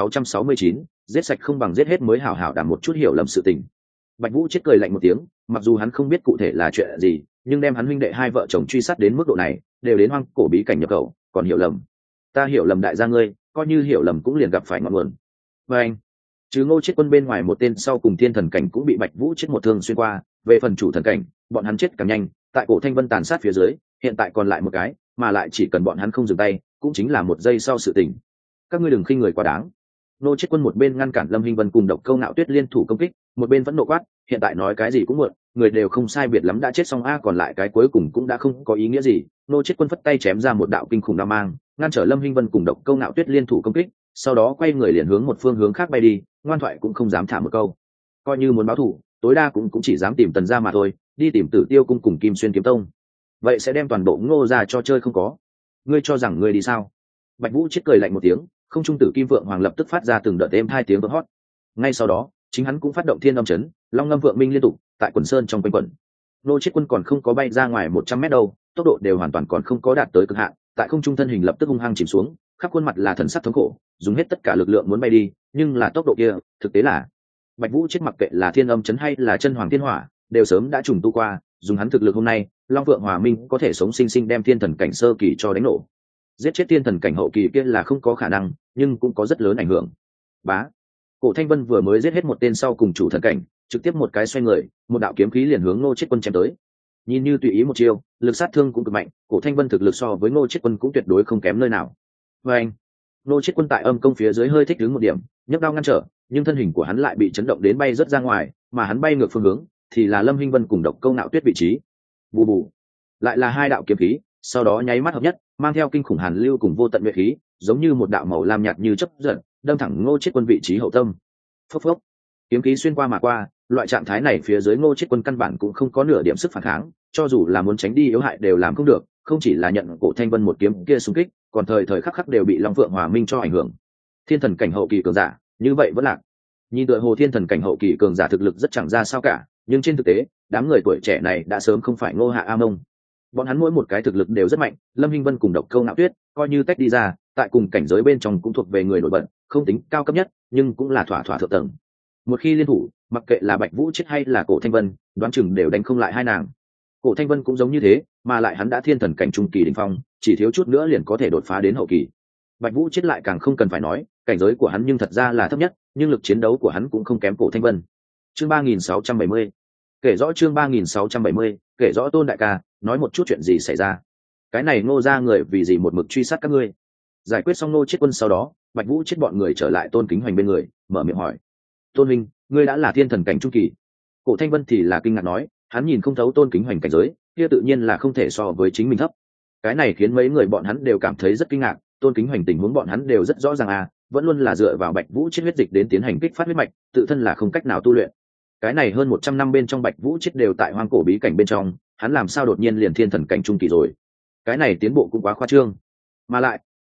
3669, giết sạch không bằng giết hết mới hảo hảo đảm một chút hiểu lầm sự tình. Bạch Vũ Chết cười lạnh một tiếng, mặc dù hắn không biết cụ thể là chuyện gì, nhưng đem hắn huynh đệ hai vợ chồng truy sát đến mức độ này, đều đến hoang cổ bí cảnh nhập khẩu, còn hiểu lầm. Ta hiểu lầm đại gia ngươi, coi như hiểu lầm cũng liền gặp phải ngọn nguồn. Và anh, chứ Ngô Chết Quân bên ngoài một tên sau cùng thiên thần cảnh cũng bị Bạch Vũ Chết một thương xuyên qua, về phần chủ thần cảnh, bọn hắn chết càng nhanh, tại cổ Thanh Vân tàn sát phía dưới, hiện tại còn lại một cái, mà lại chỉ cần bọn hắn không dừng tay, cũng chính là một giây sau sự tình. Các ngươi đừng khinh người quá đáng. Ngô Chết Quân một bên ngăn cản Lâm Hinh Vân cùng Độc Câu Nạo Tuyết liên thủ công kích, một bên vẫn nộ quát, hiện tại nói cái gì cũng muộn, người đều không sai biệt lắm đã chết xong a, còn lại cái cuối cùng cũng đã không có ý nghĩa gì. Ngô Chết Quân phất tay chém ra một đạo kinh khủng đao mang, ngăn trở Lâm Hinh Vân cùng Độc Câu Nạo Tuyết liên thủ công kích, sau đó quay người liền hướng một phương hướng khác bay đi, ngoan thoại cũng không dám thả một câu. Coi như muốn báo thù, tối đa cũng chỉ dám tìm Tần gia mà thôi, đi tìm Tử Tiêu cung cùng Kim Xuyên Kiếm Tông, vậy sẽ đem toàn bộ Ngô gia cho chơi không có. Ngươi cho rằng ngươi đi sao? Bạch Vũ Chết cười lạnh một tiếng, không trung tử kim vượng hoàng lập tức phát ra từng đợt êm hai tiếng vỡ hót. Ngay sau đó, chính hắn cũng phát động thiên âm chấn, long ngâm vượng minh liên tục tại quần sơn trong quanh quẩn. Ngô Chết Quân còn không có bay ra ngoài 100 mét đâu, tốc độ đều hoàn toàn còn không có đạt tới cực hạn, tại không trung thân hình lập tức hung hăng chìm xuống, khắp khuôn mặt là thần sắc thống khổ, dùng hết tất cả lực lượng muốn bay đi, nhưng là tốc độ kia, thực tế là Bạch Vũ Chết mặc kệ là thiên âm chấn hay là chân hoàng thiên hỏa, đều sớm đã trùng tu qua, dùng hắn thực lực hôm nay, long vượng hòa minh có thể sống sinh sinh đem thiên thần cảnh sơ kỳ cho đánh nổ. Giết chết thiên thần cảnh hậu kỳ kia là không có khả năng, nhưng cũng có rất lớn ảnh hưởng. Bá, cổ Thanh Vân vừa mới giết hết một tên sau cùng chủ thần cảnh, trực tiếp một cái xoay người, một đạo kiếm khí liền hướng Ngô Chết Quân chém tới. Nhìn như tùy ý một chiêu, lực sát thương cũng cực mạnh, cổ Thanh Vân thực lực so với Ngô Chết Quân cũng tuyệt đối không kém nơi nào. Và anh, Ngô Chết Quân tại âm công phía dưới hơi thích đứng một điểm, nhấc đao ngăn trở, nhưng thân hình của hắn lại bị chấn động đến bay rất ra ngoài, mà hắn bay ngược phương hướng, thì là Lâm Hinh Vân cùng Độc Câu Nạo Tuyết vị trí. Bù bù, lại là hai đạo kiếm khí, sau đó nháy mắt hợp nhất, mang theo kinh khủng hàn lưu cùng vô tận nhuệ khí, giống như một đạo màu lam nhạt như chớp giật, đâm thẳng Ngô Chết Quân vị trí hậu tâm. Phốc phốc, kiếm khí xuyên qua mà qua, loại trạng thái này phía dưới Ngô Chết Quân căn bản cũng không có nửa điểm sức phản kháng, cho dù là muốn tránh đi yếu hại đều làm không được, không chỉ là nhận cổ Thanh Vân một kiếm kia xung kích, còn thời thời khắc khắc đều bị Long Phượng Hòa Minh cho ảnh hưởng. Thiên thần cảnh hậu kỳ cường giả, như vậy vẫn lạc. Nhìn tựa hồ thiên thần cảnh hậu kỳ cường giả thực lực rất chẳng ra sao cả, nhưng trên thực tế, đám người tuổi trẻ này đã sớm không phải Ngô Hạ A Mông. Bọn hắn mỗi một cái thực lực đều rất mạnh, Lâm Hinh Vân cùng Độc Câu Nạo Tuyết, coi như tách đi ra, tại cùng cảnh giới bên trong cũng thuộc về người nổi bật, không tính cao cấp nhất, nhưng cũng là thỏa thượng tầng. Một khi liên thủ, mặc kệ là Bạch Vũ Chết hay là cổ Thanh Vân, đoán chừng đều đánh không lại hai nàng. Cổ Thanh Vân cũng giống như thế, mà lại hắn đã thiên thần cảnh trung kỳ đỉnh phong, chỉ thiếu chút nữa liền có thể đột phá đến hậu kỳ. Bạch Vũ Chết lại càng không cần phải nói, cảnh giới của hắn nhưng thật ra là thấp nhất, nhưng lực chiến đấu của hắn cũng không kém cổ Thanh Vân. Chương 3670. Kể rõ chương 3670, kể rõ Tôn đại ca, nói một chút chuyện gì xảy ra. Cái này Ngô gia người vì gì một mực truy sát các ngươi? Giải quyết xong Ngô Chết Quân sau đó, Bạch Vũ Chết bọn người trở lại Tôn Kính Hoành bên người, mở miệng hỏi: Tôn Minh, ngươi đã là thiên thần cảnh trung kỳ? Cổ Thanh Vân thì là kinh ngạc nói, hắn nhìn không thấu Tôn Kính Hoành cảnh giới, kia tự nhiên là không thể so với chính mình thấp. Cái này khiến mấy người bọn hắn đều cảm thấy rất kinh ngạc, Tôn Kính Hoành tình huống bọn hắn đều rất rõ ràng à, vẫn luôn là dựa vào Bạch Vũ Chết huyết dịch đến tiến hành kích phát huyết mạch, tự thân là không cách nào tu luyện. Cái này hơn 100 năm bên trong Bạch Vũ Chết đều tại hoang cổ bí cảnh bên trong, hắn làm sao đột nhiên liền thiên thần cảnh trung kỳ rồi? Cái này tiến bộ cũng quá khoa trương. Mà lại,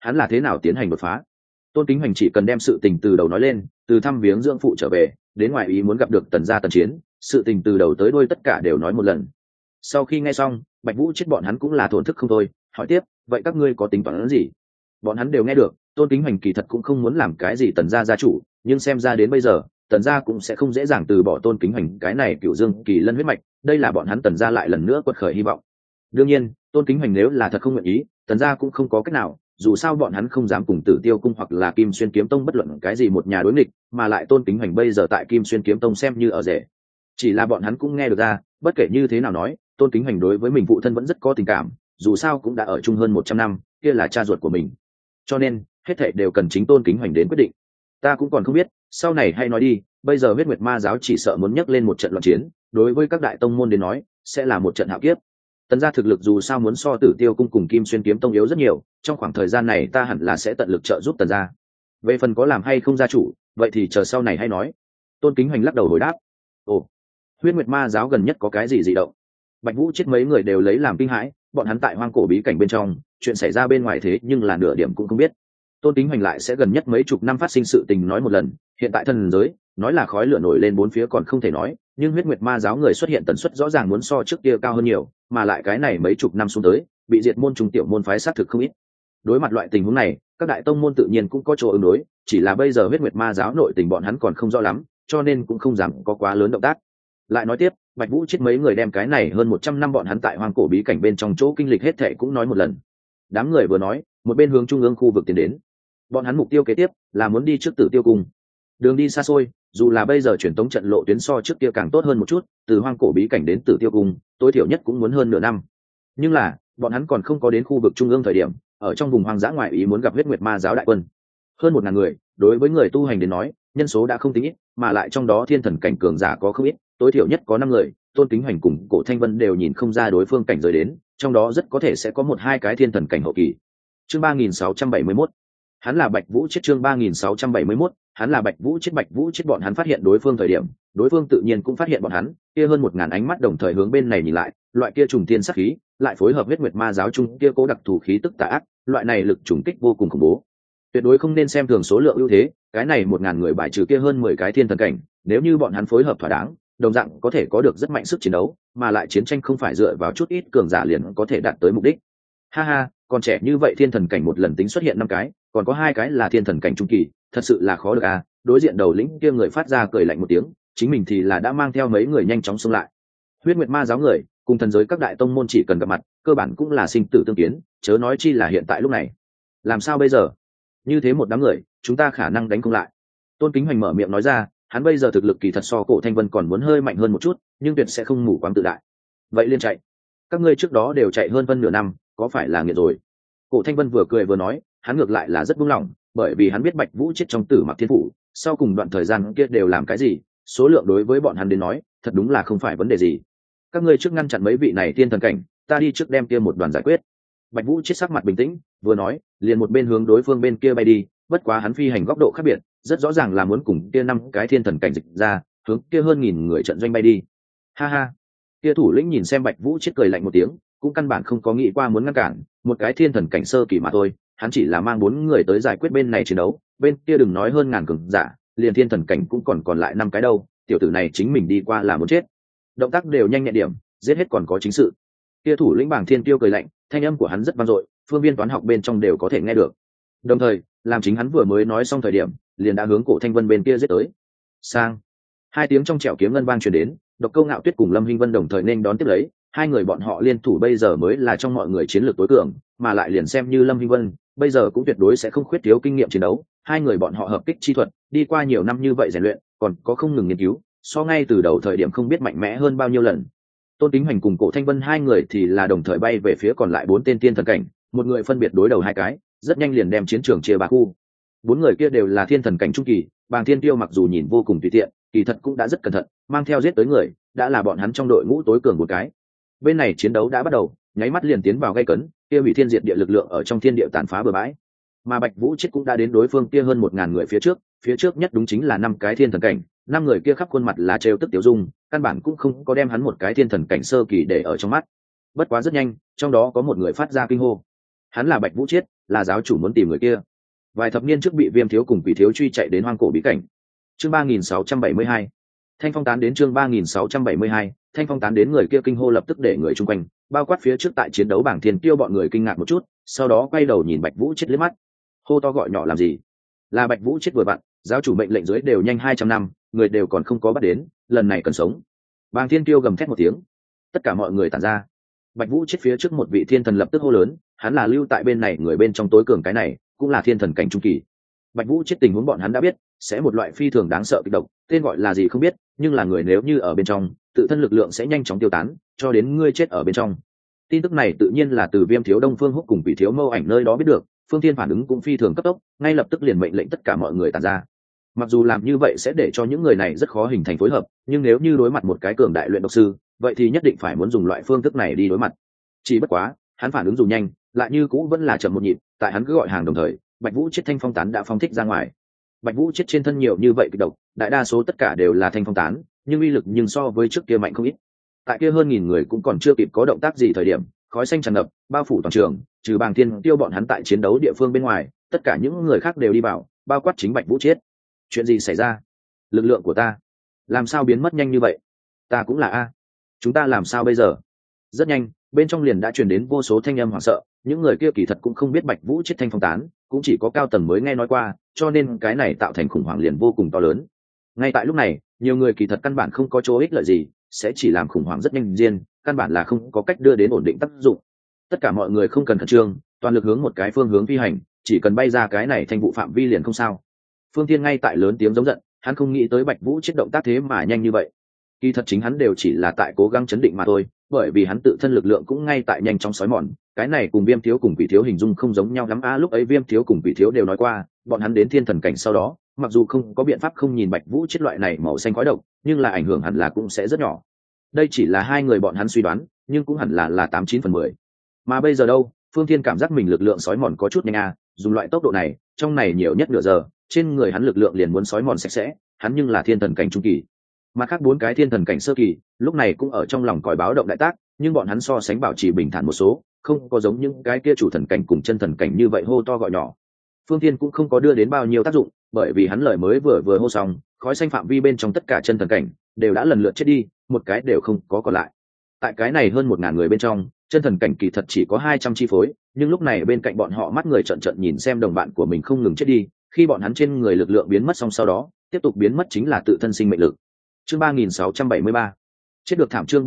hắn là thế nào tiến hành đột phá. Tôn Kính Hoành chỉ cần đem sự tình từ đầu nói lên, từ thăm viếng dưỡng phụ trở về đến ngoài ý muốn gặp được Tần gia Tần Chiến, sự tình từ đầu tới đuôi tất cả đều nói một lần. Sau khi nghe xong, Bạch Vũ chết bọn hắn cũng là thổn thức không thôi, hỏi tiếp, vậy các ngươi có tính toán gì? Bọn hắn đều nghe được, Tôn Kính Hoành kỳ thật cũng không muốn làm cái gì Tần gia gia chủ, nhưng xem ra đến bây giờ Tần gia cũng sẽ không dễ dàng từ bỏ Tôn Kính Hoành cái này Cửu Dương Kỳ Lân huyết mạch, đây là bọn hắn Tần gia lại lần nữa quật khởi hy vọng. Đương nhiên, Tôn Kính Hoành nếu là thật không nguyện ý, Tần gia cũng không có cách nào, dù sao bọn hắn không dám cùng Tử Tiêu cung hoặc là Kim Xuyên kiếm tông bất luận cái gì một nhà đối nghịch, mà lại Tôn Kính Hoành bây giờ tại Kim Xuyên kiếm tông xem như ở rể. Chỉ là bọn hắn cũng nghe được ra, bất kể như thế nào nói, Tôn Kính Hoành đối với mình phụ thân vẫn rất có tình cảm, dù sao cũng đã ở chung hơn 100 năm, kia là cha ruột của mình. Cho nên, hết thảy đều cần chính Tôn Kính Hoành đến quyết định. Ta cũng còn không biết, sau này hay nói đi, bây giờ Huyết Nguyệt Ma giáo chỉ sợ muốn nhấc lên một trận loạn chiến, đối với các đại tông môn đến nói, sẽ là một trận hạo kiếp. Tần gia thực lực dù sao muốn so Tử Tiêu cung cùng Kim Xuyên kiếm tông yếu rất nhiều, trong khoảng thời gian này ta hẳn là sẽ tận lực trợ giúp Tần gia. Về phần có làm hay không gia chủ, vậy thì chờ sau này hay nói. Tôn Kính Hoành lắc đầu hồi đáp. Ồ, Huyết Nguyệt Ma giáo gần nhất có cái gì dị động? Bạch Vũ chết mấy người đều lấy làm kinh hãi, bọn hắn tại hoang cổ bí cảnh bên trong, chuyện xảy ra bên ngoài thế nhưng là nửa điểm cũng không biết. Tôn Kính Hoành lại sẽ gần nhất mấy chục năm phát sinh sự tình nói một lần, hiện tại thần giới, nói là khói lửa nổi lên bốn phía còn không thể nói, nhưng Huyết Nguyệt Ma giáo người xuất hiện tần suất rõ ràng muốn so trước kia cao hơn nhiều, mà lại cái này mấy chục năm xuống tới, bị diệt môn trung tiểu môn phái sát thực không ít. Đối mặt loại tình huống này, các đại tông môn tự nhiên cũng có chỗ ứng đối, chỉ là bây giờ Huyết Nguyệt Ma giáo nội tình bọn hắn còn không rõ lắm, cho nên cũng không dám có quá lớn động tác. Lại nói tiếp, Bạch Vũ chết mấy người đem cái này hơn 100 năm bọn hắn tại hoang cổ bí cảnh bên trong chỗ kinh lịch hết thệ cũng nói một lần. Đám người vừa nói, một bên hướng trung ương khu vực tiến đến. Bọn hắn mục tiêu kế tiếp là muốn đi trước Tử Tiêu cung. Đường đi xa xôi, dù là bây giờ truyền tống trận lộ tuyến so trước kia càng tốt hơn một chút, từ hoang cổ bí cảnh đến Tử Tiêu cung, tối thiểu nhất cũng muốn hơn nửa năm. Nhưng là, bọn hắn còn không có đến khu vực trung ương thời điểm, ở trong vùng hoang dã ngoại ý muốn gặp Huyết Nguyệt Ma giáo đại quân. Hơn 1000 người, đối với người tu hành đến nói, nhân số đã không tính ít, mà lại trong đó thiên thần cảnh cường giả có không ít, tối thiểu nhất có 5 người, Tôn Kính Hoành cùng Cổ Thanh Vân đều nhìn không ra đối phương cảnh giới đến, trong đó rất có thể sẽ có 1-2 cái thiên thần cảnh hậu kỳ. Chương 3671. Hắn là Bạch Vũ chết. Chương 3671. Hắn là Bạch Vũ chết. Bạch Vũ chết bọn hắn phát hiện đối phương thời điểm, đối phương tự nhiên cũng phát hiện bọn hắn, kia hơn 1000 ánh mắt đồng thời hướng bên này nhìn lại, loại kia trùng thiên sát khí, lại phối hợp Huyết Nguyệt Ma giáo chung kia cố đặc thù khí tức tà ác, loại này lực trùng kích vô cùng khủng bố. Tuyệt đối không nên xem thường số lượng ưu thế, cái này 1000 người bài trừ kia hơn 10 cái thiên thần cảnh, nếu như bọn hắn phối hợp thỏa đáng, đồng dạng có thể có được rất mạnh sức chiến đấu, mà lại chiến tranh không phải dựa vào chút ít cường giả liền có thể đạt tới mục đích. Ha ha, còn trẻ như vậy thiên thần cảnh một lần tính xuất hiện 5 cái, còn có 2 cái là thiên thần cảnh trung kỳ, thật sự là khó được à. Đối diện đầu lĩnh kia người phát ra cười lạnh một tiếng, chính mình thì là đã mang theo mấy người nhanh chóng xông lại. Huyết Nguyệt Ma giáo người cùng thần giới các đại tông môn chỉ cần gặp mặt, cơ bản cũng là sinh tử tương kiến, chớ nói chi là hiện tại lúc này. Làm sao bây giờ? Như thế một đám người, chúng ta khả năng đánh không lại. Tôn Kính Hoành mở miệng nói ra, hắn bây giờ thực lực kỳ thật so Cổ Thanh Vân còn muốn hơi mạnh hơn một chút, nhưng tuyệt sẽ không mù quáng tự đại. Vậy liên chạy. Các ngươi trước đó đều chạy hơn phân nửa năm, có phải là nghiện rồi? Cổ Thanh Vân vừa cười vừa nói, hắn ngược lại là rất buông lỏng, bởi vì hắn biết Bạch Vũ chết trong Tử Mặc Thiên Phủ, sau cùng đoạn thời gian kia đều làm cái gì, số lượng đối với bọn hắn đến nói, thật đúng là không phải vấn đề gì. Các ngươi trước ngăn chặn mấy vị này thiên thần cảnh, ta đi trước đem kia một đoàn giải quyết. Bạch Vũ chết sắc mặt bình tĩnh, vừa nói, liền một bên hướng đối phương bên kia bay đi, bất quá hắn phi hành góc độ khác biệt, rất rõ ràng là muốn cùng kia 5 cái thiên thần cảnh dịch ra, hướng kia hơn 1000 người trận doanh bay đi. Ha ha. Kia thủ lĩnh nhìn xem Bạch Vũ chết cười lạnh một tiếng, cũng căn bản không có nghĩ qua muốn ngăn cản, một cái thiên thần cảnh sơ kỳ mà thôi, hắn chỉ là mang 4 người tới giải quyết bên này chiến đấu, bên kia đừng nói hơn 1000 cường giả, liền thiên thần cảnh cũng còn lại 5 cái đâu, tiểu tử này chính mình đi qua là muốn chết. Động tác đều nhanh nhẹn điểm, giết hết còn có chính sự. Kia thủ lĩnh Bàng Thiên Tiêu cười lạnh, thanh âm của hắn rất vang dội, phương viên toán học bên trong đều có thể nghe được. Đồng thời, làm chính hắn vừa mới nói xong thời điểm, liền đã hướng Cổ Thanh Vân bên kia giết tới. Sang. 2 tiếng trong trẻo kiếm ngân vang truyền đến, Độc Câu Ngạo Tuyết cùng Lâm Hinh Vân đồng thời nên đón tiếp lấy, 2 người bọn họ liên thủ bây giờ mới là trong mọi người chiến lược tối cường, mà lại liền xem như Lâm Hinh Vân, bây giờ cũng tuyệt đối sẽ không khuyết thiếu kinh nghiệm chiến đấu. 2 người bọn họ hợp kích chi thuật, đi qua nhiều năm như vậy rèn luyện, còn có không ngừng nghiên cứu, so ngay từ đầu thời điểm không biết mạnh mẽ hơn bao nhiêu lần. Tôn Kính Hoành cùng Cổ Thanh Vân 2 người thì là đồng thời bay về phía còn lại 4 tên tiên thần cảnh, một người phân biệt đối đầu 2 cái, rất nhanh liền đem chiến trường chia 3 khu. 4 người kia đều là thiên thần cảnh trung kỳ, Bàng Thiên Tiêu mặc dù nhìn vô cùng tùy tiện, kỳ thật cũng đã rất cẩn thận, mang theo giết tới người, đã là bọn hắn trong đội ngũ tối cường một cái. Bên này chiến đấu đã bắt đầu, nháy mắt liền tiến vào gay cấn, kia hủy thiên diệt địa lực lượng ở trong thiên địa tàn phá bừa bãi. Mà Bạch Vũ chết cũng đã đến đối phương kia hơn 1000 người phía trước nhất đúng chính là 5 cái thiên thần cảnh, 5 người kia khắp khuôn mặt là trêu tức tiểu dung, căn bản cũng không có đem hắn một cái thiên thần cảnh sơ kỳ để ở trong mắt. Bất quá rất nhanh, trong đó có một người phát ra kinh hô. Hắn là Bạch Vũ Chiết, là giáo chủ muốn tìm người kia. Vài thập niên trước bị Viêm thiếu cùng Quỷ thiếu truy chạy đến hoang cổ bí cảnh. Chương 3672. Thanh phong tán đến. Chương 3672. Thanh phong tán đến. Người kia kinh hô lập tức để người chung quanh bao quát phía trước tại chiến đấu bảng thiên tiêu bọn người kinh ngạc một chút, sau đó quay đầu nhìn Bạch Vũ Chết liếc mắt. Hô to gọi nhỏ làm gì? Là Bạch Vũ Chết vừa vặn, giáo chủ mệnh lệnh dưới đều nhanh 200 năm, người đều còn không có bắt đến, lần này cần sống. Bàng thiên tiêu gầm thét một tiếng, tất cả mọi người tản ra. Bạch Vũ Chết phía trước một vị thiên thần lập tức hô lớn, hắn là lưu tại bên này người bên trong tối cường, cái này cũng là thiên thần cảnh trung kỳ. Bạch Vũ Chết tình huống bọn hắn đã biết, sẽ một loại phi thường đáng sợ kịch độc, tên gọi là gì không biết, nhưng là người nếu như ở bên trong, tự thân lực lượng sẽ nhanh chóng tiêu tán, cho đến ngươi chết ở bên trong. Tin tức này tự nhiên là từ Viêm thiếu Đông Phương Húc cùng Quỷ thiếu Mâu Ảnh nơi đó biết được, Phương Thiên phản ứng cũng phi thường cấp tốc, ngay lập tức liền mệnh lệnh tất cả mọi người tản ra. Mặc dù làm như vậy sẽ để cho những người này rất khó hình thành phối hợp, nhưng nếu như đối mặt một cái cường đại luyện độc sư, vậy thì nhất định phải muốn dùng loại phương thức này đi đối mặt. Chỉ bất quá, hắn phản ứng dù nhanh, lại như cũ vẫn là chậm một nhịp, tại hắn cứ gọi hàng đồng thời, Bạch Vũ Chết thanh phong tán đã phóng thích ra ngoài. Bạch Vũ Chết trên thân nhiều như vậy kịch độc, đại đa số tất cả đều là thanh phong tán, nhưng uy lực nhưng so với trước kia mạnh không ít. Tại kia hơn 1000 người cũng còn chưa kịp có động tác gì thời điểm, khói xanh tràn ngập, bao phủ toàn trường, trừ Bàng Thiên Tiêu bọn hắn tại chiến đấu địa phương bên ngoài, tất cả những người khác đều đi vào, bao quát chính Bạch Vũ Chết. Chuyện gì xảy ra? Lực lượng của ta làm sao biến mất nhanh như vậy? Ta cũng là a, chúng ta làm sao bây giờ? Rất nhanh, bên trong liền đã truyền đến vô số thanh âm hoảng sợ, những người kia kỳ thật cũng không biết Bạch Vũ Chết thanh phong tán, cũng chỉ có cao tầng mới nghe nói qua, cho nên cái này tạo thành khủng hoảng liền vô cùng to lớn. Ngay tại lúc này, nhiều người kỳ thật căn bản không có chỗ ích lợi gì, sẽ chỉ làm khủng hoảng rất nhanh riêng, căn bản là không có cách đưa đến ổn định tác dụng. Tất cả mọi người không cần khẩn trương, toàn lực hướng một cái phương hướng phi hành, chỉ cần bay ra cái này thành vụ phạm vi liền không sao. Phương Thiên ngay tại lớn tiếng giống giận, hắn không nghĩ tới Bạch Vũ Chết động tác thế mà nhanh như vậy. Kỳ thật chính hắn đều chỉ là tại cố gắng chấn định mà thôi, bởi vì hắn tự thân lực lượng cũng ngay tại nhanh chóng sói mòn, cái này cùng Viêm thiếu cùng Quỷ thiếu hình dung không giống nhau lắm a. Lúc ấy Viêm thiếu cùng Quỷ thiếu đều nói qua, bọn hắn đến thiên thần cảnh sau đó, mặc dù không có biện pháp không nhìn Bạch Vũ Chết loại này màu xanh khói độc, nhưng là ảnh hưởng hẳn là cũng sẽ rất nhỏ. Đây chỉ là hai người bọn hắn suy đoán, nhưng cũng hẳn là 89/10. Mà bây giờ đâu, Phương Thiên cảm giác mình lực lượng sói mòn có chút nhanh a, dùng loại tốc độ này, trong này nhiều nhất nửa giờ, trên người hắn lực lượng liền muốn sói mòn sạch sẽ, hắn nhưng là thiên thần cảnh trung kỳ. Mà khác 4 cái thiên thần cảnh sơ kỳ, lúc này cũng ở trong lòng còi báo động đại tác, nhưng bọn hắn so sánh bảo trì bình thản một số, không có giống những cái kia chủ thần cảnh cùng chân thần cảnh như vậy hô to gọi nhỏ. Phương Thiên cũng không có đưa đến bao nhiêu tác dụng, bởi vì hắn lời mới vừa hô xong, khói xanh phạm vi bên trong tất cả chân thần cảnh đều đã lần lượt chết đi, một cái đều không có còn lại. Tại cái này hơn 1000 người bên trong, chân thần cảnh kỳ thật chỉ có 200 chi phối, nhưng lúc này bên cạnh bọn họ mắt người trợn trợn nhìn xem đồng bạn của mình không ngừng chết đi, khi bọn hắn trên người lực lượng biến mất xong sau đó, tiếp tục biến mất chính là tự thân sinh mệnh lực. Chương 3673. Chết được thảm. Chương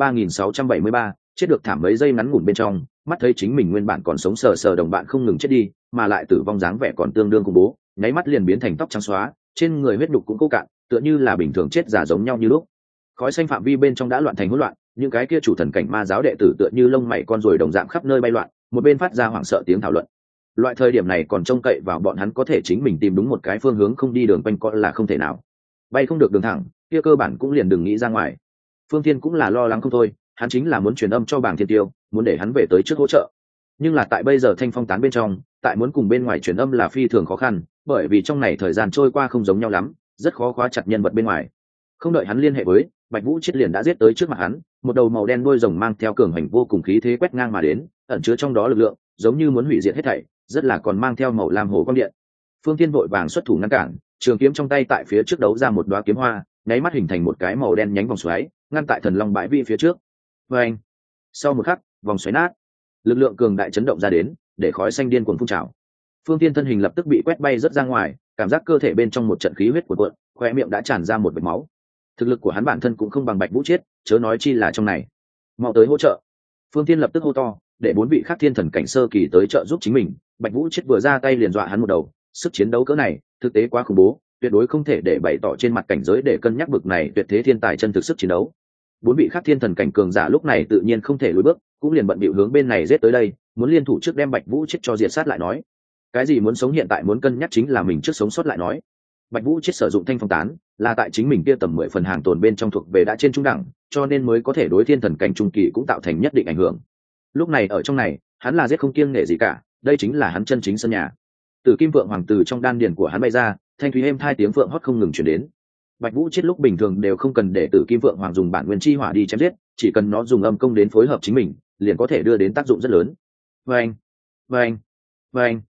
3673. Chết được thảm. Mấy giây ngắn ngủn bên trong, mắt thấy chính mình nguyên bản còn sống sờ sờ đồng bạn không ngừng chết đi, mà lại tử vong dáng vẻ còn tương đương khủng bố, nháy mắt liền biến thành tóc trắng xóa, trên người huyết nhục cũng khô cạn, tựa như là bình thường chết giả giống nhau như lúc. Khói xanh phạm vi bên trong đã loạn thành hỗn loạn, những cái kia chủ thần cảnh ma giáo đệ tử tựa như lông mày con ruồi đồng dạng khắp nơi bay loạn, một bên phát ra hoảng sợ tiếng thảo luận. Loại thời điểm này còn trông cậy vào bọn hắn có thể chính mình tìm đúng một cái phương hướng không đi đường quanh co là không thể nào. Bay không được đường thẳng, kia cơ bản cũng liền đừng nghĩ ra ngoài. Phương Thiên cũng là lo lắng không thôi, hắn chính là muốn truyền âm cho Bàng Thiên Tiêu, muốn để hắn về tới trước hỗ trợ. Nhưng là tại bây giờ thanh phong tán bên trong, tại muốn cùng bên ngoài truyền âm là phi thường khó khăn, bởi vì trong này thời gian trôi qua không giống nhau lắm, rất khó khóa chặt nhân vật bên ngoài. Không đợi hắn liên hệ với, Bạch Vũ Chết liền đã giết tới trước mặt hắn, một đầu màu đen đuôi rồng mang theo cường hành vô cùng khí thế quét ngang mà đến, ẩn chứa trong đó lực lượng, giống như muốn hủy diệt hết thảy, rất là còn mang theo màu lam hồ quang điện. Phương Thiên vội vàng xuất thủ ngăn cản, trường kiếm trong tay tại phía trước đấu ra một đóa kiếm hoa, nháy mắt hình thành một cái màu đen nhánh vòng xoáy, ngăn tại thần long bãi vị phía trước. Vâng. Sau một khắc, vòng xoáy nát, lực lượng cường đại chấn động ra đến, để khói xanh điên cuồng phun trào. Phương Thiên thân hình lập tức bị quét bay rất ra ngoài, cảm giác cơ thể bên trong một trận khí huyết cuộn cuộn, khóe miệng đã tràn ra một vệt máu. Thực lực của hắn bản thân cũng không bằng Bạch Vũ Chết, chớ nói chi là trong này. Mau tới hỗ trợ! Phương Thiên lập tức hô to, để 4 vị khác thiên thần cảnh sơ kỳ tới trợ giúp chính mình. Bạch Vũ Chết vừa ra tay liền dọa hắn một đầu, sức chiến đấu cỡ này, thực tế quá khủng bố, tuyệt đối không thể để bày tỏ trên mặt cảnh giới để cân nhắc bực này tuyệt thế thiên tài chân thực sức chiến đấu. 4 vị khác thiên thần cảnh cường giả lúc này tự nhiên không thể lùi bước, cũng liền bận bịu hướng bên này giết tới đây, muốn liên thủ trước đem Bạch Vũ Chết cho diệt sát lại nói. Cái gì muốn sống hiện tại muốn cân nhắc chính là mình trước sống sót lại nói. Bạch Vũ Chết sử dụng thanh phong tán, là tại chính mình kia tầm 10 phần hàng tồn bên trong thuộc về đã trên trung đẳng, cho nên mới có thể đối thiên thần cảnh trung kỳ cũng tạo thành nhất định ảnh hưởng. Lúc này ở trong này, hắn là giết không kiêng nể gì cả, đây chính là hắn chân chính sân nhà. Từ kim vượng hoàng từ trong đan điền của hắn bay ra, thanh thúy êm thai tiếng vượng hót không ngừng truyền đến. Bạch Vũ Chết lúc bình thường đều không cần để Tử Kim Vượng Hoàng dùng bản nguyên chi hỏa đi chém giết, chỉ cần nó dùng âm công đến phối hợp chính mình, liền có thể đưa đến tác dụng rất lớn. Vâng, vâng, vâng.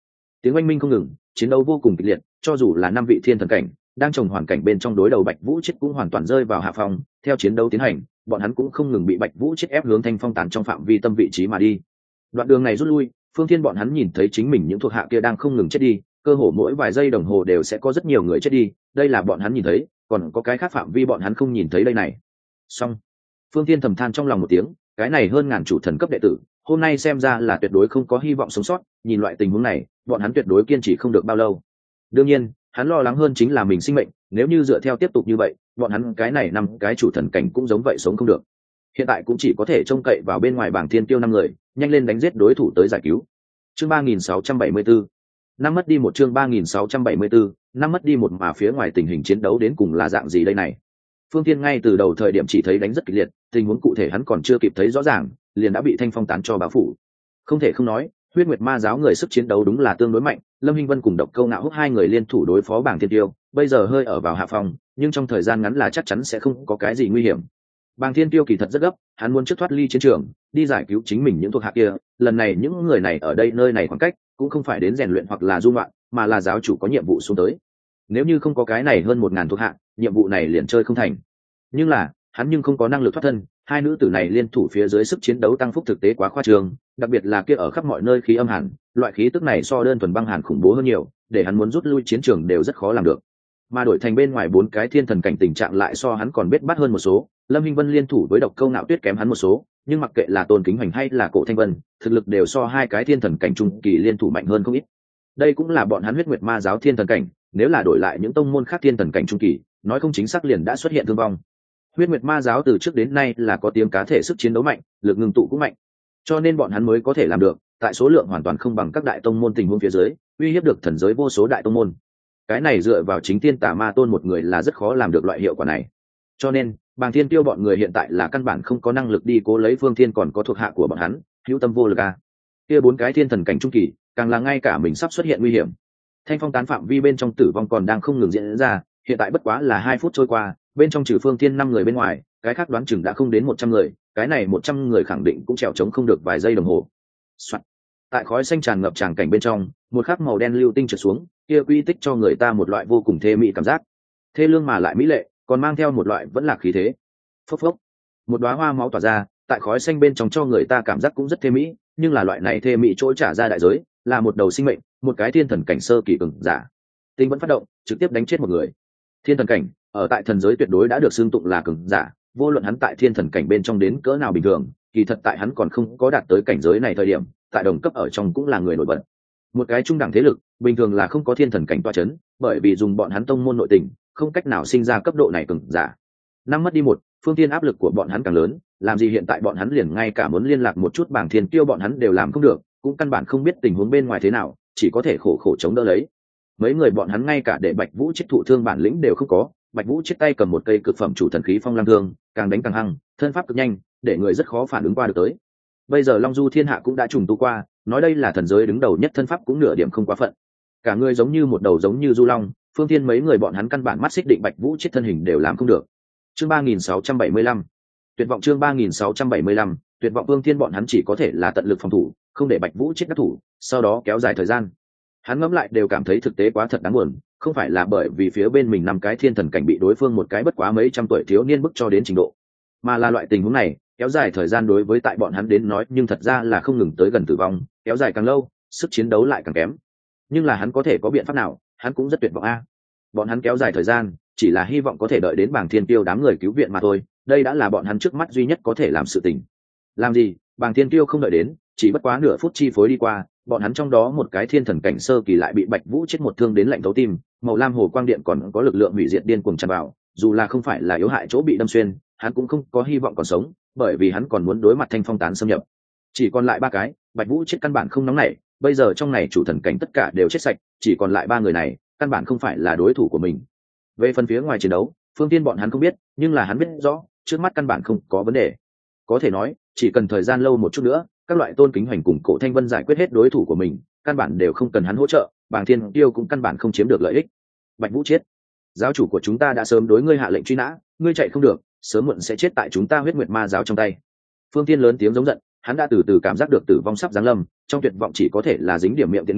tiếng oanh minh không ngừng, chiến đấu vô cùng kịch liệt, cho dù là 5 vị thiên thần cảnh đang trồng hoàn cảnh bên trong đối đầu Bạch Vũ chết cũng hoàn toàn rơi vào hạ phòng. Theo chiến đấu tiến hành, bọn hắn cũng không ngừng bị Bạch Vũ chết ép hướng Thanh Phong tán trong phạm vi tâm vị trí mà đi. Đoạn đường này rút lui, Phương Thiên bọn hắn nhìn thấy chính mình những thuộc hạ kia đang không ngừng chết đi, cơ hồ mỗi vài giây đồng hồ đều sẽ có rất nhiều người chết đi, đây là bọn hắn nhìn thấy, còn có cái khác phạm vi bọn hắn không nhìn thấy đây này. Xong, Phương Thiên thầm than trong lòng một tiếng, cái này hơn ngàn chủ thần cấp đệ tử, hôm nay xem ra là tuyệt đối không có hy vọng sống sót, nhìn loại tình huống này, bọn hắn tuyệt đối kiên trì không được bao lâu. Đương nhiên, hắn lo lắng hơn chính là mình sinh mệnh, nếu như dựa theo tiếp tục như vậy, bọn hắn cái này 5 cái chủ thần cảnh cũng giống vậy sống không được. Hiện tại cũng chỉ có thể trông cậy vào bên ngoài bảng thiên tiêu 5 người, nhanh lên đánh giết đối thủ tới giải cứu. Chương 3674. Năm mất đi một chương 3674, năm mất đi một mà phía ngoài tình hình chiến đấu đến cùng là dạng gì đây này. Phương Thiên ngay từ đầu thời điểm chỉ thấy đánh rất kịch liệt, tình huống cụ thể hắn còn chưa kịp thấy rõ ràng, liền đã bị Thanh Phong tán cho bao phủ. Không thể không nói, Huyết Nguyệt Ma giáo người sức chiến đấu đúng là tương đối mạnh, Lâm Hinh Vân cùng Độc Câu Ngạo Húc 2 người liên thủ đối phó bảng thiên tiêu, bây giờ hơi ở vào hạ phòng, nhưng trong thời gian ngắn là chắc chắn sẽ không có cái gì nguy hiểm. Bàng Thiên Tiêu kỳ thật rất gấp, hắn muốn trước thoát ly chiến trường, đi giải cứu chính mình những thuộc hạ kia. Lần này những người này ở đây nơi này khoảng cách, cũng không phải đến rèn luyện hoặc là du ngoạn, mà là giáo chủ có nhiệm vụ xuống tới. Nếu như không có cái này hơn 1000 thuộc hạ, nhiệm vụ này liền chơi không thành. Nhưng là, hắn nhưng không có năng lực thoát thân, hai nữ tử này liên thủ phía dưới sức chiến đấu tăng phúc thực tế quá khoa trương, đặc biệt là kia ở khắp mọi nơi khí âm hàn, loại khí tức này so đơn thuần băng hàn khủng bố hơn nhiều, để hắn muốn rút lui chiến trường đều rất khó làm được. Mà đổi thành bên ngoài 4 cái thiên thần cảnh tình trạng lại so hắn còn biết bắt hơn một số. Lâm Hinh Vân liên thủ với Độc Câu Ngạo Tuyết kém hắn một số, nhưng mặc kệ là Tôn Kính Hoành hay là Cổ Thanh Vân, thực lực đều so 2 cái thiên thần cảnh trung kỳ liên thủ mạnh hơn không ít. Đây cũng là bọn hắn Huyết Nguyệt Ma giáo thiên thần cảnh, nếu là đổi lại những tông môn khác thiên thần cảnh trung kỳ, nói không chính xác liền đã xuất hiện thương vong. Huyết Nguyệt Ma giáo từ trước đến nay là có tiếng cá thể sức chiến đấu mạnh, lực ngưng tụ cũng mạnh, cho nên bọn hắn mới có thể làm được, tại số lượng hoàn toàn không bằng các đại tông môn tình huống phía dưới, uy hiếp được thần giới vô số đại tông môn. Cái này dựa vào chính Tiên Tà Ma Tôn một người là rất khó làm được loại hiệu quả này. Cho nên, Bàng Thiên Tiêu bọn người hiện tại là căn bản không có năng lực đi cố lấy Phương Thiên còn có thuộc hạ của bọn hắn, hữu tâm vô lực a. Kia 4 cái thiên thần cảnh trung kỳ, càng là ngay cả mình sắp xuất hiện nguy hiểm. Thanh Phong tán phạm vi bên trong tử vong còn đang không ngừng diễn ra, hiện tại bất quá là 2 phút trôi qua, bên trong trừ Phương Thiên 5 người bên ngoài, cái khác đoán chừng đã không đến 100 người, cái này 100 người khẳng định cũng trèo trống không được vài giây đồng hồ. Soạn. Tại khói xanh tràn ngập tràng cảnh bên trong, một khắc màu đen lưu tinh trượt xuống, kia quy tích cho người ta một loại vô cùng thê mỹ cảm giác, thê lương mà lại mỹ lệ, còn mang theo một loại vẫn là khí thế. Phốc phốc, một đóa hoa máu tỏa ra, tại khói xanh bên trong cho người ta cảm giác cũng rất thê mỹ, nhưng là loại này thê mỹ chỗ trả ra đại giới, là một đầu sinh mệnh, một cái thiên thần cảnh sơ kỳ cường giả. Tinh vẫn phát động, trực tiếp đánh chết một người. Thiên thần cảnh, ở tại thần giới tuyệt đối đã được xưng tụng là cường giả, vô luận hắn tại thiên thần cảnh bên trong đến cỡ nào bình thường, kỳ thật tại hắn còn không có đạt tới cảnh giới này thời điểm, tại đồng cấp ở trong cũng là người nổi bật. Một cái trung đẳng thế lực, bình thường là không có thiên thần cảnh tọa chấn, bởi vì dùng bọn hắn tông môn nội tình, không cách nào sinh ra cấp độ này cường giả. Năm mất đi một, Phương Thiên áp lực của bọn hắn càng lớn, làm gì hiện tại bọn hắn liền ngay cả muốn liên lạc một chút Bảng Thiên Tiêu bọn hắn đều làm không được, cũng căn bản không biết tình huống bên ngoài thế nào, chỉ có thể khổ khổ chống đỡ lấy. Mấy người bọn hắn ngay cả để Bạch Vũ chết thụ thương bản lĩnh đều không có, Bạch Vũ chết tay cầm một cây cực phẩm chủ thần khí Phong Lam Thương, càng đánh càng hăng, thân pháp cực nhanh, để người rất khó phản ứng qua được tới. Bây giờ Long Du Thiên Hạ cũng đã trùng tu qua, nói đây là thần giới đứng đầu nhất, thân pháp cũng nửa điểm không quá phận. Cả người giống như một đầu giống như du long, Phương Thiên mấy người bọn hắn căn bản mắt xích định Bạch Vũ chết thân hình đều làm không được. Chương 3675. Tuyệt vọng chương 3675, tuyệt vọng Phương Thiên bọn hắn chỉ có thể là tận lực phòng thủ, không để Bạch Vũ chết đắc thủ, sau đó kéo dài thời gian. Hắn ngẫm lại đều cảm thấy thực tế quá thật đáng buồn, không phải là bởi vì phía bên mình 5 cái thiên thần cảnh bị đối phương một cái bất quá mấy trăm tuổi thiếu niên bức cho đến trình độ, mà là loại tình huống này kéo dài thời gian đối với tại bọn hắn đến nói nhưng thật ra là không ngừng tới gần tử vong, kéo dài càng lâu sức chiến đấu lại càng kém. Nhưng là hắn có thể có biện pháp nào, hắn cũng rất tuyệt vọng a. Bọn hắn kéo dài thời gian chỉ là hy vọng có thể đợi đến Bàng Thiên Tiêu đám người cứu viện mà thôi, đây đã là bọn hắn trước mắt duy nhất có thể làm sự tình. Làm gì, Bàng Thiên Tiêu không đợi đến, chỉ bất quá nửa phút chi phối đi qua, bọn hắn trong đó một cái thiên thần cảnh sơ kỳ lại bị Bạch Vũ chết một thương đến lạnh thấu tim, màu lam hồ quang điện còn có lực lượng hủy diệt điên cuồng tràn vào, dù là không phải là yếu hại chỗ bị đâm xuyên, hắn cũng không có hy vọng còn sống, bởi vì hắn còn muốn đối mặt Thanh Phong tán xâm nhập. Chỉ còn lại 3 cái, Bạch Vũ chết căn bản không nóng nảy, bây giờ trong này chủ thần cảnh tất cả đều chết sạch, chỉ còn lại 3 người này, căn bản không phải là đối thủ của mình. Về phần phía ngoài chiến đấu, Phương Thiên bọn hắn không biết, nhưng là hắn biết rõ, trước mắt căn bản không có vấn đề. Có thể nói, chỉ cần thời gian lâu một chút nữa, các loại Tôn Kính Hoành cùng Cổ Thanh Vân giải quyết hết đối thủ của mình, căn bản đều không cần hắn hỗ trợ, Bàng Thiên Tiêu cũng căn bản không chiếm được lợi ích. Bạch Vũ chết, giáo chủ của chúng ta đã sớm đối ngươi hạ lệnh truy nã, ngươi chạy không được, sớm muộn sẽ chết tại chúng ta Huyết Nguyệt Ma giáo trong tay. Phương Thiên lớn tiếng giống giận, hắn đã từ từ cảm giác được tử vong sắp giáng lâm, trong tuyệt vọng chỉ có thể là dính điểm miệng tiện nghi,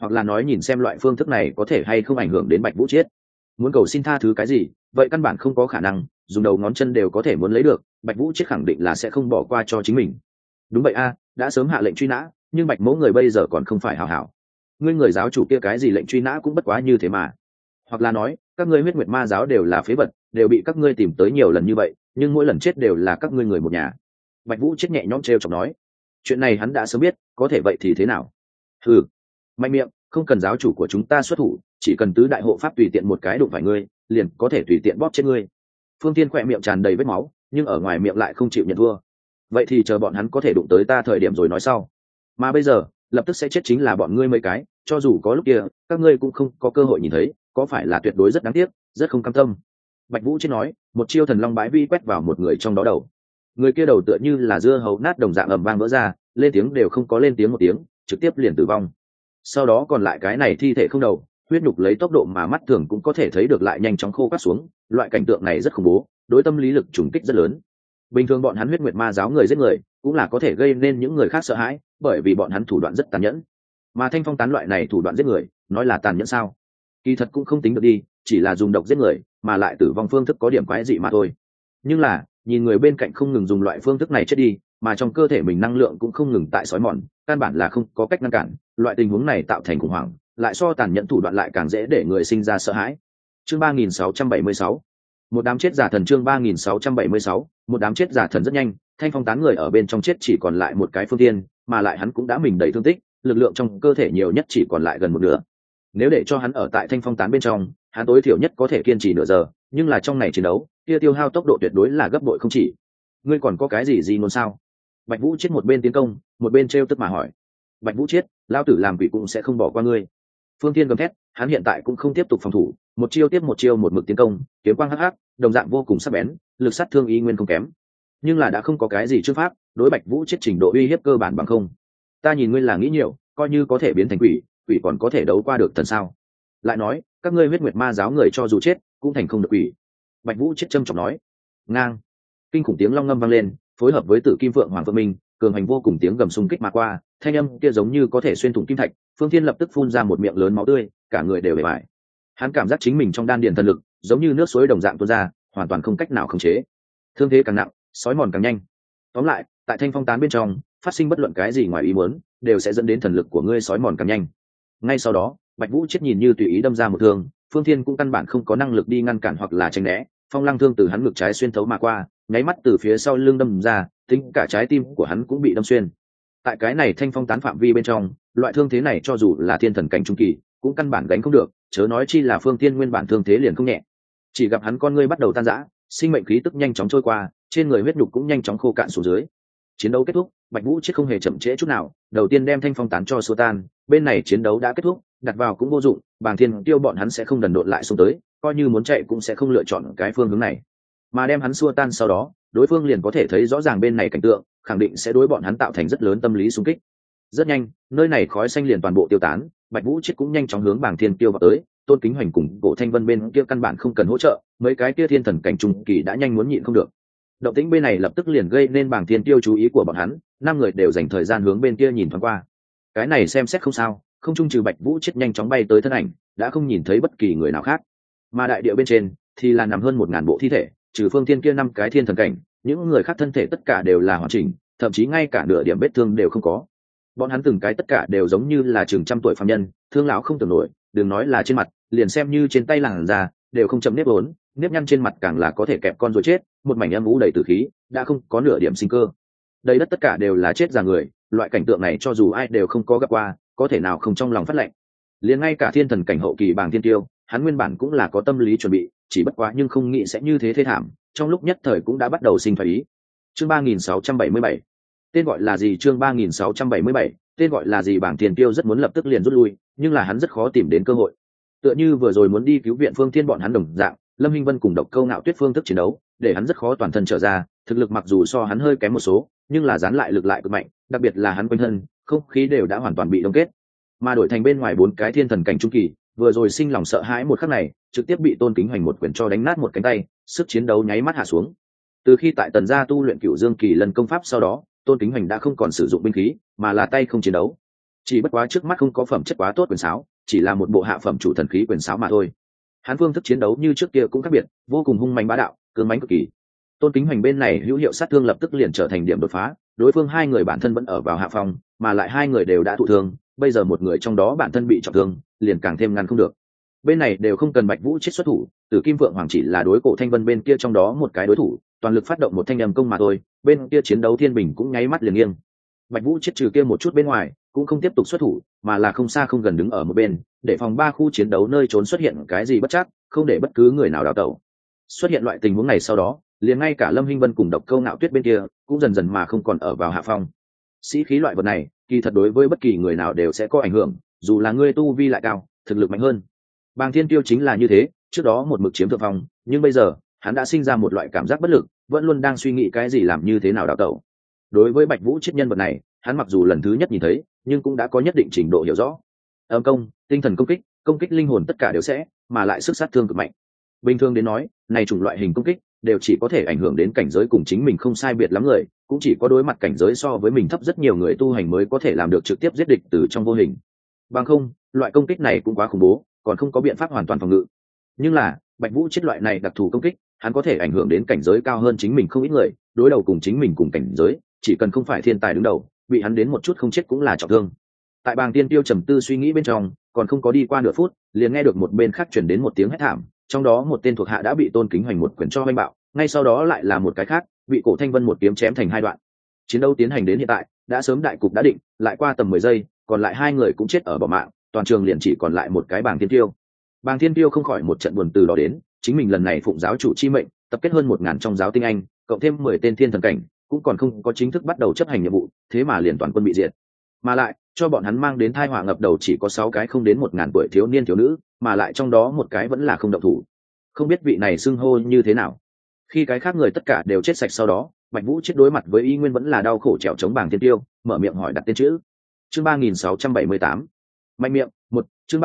hoặc là nói nhìn xem loại phương thức này có thể hay không ảnh hưởng đến Bạch Vũ Chiết. Muốn cầu xin tha thứ cái gì, vậy căn bản không có khả năng, dùng đầu ngón chân đều có thể muốn lấy được, Bạch Vũ Chiết khẳng định là sẽ không bỏ qua cho chính mình. Đúng vậy a, đã sớm hạ lệnh truy nã, nhưng Bạch mẫu người bây giờ còn không phải hảo hảo. Ngươi người giáo chủ kia cái gì lệnh truy nã cũng bất quá như thế mà. Hoặc là nói, các ngươi Huyết Nguyệt Ma giáo đều là phế vật, đều bị các ngươi tìm tới nhiều lần như vậy, nhưng mỗi lần chết đều là các ngươi người một nhà. Bạch Vũ Chiết nhẹ nhõm trêu chọc nói, chuyện này hắn đã sớm biết, có thể vậy thì thế nào? Hừ, mạnh miệng, không cần giáo chủ của chúng ta xuất thủ, chỉ cần tứ đại hộ pháp tùy tiện một cái đụng phải ngươi, liền có thể tùy tiện bóp chết ngươi. Phương Tiên khỏe miệng tràn đầy vết máu, nhưng ở ngoài miệng lại không chịu nhận thua. Vậy thì chờ bọn hắn có thể đụng tới ta thời điểm rồi nói sau. Mà bây giờ, lập tức sẽ chết chính là bọn ngươi mấy cái, cho dù có lúc kia, các ngươi cũng không có cơ hội nhìn thấy, có phải là tuyệt đối rất đáng tiếc, rất không cam tâm. Bạch Vũ Chiết nói, một chiêu thần long bái vi quét vào một người trong đó đầu. Người kia đầu tựa như là dưa hấu nát đồng dạng ầm vang vỡ ra, lên tiếng đều không có lên tiếng một tiếng, trực tiếp liền tử vong. Sau đó còn lại cái này thi thể không đầu, huyết nhục lấy tốc độ mà mắt thường cũng có thể thấy được lại nhanh chóng khô cắt xuống, loại cảnh tượng này rất khủng bố, đối tâm lý lực trùng kích rất lớn. Bình thường bọn hắn Huyết Nguyệt Ma giáo người giết người, cũng là có thể gây nên những người khác sợ hãi, bởi vì bọn hắn thủ đoạn rất tàn nhẫn. Mà Thanh Phong tán loại này thủ đoạn giết người, nói là tàn nhẫn sao? Kỳ thật cũng không tính được đi, chỉ là dùng độc giết người, mà lại tử vong phương thức có điểm quái dị mà thôi. Nhưng là, nhìn người bên cạnh không ngừng dùng loại phương thức này chết đi, mà trong cơ thể mình năng lượng cũng không ngừng tại sói mòn, căn bản là không có cách ngăn cản, loại tình huống này tạo thành khủng hoảng, lại so tàn nhẫn thủ đoạn lại càng dễ để người sinh ra sợ hãi. Chương 3676. Một đám chết giả thần. Chương 3676. Một đám chết giả thần. Rất nhanh, Thanh Phong tán người ở bên trong chết chỉ còn lại một cái Phương Tiên, mà lại hắn cũng đã mình đầy thương tích, lực lượng trong cơ thể nhiều nhất chỉ còn lại gần một nửa. Nếu để cho hắn ở tại Thanh Phong tán bên trong, hắn tối thiểu nhất có thể kiên trì nửa giờ, nhưng là trong này chiến đấu, kia tiêu hao tốc độ tuyệt đối là gấp bội không chỉ. Ngươi còn có cái gì muốn sao? Bạch Vũ Chiết một bên tiến công, một bên trêu tức mà hỏi. Bạch Vũ Chiết, lao tử làm quỷ cũng sẽ không bỏ qua ngươi. Phương Thiên gầm thét, hắn hiện tại cũng không tiếp tục phòng thủ, một chiêu tiếp một chiêu một mực tiến công, kiếm quang hắc hắc, đồng dạng vô cùng sắc bén, lực sát thương ý nguyên không kém. Nhưng là đã không có cái gì trước pháp, đối Bạch Vũ Chiết trình độ uy hiếp cơ bản bằng không. Ta nhìn ngươi là nghĩ nhiều, coi như có thể biến thành quỷ, quỷ còn có thể đấu qua được thần sao? Lại nói, các ngươi Huyết Nguyệt Ma giáo người cho dù chết, cũng thành không được quỷ. Bạch Vũ Chiết trầm trọng nói. Ngang. Kinh khủng tiếng long ngâm vang lên, phối hợp với Tử Kim Phượng Hoàng Phượng Minh, cường hành vô cùng tiếng gầm xung kích mà qua, thanh âm kia giống như có thể xuyên thủng kim thạch. Phương Thiên lập tức phun ra một miệng lớn máu tươi, cả người đều bể bại. Hắn cảm giác chính mình trong đan điền thần lực giống như nước suối đồng dạng tuôn ra, hoàn toàn không cách nào khống chế. Thương thế càng nặng, sói mòn càng nhanh. Tóm lại, tại Thanh Phong tán bên trong, phát sinh bất luận cái gì ngoài ý muốn, đều sẽ dẫn đến thần lực của ngươi sói mòn càng nhanh. Ngay sau đó, Bạch Vũ Chiết nhìn như tùy ý đâm ra một thương, Phương Thiên cũng căn bản không có năng lực đi ngăn cản hoặc là tránh né, phong lăng thương từ hắn ngực trái xuyên thấu mà qua, nháy mắt từ phía sau lưng đâm ra, tính cả trái tim của hắn cũng bị đâm xuyên. Tại cái này Thanh Phong tán phạm vi bên trong, loại thương thế này cho dù là thiên thần cảnh trung kỳ, cũng căn bản gánh không được, chớ nói chi là Phương Thiên nguyên bản thương thế liền không nhẹ. Chỉ gặp hắn con ngươi bắt đầu tan rã, sinh mệnh khí tức nhanh chóng trôi qua, trên người huyết nhục cũng nhanh chóng khô cạn xuống dưới. Chiến đấu kết thúc, Bạch Vũ Chiết không hề chậm trễ chút nào, đầu tiên đem Thanh Phong tán cho xua tan, bên này chiến đấu đã kết thúc, đặt vào cũng vô dụng, Bàng Thiên Tiêu bọn hắn sẽ không đần độn lại xuống tới, coi như muốn chạy cũng sẽ không lựa chọn cái phương hướng này. Mà đem hắn xua tan sau đó, đối phương liền có thể thấy rõ ràng bên này cảnh tượng, khẳng định sẽ đối bọn hắn tạo thành rất lớn tâm lý xung kích. Rất nhanh, nơi này khói xanh liền toàn bộ tiêu tán, Bạch Vũ Chiết cũng nhanh chóng hướng Bàng Thiên Tiêu vào tới, Tôn Kính Hoành cùng Cổ Thanh Vân bên kia căn bản không cần hỗ trợ, mấy cái kia thiên thần cảnh trung kỳ đã nhanh muốn nhịn không được. Động tĩnh bên này lập tức liền gây nên Bàng Thiên Tiêu chú ý của bọn hắn, 5 người đều dành thời gian hướng bên kia nhìn thoáng qua. Cái này xem xét không sao, không chung trừ Bạch Vũ Chiết nhanh chóng bay tới thân ảnh, đã không nhìn thấy bất kỳ người nào khác. Mà đại địa bên trên thì là nằm hơn 1000 bộ thi thể, trừ Phương Thiên kia 5 cái thiên thần cảnh, những người khác thân thể tất cả đều là hoàn chỉnh, thậm chí ngay cả nửa điểm vết thương đều không có. Bọn hắn từng cái tất cả đều giống như là chừng trăm tuổi phàm nhân, thương lão không tưởng nổi, đừng nói là trên mặt, liền xem như trên tay làn da, đều không chậm nếp vốn, nếp nhăn trên mặt càng là có thể kẹp con rồi chết, một mảnh âm u đầy tử khí, đã không có nửa điểm sinh cơ. Đây đất tất cả đều là chết già người, loại cảnh tượng này cho dù ai đều không có gặp qua, có thể nào không trong lòng phát lạnh. Liền ngay cả thiên thần cảnh hậu kỳ Bàng Thiên Tiêu, hắn nguyên bản cũng là có tâm lý chuẩn bị, chỉ bất quá nhưng không nghĩ sẽ như thế thê thảm, trong lúc nhất thời cũng đã bắt đầu sinh phải ý. Chương 3677. Tên gọi là gì? Chương 3677. Tên gọi là gì? Bàng Thiên Tiêu rất muốn lập tức liền rút lui, nhưng là hắn rất khó tìm đến cơ hội. Tựa như vừa rồi muốn đi cứu viện Phương Thiên bọn hắn đồng dạng, Lâm Hinh Vân cùng Độc Câu Ngạo Tuyết phương thức chiến đấu, để hắn rất khó toàn thân trở ra, thực lực mặc dù so hắn hơi kém một số, nhưng là dán lại lực lại cực mạnh, đặc biệt là hắn quanh thân, không khí đều đã hoàn toàn bị đông kết. Mà đổi thành bên ngoài 4 cái thiên thần cảnh trung kỳ, vừa rồi sinh lòng sợ hãi một khắc này, trực tiếp bị Tôn Kính Hoành một quyền cho đánh nát một cánh tay, sức chiến đấu nháy mắt hạ xuống. Từ khi tại Tần gia tu luyện Cửu Dương Kỳ Lân công pháp sau đó, Tôn Kính Hoành đã không còn sử dụng binh khí, mà là tay không chiến đấu. chỉ bất quá trước mắt không có phẩm chất quá tốt quyền sáo, chỉ là một bộ hạ phẩm chủ thần khí quyền sáo mà thôi. Hắn phương thức chiến đấu như trước kia cũng khác biệt, vô cùng hung manh bá đạo, cứng mãnh cực kỳ. Tôn Kính Hoành bên này hữu hiệu sát thương lập tức liền trở thành điểm đột phá, đối phương hai người bản thân vẫn ở vào hạ phòng, mà lại hai người đều đã thụ thương, bây giờ một người trong đó bản thân bị trọng thương, liền càng thêm ngăn không được. Bên này đều không cần Bạch Vũ chết xuất thủ, Tử Kim Phượng Hoàng chỉ là đối Cổ Thanh Vân bên kia trong đó một cái đối thủ, toàn lực phát động một thanh âm công mà thôi, bên kia chiến đấu thiên bình cũng nháy mắt liền nghiêng. Bạch Vũ chết trừ kia một chút bên ngoài, cũng không tiếp tục xuất thủ, mà là không xa không gần đứng ở một bên, để phòng ba khu chiến đấu nơi trốn xuất hiện cái gì bất trắc, không để bất cứ người nào đào tẩu. Xuất hiện loại tình huống này sau đó, liền ngay cả Lâm Hinh Vân cùng Độc Câu Nạo Tuyết bên kia cũng dần dần mà không còn ở vào hạ phong. Sĩ khí loại vật này, kỳ thật đối với bất kỳ người nào đều sẽ có ảnh hưởng, dù là người tu vi lại cao, thực lực mạnh hơn. Bàng Thiên Tiêu chính là như thế, trước đó một mực chiếm thượng phong, nhưng bây giờ, hắn đã sinh ra một loại cảm giác bất lực, vẫn luôn đang suy nghĩ cái gì làm như thế nào đào tẩu. Đối với Bạch Vũ chết nhân vật này, hắn mặc dù lần thứ nhất nhìn thấy, nhưng cũng đã có nhất định trình độ hiểu rõ. Âm công, tinh thần công kích linh hồn tất cả đều sẽ, mà lại sức sát thương cực mạnh. Bình thường đến nói, này chủng loại hình công kích đều chỉ có thể ảnh hưởng đến cảnh giới cùng chính mình không sai biệt lắm người, cũng chỉ có đối mặt cảnh giới so với mình thấp rất nhiều người tu hành mới có thể làm được trực tiếp giết địch từ trong vô hình. Bằng không, loại công kích này cũng quá khủng bố, còn không có biện pháp hoàn toàn phòng ngự. Nhưng là, Bạch Vũ chết loại này đặc thù công kích, hắn có thể ảnh hưởng đến cảnh giới cao hơn chính mình không ít người, đối đầu cùng chính mình cùng cảnh giới, chỉ cần không phải thiên tài đứng đầu, bị hắn đến một chút không chết cũng là trọng thương. Tại Bàng Tiên Tiêu trầm tư suy nghĩ bên trong, còn không có đi qua nửa phút, liền nghe được một bên khác truyền đến một tiếng hét thảm, trong đó một tên thuộc hạ đã bị Tôn Kính Hoành một quyền cho vênh bạo, ngay sau đó lại là một cái khác, bị Cổ Thanh Vân một kiếm chém thành hai đoạn. Chiến đấu tiến hành đến hiện tại, đã sớm đại cục đã định, lại qua tầm 10 giây, còn lại hai người cũng chết ở bỏ mạng, toàn trường liền chỉ còn lại một cái Bàng Thiên Tiêu. Bàng Thiên Tiêu không khỏi một trận buồn từ đó đến, chính mình lần này phụng giáo chủ chi mệnh, tập kết hơn 1000 trong giáo tinh anh, cộng thêm 10 tên thiên thần cảnh, cũng còn không có chính thức bắt đầu chấp hành nhiệm vụ, thế mà liền toàn quân bị diệt. Mà lại, cho bọn hắn mang đến tai họa ngập đầu chỉ có 6 cái không đến 1000 tuổi thiếu niên thiếu nữ, mà lại trong đó một cái vẫn là không động thủ. Không biết vị này xưng hô như thế nào. Khi cái khác người tất cả đều chết sạch sau đó, Bạch Vũ chết đối mặt với Y Nguyên vẫn là đau khổ trèo chống Bàng Thiên Tiêu, mở miệng hỏi đặt tên chữ. Chương 3678. Mạnh miệng, chương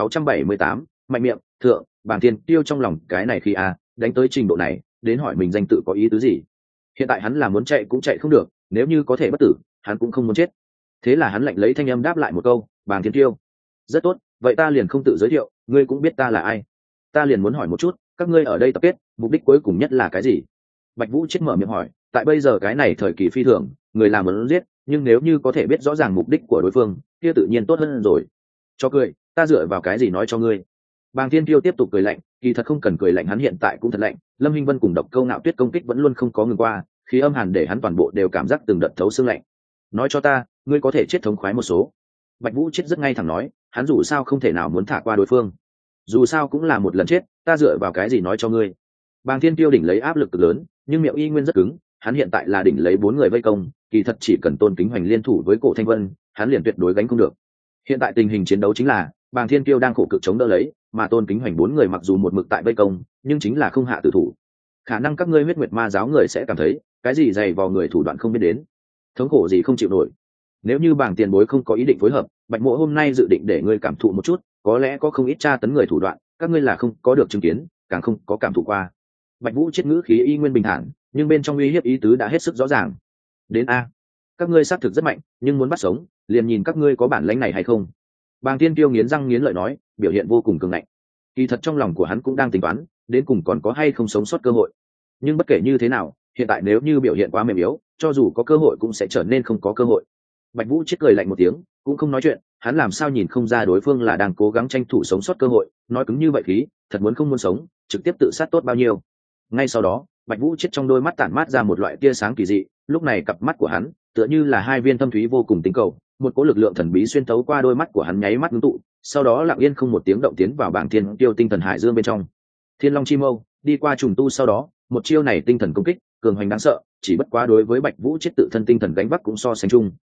3678, mạnh miệng, thượng, Bàng Thiên Tiêu trong lòng cái này khi đánh tới trình độ này, đến hỏi mình danh tự có ý tứ gì. Hiện tại hắn là muốn chạy cũng chạy không được, nếu như có thể bất tử, hắn cũng không muốn chết. Thế là hắn lạnh lấy thanh âm đáp lại một câu, Bàng Thiên Tiêu. Rất tốt, vậy ta liền không tự giới thiệu, ngươi cũng biết ta là ai. Ta liền muốn hỏi một chút, các ngươi ở đây tập kết, mục đích cuối cùng nhất là cái gì? Bạch Vũ chết mở miệng hỏi, tại bây giờ cái này thời kỳ phi thường, người làm muốn giết, nhưng nếu như có thể biết rõ ràng mục đích của đối phương, kia tự nhiên tốt hơn rồi. Cho cười, ta dựa vào cái gì nói cho ngươi? Bàng Thiên Tiêu tiếp tục cười lạnh, kỳ thật không cần cười lạnh, hắn hiện tại cũng thật lạnh. Lâm Hinh Vân cùng Độc Câu Nạo Tuyết công kích vẫn luôn không có ngừng qua, khí âm hàn để hắn toàn bộ đều cảm giác từng đợt thấu xương lạnh. Nói cho ta, ngươi có thể chết thống khoái một số. Bạch Vũ chết rất ngay thẳng nói, hắn dù sao không thể nào muốn thả qua đối phương. Dù sao cũng là một lần chết, ta dựa vào cái gì nói cho ngươi? Bàng Thiên Tiêu đỉnh lấy áp lực cực lớn, nhưng miệng Y Nguyên rất cứng, hắn hiện tại là đỉnh lấy 4 người vây công, kỳ thật chỉ cần Tôn Kính Hoành liên thủ với Cổ Thanh Vân, hắn liền tuyệt đối gánh không được. Hiện tại tình hình chiến đấu chính là, Bàng Thiên Tiêu đang khổ cực chống đỡ lấy, mà Tôn Kính Hoành 4 người mặc dù một mực tại vây công, nhưng chính là không hạ tử thủ. Khả năng các ngươi Huyết Nguyệt Ma giáo người sẽ cảm thấy, cái gì dày vò người thủ đoạn không biết đến, thống khổ gì không chịu nổi. Nếu như Bàng tiền bối không có ý định phối hợp, Bạch Mộ hôm nay dự định để ngươi cảm thụ một chút, có lẽ có không ít tra tấn người thủ đoạn, các ngươi là không có được chứng kiến, càng không có cảm thụ qua. Bạch Vũ chết ngữ khí Y Nguyên bình thản, nhưng bên trong uy hiếp ý tứ đã hết sức rõ ràng. Đến các ngươi xác thực rất mạnh, nhưng muốn bắt sống, liền nhìn các ngươi có bản lĩnh này hay không. Bàng Tiên Tiêu nghiến răng nghiến lợi nói, biểu hiện vô cùng cường ngạnh. Kỳ thật trong lòng của hắn cũng đang tính toán, đến cùng còn có hay không sống sót cơ hội. Nhưng bất kể như thế nào, hiện tại nếu như biểu hiện quá mềm yếu, cho dù có cơ hội cũng sẽ trở nên không có cơ hội. Bạch Vũ chết cười lạnh một tiếng, cũng không nói chuyện, hắn làm sao nhìn không ra đối phương là đang cố gắng tranh thủ sống sót cơ hội, nói cứng như vậy khí, thật muốn không muốn sống, trực tiếp tự sát tốt bao nhiêu. Ngay sau đó, Bạch Vũ chết trong đôi mắt tản mát ra một loại tia sáng kỳ dị, lúc này cặp mắt của hắn tựa như là hai viên thâm thúy vô cùng tinh cầu, một cỗ lực lượng thần bí xuyên thấu qua đôi mắt của hắn nháy mắt ngưng tụ, sau đó lặng yên không một tiếng động tiến vào Bảng Thiên Tiêu tinh thần hải dương bên trong. Thiên Long Chi Mâu đi qua trùng tu sau đó, một chiêu này tinh thần công kích cường hoành đáng sợ, chỉ bất quá đối với Bạch Vũ chết tự thân tinh thần gánh vác cũng so sánh chung.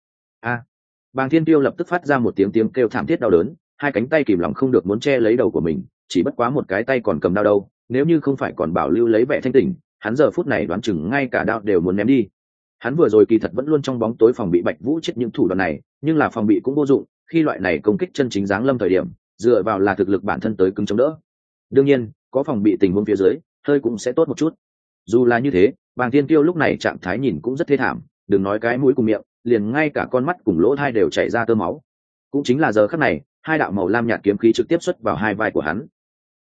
Bàng Thiên Tiêu lập tức phát ra một tiếng tiếng kêu thảm thiết đau đớn, hai cánh tay kìm lòng không được muốn che lấy đầu của mình, chỉ bất quá một cái tay còn cầm đao đâu, nếu như không phải còn bảo lưu lấy vẻ thanh tỉnh, hắn giờ phút này đoán chừng ngay cả đao đều muốn ném đi. Hắn vừa rồi kỳ thật vẫn luôn trong bóng tối phòng bị Bạch Vũ chết những thủ đoạn này, nhưng là phòng bị cũng vô dụng, khi loại này công kích chân chính giáng lâm thời điểm, dựa vào là thực lực bản thân tới cứng chống đỡ. Đương nhiên, có phòng bị tình huống phía dưới, hơi cũng sẽ tốt một chút. Dù là như thế, Bàng Thiên Tiêu lúc này trạng thái nhìn cũng rất thê thảm, đừng nói cái mũi cùng miệng, liền ngay cả con mắt cùng lỗ tai đều chảy ra tơ máu. cũng chính là giờ khắc này hai đạo màu lam nhạt kiếm khí trực tiếp xuất vào hai vai của hắn.